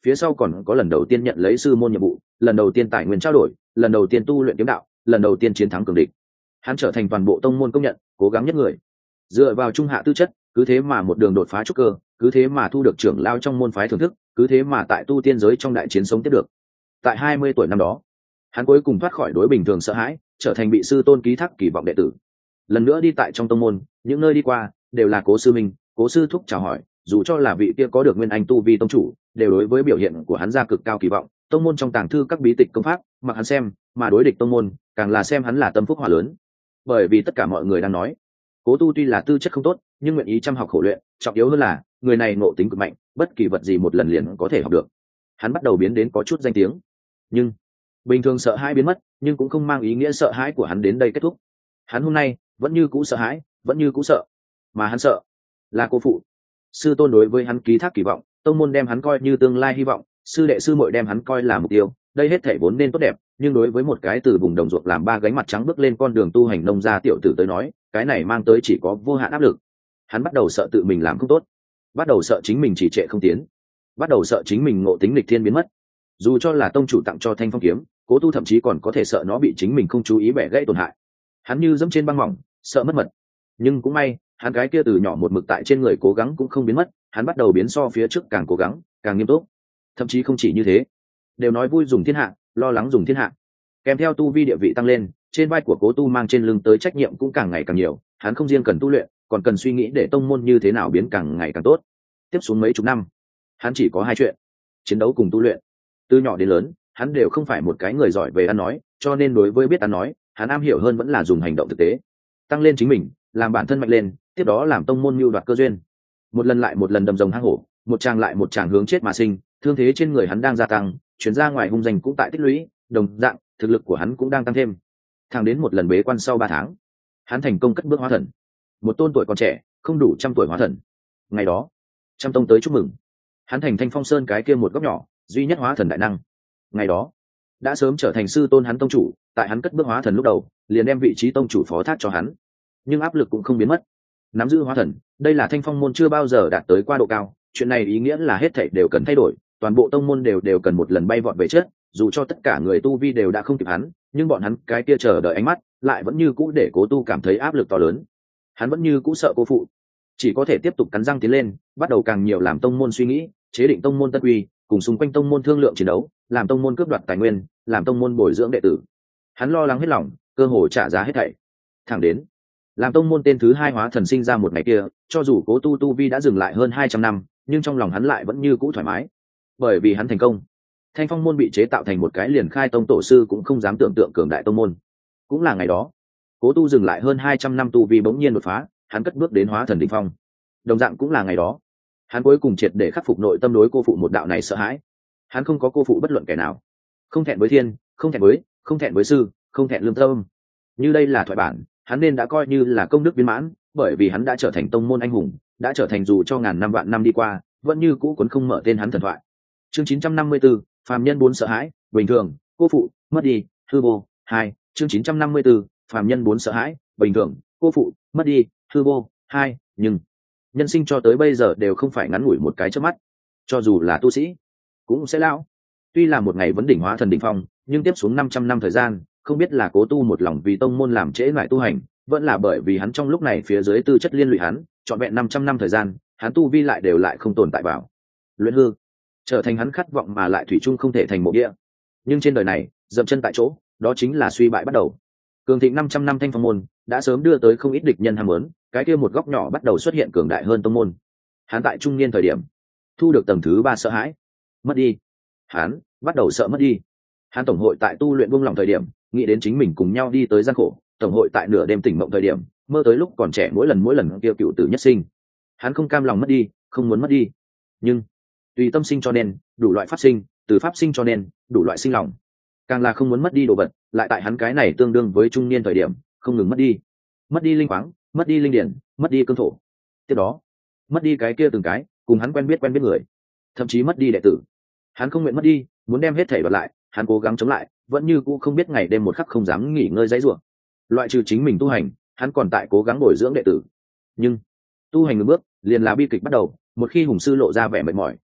phía sau còn có lần đầu tiên nhận lấy sư môn nhiệm vụ, lần đầu tiên tài nguyên trao đổi, lần đầu tiên tu luyện kiếm đạo, lần đầu tiên chiến thắng cường địch. Hắn trở thành toàn bộ tông môn công nhận cố gắng nhất người, dựa vào trung hạ tư chất, cứ thế mà một đường đột phá trúc cơ, cứ thế mà thu được trưởng lao trong môn phái thưởng thức, cứ thế mà tại tu tiên giới trong đại chiến sống tiếp được. Tại 20 tuổi năm đó, hắn cuối cùng thoát khỏi đối bình thường sợ hãi, trở thành bị sư tôn ký thác kỳ vọng đệ tử. Lần nữa đi tại trong tông môn, những nơi đi qua đều là cố sư minh, cố sư thúc chào hỏi, dù cho là vị kia có được nguyên anh tu vi tông chủ, đều đối với biểu hiện của hắn ra cực cao kỳ vọng. Tông môn trong tàng thư các bí tịch công pháp, mặc hắn xem, mà đối địch tông môn, càng là xem hắn là tâm phúc hỏa lớn. Bởi vì tất cả mọi người đang nói, cố tu tuy là tư chất không tốt, nhưng nguyện ý chăm học khổ luyện, trọng yếu hơn là người này ngộ tính cực mạnh, bất kỳ vật gì một lần liền có thể học được. Hắn bắt đầu biến đến có chút danh tiếng, nhưng bình thường sợ hãi biến mất, nhưng cũng không mang ý nghĩa sợ hãi của hắn đến đây kết thúc. Hắn hôm nay vẫn như cũ sợ hãi, vẫn như cũ sợ, mà hắn sợ là cô phụ. Sư tôn đối với hắn ký thác kỳ vọng, tông môn đem hắn coi như tương lai hy vọng, sư đệ sư muội đem hắn coi là mục tiêu, đây hết thảy vốn nên tốt đẹp, nhưng đối với một cái từ vùng đồng ruộng làm ba gánh mặt trắng bước lên con đường tu hành nông gia tiểu tử tới nói, cái này mang tới chỉ có vô hạn áp lực. Hắn bắt đầu sợ tự mình làm không tốt, bắt đầu sợ chính mình trì trệ không tiến, bắt đầu sợ chính mình ngộ tính nghịch thiên biến mất. Dù cho là tông chủ tặng cho Thanh Phong kiếm, cố tu thậm chí còn có thể sợ nó bị chính mình không chú ý bẻ gãy tổn hại. Hắn như dẫm trên băng mỏng, sợ mất mật. Nhưng cũng may, hắn cái kia từ nhỏ một mực tại trên người cố gắng cũng không biến mất, hắn bắt đầu biến so phía trước càng cố gắng, càng nghiêm túc. Thậm chí không chỉ như thế, đều nói vui dùng thiên hạ, lo lắng dùng thiên hạ. Kèm theo tu vi địa vị tăng lên, trên vai của cố tu mang trên lưng tới trách nhiệm cũng càng ngày càng nhiều. Hắn không riêng cần tu luyện, còn cần suy nghĩ để tông môn như thế nào biến càng ngày càng tốt. Tiếp xuống mấy chục năm, hắn chỉ có hai chuyện: chiến đấu cùng tu luyện. Từ nhỏ đến lớn, hắn đều không phải một cái người giỏi về ăn nói, cho nên đối với biết ăn nói, hắn am hiểu hơn vẫn là dùng hành động thực tế, tăng lên chính mình, làm bản thân mạnh lên, tiếp đó làm tông môn mưu đoạt cơ duyên. Một lần lại một lần đầm rồng hang hổ, một tràng lại một tràng hướng chết mà sinh, thương thế trên người hắn đang gia tăng, chuyển ra ngoài hung danh cũng tại tích lũy, đồng dạng thực lực của hắn cũng đang tăng thêm. Thẳng đến một lần bế quan sau 3 tháng, hắn thành công cất bước hóa thần, một tôn tuổi còn trẻ, không đủ 100 tuổi hóa thần. Ngày đó, trăm tông tới chúc mừng, hắn thành Thanh Phong Sơn cái kia một góc nhỏ duy nhất hóa thần đại năng. Ngày đó, đã sớm trở thành sư tôn hắn tông chủ, tại hắn cất bước hóa thần lúc đầu, liền đem vị trí tông chủ phó thác cho hắn. Nhưng áp lực cũng không biến mất. Nắm giữ hóa thần, đây là Thanh Phong môn chưa bao giờ đạt tới qua độ cao, chuyện này ý nghĩa là hết thảy đều cần thay đổi, toàn bộ tông môn đều cần một lần bay vọt về trước, dù cho tất cả người tu vi đều đã không kịp hắn, nhưng bọn hắn cái kia chờ đợi ánh mắt, lại vẫn như cũ để Cố Tu cảm thấy áp lực to lớn. Hắn vẫn như cũ sợ cô phụ, chỉ có thể tiếp tục cắn răng tiến lên, bắt đầu càng nhiều làm tông môn suy nghĩ, chế định tông môn tân quy, cùng xung quanh tông môn thương lượng chiến đấu, làm tông môn cướp đoạt tài nguyên, làm tông môn bồi dưỡng đệ tử. Hắn lo lắng hết lòng, cơ hồ trả giá hết thảy. Thẳng đến làm tông môn tên thứ 2 hóa thần sinh ra một ngày kia, cho dù Cố Tu tu vi đã dừng lại hơn 200 năm, nhưng trong lòng hắn lại vẫn như cũ thoải mái, bởi vì hắn thành công. Thanh Phong môn bị chế tạo thành một cái liền khai tông tổ sư cũng không dám tưởng tượng cường đại tông môn. Cũng là ngày đó, Cố Tu dừng lại hơn 200 năm tu vi bỗng nhiên đột phá, hắn cất bước đến hóa thần đỉnh phong. Đồng dạng cũng là ngày đó, hắn cuối cùng triệt để khắc phục nội tâm đối cô phụ một đạo này sợ hãi. Hắn không có cô phụ bất luận kẻ nào, không thẹn với thiên, không thẹn với sư, không thẹn lương tâm. Như đây là thoại bản, hắn nên đã coi như là công đức viên mãn, bởi vì hắn đã trở thành tông môn anh hùng, đã trở thành dù cho ngàn năm vạn năm đi qua, vẫn như cũ cuốn không mở tên hắn thần thoại. Chương 954, phàm nhân 4 sợ hãi, bình thường, cô phụ, mất đi, hư vô. 2, chương 954, phàm nhân 4 sợ hãi, bình thường, cô phụ, mất đi, hư vô. 2, nhưng nhân sinh cho tới bây giờ đều không phải ngắn ngủi một cái chớp mắt, cho dù là tu sĩ cũng sẽ lão. Tuy là một ngày vấn đỉnh hóa thần đỉnh phong, nhưng tiếp xuống 500 năm thời gian, không biết là Cố Tu một lòng vì tông môn làm trễ lại tu hành, vẫn là bởi vì hắn trong lúc này phía dưới tư chất liên lụy hắn, trọn vẹn 500 năm thời gian, hắn tu vi lại đều lại không tồn tại bảo luyện hư, trở thành hắn khát vọng mà lại thủy chung không thể thành mộ địa. Nhưng trên đời này, dậm chân tại chỗ, đó chính là suy bại bắt đầu. Cường thịnh 500 năm Thanh Phong môn đã sớm đưa tới không ít địch nhân ham muốn, cái kia một góc nhỏ bắt đầu xuất hiện cường đại hơn tông môn. Hắn tại trung niên thời điểm thu được tầng thứ 3 sợ hãi, mất đi. Hắn bắt đầu sợ mất đi. Hắn tổng hội tại tu luyện buông lỏng thời điểm, nghĩ đến chính mình cùng nhau đi tới gian khổ, tổng hội tại nửa đêm tỉnh mộng thời điểm, mơ tới lúc còn trẻ mỗi lần kia cựu tử nhất sinh. Hắn không cam lòng mất đi, không muốn mất đi. Nhưng tùy tâm sinh cho nên đủ loại pháp sinh, từ pháp sinh cho nên đủ loại sinh lòng. Càng là không muốn mất đi đồ vật, lại tại hắn cái này tương đương với trung niên thời điểm, không ngừng mất đi. Mất đi linh khoáng, mất đi linh điển, mất đi cương thổ. Tiếp đó, mất đi cái kia từng cái cùng hắn quen biết người, thậm chí mất đi đệ tử. Hắn không nguyện mất đi, muốn đem hết thể đoạt lại, hắn cố gắng chống lại, vẫn như cũ không biết ngày đêm một khắc không dám nghỉ ngơi dãy rủa. Loại trừ chính mình tu hành, hắn còn tại cố gắng bồi dưỡng đệ tử. Nhưng tu hành ngược bước, liền là bi kịch bắt đầu, một khi hùng sư lộ ra vẻ mệt mỏi,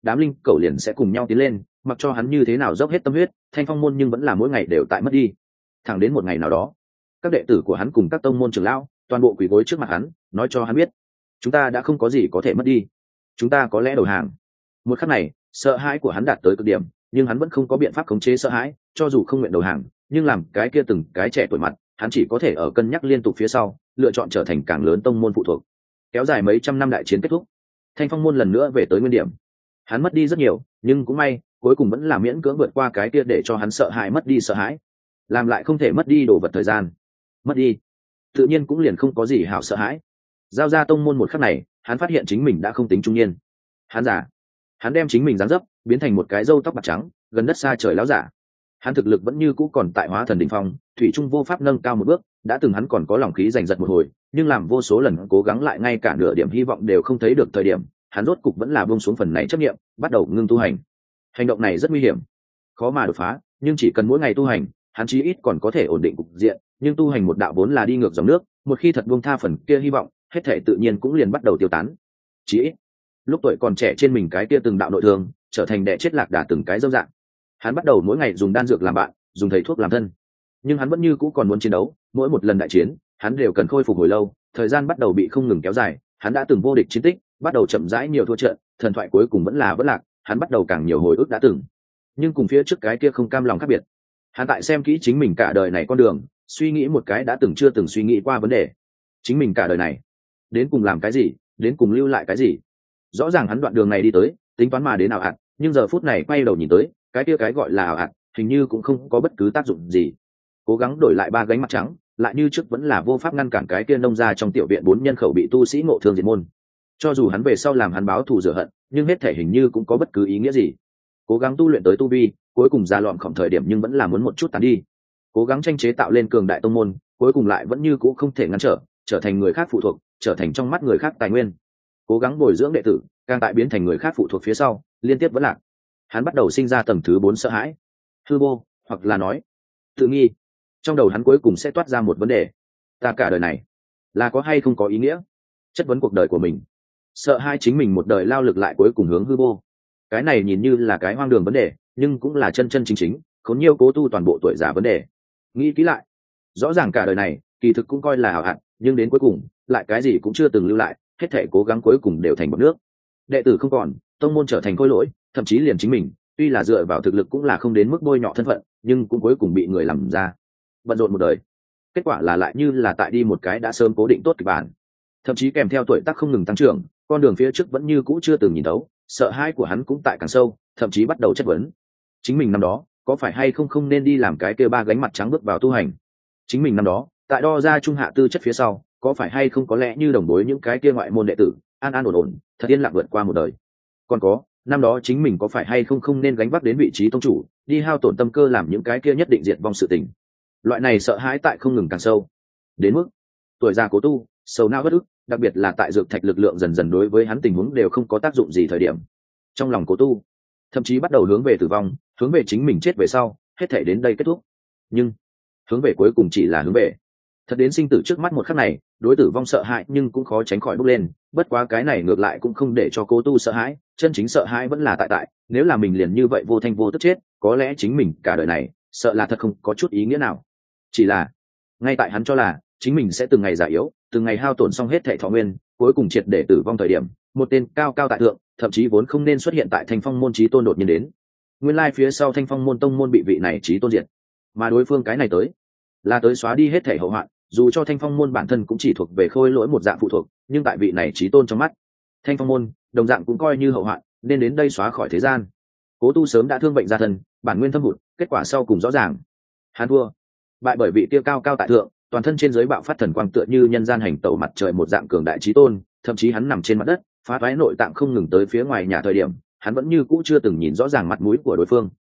đám linh cẩu liền sẽ cùng nhau tiến lên, mặc cho hắn như thế nào dốc hết tâm huyết, Thanh Phong môn nhưng vẫn là mỗi ngày đều tại mất đi. Thẳng đến một ngày nào đó, các đệ tử của hắn cùng các tông môn trưởng lão toàn bộ quỳ gối trước mặt hắn, nói cho hắn biết, chúng ta đã không có gì có thể mất đi, chúng ta có lẽ đầu hàng. Một khắc này, sợ hãi của hắn đạt tới cực điểm, nhưng hắn vẫn không có biện pháp khống chế sợ hãi, cho dù không nguyện đầu hàng, nhưng làm cái kia từng cái trẻ tuổi mặt, hắn chỉ có thể ở cân nhắc liên tục phía sau, lựa chọn trở thành càng lớn tông môn phụ thuộc. Kéo dài mấy trăm năm đại chiến kết thúc, Thanh Phong môn lần nữa về tới nguyên điểm. Hắn mất đi rất nhiều, nhưng cũng may, cuối cùng vẫn là miễn cưỡng vượt qua cái kia để cho hắn sợ hãi mất đi sợ hãi. Làm lại không thể mất đi đồ vật thời gian. Mất đi, tự nhiên cũng liền không có gì hảo sợ hãi. Giao ra tông môn một khắc này, hắn phát hiện chính mình đã không tính trung niên. Hắn già. Hắn đem chính mình dáng dấp biến thành một cái râu tóc bạc trắng, gần đất xa trời láo giả. Hắn thực lực vẫn như cũ còn tại hóa thần đỉnh phong, thủy trung vô pháp nâng cao một bước, đã từng hắn còn có lòng khí giành giật một hồi, nhưng làm vô số lần cố gắng lại ngay cả nửa điểm hy vọng đều không thấy được thời điểm, hắn rốt cục vẫn là buông xuống phần này chấp niệm, bắt đầu ngưng tu hành. Hành động này rất nguy hiểm, khó mà đột phá, nhưng chỉ cần mỗi ngày tu hành, hắn chí ít còn có thể ổn định cục diện, nhưng tu hành một đạo vốn là đi ngược dòng nước, một khi thật buông tha phần kia hy vọng, hết thảy tự nhiên cũng liền bắt đầu tiêu tán. Chí ít, lúc tuổi còn trẻ trên mình cái kia từng đạo nội thương, trở thành đẻ chết lạc đà từng cái dâm dạng. Hắn bắt đầu mỗi ngày dùng đan dược làm bạn, dùng thầy thuốc làm thân, nhưng hắn vẫn như cũ còn muốn chiến đấu, mỗi một lần đại chiến hắn đều cần khôi phục hồi lâu, thời gian bắt đầu bị không ngừng kéo dài, hắn đã từng vô địch chiến tích bắt đầu chậm rãi nhiều thua trận, thần thoại cuối cùng vẫn là vỡ lạc, hắn bắt đầu càng nhiều hồi ức đã từng, nhưng cùng phía trước cái kia không cam lòng khác biệt. Hắn tại xem kỹ chính mình cả đời này con đường, suy nghĩ một cái đã từng chưa từng suy nghĩ qua vấn đề: chính mình cả đời này đến cùng làm cái gì, đến cùng lưu lại cái gì. Rõ ràng hắn đoạn đường này đi tới, tính toán mà đến ảo ạt, nhưng giờ phút này quay đầu nhìn tới, cái kia cái gọi là ảo ạt hình như cũng không có bất cứ tác dụng gì. Cố gắng đổi lại 3 gánh mặt trắng, lại như trước vẫn là vô pháp ngăn cản cái kia nông gia trong tiểu viện 4 nhân khẩu bị tu sĩ ngộ thương diệt môn. Cho dù hắn về sau làm hắn báo thù rửa hận, nhưng hết thể hình như cũng có bất cứ ý nghĩa gì. Cố gắng tu luyện tới tu vi, cuối cùng ra lọn khổng thời điểm nhưng vẫn là muốn một chút tán đi. Cố gắng tranh chế tạo lên cường đại tông môn, cuối cùng lại vẫn như cũ không thể ngăn trở thành người khác phụ thuộc, trở thành trong mắt người khác tài nguyên. Cố gắng bồi dưỡng đệ tử, càng tại biến thành người khác phụ thuộc phía sau, liên tiếp vẫn lạc. Hắn bắt đầu sinh ra tầng thứ 4 sợ hãi, hư vô, hoặc là nói tự nghi. Trong đầu hắn cuối cùng sẽ toát ra một vấn đề: ta cả đời này là có hay không có ý nghĩa? Chất vấn cuộc đời của mình, sợ hai chính mình một đời lao lực lại cuối cùng hướng hư vô. Cái này nhìn như là cái hoang đường vấn đề, nhưng cũng là chân chân chính chính khốn nhiều cố tu toàn bộ tuổi già vấn đề. Nghĩ kỹ lại, rõ ràng cả đời này kỳ thực cũng coi là hảo hạn, nhưng đến cuối cùng lại cái gì cũng chưa từng lưu lại, hết thể cố gắng cuối cùng đều thành bọt nước. Đệ tử không còn, tông môn trở thành khôi lỗi, thậm chí liền chính mình tuy là dựa vào thực lực cũng là không đến mức bôi nhọ thân phận, nhưng cũng cuối cùng bị người làm ra. Bận rộn một đời, kết quả là lại như là tại đi một cái đã sớm cố định tốt kịch bản, thậm chí kèm theo tuổi tác không ngừng tăng trưởng, con đường phía trước vẫn như cũ chưa từng nhìn thấu. Sợ hãi của hắn cũng tại càng sâu, thậm chí bắt đầu chất vấn chính mình năm đó có phải hay không nên đi làm cái kia 3 gánh mặt trắng bước vào tu hành. Chính mình năm đó tại đo ra trung hạ tư chất phía sau, có phải hay không có lẽ như đồng đối những cái kia ngoại môn đệ tử, an an ổn ổn thật yên lặng vượt qua một đời. Còn có, năm đó chính mình có phải hay không nên gánh vác đến vị trí tông chủ, đi hao tổn tâm cơ làm những cái kia nhất định diệt vong sự tình. Loại này sợ hãi tại không ngừng càng sâu, đến mức tuổi già cố tu, sầu não bất ức, đặc biệt là tại dược thạch lực lượng dần dần đối với hắn tình huống đều không có tác dụng gì thời điểm, trong lòng cố tu thậm chí bắt đầu hướng về tử vong, hướng về chính mình chết về sau, hết thể đến đây kết thúc. Nhưng hướng về cuối cùng chỉ là hướng về, thật đến sinh tử trước mắt một khắc này, đối tử vong sợ hãi nhưng cũng khó tránh khỏi bốc lên. Bất quá cái này ngược lại cũng không để cho cố tu sợ hãi, chân chính sợ hãi vẫn là tại nếu là mình liền như vậy vô thanh vô tức chết, có lẽ chính mình cả đời này sợ là thật không có chút ý nghĩa nào. Chỉ là ngay tại hắn cho là chính mình sẽ từng ngày già yếu, từng ngày hao tổn xong hết thảy thọ nguyên, cuối cùng triệt để tử vong thời điểm, một tên cao cao tại thượng, thậm chí vốn không nên xuất hiện tại Thanh Phong môn chí tôn đột nhiên đến. Nguyên lai phía sau Thanh Phong môn tông môn bị vị này chí tôn diệt, mà đối phương cái này tới là tới xóa đi hết thảy hậu hoạn. Dù cho Thanh Phong môn bản thân cũng chỉ thuộc về khôi lỗi một dạng phụ thuộc, nhưng tại vị này chí tôn trong mắt, Thanh Phong môn đồng dạng cũng coi như hậu hoạn, nên đến đây xóa khỏi thế gian. Cố tu sớm đã thương bệnh gia thân, bản nguyên thâm hụt, kết quả sau cùng rõ ràng, hắn thua bại bởi vị tiêu cao cao tại thượng, toàn thân trên dưới bạo phát thần quang tựa như nhân gian hành tẩu mặt trời một dạng cường đại chí tôn. Thậm chí hắn nằm trên mặt đất, phá toái nội tạng không ngừng tới phía ngoài nhà thời điểm, hắn vẫn như cũ chưa từng nhìn rõ ràng mặt mũi của đối phương.